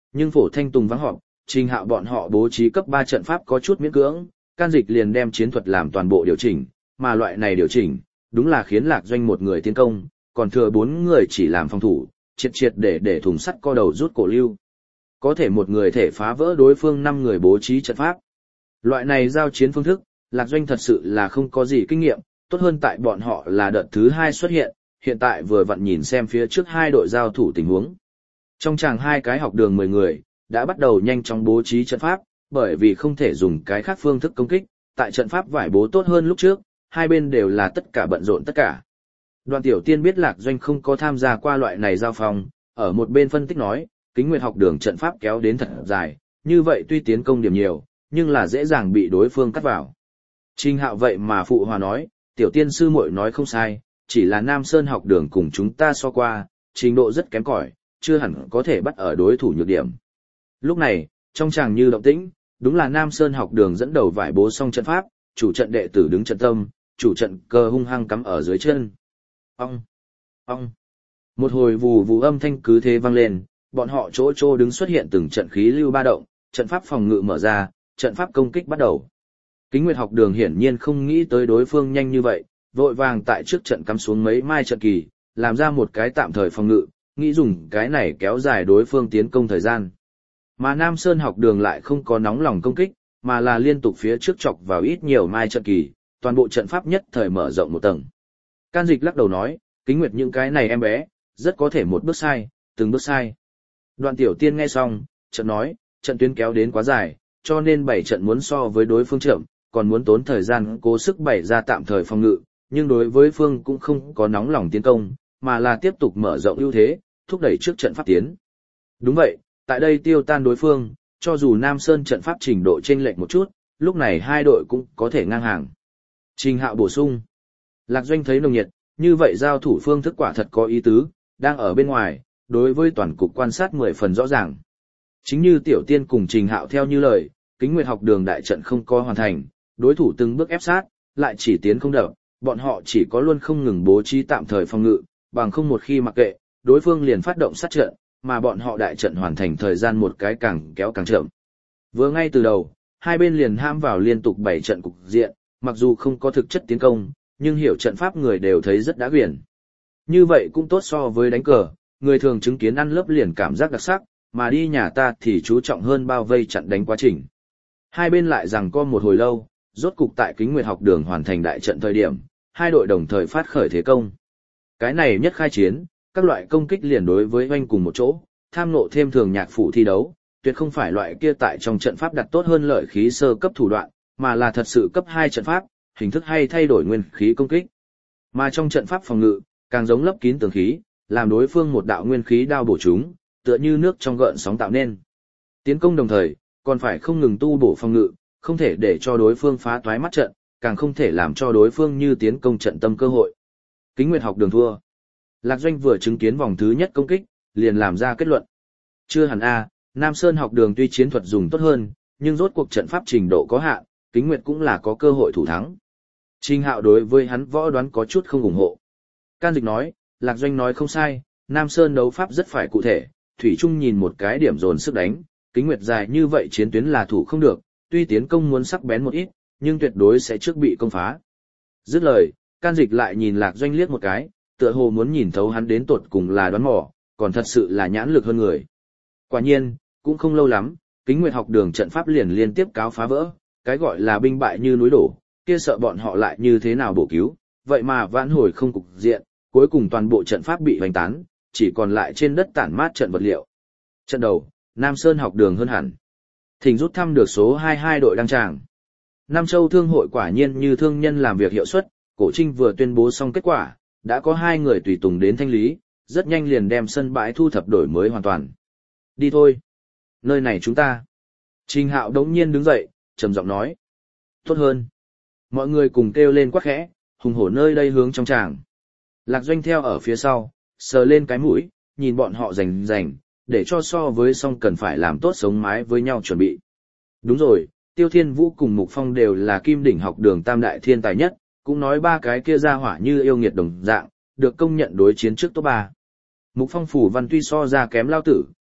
nhưng Phổ Thanh Tùng vắng họp, Trình Hạo bọn họ bố trí cấp 3 trận pháp có chút miễn cưỡng, Can Dịch liền đem chiến thuật làm toàn bộ điều chỉnh, mà loại này điều chỉnh, đúng là khiến Lạc Doanh một người tiến công, còn thừa 4 người chỉ làm phòng thủ, triệt triệt để thùng sắt co đầu rút cổ lưu. Có thể một người thể phá vỡ đối phương 5 người bố trí trận pháp. Loại này giao chiến phương thức, Lạc Doanh thật sự là không có gì kinh nghiệm, tốt hơn tại bọn họ là đợt thứ 2 xuất hiện tại vừa vặn nhìn xem phía trước 2 đội giao thủ tình huống. Trong chàng 2 cái học đường 10 người, đã bắt đầu nhanh chóng bố trí trận pháp, bởi vì không thể dùng cái khác phương thức công kích, tại trận pháp vải bố tốt hơn lúc trước, hai bên đều là tất cả bận rộn tất cả. Đoàn Tiểu Tiên biết Lạc Doanh không có tham gia qua loại này giao phòng, ở một bên phân tích nói, Kính Nguyệt học đường trận pháp kéo đến thật dài, như vậy tuy tiến công điểm nhiều, nhưng là dễ dàng bị đối phương cắt vào. Trình Hạo vậy mà phụ hòa nói, Tiểu Tiên sư muội nói không sai, chỉ là Nam Sơn học đường cùng chúng ta so qua, trình độ rất kém cỏi, chưa hẳn có thể bắt ở đối thủ nhược điểm. Lúc này, trong tràng như động tĩnh, đúng là Nam Sơn học đường dẫn đầu vải bố xong trận pháp, chủ trận đệ tử đứng trận tâm, chủ trận cờ hung hăng cắm ở dưới chân. Ong, ong. Một hồi vù vù âm thanh cứ thế vang lên, bọn họ chỗ đứng xuất hiện từng trận khí lưu ba động, trận pháp phòng ngự mở ra, trận pháp công kích bắt đầu. Kính Nguyệt học đường hiển nhiên không nghĩ tới đối phương nhanh như vậy, vội vàng tại trước trận cắm xuống mấy mai trận kỳ, làm ra một cái tạm thời phòng ngự, nghĩ dùng cái này kéo dài đối phương tiến công thời gian. Mà Nam Sơn học đường lại không có nóng lòng công kích, mà là liên tục phía trước chọc vào ít nhiều mai trận kỳ, toàn bộ trận pháp nhất thời mở rộng một tầng. Can Dịch lắc đầu nói, Kính Nguyệt những cái này em bé, rất có thể một bước sai, từng bước sai. Đoạn Tiểu Tiên nghe xong, chợt nói, trận tuyến kéo đến quá dài, cho nên 7 trận muốn so với đối phương chậm, còn muốn tốn thời gian cố sức bày ra tạm thời phòng ngự, nhưng đối với phương cũng không có nóng lòng tiến công, mà là tiếp tục mở rộng ưu thế, thúc đẩy trước trận pháp tiến. Đúng vậy, tại đây tiêu tan đối phương, cho dù Nam Sơn trận pháp trình độ chênh lệch một chút, lúc này hai đội cũng có thể ngang hàng. Trình Hạo bổ sung. Lạc Doanh thấy nồng nhiệt, như vậy giao thủ phương thức quả thật có ý tứ, đang ở bên ngoài, đối với toàn cục quan sát 10 phần rõ ràng. Chính như Tiểu Tiên cùng Trình Hạo theo như lời, Kính Nguyệt học đường đại trận không có hoàn thành, đối thủ từng bước ép sát, lại chỉ tiến không đập, bọn họ chỉ có luôn không ngừng bố trí tạm thời phòng ngự, bằng không một khi mặc kệ, đối phương liền phát động sát trận, mà bọn họ đại trận hoàn thành thời gian một cái càng kéo càng chậm. Vừa ngay từ đầu, hai bên liền ham vào liên tục 7 trận cục diện, mặc dù không có thực chất tiến công, nhưng hiểu trận pháp người đều thấy rất đã quyển. Như vậy cũng tốt so với đánh cờ, người thường chứng kiến ăn lớp liền cảm giác đặc sắc, mà đi nhà ta thì chú trọng hơn bao vây chặn đánh quá trình. Hai bên lại giằng co một hồi lâu, rốt cục tại Kính Nguyệt học đường hoàn thành đại trận thời điểm, hai đội đồng thời phát khởi thế công. Cái này nhất khai chiến, các loại công kích liền đối với oanh cùng một chỗ, tham nộ thêm thường nhạc phủ thi đấu, tuyệt không phải loại kia tại trong trận pháp đặt tốt hơn lợi khí sơ cấp thủ đoạn, mà là thật sự cấp 2 trận pháp, hình thức hay thay đổi nguyên khí công kích. Mà trong trận pháp phòng ngự, càng giống lấp kín tường khí, làm đối phương một đạo nguyên khí đao bổ chúng, tựa như nước trong gợn sóng tạo nên. Tiến công đồng thời, còn phải không ngừng tu bổ phòng ngự, không thể để cho đối phương phá toái mắt trận, càng không thể làm cho đối phương như tiến công trận tâm cơ hội. Kính Nguyệt học đường thua. Lạc Doanh vừa chứng kiến vòng thứ nhất công kích, liền làm ra kết luận. Chưa hẳn Nam Sơn học đường tuy chiến thuật dùng tốt hơn, nhưng rốt cuộc trận pháp trình độ có hạn, Kính Nguyệt cũng là có cơ hội thủ thắng. Trình Hạo đối với hắn võ đoán có chút không ủng hộ. Can Dịch nói, Lạc Doanh nói không sai, Nam Sơn đấu pháp rất phải cụ thể, thủy chung nhìn một cái điểm dồn sức đánh, Kính Nguyệt dài như vậy chiến tuyến là thủ không được, tuy tiến công muốn sắc bén một ít, nhưng tuyệt đối sẽ trước bị công phá. Dứt lời, Can Dịch lại nhìn Lạc Doanh liếc một cái, tựa hồ muốn nhìn thấu hắn đến tột cùng là đoán mò, còn thật sự là nhãn lực hơn người. Quả nhiên, cũng không lâu lắm, Kính Nguyệt học đường trận pháp liền liên tiếp cáo phá vỡ, cái gọi là binh bại như núi đổ, kia sợ bọn họ lại như thế nào bổ cứu, vậy mà vãn hồi không cục diện, cuối cùng toàn bộ trận pháp bị hoành tán, chỉ còn lại trên đất tản mát trận vật liệu. Trận đầu, Nam Sơn học đường hơn hẳn. Thỉnh rút thăm được số 22 đội đăng tràng. Nam Châu Thương hội quả nhiên như thương nhân làm việc hiệu suất, Cổ Trinh vừa tuyên bố xong kết quả, đã có 2 người tùy tùng đến thanh lý, rất nhanh liền đem sân bãi thu thập đổi mới hoàn toàn. Đi thôi. Nơi này chúng ta. Trình Hạo đống nhiên đứng dậy, trầm giọng nói. Tốt hơn. Mọi người cùng kêu lên quát khẽ, hùng hổ nơi đây hướng trong tràng. Lạc Doanh theo ở phía sau, sờ lên cái mũi, nhìn bọn họ rành, để cho so với xong cần phải làm tốt sống mái với nhau chuẩn bị. Đúng rồi, Tiêu Thiên Vũ cùng Mục Phong đều là kim đỉnh học đường tam đại thiên tài nhất, cũng nói 3 cái kia ra hỏa như yêu nghiệt đồng dạng, được công nhận đối chiến trước top 3. Mục Phong phủ văn tuy so ra kém lao tử,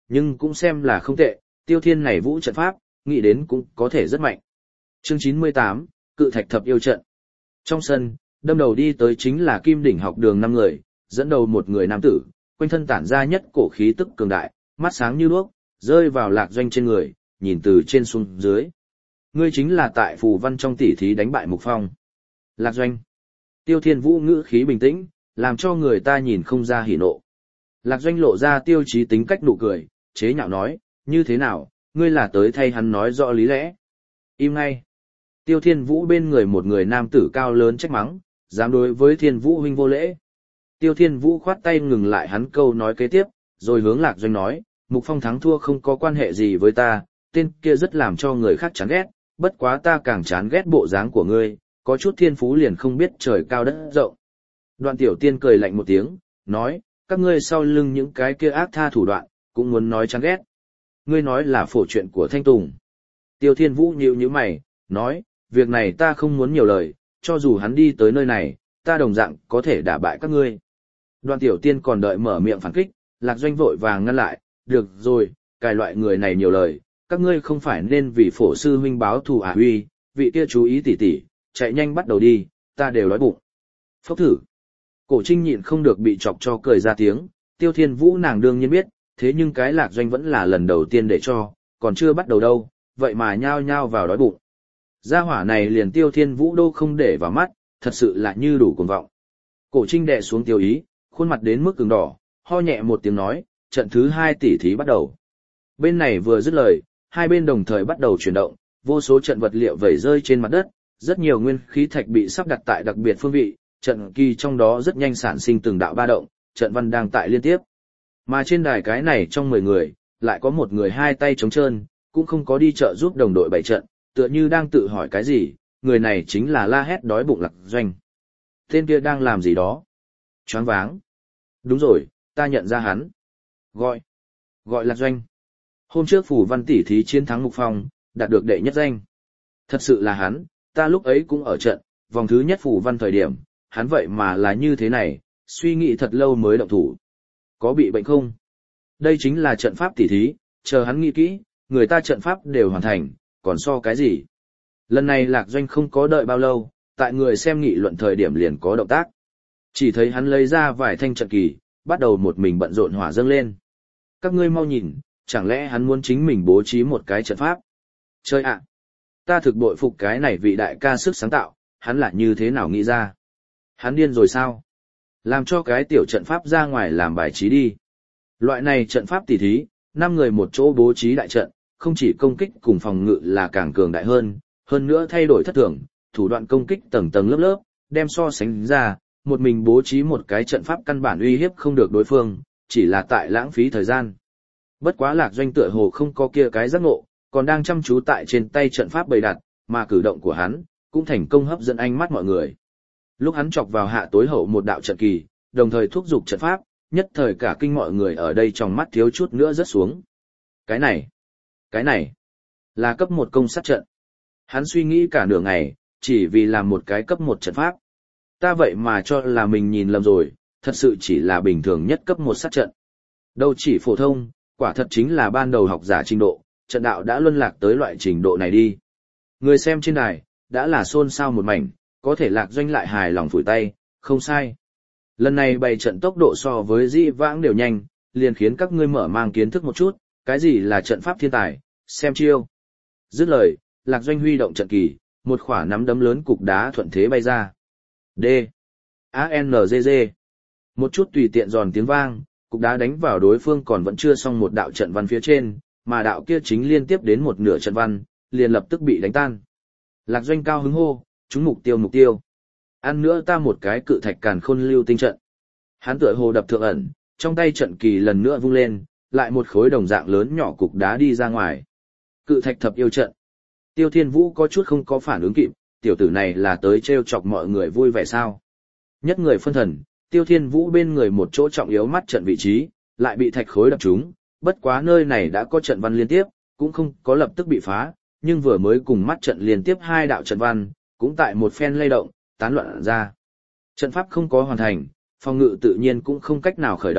nhưng cũng xem là không tệ, Tiêu Thiên này vũ trận pháp, nghĩ đến cũng có thể rất mạnh. Chương 98, Cự Thạch Thập Yêu Trận. Trong sân, đâm đầu đi tới chính là Kim Đỉnh học đường 5 người, dẫn đầu một người nam tử, quanh thân tản ra nhất cổ khí tức cường đại, mắt sáng như đuốc, rơi vào Lạc Doanh trên người, nhìn từ trên xuống dưới. Ngươi chính là tại phù văn trong tỷ thí đánh bại Mục Phong. Lạc Doanh. Tiêu Thiên Vũ ngữ khí bình tĩnh, làm cho người ta nhìn không ra hỉ nộ. Lạc Doanh lộ ra tiêu chí tính cách nụ cười, chế nhạo nói, như thế nào, ngươi là tới thay hắn nói rõ lý lẽ. Im ngay. Tiêu Thiên Vũ bên người một người nam tử cao lớn trách mắng, dám đối với Thiên Vũ huynh vô lễ. Tiêu Thiên Vũ khoát tay ngừng lại hắn câu nói kế tiếp, rồi hướng Lạc Doanh nói, Mục Phong thắng thua không có quan hệ gì với ta, tên kia rất làm cho người khác chán ghét, bất quá ta càng chán ghét bộ dáng của ngươi, có chút thiên phú liền không biết trời cao đất rộng. Đoạn Tiểu Tiên cười lạnh một tiếng, nói, các ngươi sau lưng những cái kia ác tha thủ đoạn, cũng muốn nói chán ghét. Ngươi nói là phổ chuyện của Thanh Tùng. Tiêu Thiên Vũ nhíu nhíu mày, nói, việc này ta không muốn nhiều lời, cho dù hắn đi tới nơi này, ta đồng dạng có thể đả bại các ngươi. Đoạn Tiểu Tiên còn đợi mở miệng phản kích, Lạc Doanh vội vàng ngăn lại, được rồi, cái loại người này nhiều lời, các ngươi không phải nên vì phổ sư huynh báo thù à huy, vị kia chú ý tỉ tỉ, chạy nhanh bắt đầu đi, ta đều đói bụng. Phốc thử. Cổ Trinh nhịn không được bị chọc cho cười ra tiếng, Tiêu Thiên Vũ nàng đương nhiên biết, thế nhưng cái Lạc Doanh vẫn là lần đầu tiên để cho, còn chưa bắt đầu đâu, vậy mà nhao nhao vào đói bụng. Gia hỏa này liền Tiêu Thiên Vũ đô không để vào mắt, thật sự là như đủ cuồng vọng. Cổ Trinh đè xuống Tiêu Ý, khuôn mặt đến mức cứng đỏ, ho nhẹ một tiếng nói, trận thứ 2 tỷ thí bắt đầu. Bên này vừa dứt lời, hai bên đồng thời bắt đầu chuyển động, vô số trận vật liệu vẩy rơi trên mặt đất, rất nhiều nguyên khí thạch bị sắp đặt tại đặc biệt phương vị, trận kỳ trong đó rất nhanh sản sinh từng đạo ba động, trận văn đang tại liên tiếp. Mà trên đài cái này trong 10 người, lại có một người hai tay trống trơn, cũng không có đi trợ giúp đồng đội bày trận, tựa như đang tự hỏi cái gì, người này chính là la hét đói bụng Lạc Doanh. Tên kia đang làm gì đó? Choáng váng. Đúng rồi, ta nhận ra hắn. Gọi Lạc Doanh. Hôm trước phủ văn tỷ thí chiến thắng Mục Phong, đạt được đệ nhất danh. Thật sự là hắn, ta lúc ấy cũng ở trận, vòng thứ nhất phủ văn thời điểm, hắn vậy mà là như thế này, suy nghĩ thật lâu mới động thủ. Có bị bệnh không? Đây chính là trận pháp tỷ thí, chờ hắn nghĩ kỹ, người ta trận pháp đều hoàn thành, còn so cái gì? Lần này Lạc Doanh không có đợi bao lâu, tại người xem nghị luận thời điểm liền có động tác. Chỉ thấy hắn lấy ra vài thanh trận kỳ, bắt đầu một mình bận rộn hỏa dâng lên. Các ngươi mau nhìn, chẳng lẽ hắn muốn chính mình bố trí một cái trận pháp? Chơi ạ! Ta thực bội phục cái này vị đại ca sức sáng tạo, hắn là như thế nào nghĩ ra? Hắn điên rồi sao? Làm cho cái tiểu trận pháp ra ngoài làm bài trí đi. Loại này trận pháp tỉ thí, 5 người một chỗ bố trí đại trận, không chỉ công kích cùng phòng ngự là càng cường đại hơn nữa thay đổi thất thường, thủ đoạn công kích tầng tầng lớp lớp, đem so sánh ra, một mình bố trí một cái trận pháp căn bản uy hiếp không được đối phương, chỉ là tại lãng phí thời gian. Bất quá Lạc Doanh tựa hồ không có kia cái giác ngộ, còn đang chăm chú tại trên tay trận pháp bày đặt, mà cử động của hắn cũng thành công hấp dẫn ánh mắt mọi người. Lúc hắn chọc vào hạ tối hậu một đạo trận kỳ, đồng thời thúc giục trận pháp, nhất thời cả kinh mọi người ở đây trong mắt thiếu chút nữa rớt xuống. Cái này, là cấp 1 công sát trận. Hắn suy nghĩ cả nửa ngày, chỉ vì làm một cái cấp 1 trận pháp. Ta vậy mà cho là mình nhìn lầm rồi, thật sự chỉ là bình thường nhất cấp 1 sát trận. Đâu chỉ phổ thông, quả thật chính là ban đầu học giả trình độ, trận đạo đã luân lạc tới loại trình độ này đi. Người xem trên đài, đã là xôn xao một mảnh, có thể Lạc Doanh lại hài lòng phủi tay, không sai. Lần này bày trận tốc độ so với dĩ vãng đều nhanh, liền khiến các ngươi mở mang kiến thức một chút, cái gì là trận pháp thiên tài, xem chiêu. Dứt lời, Lạc Doanh huy động trận kỳ, một quả nắm đấm lớn cục đá thuận thế bay ra. D. A-N-G-G. Một chút tùy tiện giòn tiếng vang, cục đá đánh vào đối phương còn vẫn chưa xong một đạo trận văn phía trên, mà đạo kia chính liên tiếp đến một nửa trận văn, liền lập tức bị đánh tan. Lạc Doanh cao hứng hô, trúng mục tiêu. Ăn nữa ta một cái cự thạch càn khôn lưu tinh trận. Hắn tựa hồ đập thượng ẩn, trong tay trận kỳ lần nữa vung lên, lại một khối đồng dạng lớn nhỏ cục đá đi ra ngoài. Cự thạch thập yêu trận. Tiêu Thiên Vũ có chút không có phản ứng kịp, tiểu tử này là tới trêu chọc mọi người vui vẻ sao? Nhất người phân thần, Tiêu Thiên Vũ bên người một chỗ trọng yếu mắt trận vị trí, lại bị thạch khối đập trúng, bất quá nơi này đã có trận văn liên tiếp, cũng không có lập tức bị phá, nhưng vừa mới cùng mắt trận liên tiếp 2 đạo trận văn, cũng tại một phen lay động, tán loạn ra. Trận pháp không có hoàn thành, phòng ngự tự nhiên cũng không cách nào khởi động,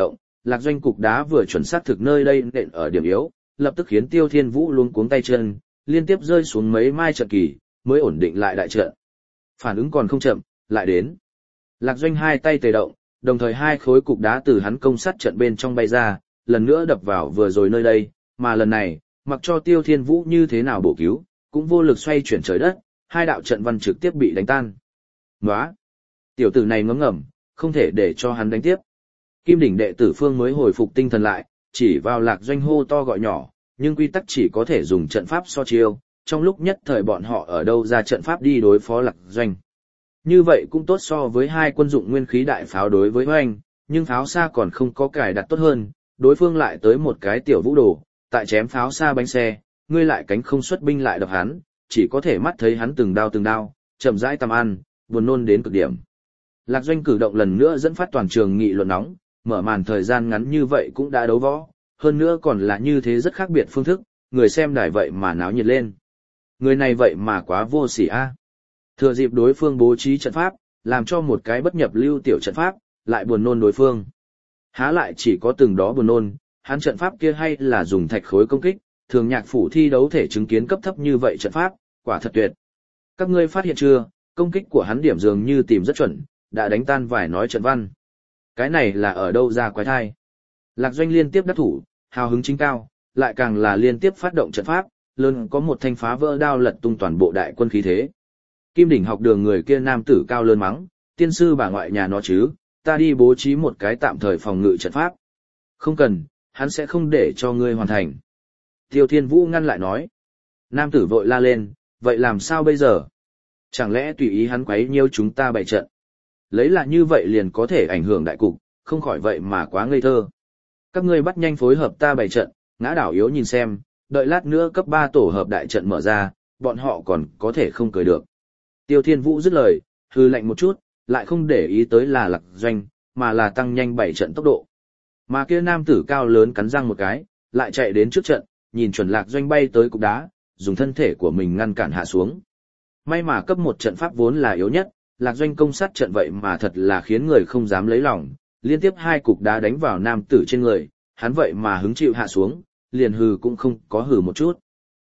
Lạc Doanh cục đá vừa chuẩn xác thực nơi đây nện ở điểm yếu, lập tức khiến Tiêu Thiên Vũ luống cuống tay chân, liên tiếp rơi xuống mấy mai trận kỳ, mới ổn định lại đại trận. Phản ứng còn không chậm, lại đến. Lạc Doanh hai tay tề động, đồng thời hai khối cục đá từ hắn công sát trận bên trong bay ra, lần nữa đập vào vừa rồi nơi đây, mà lần này, mặc cho Tiêu Thiên Vũ như thế nào bổ cứu, cũng vô lực xoay chuyển trời đất, hai đạo trận văn trực tiếp bị đánh tan. Nóa! Tiểu tử này ngấm ngầm, không thể để cho hắn đánh tiếp. Kim đỉnh đệ tử Phương mới hồi phục tinh thần lại, chỉ vào Lạc Doanh hô to gọi nhỏ, nhưng quy tắc chỉ có thể dùng trận pháp so chiêu, trong lúc nhất thời bọn họ ở đâu ra trận pháp đi đối phó Lạc Doanh. Như vậy cũng tốt so với hai quân dụng nguyên khí đại pháo đối với hoành, nhưng pháo xa còn không có cài đặt tốt hơn, đối phương lại tới một cái tiểu vũ đồ, tại chém pháo xa bánh xe, ngươi lại cánh không xuất binh lại đập hắn, chỉ có thể mắt thấy hắn từng đao, chậm rãi tầm ăn, buồn nôn đến cực điểm. Lạc Doanh cử động lần nữa dẫn phát toàn trường nghị luận nóng, mở màn thời gian ngắn như vậy cũng đã đấu võ, hơn nữa còn là như thế rất khác biệt phương thức, người xem đài vậy mà náo nhiệt lên. Người này vậy mà quá vô sỉ a. Thừa dịp đối phương bố trí trận pháp, làm cho một cái bất nhập lưu tiểu trận pháp, lại buồn nôn đối phương. Há lại chỉ có từng đó buồn nôn, hắn trận pháp kia hay là dùng thạch khối công kích, thường nhạc phủ thi đấu thể chứng kiến cấp thấp như vậy trận pháp, quả thật tuyệt. Các ngươi phát hiện chưa, công kích của hắn điểm dường như tìm rất chuẩn, đã đánh tan vài nói trận văn. Cái này là ở đâu ra quái thai? Lạc Doanh liên tiếp đắc thủ, hào hứng chính cao, lại càng là liên tiếp phát động trận pháp, lớn có một thanh phá vỡ đao lật tung toàn bộ đại quân khí thế. Kim đỉnh học đường người kia nam tử cao lớn mắng, tiên sư bà ngoại nhà nó chứ, ta đi bố trí một cái tạm thời phòng ngự trận pháp. Không cần, hắn sẽ không để cho ngươi hoàn thành. Tiêu Thiên Vũ ngăn lại nói. Nam tử vội la lên, vậy làm sao bây giờ? Chẳng lẽ tùy ý hắn quấy nhiêu chúng ta bày trận? Lấy là như vậy liền có thể ảnh hưởng đại cục, không khỏi vậy mà quá ngây thơ. Các ngươi bắt nhanh phối hợp ta bày trận, ngã đảo yếu nhìn xem, đợi lát nữa cấp 3 tổ hợp đại trận mở ra, bọn họ còn có thể không cười được. Tiêu Thiên Vũ dứt lời, hư lạnh một chút, lại không để ý tới là Lạc Doanh, mà là tăng nhanh bày trận tốc độ. Mà kia nam tử cao lớn cắn răng một cái, lại chạy đến trước trận, nhìn chuẩn Lạc Doanh bay tới cục đá, dùng thân thể của mình ngăn cản hạ xuống. May mà cấp 1 trận pháp vốn là yếu nhất, Lạc Doanh công sát trận vậy mà thật là khiến người không dám lấy lòng, liên tiếp 2 cục đá đánh vào nam tử trên người, hắn vậy mà hứng chịu hạ xuống, liền hừ cũng không có hừ một chút.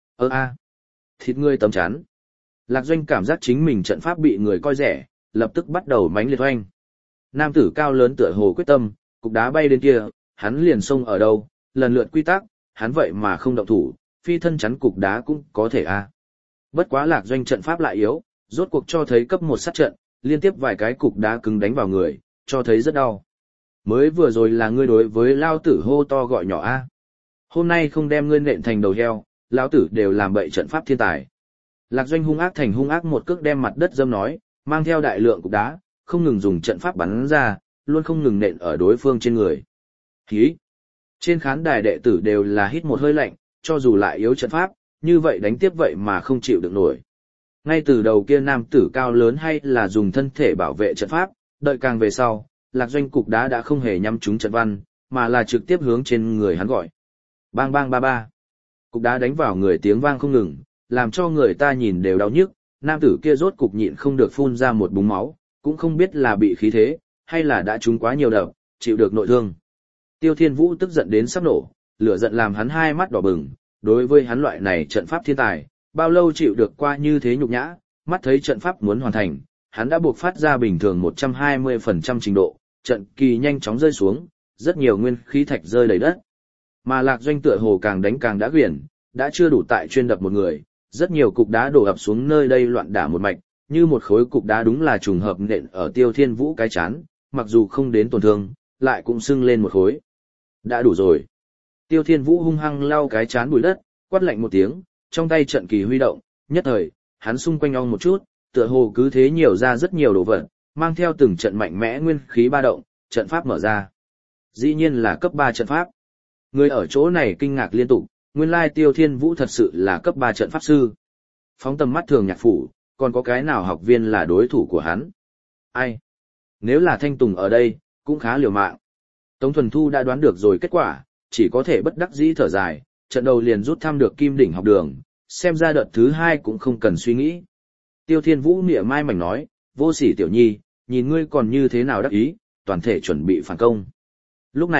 Thịt ngươi tấm chắn. Lạc Doanh cảm giác chính mình trận pháp bị người coi rẻ, lập tức bắt đầu mãnh liệt oanh. Nam tử cao lớn tựa hồ quyết tâm, cục đá bay đến kia, hắn liền xông ở đâu, lần lượt quy tắc, hắn vậy mà không động thủ, phi thân chắn cục đá cũng có thể Bất quá Lạc Doanh trận pháp lại yếu, rốt cuộc cho thấy cấp 1 sát trận, liên tiếp vài cái cục đá cứng đánh vào người, cho thấy rất đau. Mới vừa rồi là ngươi đối với lao tử hô to gọi nhỏ Hôm nay không đem ngươi nện thành đầu heo, lão tử đều làm bậy trận pháp thiên tài. Lạc Doanh hung ác thành hung ác một cước đem mặt đất dâm nói, mang theo đại lượng cục đá, không ngừng dùng trận pháp bắn ra, luôn không ngừng nện ở đối phương trên người. Hí! Trên khán đài đệ tử đều là hít một hơi lạnh, cho dù lại yếu trận pháp, như vậy đánh tiếp vậy mà không chịu được nổi. Ngay từ đầu kia nam tử cao lớn hay là dùng thân thể bảo vệ trận pháp, đợi càng về sau, Lạc Doanh cục đá đã không hề nhắm trúng trận văn, mà là trực tiếp hướng trên người hắn gọi. Bang bang ba ba. Cục đá đánh vào người tiếng vang không ngừng, làm cho người ta nhìn đều đau nhức, nam tử kia rốt cục nhịn không được phun ra một búng máu, cũng không biết là bị khí thế, hay là đã trúng quá nhiều độc, chịu được nội thương. Tiêu Thiên Vũ tức giận đến sắp nổ, lửa giận làm hắn hai mắt đỏ bừng, đối với hắn loại này trận pháp thiên tài, bao lâu chịu được qua như thế nhục nhã, mắt thấy trận pháp muốn hoàn thành, hắn đã buộc phát ra bình thường 120% trình độ, trận kỳ nhanh chóng rơi xuống, rất nhiều nguyên khí thạch rơi đầy đất. Mà Lạc Doanh tựa hồ càng đánh càng đã quyển, đã chưa đủ tại chuyên đập một người, rất nhiều cục đá đổ ập xuống nơi đây loạn đả một mạch, như một khối cục đá đúng là trùng hợp nện ở Tiêu Thiên Vũ cái chán, mặc dù không đến tổn thương, lại cũng sưng lên một khối. Đã đủ rồi. Tiêu Thiên Vũ hung hăng lau cái chán bụi đất, quát lạnh một tiếng, trong tay trận kỳ huy động, nhất thời, hắn xung quanh ong một chút, tựa hồ cứ thế nhiều ra rất nhiều đồ vật, mang theo từng trận mạnh mẽ nguyên khí ba động, trận pháp mở ra. Dĩ nhiên là cấp 3 trận pháp. Người ở chỗ này kinh ngạc liên tục, nguyên lai Tiêu Thiên Vũ thật sự là cấp 3 trận pháp sư. Phóng tầm mắt thường nhạc phủ, còn có cái nào học viên là đối thủ của hắn? Ai? Nếu là Thanh Tùng ở đây, cũng khá liều mạng. Tống Thuần Thu đã đoán được rồi kết quả, chỉ có thể bất đắc dĩ thở dài, trận đầu liền rút thăm được Kim Đỉnh học đường, xem ra đợt thứ 2 cũng không cần suy nghĩ. Tiêu Thiên Vũ mỉa mai mảnh nói, vô sỉ tiểu nhi, nhìn ngươi còn như thế nào đắc ý, toàn thể chuẩn bị phản công. Lúc này,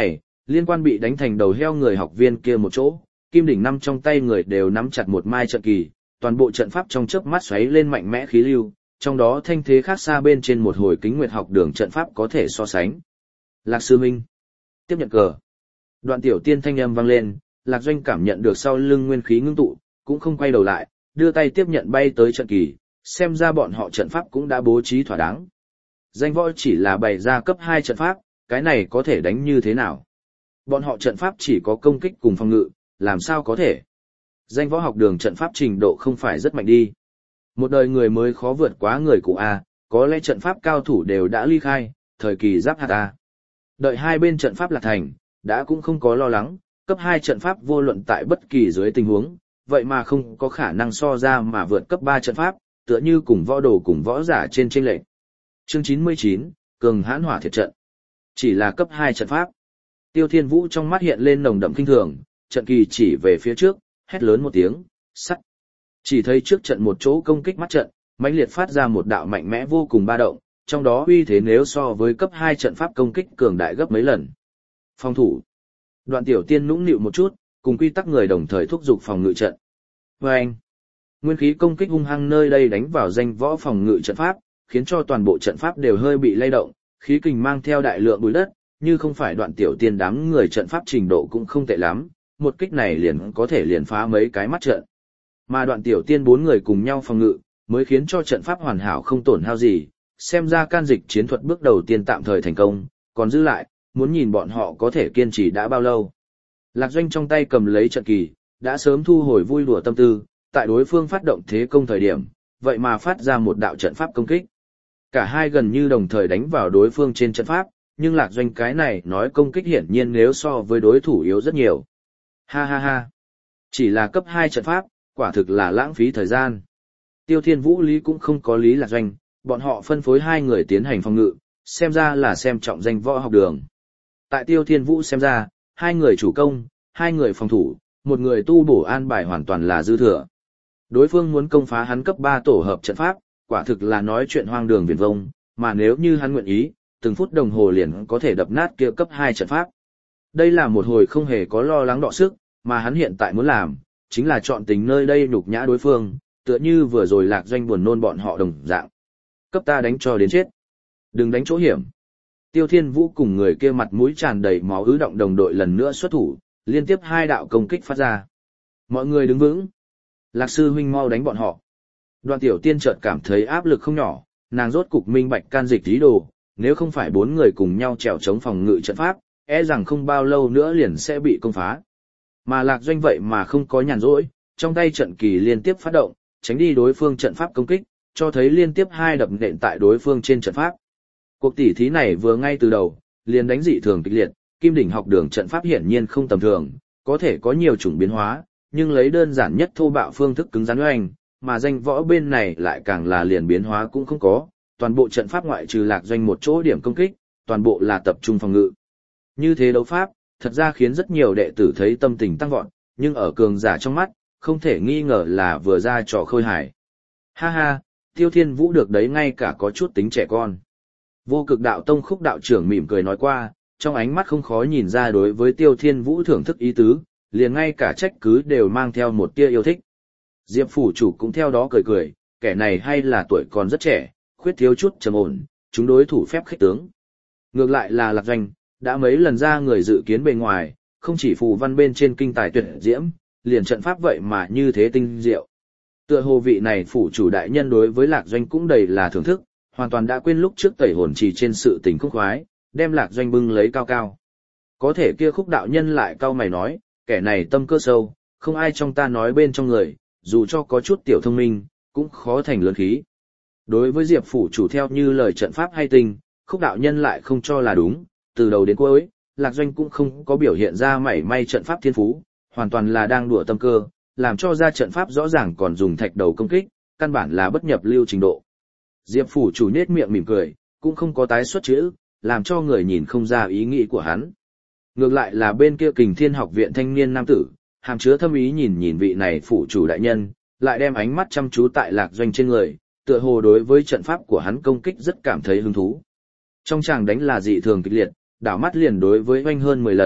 liên quan bị đánh thành đầu heo người học viên kia một chỗ, Kim Đỉnh Năm trong tay người đều nắm chặt một mai trận kỳ, toàn bộ trận pháp trong chớp mắt xoáy lên mạnh mẽ khí lưu, trong đó thanh thế khác xa bên trên một hồi Kính Nguyệt học đường trận pháp có thể so sánh. Lạc sư huynh, tiếp nhận cờ. Đoạn Tiểu Tiên thanh âm vang lên, Lạc Doanh cảm nhận được sau lưng nguyên khí ngưng tụ, cũng không quay đầu lại, đưa tay tiếp nhận bay tới trận kỳ, xem ra bọn họ trận pháp cũng đã bố trí thỏa đáng. Danh võ chỉ là bày ra cấp 2 trận pháp, cái này có thể đánh như thế nào? Bọn họ trận pháp chỉ có công kích cùng phòng ngự, làm sao có thể? Danh võ học đường trận pháp trình độ không phải rất mạnh đi. Một đời người mới khó vượt quá người cụ A, có lẽ trận pháp cao thủ đều đã ly khai, thời kỳ giáp hạt A. Đợi hai bên trận pháp là thành, đã cũng không có lo lắng, cấp 2 trận pháp vô luận tại bất kỳ dưới tình huống, vậy mà không có khả năng so ra mà vượt cấp 3 trận pháp, tựa như cùng võ đồ cùng võ giả trên chênh lệch. Chương 99, Cường hãn hỏa thiệt trận. Chỉ là cấp 2 trận pháp. Tiêu Thiên Vũ trong mắt hiện lên nồng đậm kinh thường, trận kỳ chỉ về phía trước, hét lớn một tiếng, sắt. Chỉ thấy trước trận một chỗ công kích mắt trận, mãnh liệt phát ra một đạo mạnh mẽ vô cùng ba động, trong đó uy thế nếu so với cấp 2 trận pháp công kích cường đại gấp mấy lần. Phòng thủ. Đoạn Tiểu Tiên nũng nịu một chút, cùng quy tắc người đồng thời thúc giục phòng ngự trận. Vâng! Nguyên khí công kích hung hăng nơi đây đánh vào danh võ phòng ngự trận pháp, khiến cho toàn bộ trận pháp đều hơi bị lay động, khí kình mang theo đại lượng bụi đất, như không phải Đoạn Tiểu Tiên đám người trận pháp trình độ cũng không tệ lắm, một kích này liền có thể liền phá mấy cái mắt trận. Mà Đoạn Tiểu Tiên 4 người cùng nhau phòng ngự, mới khiến cho trận pháp hoàn hảo không tổn hao gì, xem ra can dịch chiến thuật bước đầu tiên tạm thời thành công, còn giữ lại, muốn nhìn bọn họ có thể kiên trì đã bao lâu. Lạc Doanh trong tay cầm lấy trận kỳ, đã sớm thu hồi vui đùa tâm tư, tại đối phương phát động thế công thời điểm, vậy mà phát ra một đạo trận pháp công kích. Cả hai gần như đồng thời đánh vào đối phương trên trận pháp, nhưng Lạc Doanh cái này nói công kích hiển nhiên nếu so với đối thủ yếu rất nhiều. Ha ha ha. Chỉ là cấp 2 trận pháp, quả thực là lãng phí thời gian. Tiêu Thiên Vũ lý cũng không có lý Lạc Doanh, bọn họ phân phối hai người tiến hành phòng ngự, xem ra là xem trọng danh võ học đường. Tại Tiêu Thiên Vũ xem ra, hai người chủ công, hai người phòng thủ, một người tu bổ an bài hoàn toàn là dư thừa. Đối phương muốn công phá hắn cấp 3 tổ hợp trận pháp, quả thực là nói chuyện hoang đường viển vông, mà nếu như hắn nguyện ý, từng phút đồng hồ liền có thể đập nát kia cấp 2 trận pháp. Đây là một hồi không hề có lo lắng đọ sức, mà hắn hiện tại muốn làm, chính là chọn tình nơi đây nhục nhã đối phương, tựa như vừa rồi Lạc Doanh buồn nôn bọn họ đồng dạng. Cấp ta đánh cho đến chết. Đừng đánh chỗ hiểm. Tiêu Thiên Vũ cùng người kia mặt mũi tràn đầy máu ứ động đồng đội lần nữa xuất thủ, liên tiếp 2 đạo công kích phát ra. Mọi người đứng vững. Lạc sư huynh mau đánh bọn họ. Đoạn Tiểu Tiên chợt cảm thấy áp lực không nhỏ, nàng rốt cục minh bạch can dịch ý đồ, nếu không phải 4 người cùng nhau trèo chống phòng ngự trận pháp, e rằng không bao lâu nữa liền sẽ bị công phá. Mà Lạc Doanh vậy mà không có nhàn rỗi, trong tay trận kỳ liên tiếp phát động, tránh đi đối phương trận pháp công kích, cho thấy liên tiếp 2 đập nện tại đối phương trên trận pháp. Cuộc tỉ thí này vừa ngay từ đầu, liền đánh dị thường kịch liệt, Kim Đỉnh học đường trận pháp hiển nhiên không tầm thường, có thể có nhiều chủng biến hóa, nhưng lấy đơn giản nhất thô bạo phương thức cứng rắn oanh, mà danh võ bên này lại càng là liền biến hóa cũng không có, toàn bộ trận pháp ngoại trừ Lạc Doanh một chỗ điểm công kích, toàn bộ là tập trung phòng ngự. Như thế đấu pháp, thật ra khiến rất nhiều đệ tử thấy tâm tình tăng vọt, nhưng ở cường giả trong mắt, không thể nghi ngờ là vừa ra trò khôi hài. Ha ha, Tiêu Thiên Vũ được đấy ngay cả có chút tính trẻ con. Vô Cực Đạo Tông Khúc đạo trưởng mỉm cười nói qua, trong ánh mắt không khó nhìn ra đối với Tiêu Thiên Vũ thưởng thức ý tứ, liền ngay cả trách cứ đều mang theo một tia yêu thích. Diệp phủ chủ cũng theo đó cười cười, kẻ này hay là tuổi còn rất trẻ, khuyết thiếu chút trầm ổn, chúng đối thủ phép khích tướng. Ngược lại là Lạc Doanh, đã mấy lần ra người dự kiến bề ngoài, không chỉ phù văn bên trên kinh tài tuyệt diễm, liền trận pháp vậy mà như thế tinh diệu. Tựa hồ vị này phủ chủ đại nhân đối với Lạc Doanh cũng đầy là thưởng thức, hoàn toàn đã quên lúc trước tẩy hồn trì trên sự tình khúc khoái, đem Lạc Doanh bưng lấy cao cao. Có thể kia Khúc đạo nhân lại cau mày nói, kẻ này tâm cơ sâu, không ai trong ta nói bên trong người, dù cho có chút tiểu thông minh, cũng khó thành lớn khí. Đối với Diệp phủ chủ theo như lời trận pháp hay tinh, Khúc đạo nhân lại không cho là đúng, từ đầu đến cuối, Lạc Doanh cũng không có biểu hiện ra mảy may trận pháp thiên phú, hoàn toàn là đang đùa tâm cơ, làm cho ra trận pháp rõ ràng còn dùng thạch đầu công kích, căn bản là bất nhập lưu trình độ. Diệp phủ chủ nhếch miệng mỉm cười, cũng không có tái xuất chữ, làm cho người nhìn không ra ý nghĩ của hắn. Ngược lại là bên kia Kình Thiên học viện thanh niên nam tử, hàm chứa thâm ý nhìn vị này phủ chủ đại nhân, lại đem ánh mắt chăm chú tại Lạc Doanh trên người, tựa hồ đối với trận pháp của hắn công kích rất cảm thấy hứng thú. Trong chàng đánh là dị thường kịch liệt, đảo mắt liền đối với oanh hơn 10 lần,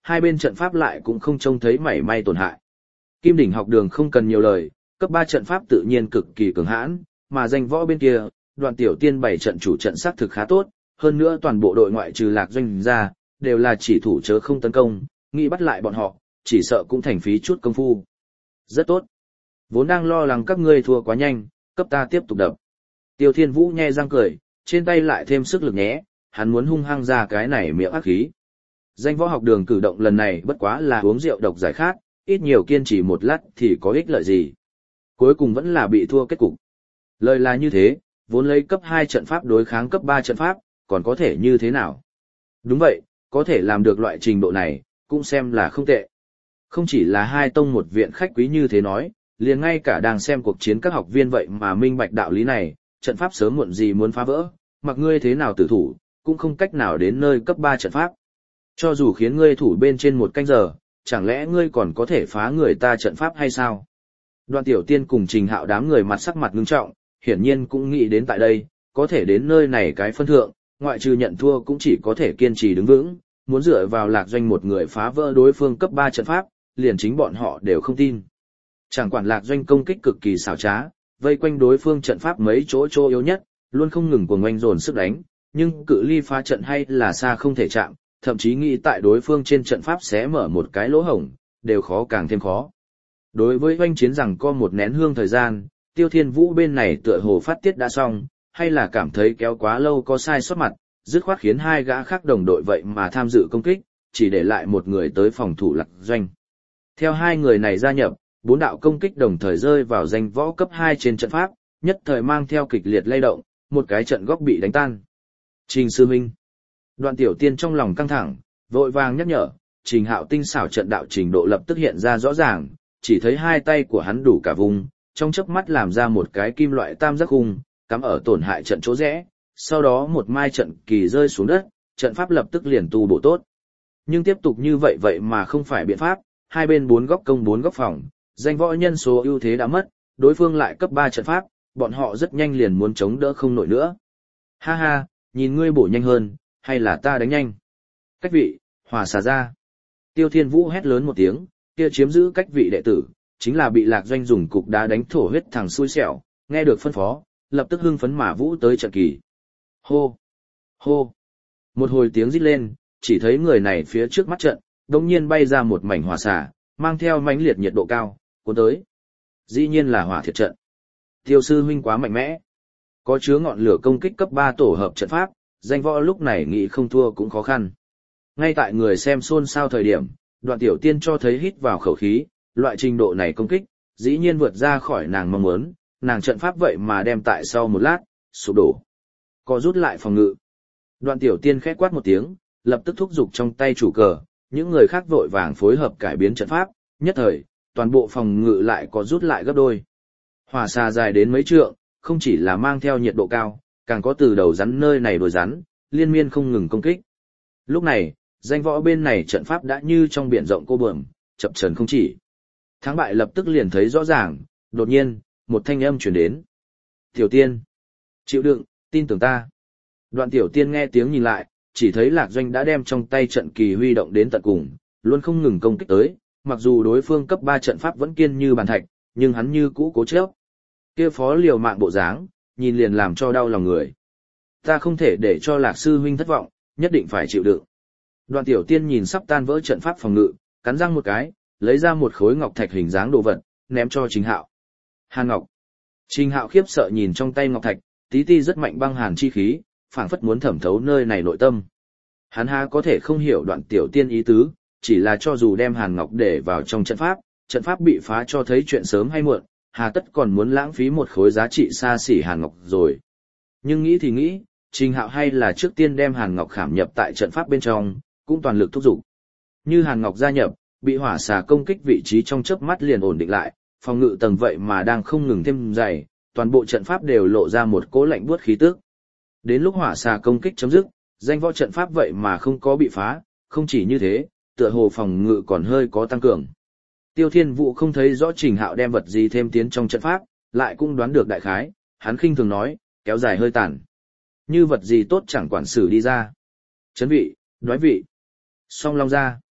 hai bên trận pháp lại cũng không trông thấy mảy may tổn hại. Kim đỉnh học đường không cần nhiều lời, cấp 3 trận pháp tự nhiên cực kỳ cường hãn, mà danh võ bên kia, Đoạn Tiểu Tiên bày trận chủ trận xác thực khá tốt, hơn nữa toàn bộ đội ngoại trừ Lạc Doanh ra, đều là chỉ thủ chớ không tấn công, nghĩ bắt lại bọn họ, chỉ sợ cũng thành phí chút công phu. Rất tốt. Vốn đang lo lắng các ngươi thua quá nhanh, cấp ta tiếp tục đập. Tiêu Thiên Vũ nhe răng cười, trên tay lại thêm sức lực nhé, hắn muốn hung hăng ra cái này miệng ác khí. Danh võ học đường cử động lần này bất quá là uống rượu độc giải khát, ít nhiều kiên trì một lát thì có ích lợi gì. Cuối cùng vẫn là bị thua kết cục. Lời là như thế, vốn lấy cấp 2 trận pháp đối kháng cấp 3 trận pháp, còn có thể như thế nào? Đúng vậy, có thể làm được loại trình độ này, cũng xem là không tệ. Không chỉ là hai tông một viện khách quý như thế nói, liền ngay cả đang xem cuộc chiến các học viên vậy mà minh bạch đạo lý này, trận pháp sớm muộn gì muốn phá vỡ, mặc ngươi thế nào tử thủ, cũng không cách nào đến nơi cấp 3 trận pháp. Cho dù khiến ngươi thủ bên trên một canh giờ, chẳng lẽ ngươi còn có thể phá người ta trận pháp hay sao? Đoạn Tiểu Tiên cùng Trình Hạo đám người mặt sắc mặt ngưng trọng, hiển nhiên cũng nghĩ đến tại đây, có thể đến nơi này cái phân thượng, ngoại trừ nhận thua cũng chỉ có thể kiên trì đứng vững, muốn dựa vào Lạc Doanh một người phá vỡ đối phương cấp 3 trận pháp, liền chính bọn họ đều không tin. Chẳng quản Lạc Doanh công kích cực kỳ xảo trá, vây quanh đối phương trận pháp mấy chỗ yếu nhất, luôn không ngừng cuồng oanh dồn sức đánh, nhưng cự ly phá trận hay là xa không thể chạm, thậm chí nghĩ tại đối phương trên trận pháp sẽ mở một cái lỗ hổng, đều khó càng thêm khó. Đối với oanh chiến rằng có một nén hương thời gian, Tiêu Thiên Vũ bên này tựa hồ phát tiết đã xong, hay là cảm thấy kéo quá lâu có sai sót mặt, dứt khoát khiến hai gã khác đồng đội vậy mà tham dự công kích, chỉ để lại một người tới phòng thủ Lạc Doanh. Theo hai người này gia nhập, 4 đạo công kích đồng thời rơi vào danh võ cấp 2 trên trận pháp, nhất thời mang theo kịch liệt lay động, một cái trận góc bị đánh tan. Trình sư minh. Đoạn Tiểu Tiên trong lòng căng thẳng, vội vàng nhắc nhở, Trình Hạo tinh xảo trận đạo trình độ lập tức hiện ra rõ ràng, chỉ thấy hai tay của hắn đủ cả vùng, trong chớp mắt làm ra một cái kim loại tam giác khung, cắm ở tổn hại trận chỗ rẽ, sau đó một mai trận kỳ rơi xuống đất, trận pháp lập tức liền tu bổ tốt. Nhưng tiếp tục như vậy mà không phải biện pháp, hai bên 4 góc công 4 góc phòng, danh võ nhân số ưu thế đã mất, đối phương lại cấp 3 trận pháp, bọn họ rất nhanh liền muốn chống đỡ không nổi nữa. Ha ha, nhìn ngươi bổ nhanh hơn, hay là ta đánh nhanh? Cách vị, hòa xà ra. Tiêu Thiên Vũ hét lớn một tiếng, kia chiếm giữ cách vị đệ tử, chính là bị Lạc Doanh dùng cục đá đánh thổ huyết thằng xui xẻo, nghe được phân phó, lập tức hưng phấn mà vũ tới trận kỳ. Hô! Hô! Một hồi tiếng rít lên, chỉ thấy người này phía trước mắt trận, đột nhiên bay ra một mảnh hỏa xà, mang theo mãnh liệt nhiệt độ cao, cuốn tới. Dĩ nhiên là hỏa thiệt trận. Tiêu sư huynh quá mạnh mẽ. Có chứa ngọn lửa công kích cấp 3 tổ hợp trận pháp, danh võ lúc này nghĩ không thua cũng khó khăn. Ngay tại người xem xôn xao thời điểm, Đoạn Tiểu Tiên cho thấy hít vào khẩu khí, loại trình độ này công kích, dĩ nhiên vượt ra khỏi nàng mong muốn, nàng trận pháp vậy mà đem tại sau một lát, sụp đổ. Có rút lại phòng ngự. Đoạn Tiểu Tiên khẽ quát một tiếng, lập tức thúc giục trong tay chủ cờ, những người khác vội vàng phối hợp cải biến trận pháp, nhất thời, toàn bộ phòng ngự lại có rút lại gấp đôi. Hỏa xà dài đến mấy trượng, không chỉ là mang theo nhiệt độ cao, càng có từ đầu rắn nơi này đuôi rắn, liên miên không ngừng công kích. Lúc này, danh võ bên này trận pháp đã như trong biển rộng cô bờm, chập chờn không chỉ. Thắng bại lập tức liền thấy rõ ràng, đột nhiên, một thanh âm truyền đến. Tiểu Tiên, chịu đựng, tin tưởng ta. Đoạn Tiểu Tiên nghe tiếng nhìn lại, chỉ thấy Lạc Doanh đã đem trong tay trận kỳ huy động đến tận cùng, luôn không ngừng công kích tới, mặc dù đối phương cấp 3 trận pháp vẫn kiên như bàn thạch, nhưng hắn như cũ cố chấp. Kia phó liều mạng bộ dáng, nhìn liền làm cho đau lòng người. Ta không thể để cho Lạc sư huynh thất vọng, nhất định phải chịu đựng. Đoạn Tiểu Tiên nhìn sắp tan vỡ trận pháp phòng ngự, cắn răng một cái, lấy ra một khối ngọc thạch hình dáng đồ vật, ném cho Trình Hạo. Hàn ngọc. Trình Hạo khiếp sợ nhìn trong tay ngọc thạch, tí ti rất mạnh băng hàn chi khí, phảng phất muốn thẩm thấu nơi này nội tâm. Hắn há có thể không hiểu Đoạn Tiểu Tiên ý tứ, chỉ là cho dù đem hàn ngọc để vào trong trận pháp bị phá cho thấy chuyện sớm hay muộn, hà tất còn muốn lãng phí một khối giá trị xa xỉ hàn ngọc rồi. Nhưng nghĩ thì nghĩ, Trình Hạo hay là trước tiên đem hàn ngọc khảm nhập tại trận pháp bên trong, cũng toàn lực thúc giục. Như hàn ngọc gia nhập, bị hỏa xà công kích vị trí trong chớp mắt liền ổn định lại, phòng ngự tầng vậy mà đang không ngừng thêm dày, toàn bộ trận pháp đều lộ ra một cỗ lạnh buốt khí tức. Đến lúc hỏa xà công kích chấm dứt, danh võ trận pháp vậy mà không có bị phá, không chỉ như thế, tựa hồ phòng ngự còn hơi có tăng cường. Tiêu Thiên Vũ không thấy rõ Trình Hạo đem vật gì thêm tiến trong trận pháp, lại cũng đoán được đại khái, hắn khinh thường nói, kéo dài hơi tàn. Như vật gì tốt chẳng quản xử đi ra. Chấn vị, đoái vị, song long ra.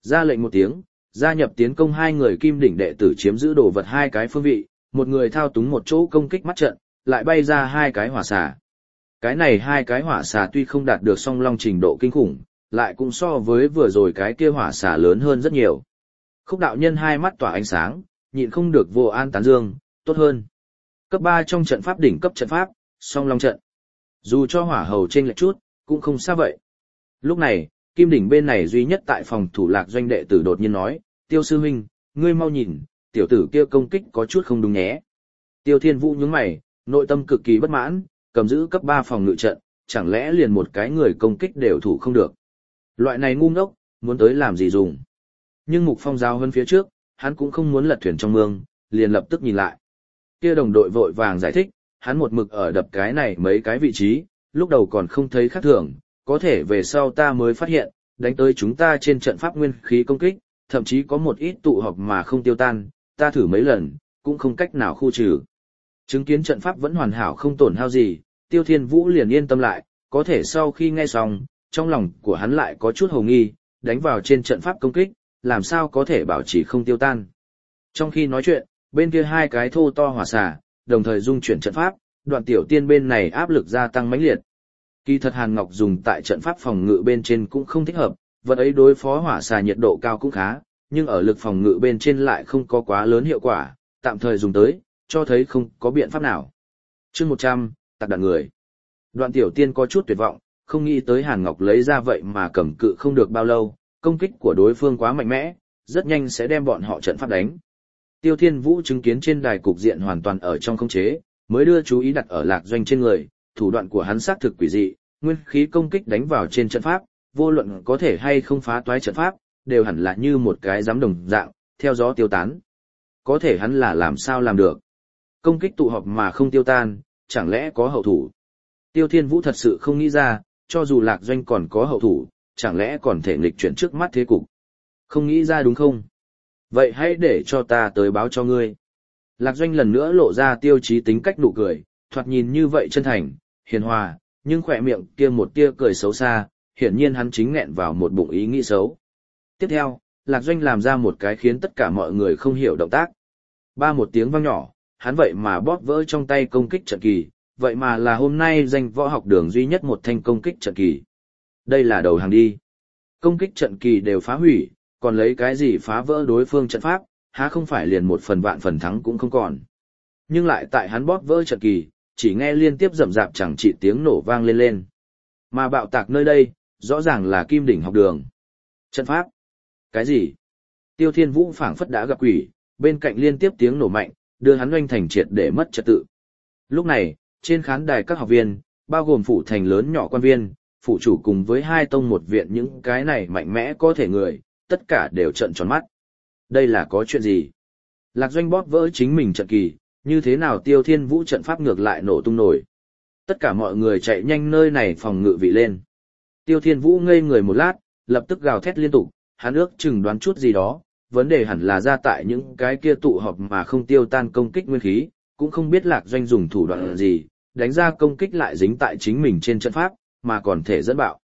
Ra lệnh một tiếng, gia nhập tiến công hai người kim đỉnh đệ tử chiếm giữ đồ vật hai cái phương vị, một người thao túng một chỗ công kích mắt trận, lại bay ra hai cái hỏa xà. Cái này hai cái hỏa xà tuy không đạt được song long trình độ kinh khủng, lại cũng so với vừa rồi cái kia hỏa xà lớn hơn rất nhiều. Khúc đạo nhân hai mắt tỏa ánh sáng, nhịn không được vô an tán dương, tốt hơn. Cấp 3 trong trận pháp đỉnh cấp trận pháp, song long trận. Dù cho hỏa hầu chênh lệch chút, cũng không xa vậy. Lúc này, kim đỉnh bên này duy nhất tại phòng thủ Lạc Doanh đệ tử đột nhiên nói, Tiêu sư huynh, ngươi mau nhìn, tiểu tử kia công kích có chút không đúng nhé. Tiêu Thiên Vũ nhướng mày, nội tâm cực kỳ bất mãn, cầm giữ cấp 3 phòng ngự trận, chẳng lẽ liền một cái người công kích đều thủ không được. Loại này ngu ngốc, muốn tới làm gì dùng. Nhưng Mục Phong giao hơn phía trước, hắn cũng không muốn lật thuyền trong mương, liền lập tức nhìn lại. Kia đồng đội vội vàng giải thích, hắn một mực ở đập cái này mấy cái vị trí, lúc đầu còn không thấy khác thường, có thể về sau ta mới phát hiện, đánh tới chúng ta trên trận pháp nguyên khí công kích, thậm chí có một ít tụ họp mà không tiêu tan, ta thử mấy lần, cũng không cách nào khu trừ. Chứng kiến trận pháp vẫn hoàn hảo không tổn hao gì, Tiêu Thiên Vũ liền yên tâm lại, có thể sau khi nghe xong, trong lòng của hắn lại có chút hồ nghi, đánh vào trên trận pháp công kích, làm sao có thể bảo trì không tiêu tan. Trong khi nói chuyện, bên kia hai cái thô to hỏa xà, đồng thời dung chuyển trận pháp, Đoạn Tiểu Tiên bên này áp lực gia tăng mãnh liệt. Kỳ thật Hàn Ngọc dùng tại trận pháp phòng ngự bên trên cũng không thích hợp, vật ấy đối phó hỏa xà nhiệt độ cao cũng khá, nhưng ở lực phòng ngự bên trên lại không có quá lớn hiệu quả, tạm thời dùng tới, cho thấy không có biện pháp nào. Chương 100, tạc đạn người. Đoạn Tiểu Tiên có chút tuyệt vọng, không nghĩ tới Hàn Ngọc lấy ra vậy mà cầm cự không được bao lâu, công kích của đối phương quá mạnh mẽ, rất nhanh sẽ đem bọn họ trận pháp đánh. Tiêu Thiên Vũ chứng kiến trên đài cục diện hoàn toàn ở trong khống chế, mới đưa chú ý đặt ở Lạc Doanh trên người, thủ đoạn của hắn xác thực quỷ dị, nguyên khí công kích đánh vào trên trận pháp, vô luận có thể hay không phá toái trận pháp, đều hẳn là như một cái giám đồng dạng, theo gió tiêu tán. Có thể hắn là làm sao làm được? Công kích tụ họp mà không tiêu tan, chẳng lẽ có hậu thủ? Tiêu Thiên Vũ thật sự không nghĩ ra, cho dù Lạc Doanh còn có hậu thủ, chẳng lẽ còn thể nghịch chuyển trước mắt thế cục? Không nghĩ ra đúng không? Vậy hãy để cho ta tới báo cho ngươi. Lạc Doanh lần nữa lộ ra tiêu chí tính cách nụ cười, thoạt nhìn như vậy chân thành, hiền hòa, nhưng khỏe miệng kia một tia cười xấu xa, hiển nhiên hắn chính nghẹn vào một bụng ý nghĩ xấu. Tiếp theo, Lạc Doanh làm ra một cái khiến tất cả mọi người không hiểu động tác. Ba một tiếng vang nhỏ, hắn vậy mà bóp vỡ trong tay công kích trận kỳ, vậy mà là hôm nay danh võ học đường duy nhất một thanh công kích trận kỳ. Đây là đầu hàng đi. Công kích trận kỳ đều phá hủy, còn lấy cái gì phá vỡ đối phương trận pháp, há không phải liền một phần vạn phần thắng cũng không còn. Nhưng lại tại hắn bóp vỡ trận kỳ, chỉ nghe liên tiếp rầm rạp chẳng chỉ tiếng nổ vang lên lên. Mà bạo tạc nơi đây, rõ ràng là Kim Đỉnh học đường. Trận pháp? Cái gì? Tiêu Thiên Vũ phảng phất đã gặp quỷ, bên cạnh liên tiếp tiếng nổ mạnh, đưa hắn oanh thành triệt để mất trật tự. Lúc này, trên khán đài các học viên, bao gồm phủ thành lớn nhỏ quan viên, phủ chủ cùng với hai tông một viện những cái này mạnh mẽ có thể người, tất cả đều trợn tròn mắt. Đây là có chuyện gì? Lạc Doanh bóp vỡ chính mình trận kỳ, như thế nào Tiêu Thiên Vũ trận pháp ngược lại nổ tung nổi. Tất cả mọi người chạy nhanh nơi này phòng ngự vị lên. Tiêu Thiên Vũ ngây người một lát, lập tức gào thét liên tục, hắn ước chừng đoán chút gì đó, vấn đề hẳn là ra tại những cái kia tụ họp mà không tiêu tan công kích nguyên khí, cũng không biết Lạc Doanh dùng thủ đoạn gì, đánh ra công kích lại dính tại chính mình trên trận pháp, mà còn thể dẫn bạo.